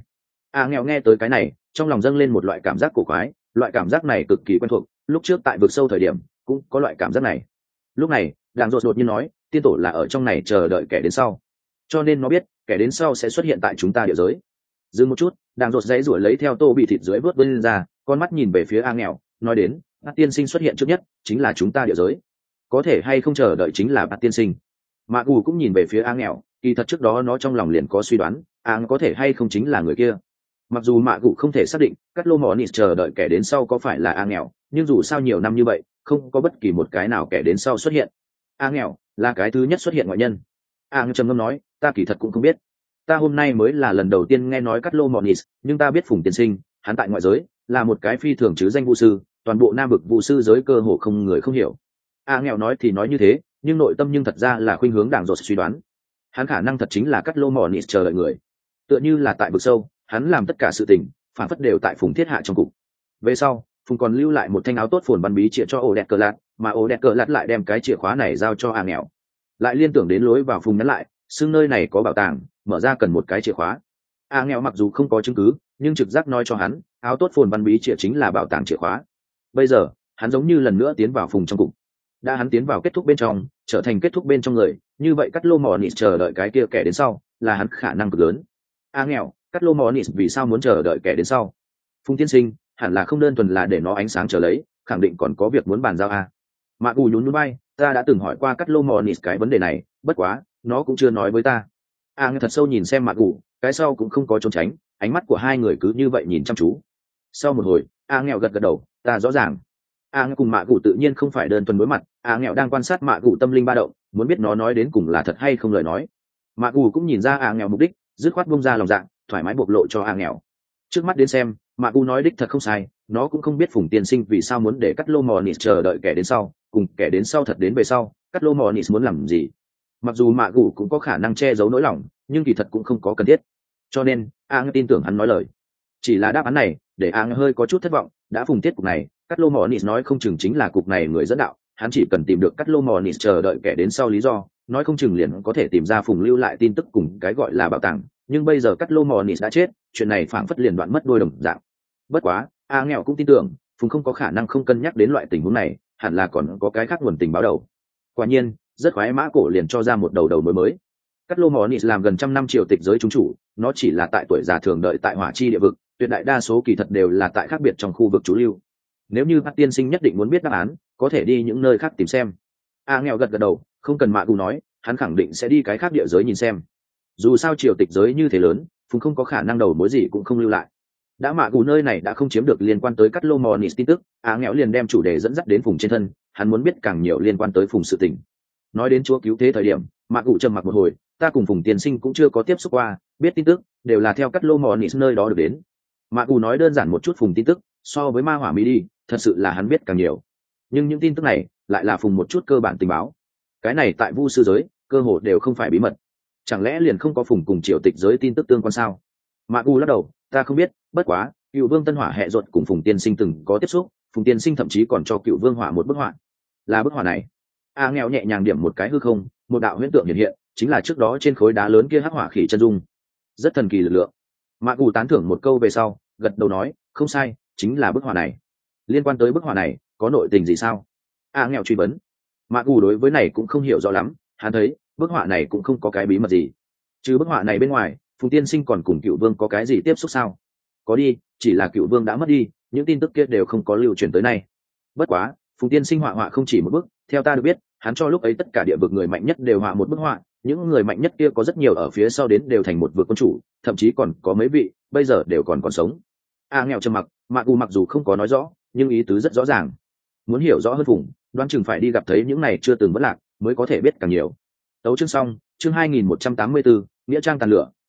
Nghèo nghe tới cái này trong lòng dâng lên một loại cảm giác cổ quái, loại cảm giác này cực kỳ quen thuộc, lúc trước tại vực sâu thời điểm cũng có loại cảm giác này. Lúc này đàng rột đột nhiên nói tiên tổ là ở trong này chờ đợi kẻ đến sau, cho nên nó biết kẻ đến sau sẽ xuất hiện tại chúng ta địa giới. Dừng một chút, đàng rột dãy ruổi lấy theo tô bị thịt dưới vớt vươn ra, con mắt nhìn về phía Nghèo, nói đến bát tiên sinh xuất hiện trước nhất chính là chúng ta địa giới, có thể hay không chờ đợi chính là bát tiên sinh. Mạ Gù cũng nhìn về phía Nghèo, kỳ thật trước đó nó trong lòng liền có suy đoán có thể hay không chính là người kia. Mặc dù Mạ Gù không thể xác định cắt lô mò nịt chờ đợi kẻ đến sau có phải là Nghèo, nhưng dù sao nhiều năm như vậy không có bất kỳ một cái nào kẻ đến sau xuất hiện. Nghèo là cái thứ nhất xuất hiện ngoại nhân. Trầm ngâm nói, ta kỳ thật cũng không biết, ta hôm nay mới là lần đầu tiên nghe nói cắt lô mò nịt, nhưng ta biết Phùng tiên sinh hắn tại ngoại giới là một cái phi thường chứ danh vu sư, toàn bộ nam vực vu sư giới cơ hồ không người không hiểu. Nghèo nói thì nói như thế, nhưng nội tâm nhưng thật ra là khuynh hướng đảng rột suy đoán hắn khả năng thật chính là cắt lô mò nịt chờ đợi người, tựa như là tại vực sâu hắn làm tất cả sự tình phản phất đều tại Phùng thiết hạ trong cục. Về sau Phùng còn lưu lại một thanh áo tốt phồn văn bí chìa cho ổ đẹp cờ lạt, mà ổ đẹp cờ lạt lại đem cái chìa khóa này giao cho Nghèo, lại liên tưởng đến lối vào Phùng nhắn lại xưng nơi này có bảo tàng, mở ra cần một cái chìa khóa. Nghèo mặc dù không có chứng cứ nhưng trực giác nói cho hắn áo tốt phồn văn bí chìa chính là bảo tàng chìa khóa. Bây giờ hắn giống như lần nữa tiến vào Phùng trong cục, đã hắn tiến vào kết thúc bên trong, trở thành kết thúc bên trong người, như vậy cắt lô mò nịt chờ đợi cái kia kẻ đến sau là hắn khả năng cực lớn. Nghèo, cắt lô mò nịt vì sao muốn chờ đợi kẻ đến sau? Phùng tiên sinh hẳn là không đơn thuần là để nó ánh sáng trở lấy, khẳng định còn có việc muốn bàn giao Mạ Gù nhún nhún bay, ta đã từng hỏi qua cắt lô mò nịt cái vấn đề này, bất quá nó cũng chưa nói với ta. Nghe thật sâu nhìn xem Mạ Gù, cái sau cũng không có trốn tránh, ánh mắt của hai người cứ như vậy nhìn chăm chú. Sau một hồi Nghèo gật gật đầu, ta rõ ràng. Nghèo cùng Mạ Gù tự nhiên không phải đơn thuần đối mặt, Nghèo đang quan sát Mạ Gù tâm linh ba động, muốn biết nó nói đến cùng là thật hay không lời nói. Mạ Gù cũng nhìn ra Nghèo mục đích, dứt khoát bung ra lòng dạ, thoải mái bộc lộ cho Nghèo. Trước mắt đến xem Mạ Gù nói đích thật không sai, nó cũng không biết Phùng tiên sinh vì sao muốn để cắt lô mò nịt chờ đợi kẻ đến sau, cùng kẻ đến sau thật đến về sau cắt lô mò nịt muốn làm gì. Mặc dù Mạ Gù cũng có khả năng che giấu nỗi lòng, nhưng kỳ thật cũng không có cần thiết, cho nên tin tưởng hắn nói lời. Chỉ là đáp án này để hơi có chút thất vọng, đã Phùng tiết cục này cắt lô mò nịt nói không chừng chính là cục này người dẫn đạo, hắn chỉ cần tìm được cắt lô mò nịt chờ đợi kẻ đến sau lý do, nói không chừng liền có thể tìm ra Phùng lưu lại tin tức cùng cái gọi là bảo tàng. Nhưng bây giờ cắt lô mò nịt đã chết, chuyện này phảng phất liền đoạn mất đôi đồng dạng. Bất quá Nghèo cũng tin tưởng Phùng không có khả năng không cân nhắc đến loại tình huống này, hẳn là còn có cái khác nguồn tình báo đầu. Quả nhiên rất khoái mã cổ liền cho ra một đầu mới. Cắt lô mò nịt làm gần trăm năm triều tịch giới chúng chủ, nó chỉ là tại tuổi già thường đợi tại hỏa chi địa vực, tuyệt đại đa số kỳ thật đều là tại khác biệt trong khu vực trú lưu. Nếu như bác tiên sinh nhất định muốn biết đáp án, có thể đi những nơi khác tìm xem. Nghèo gật gật đầu, không cần Mạ Gù nói, hắn khẳng định sẽ đi cái khác địa giới nhìn xem. Dù sao triều tịch giới như thế lớn, Phùng không có khả năng đầu mối gì cũng không lưu lại. Đã Mạ Gù nơi này đã không chiếm được liên quan tới cắt lô mò nịt tin tức, Nghèo liền đem chủ đề dẫn dắt đến Phùng trên thân, hắn muốn biết càng nhiều liên quan tới Phùng sự tình. Nói đến chúa cứu thế thời điểm, Mạ Gù trầm mặc một hồi, ta cùng Phùng tiên sinh cũng chưa có tiếp xúc qua, biết tin tức đều là theo cắt lô mò nịt nơi đó được đến. Mạ Gù nói đơn giản một chút Phùng tin tức, so với ma hỏa mỹ đi thật sự là hắn biết càng nhiều, nhưng những tin tức này lại là Phùng một chút cơ bản tình báo, cái này tại vu sư giới cơ hồ đều không phải bí mật. Chẳng lẽ liền không có Phùng cùng triều tịch giới tin tức tương quan sao? Mạ Gù lắc đầu, ta không biết, bất quá cựu vương tân hỏa hệ ruột cùng Phùng tiên sinh từng có tiếp xúc, Phùng tiên sinh thậm chí còn cho cựu vương hỏa một bức họa. Là bức họa này? Nghèo nhẹ nhàng điểm một cái hư không, một đạo huyễn tượng hiện hiện, chính là trước đó trên khối đá lớn kia hắc hỏa khỉ chân dung, rất thần kỳ lực lượng. Mạ Gù tán thưởng một câu về sau gật đầu nói, không sai, chính là bức họa này. Liên quan tới bức họa này có nội tình gì sao? Nghèo truy vấn. Mạ Gù đối với này cũng không hiểu rõ lắm, hắn thấy bức họa này cũng không có cái bí mật gì. Trừ bức họa này bên ngoài, Phùng tiên sinh còn cùng cựu vương có cái gì tiếp xúc sao? Có đi, chỉ là cựu vương đã mất đi, những tin tức kia đều không có lưu truyền tới nay. Bất quá Phùng tiên sinh họa không chỉ một bức, theo ta được biết hắn cho lúc ấy tất cả địa vực người mạnh nhất đều họa một bức họa, những người mạnh nhất kia có rất nhiều ở phía sau đến đều thành một vực quân chủ, thậm chí còn có mấy vị bây giờ đều còn sống. Nghèo trầm mặc, Mạ Gù mặc dù không có nói rõ nhưng ý tứ rất rõ ràng. Muốn hiểu rõ hơn Phùng, đoán chừng phải đi gặp thấy những này chưa từng vất lạc mới có thể biết càng nhiều. Tấu chương xong, chương 2184, nghĩa trang tàn lửa,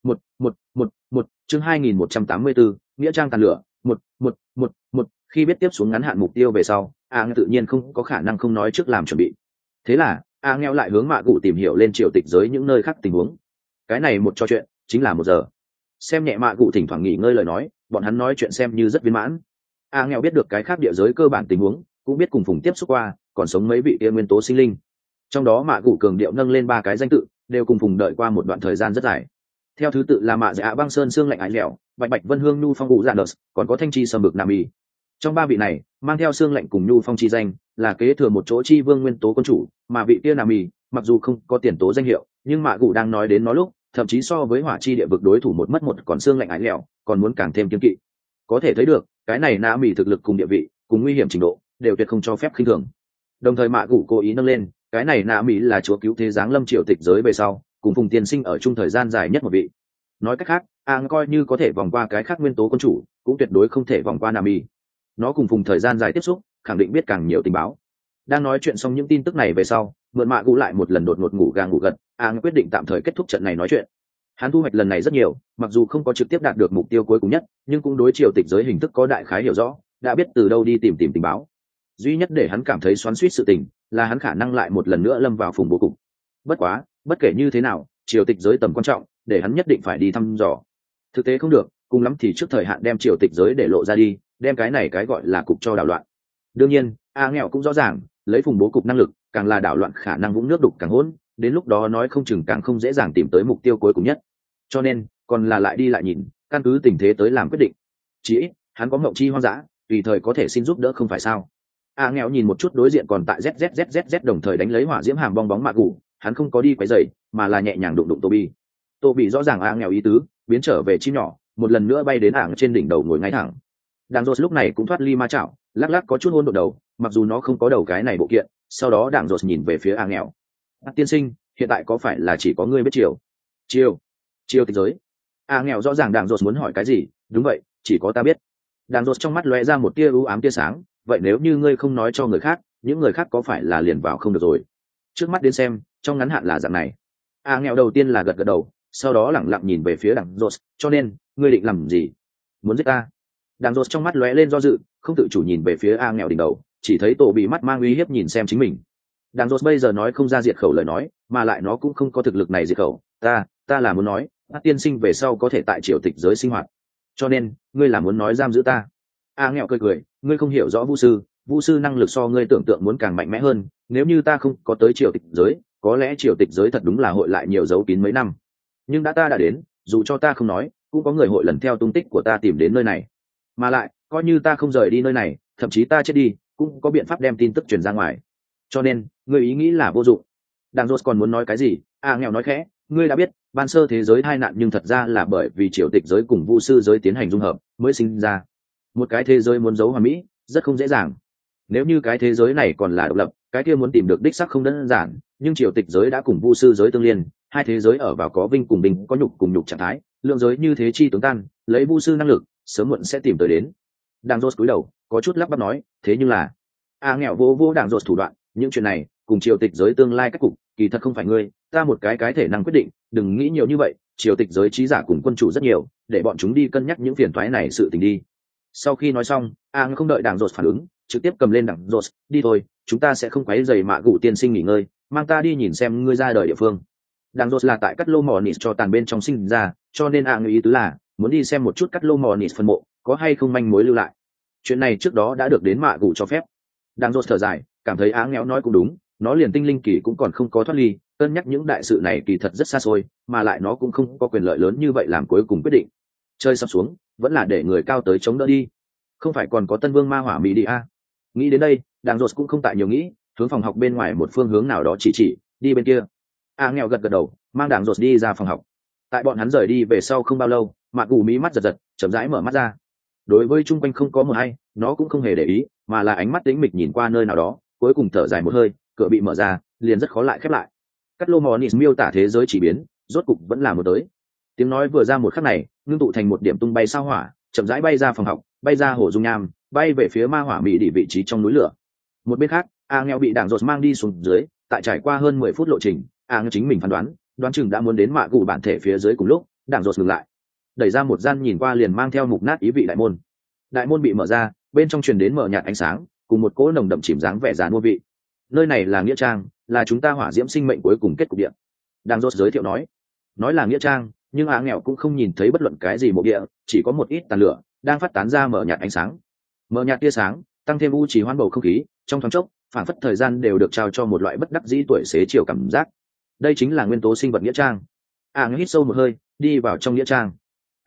một chương 2184, nghĩa trang tàn lửa, một. Khi biết tiếp xuống ngắn hạn mục tiêu về sau, tự nhiên không có khả năng không nói trước làm chuẩn bị. Thế là Nghèo lại hướng Mạ Gù tìm hiểu lên triều tịch giới những nơi khác tình huống. Cái này một trò chuyện chính là 1 giờ. Xem nhẹ Mạ Gù thỉnh thoảng nghỉ ngơi lời nói, bọn hắn nói chuyện xem như rất viên mãn. Nghèo biết được cái khác địa giới cơ bản tình huống, cũng biết cùng Phùng tiếp xúc qua còn sống mấy vị kia nguyên tố sinh linh. Trong đó Mạ Gù cường điệu nâng lên 3 cái danh tự, đều cùng Phùng đợi qua một đoạn thời gian rất dài. Theo thứ tự là Mạ Dạ Băng Sơn xương lạnh ái lẻo, bạch bạch vân hương nhu phong vũ dạ nợ, còn có thanh chi sầm bực nam y. Trong ba vị này mang theo xương lạnh cùng nhu phong chi danh, là kế thừa một chỗ chi vương nguyên tố quân chủ, mà vị kia nam y mặc dù không có tiền tố danh hiệu, nhưng mạ gù đang nói đến nó lúc thậm chí so với hỏa chi địa vực đối thủ một mất một còn xương lạnh ái lẹo còn muốn càng thêm kiên kỵ. Có thể thấy được cái này nam y thực lực cùng địa vị cùng nguy hiểm trình độ đều tuyệt không cho phép khinh thường. Đồng thời mạ gù cố ý nâng lên cái này nam y là chúa cứu thế giáng lâm triều tịch giới về sau cùng phùng tiên sinh ở chung thời gian dài nhất một vị. Nói cách khác coi như có thể vòng qua cái khác nguyên tố quân chủ cũng tuyệt đối không thể vòng qua nam y. Nó cùng phùng thời gian dài tiếp xúc khẳng định biết càng nhiều tình báo. Đang nói chuyện xong những tin tức này về sau, mượn mạ gù lại một lần đột ngột ngủ gà ngủ gật, quyết định tạm thời kết thúc trận này nói chuyện. Hắn thu hoạch lần này rất nhiều, mặc dù không có trực tiếp đạt được mục tiêu cuối cùng nhất, nhưng cũng đối triều tịch giới hình thức có đại khái hiểu rõ, đã biết từ đâu đi tìm tình báo. Duy nhất để hắn cảm thấy xoắn xuýt sự tình là hắn khả năng lại một lần nữa lâm vào phùng bố cục. Bất quá, bất kể như thế nào, triều tịch giới tầm quan trọng, để hắn nhất định phải đi thăm dò. Thực tế không được, cùng lắm thì trước thời hạn đem triều tịch giới để lộ ra đi, đem cái này cái gọi là cục cho đảo loạn. Đương nhiên, nghèo cũng rõ ràng, lấy phùng bố cục năng lực, càng là đảo loạn khả năng vũng nước đục càng hỗn, đến lúc đó nói không chừng càng không dễ dàng tìm tới mục tiêu cuối cùng nhất. Cho nên, còn là lại đi lại nhìn, căn cứ tình thế tới làm quyết định. Chỉ ít, hắn có mộng chi hoang dã, tùy thời có thể xin giúp đỡ không phải sao? Nghèo nhìn một chút đối diện còn tại ZZZZZ đồng thời đánh lấy hỏa diễm hàm bong bóng mạ gù, hắn không có đi quấy rầy, mà là nhẹ nhàng đụng đụng Toby. Toby rõ ràng nghèo ý tứ, biến trở về chim nhỏ, một lần nữa bay đến trên đỉnh đầu ngồi ngay thẳng. Đàng Rốt lúc này cũng thoát ly ma chảo, lắc lắc có chút hôn đột đầu, mặc dù nó không có đầu cái này bộ kiện. Sau đó Đàng Rốt nhìn về phía nghèo. Tiên sinh, hiện tại có phải là chỉ có ngươi biết chiều tịch giới? Nghèo rõ ràng Đàng Rốt muốn hỏi cái gì, đúng vậy, chỉ có ta biết. Đàng Rốt trong mắt lóe ra một tia u ám tia sáng, vậy nếu như ngươi không nói cho người khác, những người khác có phải là liền vào không được rồi? Trước mắt đến xem, trong ngắn hạn là dạng này. Nghèo đầu tiên là gật gật đầu, sau đó lẳng lặng nhìn về phía Đàng Rốt, cho nên, ngươi định làm gì? Muốn giết ta? Đàng Rốt trong mắt lóe lên do dự, không tự chủ nhìn về phía nghèo đỉnh đầu, chỉ thấy tổ bị mắt mang uy hiếp nhìn xem chính mình. Đàng Rốt bây giờ nói không ra diệt khẩu lời nói, mà lại nó cũng không có thực lực này diệt khẩu. Ta là muốn nói, tiên sinh về sau có thể tại triều tịch giới sinh hoạt. Cho nên, ngươi là muốn nói giam giữ ta? Nghèo cười, ngươi không hiểu rõ Vu sư năng lực so ngươi tưởng tượng muốn càng mạnh mẽ hơn. Nếu như ta không có tới triều tịch giới, có lẽ triều tịch giới thật đúng là hội lại nhiều dấu kín mấy năm. Nhưng ta đã đến, dù cho ta không nói, cũng có người hội lần theo tung tích của ta tìm đến nơi này. Mà lại, coi như ta không rời đi nơi này, thậm chí ta chết đi, cũng có biện pháp đem tin tức truyền ra ngoài. Cho nên, ngươi ý nghĩ là vô dụng. Đàng Rốt còn muốn nói cái gì? Nghèo nói khẽ, ngươi đã biết, ban sơ thế giới tai nạn nhưng thật ra là bởi vì triều tịch giới cùng vu sư giới tiến hành dung hợp mới sinh ra. Một cái thế giới muốn giấu hoàn mỹ, rất không dễ dàng. Nếu như cái thế giới này còn là độc lập, cái kia muốn tìm được đích xác không đơn giản, nhưng triều tịch giới đã cùng vu sư giới tương liên, hai thế giới ở vào có vinh cùng bình, có nhục cùng nhục trạng thái, lượng giới như thế chi tướng tan, lấy vu sư năng lực, sớm muộn sẽ tìm tới đến. Đàng Rốt cúi đầu, có chút lắp bắp nói, thế nhưng là nghèo vô Đàng Rốt thủ đoạn, những chuyện này cùng triều tịch giới tương lai cách cục, kỳ thật không phải ngươi, ta một cái thể năng quyết định, đừng nghĩ nhiều như vậy, triều tịch giới trí giả cùng quân chủ rất nhiều, để bọn chúng đi cân nhắc những phiền toái này sự tình đi. Sau khi nói xong, không đợi Đàng Rốt phản ứng, trực tiếp cầm lên Đàng Rốt, đi thôi, chúng ta sẽ không quấy rầy mạ gù tiên sinh nghỉ ngơi, mang ta đi nhìn xem ngươi ra đời địa phương. Đàng Rốt là tại Cắt Lô Mò Nịt cho tàn bên trong sinh ra, cho nên người ý tứ là muốn đi xem một chút Cắt Lô Mò Nịt phân mộ có hay không manh mối lưu lại. Chuyện này trước đó đã được đến mạ gù cho phép. Đàng Rốt thở dài, cảm thấy nghèo nói cũng đúng, nó liền tinh linh kỳ cũng còn không có thoát ly, cân nhắc những đại sự này kỳ thật rất xa xôi, mà lại nó cũng không có quyền lợi lớn như vậy làm cuối cùng quyết định. Chơi sắp xuống, vẫn là để người cao tới chống đỡ đi. Không phải còn có Tân Vương Ma Hỏa Mỹ đi à? Nghĩ đến đây, Đàng Rốt cũng không tại nhiều nghĩ, hướng phòng học bên ngoài một phương hướng nào đó chỉ, đi bên kia. Nghèo gật gật đầu, mang Đàng Rốt đi ra phòng học. Tại bọn hắn rời đi về sau không bao lâu, Mạc Gù mí mắt giật, chậm rãi mở mắt ra. Đối với chung quanh không có một ai, nó cũng không hề để ý, mà là ánh mắt tĩnh mịch nhìn qua nơi nào đó, cuối cùng thở dài một hơi, cửa bị mở ra, liền rất khó lại khép lại. Cắt Lô Mò Nịt miêu tả thế giới chỉ biến, rốt cục vẫn là một tới. Tiếng nói vừa ra một khắc này, ngưng tụ thành một điểm tung bay sao hỏa, chậm rãi bay ra phòng học, bay ra hồ dung nham, bay về phía Ma Hỏa Mỹ đi vị trí trong núi lửa. Một bên khác, nghèo bị Đàng Rốt mang đi xuống dưới, tại trải qua hơn 10 phút lộ trình, nghèo chính mình phán đoán chừng đã muốn đến Mạ Gù bản thể phía dưới cùng lúc, Đàng Rốt ngừng lại, đẩy ra một gian nhìn qua liền mang theo mục nát ý vị đại môn. Đại môn bị mở ra, bên trong truyền đến mở nhạt ánh sáng, cùng một cỗ nồng đậm chìm dáng vẻ giàn mua vị. Nơi này là nghĩa trang, là chúng ta hỏa diễm sinh mệnh cuối cùng kết cục địa. Đàng Rốt giới thiệu nói là nghĩa trang, nhưng nghèo cũng không nhìn thấy bất luận cái gì mộ địa, chỉ có một ít tàn lửa đang phát tán ra mở nhạt ánh sáng. Mở nhạt tia sáng tăng thêm u trì hoan bầu không khí, trong thoáng chốc phản phất thời gian đều được trao cho một loại bất đắc dĩ tuổi xế chiều cảm giác. Đây chính là nguyên tố sinh vật nghĩa trang. Hít sâu một hơi, đi vào trong nghĩa trang.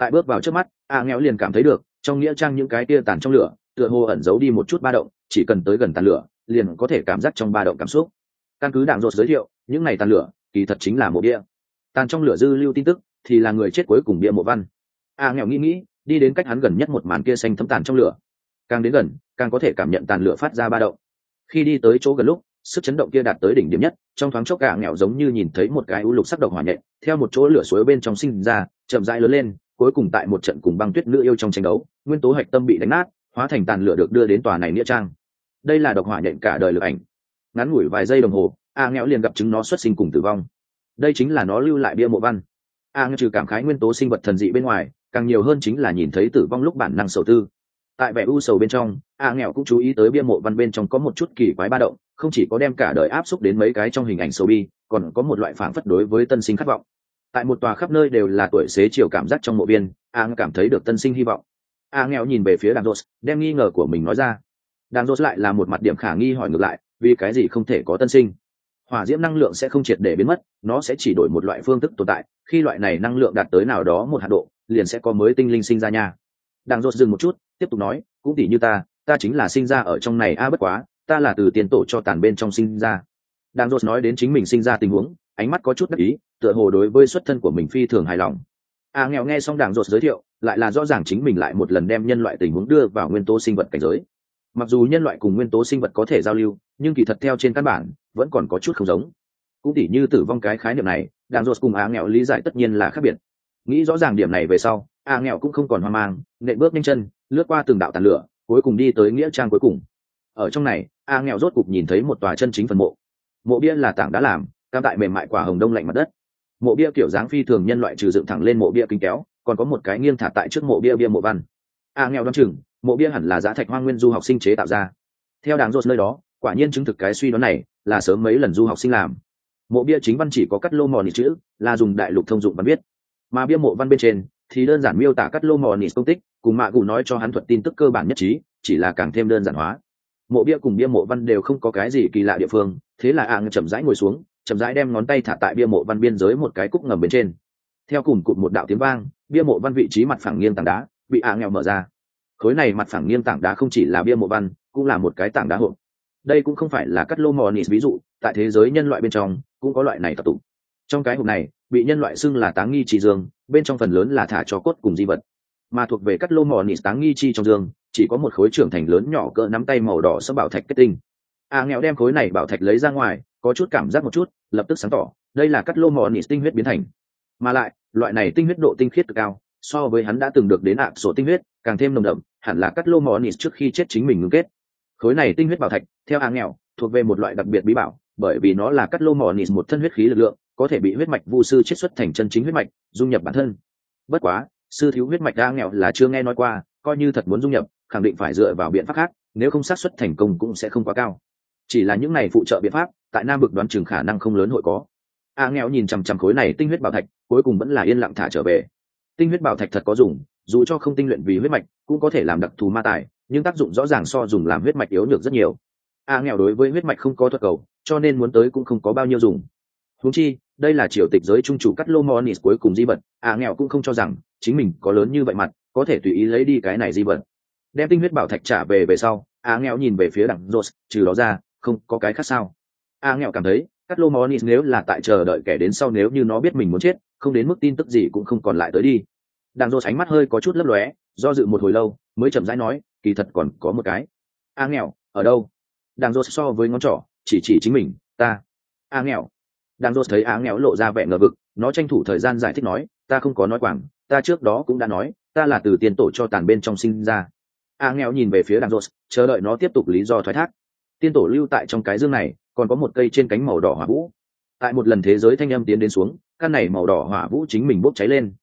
Tại bước vào trước mắt, nghèo liền cảm thấy được trong nghĩa trang những cái tia tàn trong lửa tựa hồ ẩn giấu đi một chút ba động, chỉ cần tới gần tàn lửa liền có thể cảm giác trong ba động cảm xúc. Căn cứ đảng rột giới thiệu, những này tàn lửa kỳ thật chính là mộ bia, tàn trong lửa dư lưu tin tức thì là người chết cuối cùng bia mộ văn. Nghèo nghĩ đi đến cách hắn gần nhất một màn kia xanh thấm tàn trong lửa, càng đến gần càng có thể cảm nhận tàn lửa phát ra ba động. Khi đi tới chỗ gần lúc, sức chấn động kia đạt tới đỉnh điểm nhất, trong thoáng chốc nghèo giống như nhìn thấy một cái u lục sắc độc hỏa nhện theo một chỗ lửa suối bên trong sinh ra, chậm rãi lớn lên, cuối cùng tại một trận cùng băng tuyết nữ yêu trong tranh đấu, nguyên tố hạch tâm bị đánh nát, hóa thành tàn lửa được đưa đến tòa này nghĩa trang. Đây là độc hỏa nhện cả đời lực ảnh. Ngắn ngủi vài giây đồng hồ, nghèo liền gặp chứng nó xuất sinh cùng tử vong. Đây chính là nó lưu lại bia mộ văn. Nghèo trừ cảm khái nguyên tố sinh vật thần dị bên ngoài, càng nhiều hơn chính là nhìn thấy tử vong lúc bản năng sầu tư. Tại vẻ u sầu bên trong, nghèo cũng chú ý tới bia mộ văn bên trong có một chút kỳ quái ba động, không chỉ có đem cả đời áp xúc đến mấy cái trong hình ảnh sầu bi, còn có một loại phảng phất đối với tân sinh khát vọng. Tại một tòa khắp nơi đều là tuổi xế chiều cảm giác trong mộ biên, cảm thấy được tân sinh hy vọng. Nghèo nhìn về phía đàng rột, đem nghi ngờ của mình nói ra. Đàng rột lại là một mặt điểm khả nghi hỏi ngược lại, vì cái gì không thể có tân sinh? Hỏa diễm năng lượng sẽ không triệt để biến mất, nó sẽ chỉ đổi một loại phương thức tồn tại, khi loại này năng lượng đạt tới nào đó một hạn độ, liền sẽ có mới tinh linh sinh ra nha. Đàng rột dừng một chút, tiếp tục nói, cũng tỉ như ta chính là sinh ra ở trong này bất quá ta là từ tiền tổ cho tàn bên trong sinh ra. Đàng rột nói đến chính mình sinh ra tình huống, ánh mắt có chút đắc ý, tựa hồ đối với xuất thân của mình phi thường hài lòng. Nghèo nghe xong đàng rột giới thiệu, lại là rõ ràng chính mình lại một lần đem nhân loại tình huống đưa vào nguyên tố sinh vật cảnh giới. Mặc dù nhân loại cùng nguyên tố sinh vật có thể giao lưu, nhưng kỳ thật theo trên căn bản vẫn còn có chút không giống. Cũng tỉ như tử vong cái khái niệm này, đàng rột cùng nghèo lý giải tất nhiên là khác biệt. Nghĩ rõ ràng điểm này về sau, nghèo cũng không còn hoang mang, nện bước nhanh chân lướt qua từng đạo tàn lửa, cuối cùng đi tới nghĩa trang cuối cùng. Ở trong này, nghèo rốt cục nhìn thấy một tòa chân chính phần mộ. Mộ bia là tảng đá làm, cam tại mềm mại quả hồng đông lạnh mặt đất. Mộ bia kiểu dáng phi thường nhân loại trừ dựng thẳng lên mộ bia kính kéo, còn có một cái nghiêng thả tại trước mộ bia bia mộ văn. Nghèo đoán chừng mộ bia hẳn là giá thạch hoang nguyên du học sinh chế tạo ra. Theo đàng rột nơi đó, quả nhiên chứng thực cái suy đoán này là sớm mấy lần du học sinh làm. Mộ bia chính văn chỉ có cắt lô mò nịt chữ, là dùng đại lục thông dụng văn viết, mà bia mộ văn bên trên thì đơn giản miêu tả cắt lô mò nịt công tích, cùng mạ gù nói cho hắn thuật tin tức cơ bản nhất trí, chỉ là càng thêm đơn giản hóa. Mộ bia cùng bia mộ văn đều không có cái gì kỳ lạ địa phương, thế là chậm rãi ngồi xuống, chậm rãi đem ngón tay thả tại bia mộ văn biên giới một cái cúc ngầm bên trên. Theo cùng cụt một đạo tiếng vang, bia mộ văn vị trí mặt phẳng nghiêng tảng đá bị nghèo mở ra. Khối này mặt phẳng nghiêng tảng đá không chỉ là bia mộ văn, cũng là một cái tảng đá hộp. Đây cũng không phải là cắt lô mò nịt ví dụ, tại thế giới nhân loại bên trong cũng có loại này tập tụ. Trong cái hộp này bị nhân loại xưng là táng nghi chi dương, bên trong phần lớn là thả cho cốt cùng di vật, mà thuộc về cắt lô mò nịt táng nghi chi trong dương chỉ có một khối trưởng thành lớn nhỏ cỡ nắm tay màu đỏ sẫm bảo thạch kết tinh. Nghèo đem khối này bảo thạch lấy ra ngoài, có chút cảm giác một chút, lập tức sáng tỏ, đây là cắt lô mò nịt tinh huyết biến thành, mà lại loại này tinh huyết độ tinh khiết cực cao, so với hắn đã từng được đến sổ tinh huyết càng thêm nồng đậm, hẳn là cắt lô mò nịt trước khi chết chính mình ngưng kết. Khối này tinh huyết bảo thạch theo nghèo thuộc về một loại đặc biệt bí bảo, bởi vì nó là cắt lô mò nịt một thân huyết khí lực lượng, có thể bị huyết mạch vu sư chiết xuất thành chân chính huyết mạch, dung nhập bản thân. Bất quá sư thiếu huyết mạch nghèo là chưa nghe nói qua, coi như thật muốn dung nhập khẳng định phải dựa vào biện pháp khác, nếu không xác suất thành công cũng sẽ không quá cao. Chỉ là những này phụ trợ biện pháp tại nam vực đoán chừng khả năng không lớn hội có. nghèo nhìn chằm chằm khối này tinh huyết bảo thạch, cuối cùng vẫn là yên lặng thả trở về. Tinh huyết bảo thạch thật có dùng, dù cho không tinh luyện vì huyết mạch cũng có thể làm đặc thù ma tài, nhưng tác dụng rõ ràng so dùng làm huyết mạch yếu nhược rất nhiều. nghèo đối với huyết mạch không có thuật cầu, cho nên muốn tới cũng không có bao nhiêu dùng. Huống chi đây là triều tịch giới trung chủ cắt lô monis cuối cùng di vật, nghèo cũng không cho rằng chính mình có lớn như vậy mặt có thể tùy ý lấy đi cái này di vật. Đem tinh huyết bảo thạch trả về sau, nghèo nhìn về phía đằng rột, trừ đó ra không có cái khác sao. nghèo cảm thấy cắt lô monis nếu là tại chờ đợi kẻ đến sau, nếu như nó biết mình muốn chết, không đến mức tin tức gì cũng không còn lại tới đi. Đằng rột ánh mắt hơi có chút lấp lóe, do dự một hồi lâu mới chậm rãi nói, kỳ thật còn có một cái. nghèo ở đâu? Đằng rột so với ngón trỏ chỉ chính mình, ta. nghèo. Đằng rột thấy nghèo lộ ra vẻ ngờ vực, nó tranh thủ thời gian giải thích nói, ta không có nói quảng, ta trước đó cũng đã nói, ta là từ tiền tổ cho tàn bên trong sinh ra. nghèo nhìn về phía đằng rột, chờ đợi nó tiếp tục lý do thoái thác. Tiên tổ lưu tại trong cái dương này còn có một cây trên cánh màu đỏ hỏa vũ. Tại một lần thế giới thanh âm tiến đến xuống, căn này màu đỏ hỏa vũ chính mình bốc cháy lên,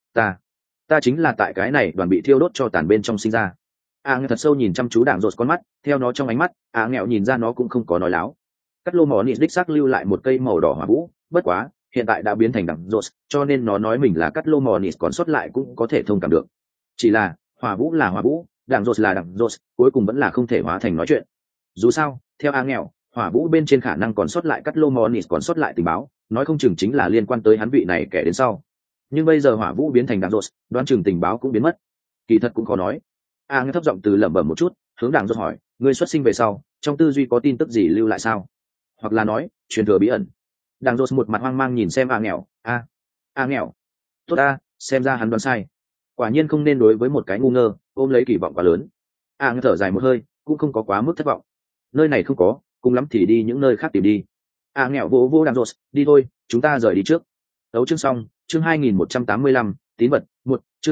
ta chính là tại cái này đoàn bị thiêu đốt cho tàn bên trong sinh ra. nghèo thật sâu nhìn chăm chú đảng rột con mắt, theo nó trong ánh mắt, nghèo nhìn ra nó cũng không có nói láo. Cắt lô mỏ nịt đích xác lưu lại một cây màu đỏ hỏa vũ, bất quá hiện tại đã biến thành đảng rột, cho nên nó nói mình là cắt lô mỏ nịt còn sót lại cũng có thể thông cảm được. Chỉ là hỏa vũ là hỏa vũ, đảng rột là đảng rột, cuối cùng vẫn là không thể hóa thành nói chuyện. Dù sao theo nghèo, hỏa vũ bên trên khả năng còn sót lại cắt lô mỏ nịt còn sót lại tình báo, nói không chừng chính là liên quan tới hắn vị này kẻ đến sau. nhưng bây giờ hỏa vũ biến thành đảng rột, đoán chừng tình báo cũng biến mất. Kỳ thật cũng khó nói. Nghe thấp giọng từ lẩm bẩm một chút, hướng đảng rột hỏi, ngươi xuất sinh về sau trong tư duy có tin tức gì lưu lại sao, hoặc là nói truyền thừa bí ẩn? Đảng rột một mặt hoang mang nhìn xem nghèo. Nghèo, tốt xem ra hắn đoán sai. Quả nhiên không nên đối với một cái ngu ngơ ôm lấy kỳ vọng quá lớn. Nghèo thở dài một hơi, cũng không có quá mức thất vọng. Nơi này không có, cùng lắm thì đi những nơi khác tìm đi. Nghèo vỗ vỗ đảng rột, đi thôi, chúng ta rời đi trước. Đấu chương xong, chương 2185, tín vật, một chương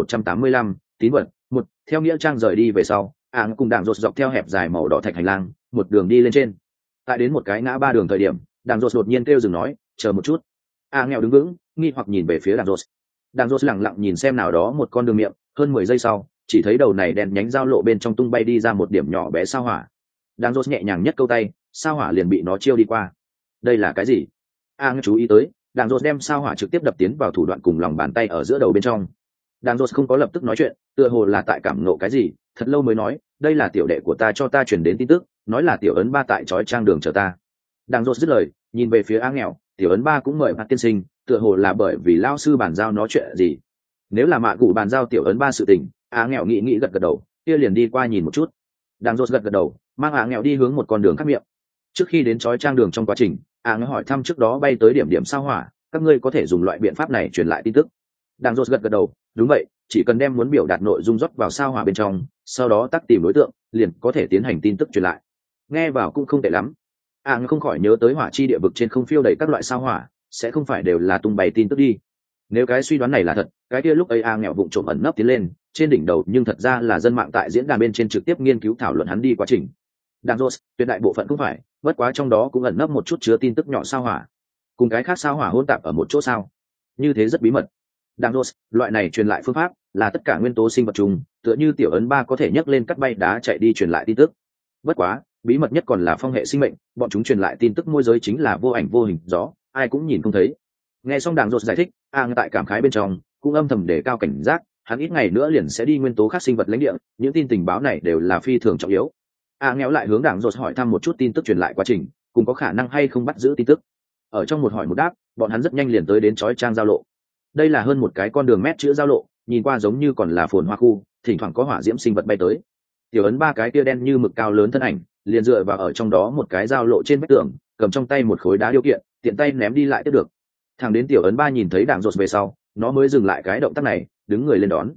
2185, tín vật, một. Theo nghĩa trang rời đi về sau, cùng đảng rột dọc theo hẹp dài màu đỏ thạch hành lang, một đường đi lên trên. Tại đến một cái ngã ba đường thời điểm, đảng rột đột nhiên kêu dừng nói, chờ một chút. Nghèo đứng vững, nghi hoặc nhìn về phía đảng rột. Đảng rột lẳng lặng nhìn xem nào đó một con đường miệng, hơn 10 giây sau, chỉ thấy đầu này đèn nhánh giao lộ bên trong tung bay đi ra một điểm nhỏ bé sao hỏa. Đảng rột nhẹ nhàng nhất câu tay, sao hỏa liền bị nó chiêu đi qua. Đây là cái gì? Chú ý tới, đảng rột đem sao hỏa trực tiếp đập tiến vào thủ đoạn cùng lòng bàn tay ở giữa đầu bên trong. Đảng rột không có lập tức nói chuyện, tựa hồ là tại cảm nộ cái gì, thật lâu mới nói, đây là tiểu đệ của ta cho ta truyền đến tin tức, nói là tiểu ấn ba tại trói trang đường chờ ta. Đảng rột dứt lời, nhìn về phía nghèo, tiểu ấn ba cũng mời mặt tiên sinh, tựa hồ là bởi vì lao sư bàn giao nói chuyện gì. Nếu là mạ cụ bàn giao tiểu ấn ba sự tình, nghèo nghĩ gật gật đầu, kia liền đi qua nhìn một chút. Đảng rột gật gật đầu, mang nghèo đi hướng một con đường khác miệng. Trước khi đến trói trang đường trong quá trình, nghèo hỏi thăm trước đó bay tới điểm sao hỏa, các ngươi có thể dùng loại biện pháp này truyền lại tin tức. Đảng rột gật gật đầu, đúng vậy, chỉ cần đem muốn biểu đạt nội dung rót vào sao hỏa bên trong, sau đó tác tìm đối tượng, liền có thể tiến hành tin tức truyền lại. Nghe vào cũng không tệ lắm. Không khỏi nhớ tới hỏa chi địa vực trên không phiêu đầy các loại sao hỏa, sẽ không phải đều là tung bày tin tức đi. Nếu cái suy đoán này là thật, cái kia lúc ấy nghèo vụng trộm ẩn nấp tiến lên, trên đỉnh đầu nhưng thật ra là dân mạng tại diễn đàn bên trên trực tiếp nghiên cứu thảo luận hắn đi quá trình. Đảng rột, tuyệt đại bộ phận không phải, bất quá trong đó cũng ẩn nấp một chút chứa tin tức nhỏ sao hỏa, cùng cái khác sao hỏa hỗn tạp ở một chỗ sao. Như thế rất bí mật. Đảng rột, loại này truyền lại phương pháp là tất cả nguyên tố sinh vật chung, tựa như tiểu ấn ba có thể nhấc lên cắt bay đá chạy đi truyền lại tin tức. Bất quá, bí mật nhất còn là phong hệ sinh mệnh, bọn chúng truyền lại tin tức môi giới chính là vô ảnh vô hình gió, ai cũng nhìn không thấy. Nghe xong đảng rột giải thích, tại cảm khái bên trong cũng âm thầm đề cao cảnh giác, hắn ít ngày nữa liền sẽ đi nguyên tố khác sinh vật lãnh địa, những tin tình báo này đều là phi thường trọng yếu. Nghèo lại hướng đảng rột hỏi thăm một chút tin tức truyền lại quá trình, cùng có khả năng hay không bắt giữ tin tức. Ở trong một hỏi một đáp, bọn hắn rất nhanh liền tới đến chói trang giao lộ. Đây là hơn một cái con đường mét chữ giao lộ, nhìn qua giống như còn là phồn hoa khu, thỉnh thoảng có hỏa diễm sinh vật bay tới. Tiểu ấn ba cái kia đen như mực cao lớn thân ảnh, liền dựa vào ở trong đó một cái giao lộ trên vách tường, cầm trong tay một khối đá điêu kiện, tiện tay ném đi lại tiếp được. Thằng đến tiểu ấn ba nhìn thấy đảng rột về sau, nó mới dừng lại cái động tác này, đứng người lên đón.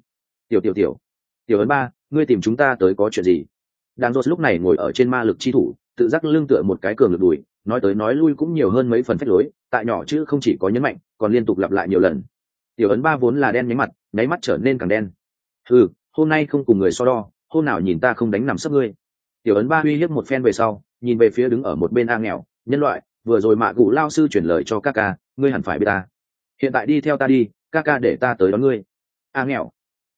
Tiểu ấn ba, ngươi tìm chúng ta tới có chuyện gì? Đảng rột lúc này ngồi ở trên ma lực chi thủ, tự giác lưng tựa một cái cường lực đùi, nói tới nói lui cũng nhiều hơn mấy phần phách lối, tại nhỏ chứ không chỉ có nhấn mạnh, còn liên tục lặp lại nhiều lần. Tiểu ấn ba vốn là đen nhánh mặt, nháy mắt trở nên càng đen. Hôm nay không cùng người so đo, hôm nào nhìn ta không đánh nằm sấp ngươi. Tiểu ấn ba uy hiếp một phen về sau, nhìn về phía đứng ở một bên nghèo, nhân loại, vừa rồi mạ cụ lao sư chuyển lời cho ca, ngươi hẳn phải biết ta. Hiện tại đi theo ta đi, ca để ta tới đón ngươi. Nghèo,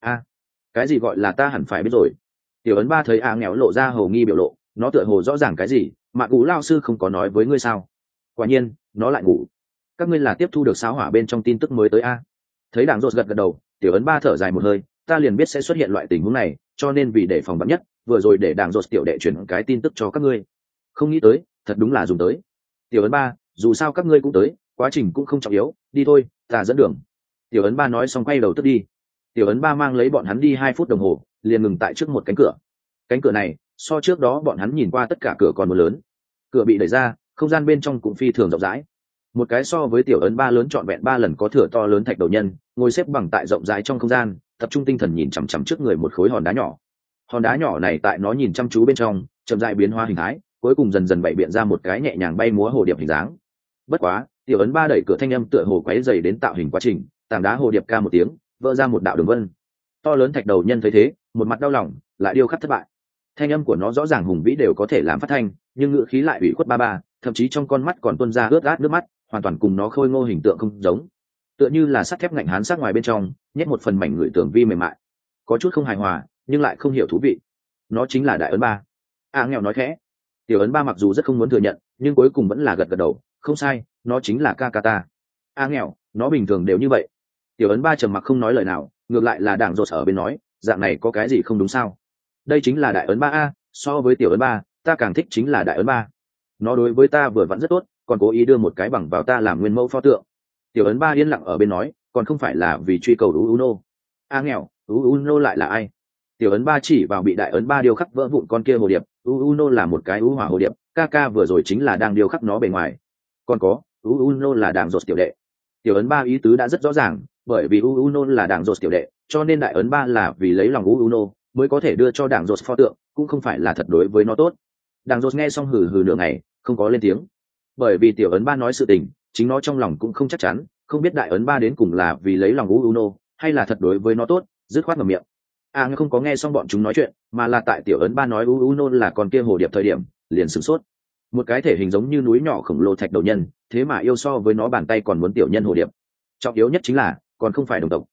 cái gì gọi là ta hẳn phải biết rồi? Tiểu ấn ba thấy nghèo lộ ra hầu nghi biểu lộ, nó tựa hồ rõ ràng cái gì, mạ cụ lao sư không có nói với ngươi sao? Quả nhiên, nó lại ngủ. Các ngươi là tiếp thu được sao hỏa bên trong tin tức mới tới Thấy đảng rột gật gật đầu, tiểu ấn ba thở dài một hơi, ta liền biết sẽ xuất hiện loại tình huống này, cho nên vì để phòng vắn nhất, vừa rồi để đảng rột tiểu đệ chuyển cái tin tức cho các ngươi. Không nghĩ tới, thật đúng là dùng tới. Tiểu ấn ba, dù sao các ngươi cũng tới, quá trình cũng không trọng yếu, đi thôi, ta dẫn đường. Tiểu ấn ba nói xong quay đầu tức đi. Tiểu ấn ba mang lấy bọn hắn đi 2 phút đồng hồ, liền ngừng tại trước một cánh cửa. Cánh cửa này, so trước đó bọn hắn nhìn qua tất cả cửa còn một lớn. Cửa bị đẩy ra, không gian bên trong cũng phi thường rộng rãi. Một cái so với tiểu ấn ba lớn trọn vẹn 3 lần có thửa to lớn thạch đầu nhân, ngồi xếp bằng tại rộng rãi trong không gian, tập trung tinh thần nhìn chằm chằm trước người một khối hòn đá nhỏ. Hòn đá nhỏ này tại nó nhìn chăm chú bên trong, chậm rãi biến hóa hình thái, cuối cùng dần dần bày biện ra một cái nhẹ nhàng bay múa hồ điệp hình dáng. Bất quá, tiểu ấn ba đẩy cửa thanh âm tựa hồ quấy dày đến tạo hình quá trình, tảng đá hồ điệp ca một tiếng, vỡ ra một đạo đường vân. To lớn thạch đầu nhân thấy thế, một mặt đau lòng, lại điêu khắc thất bại. Thanh âm của nó rõ ràng hùng vĩ đều có thể làm phát thanh, nhưng ngữ khí lại ủy khuất ba, thậm chí trong con mắt còn tuôn ra ướt át nước mắt, hoàn toàn cùng nó khôi ngô hình tượng không giống. Tựa như là sắt thép ngạnh hán sắc ngoài bên trong, nhét một phần mảnh người tưởng vi mềm mại, có chút không hài hòa, nhưng lại không hiểu thú vị. Nó chính là đại ấn ba. Nghèo nói khẽ. Tiểu ấn ba mặc dù rất không muốn thừa nhận, nhưng cuối cùng vẫn là gật gật đầu, không sai, nó chính là ca ta. Nghèo, nó bình thường đều như vậy. Tiểu ấn ba trầm mặc không nói lời nào, ngược lại là đảng rột ở bên nói, dạng này có cái gì không đúng sao? Đây chính là đại ấn ba so với tiểu ấn ba, ta càng thích chính là đại ấn ba. Nó đối với ta vừa vặn rất tốt, còn cố ý đưa một cái bằng vào ta làm nguyên mẫu pho tượng. Tiểu ấn ba yên lặng ở bên nói, còn không phải là vì truy cầu Uno. Nghèo, Uno lại là ai? Tiểu ấn ba chỉ vào bị đại ấn ba điêu khắc vỡ vụn con kia hồ điệp. Uno là một cái hỏa hồ điệp, Kaka vừa rồi chính là đang điêu khắc nó bề ngoài. Còn có, Uno là đàng rột tiểu đệ. Tiểu ấn ba ý tứ đã rất rõ ràng, bởi vì Uno là đàng rột tiểu đệ, cho nên đại ấn ba là vì lấy lòng Uno mới có thể đưa cho đàng rột pho tượng, cũng không phải là thật đối với nó tốt. Đàng rột nghe xong hừ hừ nửa ngày, không có lên tiếng, bởi vì tiểu ấn ba nói sự tình, chính nó trong lòng cũng không chắc chắn, không biết đại ấn ba đến cùng là vì lấy lòng Uno hay là thật đối với nó tốt, dứt khoát ngậm miệng. Không có nghe xong bọn chúng nói chuyện, mà là tại tiểu ấn ba nói Uno là con kia hồ điệp thời điểm, liền sửng sốt. Một cái thể hình giống như núi nhỏ khổng lồ thạch đầu nhân, thế mà yêu so với nó bàn tay còn muốn tiểu nhân hồ điệp. Trọng yếu nhất chính là còn không phải đồng tộc.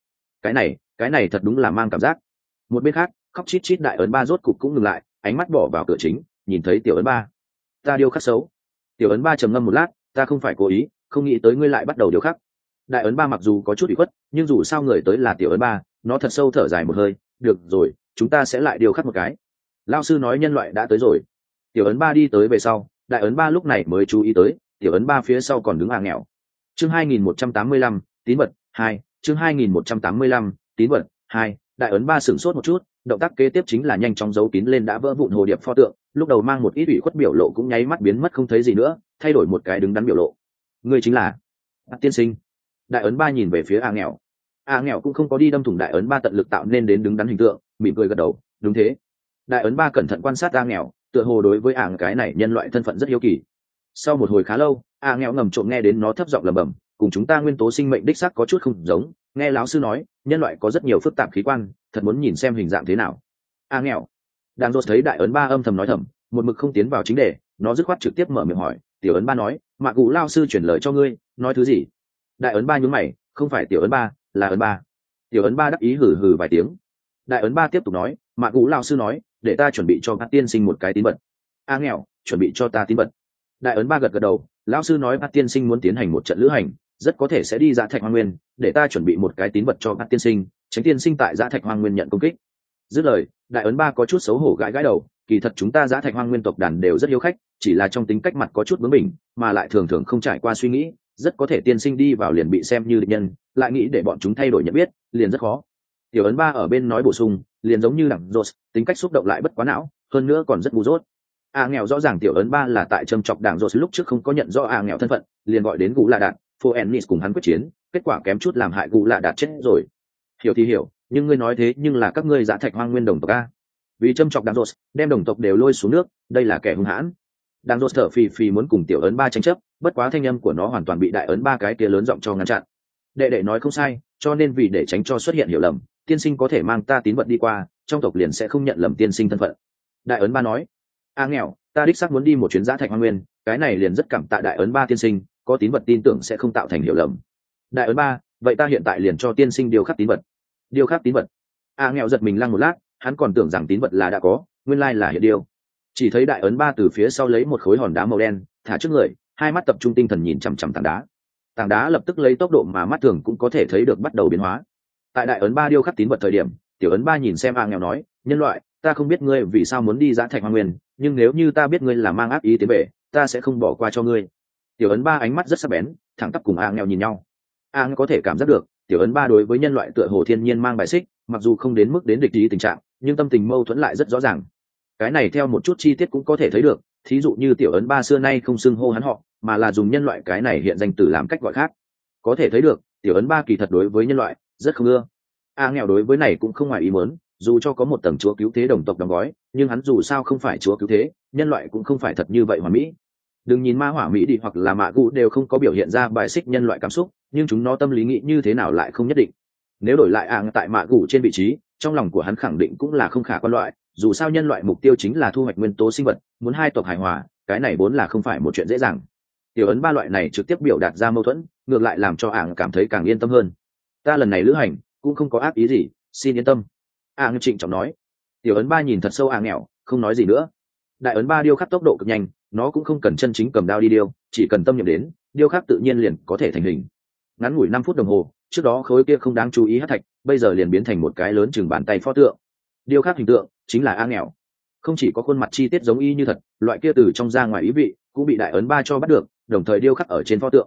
Cái này thật đúng là mang cảm giác. Một bên khác, khóc chít chít đại ấn ba rốt cục cũng ngừng lại, ánh mắt bỏ vào cửa chính, nhìn thấy tiểu ấn ba. Ta điêu khắc xấu. Tiểu ấn ba trầm ngâm một lát, ta không phải cố ý, không nghĩ tới ngươi lại bắt đầu điêu khắc. Đại ấn ba mặc dù có chút ủy khuất, nhưng dù sao người tới là tiểu ấn ba, nó thật sâu thở dài một hơi. Được rồi, chúng ta sẽ lại điêu khắc một cái. Lão sư nói nhân loại đã tới rồi. Tiểu ấn ba đi tới về sau, đại ấn ba lúc này mới chú ý tới, tiểu ấn ba phía sau còn đứng nghèo. Chương 2185, tín vật 2, chương 2185, tín vật 2, đại ấn ba sửng sốt một chút, động tác kế tiếp chính là nhanh chóng giấu kín lên đã vỡ vụn hồ điệp pho tượng, lúc đầu mang một ít ủy khuất biểu lộ cũng nháy mắt biến mất không thấy gì nữa, thay đổi một cái đứng đắn biểu lộ. Người chính là tiên sinh. Đại ấn ba nhìn về phía nghèo. Nghèo cũng không có đi đâm thủng đại ấn ba tận lực tạo nên đến đứng đắn hình tượng, mỉm cười gật đầu, đúng thế. Đại ấn ba cẩn thận quan sát nghèo, tựa hồ đối với cái này nhân loại thân phận rất hiếu kỳ. Sau một hồi khá lâu, nghèo ngầm trộm nghe đến nó thấp giọng lẩm bẩm, cùng chúng ta nguyên tố sinh mệnh đích xác có chút không giống, nghe lão sư nói nhân loại có rất nhiều phức tạp khí quan, thật muốn nhìn xem hình dạng thế nào. Nghèo. Đang rốt thấy đại ấn ba âm thầm nói thầm, một mực không tiến vào chính đề, nó dứt khoát trực tiếp mở miệng hỏi, tiểu ấn ba nói mạ cụ lao sư chuyển lời cho ngươi, nói thứ gì? Đại ấn ba nhún mày, không phải tiểu ấn ba, là ấn ba. Tiểu ấn ba đắc ý hừ hừ vài tiếng. Đại ấn ba tiếp tục nói, mạ cụ lao sư nói để ta chuẩn bị cho các tiên sinh một cái tín vật. Nghèo, chuẩn bị cho ta tín vật. Đại ấn ba gật gật đầu, lão sư nói các tiên sinh muốn tiến hành một trận lữ hành, rất có thể sẽ đi Dã Thạch Hoang Nguyên, để ta chuẩn bị một cái tín vật cho các tiên sinh, tránh tiên sinh tại Dã Thạch Hoang Nguyên nhận công kích. Dứt lời, đại ấn ba có chút xấu hổ gãi gãi đầu, kỳ thật chúng ta Dã Thạch Hoang Nguyên tộc đàn đều rất hiếu khách, chỉ là trong tính cách mặt có chút bướng bỉnh, mà lại thường thường không trải qua suy nghĩ, rất có thể tiên sinh đi vào liền bị xem như địch nhân, lại nghĩ để bọn chúng thay đổi nhận biết, liền rất khó. Tiểu ấn ba ở bên nói bổ sung, liền giống như đẳng rốt, tính cách xúc động lại bất quá não, hơn nữa còn rất ngu dốt. Nghèo rõ ràng tiểu ấn ba là tại châm chọc đảng rốt lúc trước không có nhận rõ nghèo thân phận, liền gọi đến Gù Lạ Đạt, Phoenix cùng hắn quyết chiến, kết quả kém chút làm hại Gù Lạ Đạt chết rồi. Hiểu thì hiểu, nhưng ngươi nói thế nhưng là các ngươi Dã Thạch Hoang Nguyên đồng tộc a. Vì châm chọc đảng rốt, đem đồng tộc đều lôi xuống nước, đây là kẻ hung hãn. Đảng rốt thở phì phì muốn cùng tiểu ấn ba tranh chấp, bất quá thanh âm của nó hoàn toàn bị đại ấn ba cái kia lớn giọng cho ngăn chặn. Đệ đệ nói không sai, cho nên vì để tránh cho xuất hiện hiểu lầm, tiên sinh có thể mang ta tín vật đi qua, trong tộc liền sẽ không nhận lầm tiên sinh thân phận. Đại ấn ba nói, nghèo, ta đích xác muốn đi một chuyến Dã Thạch Hoang Nguyên, cái này liền rất cảm tạ đại ấn ba tiên sinh, có tín vật tin tưởng sẽ không tạo thành hiểu lầm. Đại ấn ba, vậy ta hiện tại liền cho tiên sinh điêu khắc tín vật. Điêu khắc tín vật? Nghèo giật mình lăng một lát, hắn còn tưởng rằng tín vật là đã có, nguyên lai là hiện điêu. Chỉ thấy đại ấn ba từ phía sau lấy một khối hòn đá màu đen, thả trước người, hai mắt tập trung tinh thần nhìn chằm chằm tảng đá. Tảng đá lập tức lấy tốc độ mà mắt thường cũng có thể thấy được bắt đầu biến hóa. Tại đại ấn ba điêu khắc tín vật thời điểm, tiểu ấn ba nhìn xem nghèo nói, nhân loại, ta không biết ngươi vì sao muốn đi Dã Thạch Hoang Nguyên, nhưng nếu như ta biết ngươi là mang ác ý tiến về, ta sẽ không bỏ qua cho ngươi. Tiểu ấn ba ánh mắt rất sắc bén, thẳng tắp cùng nghèo nhìn nhau. Nghèo có thể cảm giác được, tiểu ấn ba đối với nhân loại tựa hồ thiên nhiên mang bài xích, mặc dù không đến mức đến địch ý tình trạng, nhưng tâm tình mâu thuẫn lại rất rõ ràng. Cái này theo một chút chi tiết cũng có thể thấy được, thí dụ như tiểu ấn ba xưa nay không xưng hô hắn họ, mà là dùng nhân loại cái này hiện danh từ làm cách gọi khác. Có thể thấy được, tiểu ấn ba kỳ thật đối với nhân loại rất không ưa. Nghèo đối với này cũng không ngoài ý muốn, dù cho có một tầng chúa cứu thế đồng tộc đóng gói, nhưng hắn dù sao không phải chúa cứu thế, nhân loại cũng không phải thật như vậy hoàn mỹ. Đừng nhìn ma hỏa mỹ đi hoặc là mạ gu đều không có biểu hiện ra bài xích nhân loại cảm xúc, nhưng chúng nó tâm lý nghĩ như thế nào lại không nhất định. Nếu đổi lại tại mạ gu trên vị trí, trong lòng của hắn khẳng định cũng là không khả quan loại, dù sao nhân loại mục tiêu chính là thu hoạch nguyên tố sinh vật, muốn hai tộc hài hòa, cái này vốn là không phải một chuyện dễ dàng. Tiểu ấn ba loại này trực tiếp biểu đạt ra mâu thuẫn, ngược lại làm cho cảm thấy càng yên tâm hơn. Ta lần này lữ hành cũng không có ác ý gì, xin yên tâm. Trịnh trọng nói. Tiểu ấn ba nhìn thật sâu nghèo, không nói gì nữa. Đại ấn ba điêu khắc tốc độ cực nhanh, nó cũng không cần chân chính cầm đao đi điêu, chỉ cần tâm niệm đến, điêu khắc tự nhiên liền có thể thành hình. Ngắn ngủi 5 phút đồng hồ, trước đó khối kia không đáng chú ý hắc thạch, bây giờ liền biến thành một cái lớn chừng bàn tay pho tượng. Điêu khắc hình tượng chính là nghèo. Không chỉ có khuôn mặt chi tiết giống y như thật, loại kia từ trong ra ngoài ý vị cũng bị đại ấn ba cho bắt được, đồng thời điêu khắc ở trên pho tượng.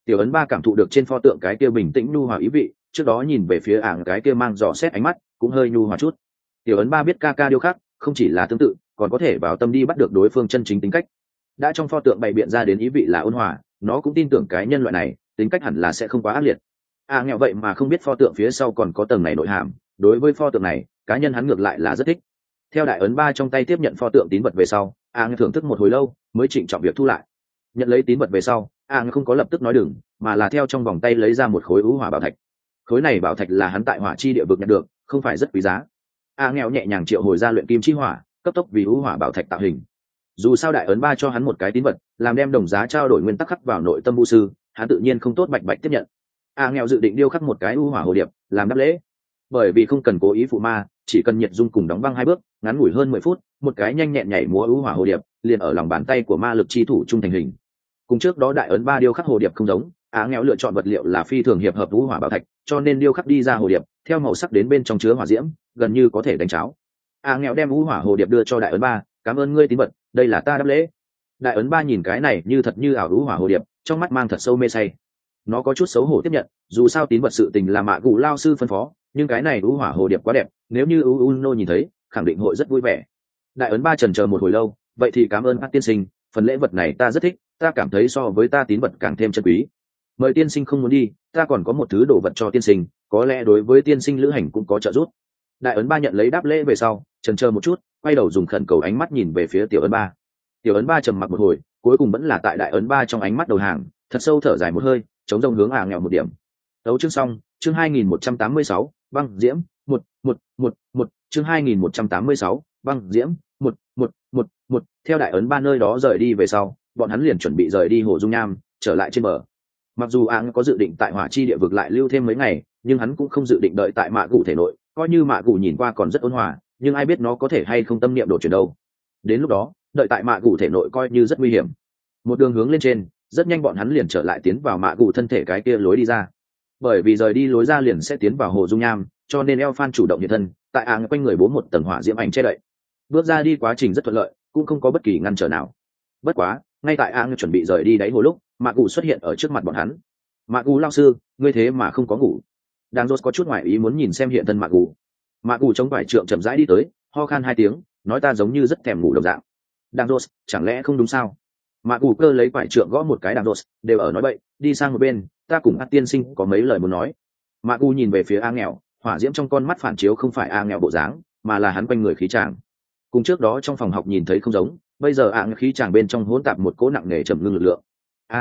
Tiểu ấn ba cảm thụ được trên pho tượng cái kia bình tĩnh nhu hòa ý vị, trước đó nhìn về phía ảng cái kia mang dò xét ánh mắt cũng hơi nhu hòa chút. Tiểu ấn ba biết ca ca điêu khắc không chỉ là tương tự, còn có thể vào tâm đi bắt được đối phương chân chính tính cách. Đã trong pho tượng bày biện ra đến ý vị là ôn hòa, nó cũng tin tưởng cái nhân loại này tính cách hẳn là sẽ không quá ác liệt. Nghèo vậy mà không biết pho tượng phía sau còn có tầng này nội hàm, đối với pho tượng này cá nhân hắn ngược lại là rất thích. Theo đại ấn ba trong tay tiếp nhận pho tượng tín vật về sau, nghèo thưởng thức một hồi lâu mới trịnh trọng việc thu lại. Nhận lấy tín vật về sau, nghèo không có lập tức nói đừng, mà là theo trong vòng tay lấy ra một khối ưu hỏa bảo thạch. Khối này bảo thạch là hắn tại hỏa chi địa vực nhận được, không phải rất quý giá. Nghèo nhẹ nhàng triệu hồi ra luyện kim chi hỏa, cấp tốc vì ưu hỏa bảo thạch tạo hình. Dù sao đại ấn ba cho hắn một cái tín vật, làm đem đồng giá trao đổi nguyên tắc khắc vào nội tâm vũ sư, hắn tự nhiên không tốt bạch bạch tiếp nhận. Nghèo dự định điêu khắc một cái ưu hỏa hồ điệp làm đáp lễ, bởi vì không cần cố ý phụ ma, chỉ cần nhiệt dung cùng đóng băng 2 bước, ngắn ngủi hơn 10 phút, một cái nhanh nhẹn nhảy múa ưu hỏa hồ điệp liền ở lòng bàn tay của ma lực chi thủ trung thành hình. Cùng trước đó đại ấn ba điêu khắc hồ điệp không giống, nghèo lựa chọn vật liệu là phi thường hiệp hợp ưu hỏa bảo thạch, cho nên điêu khắc đi ra hồ điệp theo màu sắc đến bên trong chứa hỏa diễm, gần như có thể đánh cháo. Nghèo đem ưu hỏa hồ điệp đưa cho đại ấn ba, cảm ơn ngươi tín vật, đây là ta đáp lễ. Đại ấn ba nhìn cái này như thật như ảo ưu hỏa hồ điệp, trong mắt mang thật sâu mê say. Nó có chút xấu hổ tiếp nhận, dù sao tín vật sự tình là mạ gù lao sư phân phó, nhưng cái này ưu hỏa hồ điệp quá đẹp, nếu như Uno nhìn thấy khẳng định hội rất vui vẻ. Đại ấn ba chần chờ một hồi lâu, vậy thì cảm ơn các tiên sinh, phần lễ vật này ta rất thích, ta cảm thấy so với ta tín vật càng thêm chân quý. Mời tiên sinh không muốn đi, ta còn có một thứ đồ vật cho tiên sinh, có lẽ đối với tiên sinh lữ hành cũng có trợ giúp. Đại ấn ba nhận lấy đáp lễ về sau, chần chờ một chút, quay đầu dùng khẩn cầu ánh mắt nhìn về phía tiểu ấn ba. Tiểu ấn ba trầm mặc một hồi, cuối cùng vẫn là tại đại ấn ba trong ánh mắt đầu hàng, thật sâu thở dài một hơi, chống rông hướng nghèo một điểm. Đấu chương xong, chương 2186, băng diễm, một chương 2186, băng diễm, một. Theo đại ấn ba nơi đó rời đi về sau, bọn hắn liền chuẩn bị rời đi hồ dung nham, trở lại trên bờ. Mặc dù có dự định tại hỏa chi địa vực lại lưu thêm mấy ngày, nhưng hắn cũng không dự định đợi tại mạ gù thể nội, coi như mạ gù nhìn qua còn rất ôn hòa, nhưng ai biết nó có thể hay không tâm niệm đổ chuyển đâu. Đến lúc đó, đợi tại mạ gù thể nội coi như rất nguy hiểm. Một đường hướng lên trên, rất nhanh bọn hắn liền trở lại tiến vào mạ gù thân thể cái kia lối đi ra. Bởi vì rời đi lối ra liền sẽ tiến vào hồ dung nham, cho nên Elfan chủ động hiện thân, tại quanh người bố một tầng hỏa diễm ảnh che đậy. Bước ra đi quá trình rất thuận lợi, cũng không có bất kỳ ngăn trở nào. Bất quá, ngay tại chuẩn bị rời đi đáy hồ lúc, mạ gù xuất hiện ở trước mặt bọn hắn. Mạ gù lao sư, ngươi thế mà không có ngủ? Đang Rốt có chút ngoại ý muốn nhìn xem hiện thân mạ gù. Mạ gù chống vải trượng chậm rãi đi tới, ho khan 2 tiếng, nói ta giống như rất thèm ngủ đồng dạng. Đang Rốt, chẳng lẽ không đúng sao? Mạ gù cơ lấy vải trượng gõ một cái. Đang Rốt, đều ở nói bậy, đi sang một bên, ta cùng tiên sinh có mấy lời muốn nói. Mạ gù nhìn về phía nghèo, hỏa diễm trong con mắt phản chiếu không phải nghèo bộ dáng, mà là hắn quanh người khí tràng. Cùng trước đó trong phòng học nhìn thấy không giống, bây giờ khí tràng bên trong hỗn tạp một cỗ nặng nề trầm ngưng lực lượng.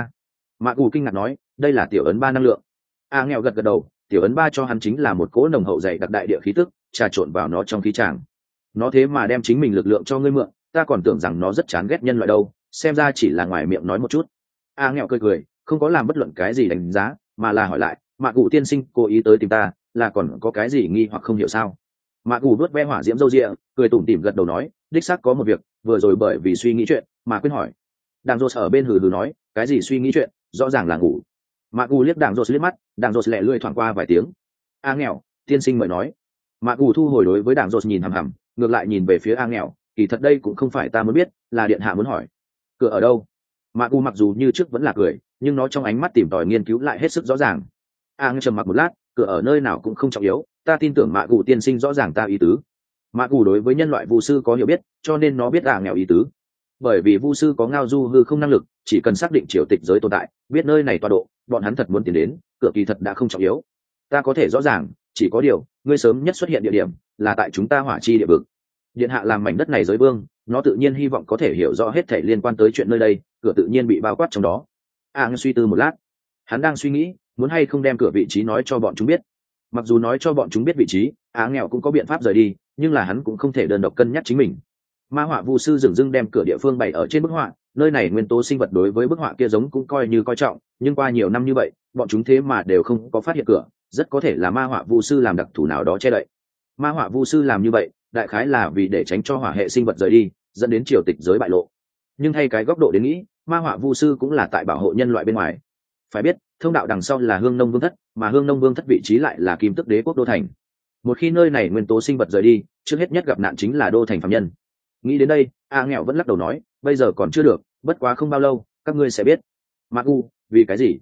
Mạ gù kinh ngạc nói, đây là tiểu ấn ba năng lượng. Nghèo gật gật đầu, tiểu ấn ba cho hắn chính là một cỗ nồng hậu dày đặc đại địa khí tức, trà trộn vào nó trong khí tràng. Nó thế mà đem chính mình lực lượng cho ngươi mượn, ta còn tưởng rằng nó rất chán ghét nhân loại đâu, xem ra chỉ là ngoài miệng nói một chút. Nghèo cười cười, không có làm bất luận cái gì đánh giá, mà là hỏi lại, mạ gù tiên sinh cố ý tới tìm ta, là còn có cái gì nghi hoặc không hiểu sao? Mạ gù đuốt ve hỏa diễm râu ria, cười tủm tỉm gật đầu nói, đích xác có một việc, vừa rồi bởi vì suy nghĩ chuyện mà quên hỏi. Đàng Rốt ở bên hừ hừ nói, cái gì suy nghĩ chuyện, rõ ràng là ngủ. Mạ gù liếc Đàng Rốt liếc mắt, Đàng Rốt lẹ lưỡi thoảng qua vài tiếng. Nghèo, tiên sinh mời nói. Mạ gù thu hồi đối với Đàng Rốt nhìn hằm hằm, ngược lại nhìn về phía nghèo, kỳ thật đây cũng không phải ta muốn biết, là điện hạ muốn hỏi. Cửa ở đâu? Mạ gù mặc dù như trước vẫn là cười, nhưng nó trong ánh mắt tìm tòi nghiên cứu lại hết sức rõ ràng. Nghèo trầm mặc một lát, cửa ở nơi nào cũng không trọng yếu, ta tin tưởng mạ gù tiên sinh rõ ràng ta ý tứ. Mạ gù đối với nhân loại vu sư có hiểu biết, cho nên nó biết nghèo ý tứ. Bởi vì vu sư có ngao du hư không năng lực, chỉ cần xác định triều tịch giới tồn tại, biết nơi này tọa độ, bọn hắn thật muốn tiến đến, cửa kỳ thật đã không trọng yếu. Ta có thể rõ ràng, chỉ có điều, ngươi sớm nhất xuất hiện địa điểm là tại chúng ta hỏa chi địa vực. Điện hạ làm mảnh đất này giới vương, nó tự nhiên hy vọng có thể hiểu rõ hết thảy liên quan tới chuyện nơi đây, cửa tự nhiên bị bao quát trong đó. Suy tư một lát, hắn đang suy nghĩ, muốn hay không đem cửa vị trí nói cho bọn chúng biết. Mặc dù nói cho bọn chúng biết vị trí, nghèo cũng có biện pháp rời đi, nhưng là hắn cũng không thể đơn độc cân nhắc chính mình. Ma họa vu sư dừng dưng đem cửa địa phương bày ở trên bức họa, nơi này nguyên tố sinh vật đối với bức họa kia giống cũng coi như coi trọng, nhưng qua nhiều năm như vậy, bọn chúng thế mà đều không có phát hiện cửa, rất có thể là ma họa vu sư làm đặc thù nào đó che đậy. Ma họa vu sư làm như vậy, đại khái là vì để tránh cho hỏa hệ sinh vật rời đi, dẫn đến triều tịch giới bại lộ. Nhưng thay cái góc độ đến nghĩ, ma họa vu sư cũng là tại bảo hộ nhân loại bên ngoài. Phải biết, thông đạo đằng sau là Hương Nông Vương thất, mà Hương Nông Vương thất vị trí lại là Kim Tức Đế quốc đô thành. Một khi nơi này nguyên tố sinh vật rời đi, trước hết nhất gặp nạn chính là đô thành phàm nhân. Nghĩ đến đây, nghèo vẫn lắc đầu nói, bây giờ còn chưa được, bất quá không bao lâu các ngươi sẽ biết. Mạ gù, vì cái gì?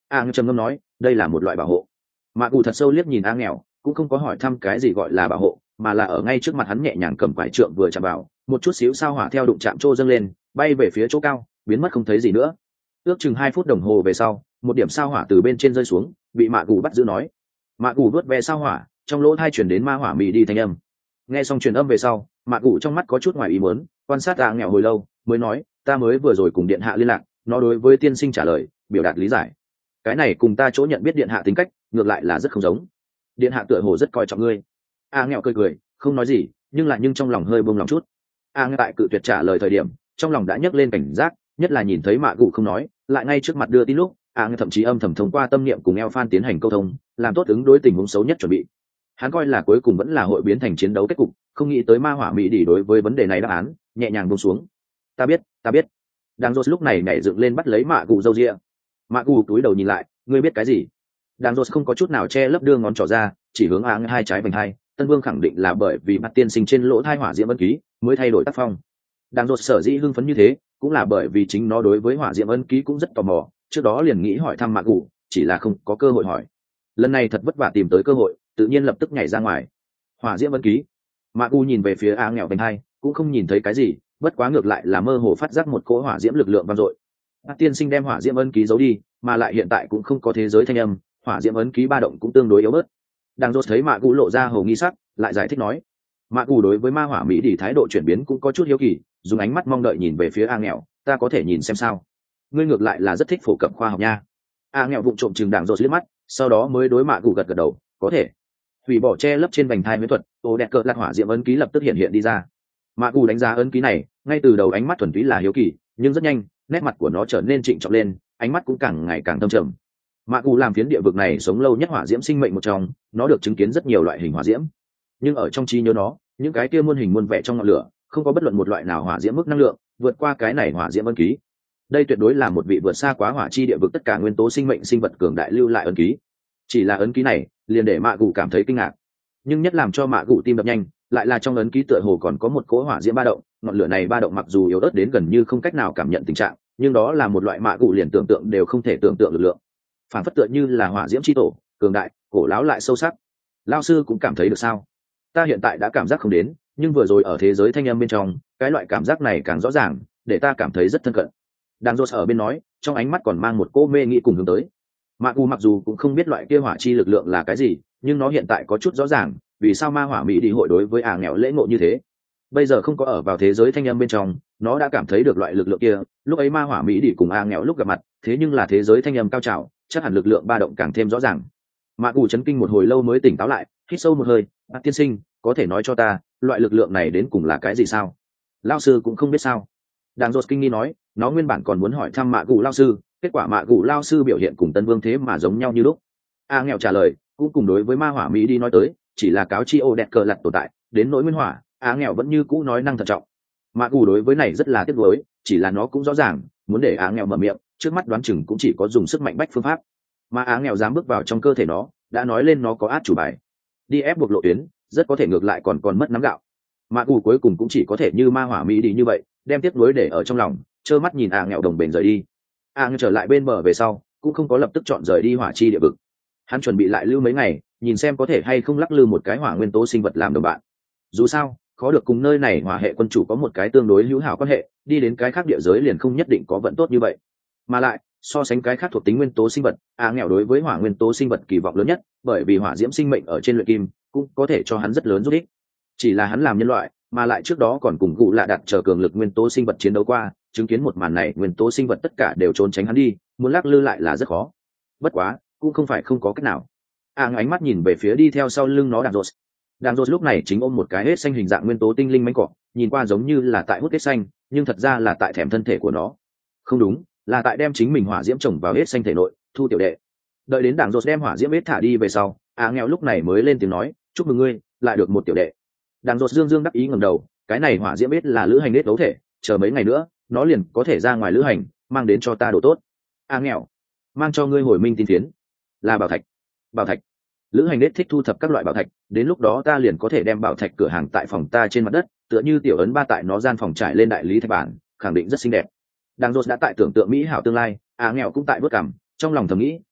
trầm ngâm nói, đây là một loại bảo hộ. Mạ cụ thật sâu liếc nhìn nghèo, cũng không có hỏi thăm cái gì gọi là bảo hộ, mà là ở ngay trước mặt hắn nhẹ nhàng cầm quải trượng vừa chạm vào, một chút xíu sao hỏa theo đụng chạm trô dâng lên, bay về phía chỗ cao, biến mất không thấy gì nữa. Ước chừng 2 phút đồng hồ về sau, một điểm sao hỏa từ bên trên rơi xuống, bị mạ cụ bắt giữ nói. Mạ cụ vớt ve sao hỏa, trong lỗ tai truyền đến ma hỏa mì đi thanh âm. Nghe xong truyền âm về sau, mạ cụ trong mắt có chút ngoài ý muốn, quan sát nghèo hồi lâu, mới nói, ta mới vừa rồi cùng điện hạ liên lạc, nó đối với tiên sinh trả lời, biểu đạt lý giải. Cái này cùng ta chỗ nhận biết điện hạ tính cách, ngược lại là rất không giống. Điện hạ tựa hồ rất coi trọng ngươi. Nghèo cười cười, không nói gì, nhưng trong lòng hơi buông lòng chút. Nghèo tại cự tuyệt trả lời thời điểm, trong lòng đã nhấc lên cảnh giác, nhất là nhìn thấy mạ cụ không nói, lại ngay trước mặt đưa tin lúc, nghèo thậm chí âm thầm thông qua tâm niệm cùng eo phan tiến hành câu thông, làm tốt ứng đối tình huống xấu nhất chuẩn bị. Hắn coi là cuối cùng vẫn là hội biến thành chiến đấu kết cục, không nghĩ tới ma hỏa mỹ đỉ đối với vấn đề này đáp án nhẹ nhàng buông xuống. Ta biết. Đang rốt lúc này nhảy dựng lên bắt lấy mạ cụ râu ria. Mạ cụ túi đầu nhìn lại, ngươi biết cái gì? Đang rốt không có chút nào che lấp đưa ngón trỏ ra, chỉ hướng hai trái vành hai. Tân Vương khẳng định là bởi vì mặt tiên sinh trên lỗ thai hỏa diễm ân ký mới thay đổi tác phong. Đang rốt sở dĩ hưng phấn như thế, cũng là bởi vì chính nó đối với hỏa diễm ân ký cũng rất tò mò, trước đó liền nghĩ hỏi thăm mạ cụ, chỉ là không có cơ hội hỏi. Lần này thật vất vả tìm tới cơ hội, tự nhiên lập tức nhảy ra ngoài. Hỏa diễm ân ký. Mạ cụ nhìn về phía nghèo vành hai, cũng không nhìn thấy cái gì, bất quá ngược lại là mơ hồ phát giác một cỗ hỏa diễm lực lượng vang dội. Bác tiên sinh đem hỏa diễm ấn ký giấu đi, mà lại hiện tại cũng không có thế giới thanh âm, hỏa diễm ấn ký ba động cũng tương đối yếu bớt. Đang rốt thấy mạ cụ lộ ra hầu nghi sắc, lại giải thích nói, mạ cụ đối với ma hỏa mỹ đỉ thái độ chuyển biến cũng có chút hiếu kỳ, dùng ánh mắt mong đợi nhìn về phía nghèo, ta có thể nhìn xem sao? Ngươi ngược lại là rất thích phổ cập khoa học nha. Nghèo vụng trộm chừng Đàng rốt liếc mắt, sau đó mới đối mạ cụ gật đầu, có thể. Hủy bỏ che lấp trên vành thai huyễn thuật, ô đẹp cờ lạc hỏa diễm ấn ký lập tức hiện đi ra. Mạ cụ đánh giá ấn ký này, ngay từ đầu ánh mắt thuần túy là hiếu kỳ, nhưng rất nhanh nét mặt của nó trở nên trịnh trọng lên, ánh mắt cũng càng ngày càng thâm trầm. Mạ cụ làm phiến địa vực này sống lâu nhất hỏa diễm sinh mệnh một trong, nó được chứng kiến rất nhiều loại hình hỏa diễm, nhưng ở trong trí nhớ nó, những cái kia muôn hình muôn vẻ trong ngọn lửa không có bất luận một loại nào hỏa diễm mức năng lượng vượt qua cái này hỏa diễm ấn ký. Đây tuyệt đối là một vị vượt xa quá hỏa chi địa vực tất cả nguyên tố sinh mệnh sinh vật cường đại lưu lại ấn ký. Chỉ là ấn ký này liền để mạ cụ cảm thấy kinh ngạc, nhưng nhất làm cho mạ cụ tim đập nhanh lại là trong ấn ký tựa hồ còn có một cỗ hỏa diễm ba động. Ngọn lửa này ba động mặc dù yếu ớt đến gần như không cách nào cảm nhận tình trạng, nhưng đó là một loại mạ cụ liền tưởng tượng đều không thể tưởng tượng lực lượng, phản phất tựa như là hỏa diễm chi tổ, cường đại, cổ láo lại sâu sắc. Lao sư cũng cảm thấy được sao? Ta hiện tại đã cảm giác không đến, nhưng vừa rồi ở thế giới thanh âm bên trong, cái loại cảm giác này càng rõ ràng, để ta cảm thấy rất thân cận. Đang rốt ở bên nói, trong ánh mắt còn mang một cỗ mê nghĩ cùng hướng tới. Mạ cụ mặc dù cũng không biết loại kia hỏa chi lực lượng là cái gì, nhưng nó hiện tại có chút rõ ràng vì sao ma hỏa mỹ đi hội đối với nghèo lễ ngộ như thế. Bây giờ không có ở vào thế giới thanh âm bên trong, nó đã cảm thấy được loại lực lượng kia. Lúc ấy ma hỏa mỹ đi cùng nghèo lúc gặp mặt, thế nhưng là thế giới thanh âm cao trào, chắc hẳn lực lượng ba động càng thêm rõ ràng. Mạ cụ chấn kinh một hồi lâu mới tỉnh táo lại, hít sâu một hơi. Tiên sinh, có thể nói cho ta loại lực lượng này đến cùng là cái gì sao? Lao sư cũng không biết sao? Đang rốt kinh nghi nói, nó nguyên bản còn muốn hỏi thăm mạ cụ lao sư, kết quả mạ cụ lao sư biểu hiện cùng Tân Vương thế mà giống nhau như lúc. Nghèo trả lời, cũng cùng đối với ma hỏa mỹ đi nói tới, chỉ là cáo chi ô đẹp cờ lặt tồn tại, đến nỗi nguyên hỏa nghèo vẫn như cũ nói năng thận trọng. Mạ cụ đối với này rất là tiếc nuối, chỉ là nó cũng rõ ràng muốn để nghèo mở miệng, trước mắt đoán chừng cũng chỉ có dùng sức mạnh bách phương pháp, mà nghèo dám bước vào trong cơ thể nó, đã nói lên nó có át chủ bài, đi ép buộc lộ tuyến, rất có thể ngược lại còn mất nắm gạo. Mạ cụ cuối cùng cũng chỉ có thể như ma hỏa mỹ đi như vậy, đem tiếc nuối để ở trong lòng, trơ mắt nhìn nghèo đồng bền rời đi. nghèo trở lại bên bờ về sau, cũng không có lập tức chọn rời đi hỏa chi địa vực. Hắn chuẩn bị lại lưu mấy ngày, nhìn xem có thể hay không lắc lư một cái hỏa nguyên tố sinh vật làm đồng bạn. Dù sao, khó được cùng nơi này hỏa hệ quân chủ có một cái tương đối hữu hảo quan hệ, đi đến cái khác địa giới liền không nhất định có vận tốt như vậy. Mà lại, so sánh cái khác thuộc tính nguyên tố sinh vật, nghèo đối với hỏa nguyên tố sinh vật kỳ vọng lớn nhất, bởi vì hỏa diễm sinh mệnh ở trên luyện kim cũng có thể cho hắn rất lớn giúp ích. Chỉ là hắn làm nhân loại, mà lại trước đó còn cùng cụ lạ đặt chờ cường lực nguyên tố sinh vật chiến đấu qua, chứng kiến một màn này, nguyên tố sinh vật tất cả đều trốn tránh hắn đi, muốn lắc lư lại là rất khó. Bất quá, cũng không phải không có cách nào. Ánh mắt nhìn về phía đi theo sau lưng nó Đàng Rốt lúc này chính ôm một cái hết xanh hình dạng nguyên tố tinh linh mánh cỏ, nhìn qua giống như là tại hút hết xanh, nhưng thật ra là tại thèm thân thể của nó. Không đúng, là tại đem chính mình hỏa diễm trồng vào hết xanh thể nội, thu tiểu đệ. Đợi đến Đàng Rốt đem hỏa diễm hết thả đi về sau, nghèo lúc này mới lên tiếng nói, chúc mừng ngươi, lại được một tiểu đệ. Đàng Rốt dương dương đắc ý ngẩng đầu, cái này hỏa diễm hết là lữ hành hết đấu thể, chờ mấy ngày nữa, nó liền có thể ra ngoài lữ hành, mang đến cho ta đồ tốt. Nghèo, mang cho ngươi hồi minh tin phiến, là bảo thạch. Bảo thạch. Lữ hành nết thích thu thập các loại bảo thạch, đến lúc đó ta liền có thể đem bảo thạch cửa hàng tại phòng ta trên mặt đất, tựa như tiểu ấn ba tại nó gian phòng trải lên đại lý thạch bản, khẳng định rất xinh đẹp. Đang Rốt đã tại tưởng tượng mỹ hảo tương lai, nghèo cũng tại bước cằm, trong lòng thầm nghĩ,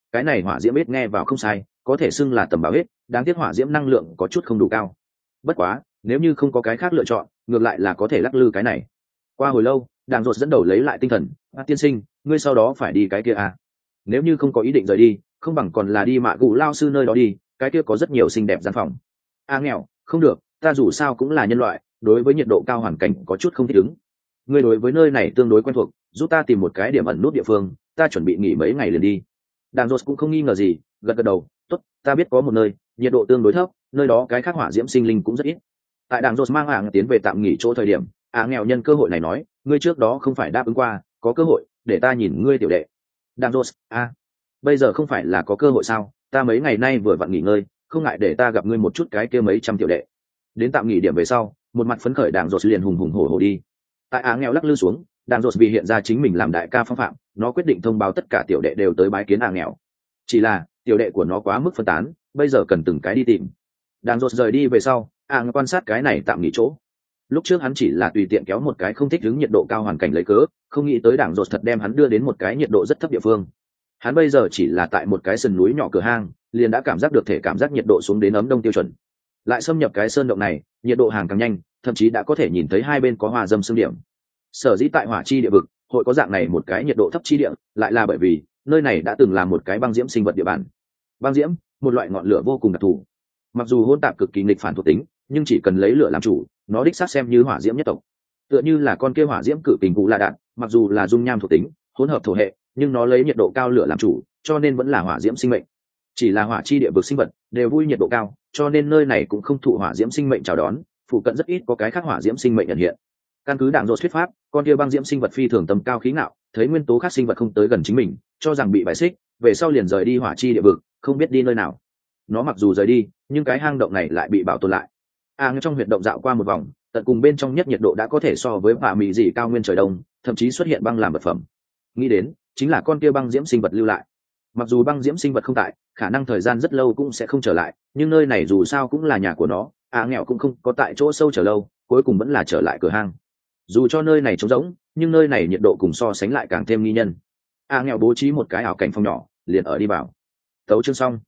cái này hỏa diễm hết nghe vào không sai, có thể xưng là tầm bảo hết, đáng tiếc hỏa diễm năng lượng có chút không đủ cao. Bất quá nếu như không có cái khác lựa chọn, ngược lại là có thể lắc lư cái này. Qua hồi lâu, đàng rột dẫn đầu lấy lại tinh thần. Tiên sinh, ngươi sau đó phải đi cái kia à? Nếu như không có ý định rời đi, không bằng còn là đi mạ gù lao sư nơi đó đi, cái kia có rất nhiều xinh đẹp gian phòng. Nghèo, không được, ta dù sao cũng là nhân loại, đối với nhiệt độ cao hoàn cảnh có chút không thích ứng. Ngươi đối với nơi này tương đối quen thuộc, giúp ta tìm một cái điểm ẩn nút địa phương, ta chuẩn bị nghỉ mấy ngày liền đi. Đàng rột cũng không nghi ngờ gì, gật gật đầu. Tốt, ta biết có một nơi nhiệt độ tương đối thấp, nơi đó cái khác hỏa diễm sinh linh cũng rất ít. Tại đàng rột mang tiến về tạm nghỉ chỗ thời điểm, nghèo nhân cơ hội này nói, ngươi trước đó không phải đáp ứng qua, có cơ hội để ta nhìn ngươi tiểu đệ. Đàng rột, bây giờ không phải là có cơ hội sao? Ta mấy ngày nay vừa vặn nghỉ ngơi, không ngại để ta gặp ngươi một chút cái kia mấy trăm tiểu đệ. Đến tạm nghỉ điểm về sau, một mặt phấn khởi đàng rột liền hùng hùng hổ hổ đi. Tại nghèo lắc lư xuống, đàng rột vì hiện ra chính mình làm đại ca phong phạm, nó quyết định thông báo tất cả tiểu đệ đều tới bái kiến nghèo. Chỉ là tiểu đệ của nó quá mức phân tán, bây giờ cần từng cái đi tìm. Đàng rột rời đi về sau, quan sát cái này tạm nghỉ chỗ. Lúc trước hắn chỉ là tùy tiện kéo một cái không thích ứng nhiệt độ cao hoàn cảnh lấy cớ, không nghĩ tới đàng rột thật đem hắn đưa đến một cái nhiệt độ rất thấp địa phương. Hắn bây giờ chỉ là tại một cái sườn núi nhỏ cửa hang, liền đã cảm giác được thể cảm giác nhiệt độ xuống đến ấm đông tiêu chuẩn. Lại xâm nhập cái sơn động này, nhiệt độ hàng càng nhanh, thậm chí đã có thể nhìn thấy hai bên có hòa dâm xương điểm. Sở dĩ tại hỏa chi địa vực hội có dạng này một cái nhiệt độ thấp chi địa, lại là bởi vì nơi này đã từng là một cái băng diễm sinh vật địa bàn. Băng diễm, một loại ngọn lửa vô cùng đặc thù, mặc dù hỗn tạp cực kỳ nghịch phản thuộc tính, nhưng chỉ cần lấy lửa làm chủ, nó đích xác xem như hỏa diễm nhất tộc. Tựa như là con kia hỏa diễm cự kình cụ la đạn, mặc dù là dung nham thuộc tính, hỗn hợp thổ hệ, nhưng nó lấy nhiệt độ cao lửa làm chủ, cho nên vẫn là hỏa diễm sinh mệnh. Chỉ là hỏa chi địa vực sinh vật đều vui nhiệt độ cao, cho nên nơi này cũng không thụ hỏa diễm sinh mệnh chào đón, phụ cận rất ít có cái khác hỏa diễm sinh mệnh hiện hiện. Căn cứ đảng rột thuyết pháp, con kia băng diễm sinh vật phi thường tầm cao khí ngạo, thấy nguyên tố khác sinh vật không tới gần chính mình, cho rằng bị bài xích, về sau liền rời đi hỏa chi địa vực, không biết đi nơi nào. Nó mặc dù rời đi, nhưng cái hang động này lại bị bảo tồn lại. Trong huyệt động dạo qua một vòng, tận cùng bên trong nhất nhiệt độ đã có thể so với vạ mì dị cao nguyên trời đông, thậm chí xuất hiện băng làm vật phẩm. Nghĩ đến chính là con kia băng diễm sinh vật lưu lại. Mặc dù băng diễm sinh vật không tại, khả năng thời gian rất lâu cũng sẽ không trở lại, nhưng nơi này dù sao cũng là nhà của nó. Nghèo cũng không có tại chỗ sâu chờ lâu, cuối cùng vẫn là trở lại cửa hang. Dù cho nơi này trống rỗng, nhưng nơi này nhiệt độ cùng so sánh lại càng thêm nghi nhân. Nghèo bố trí một cái ảo cảnh phòng nhỏ, liền ở đi vào. Tấu chương xong.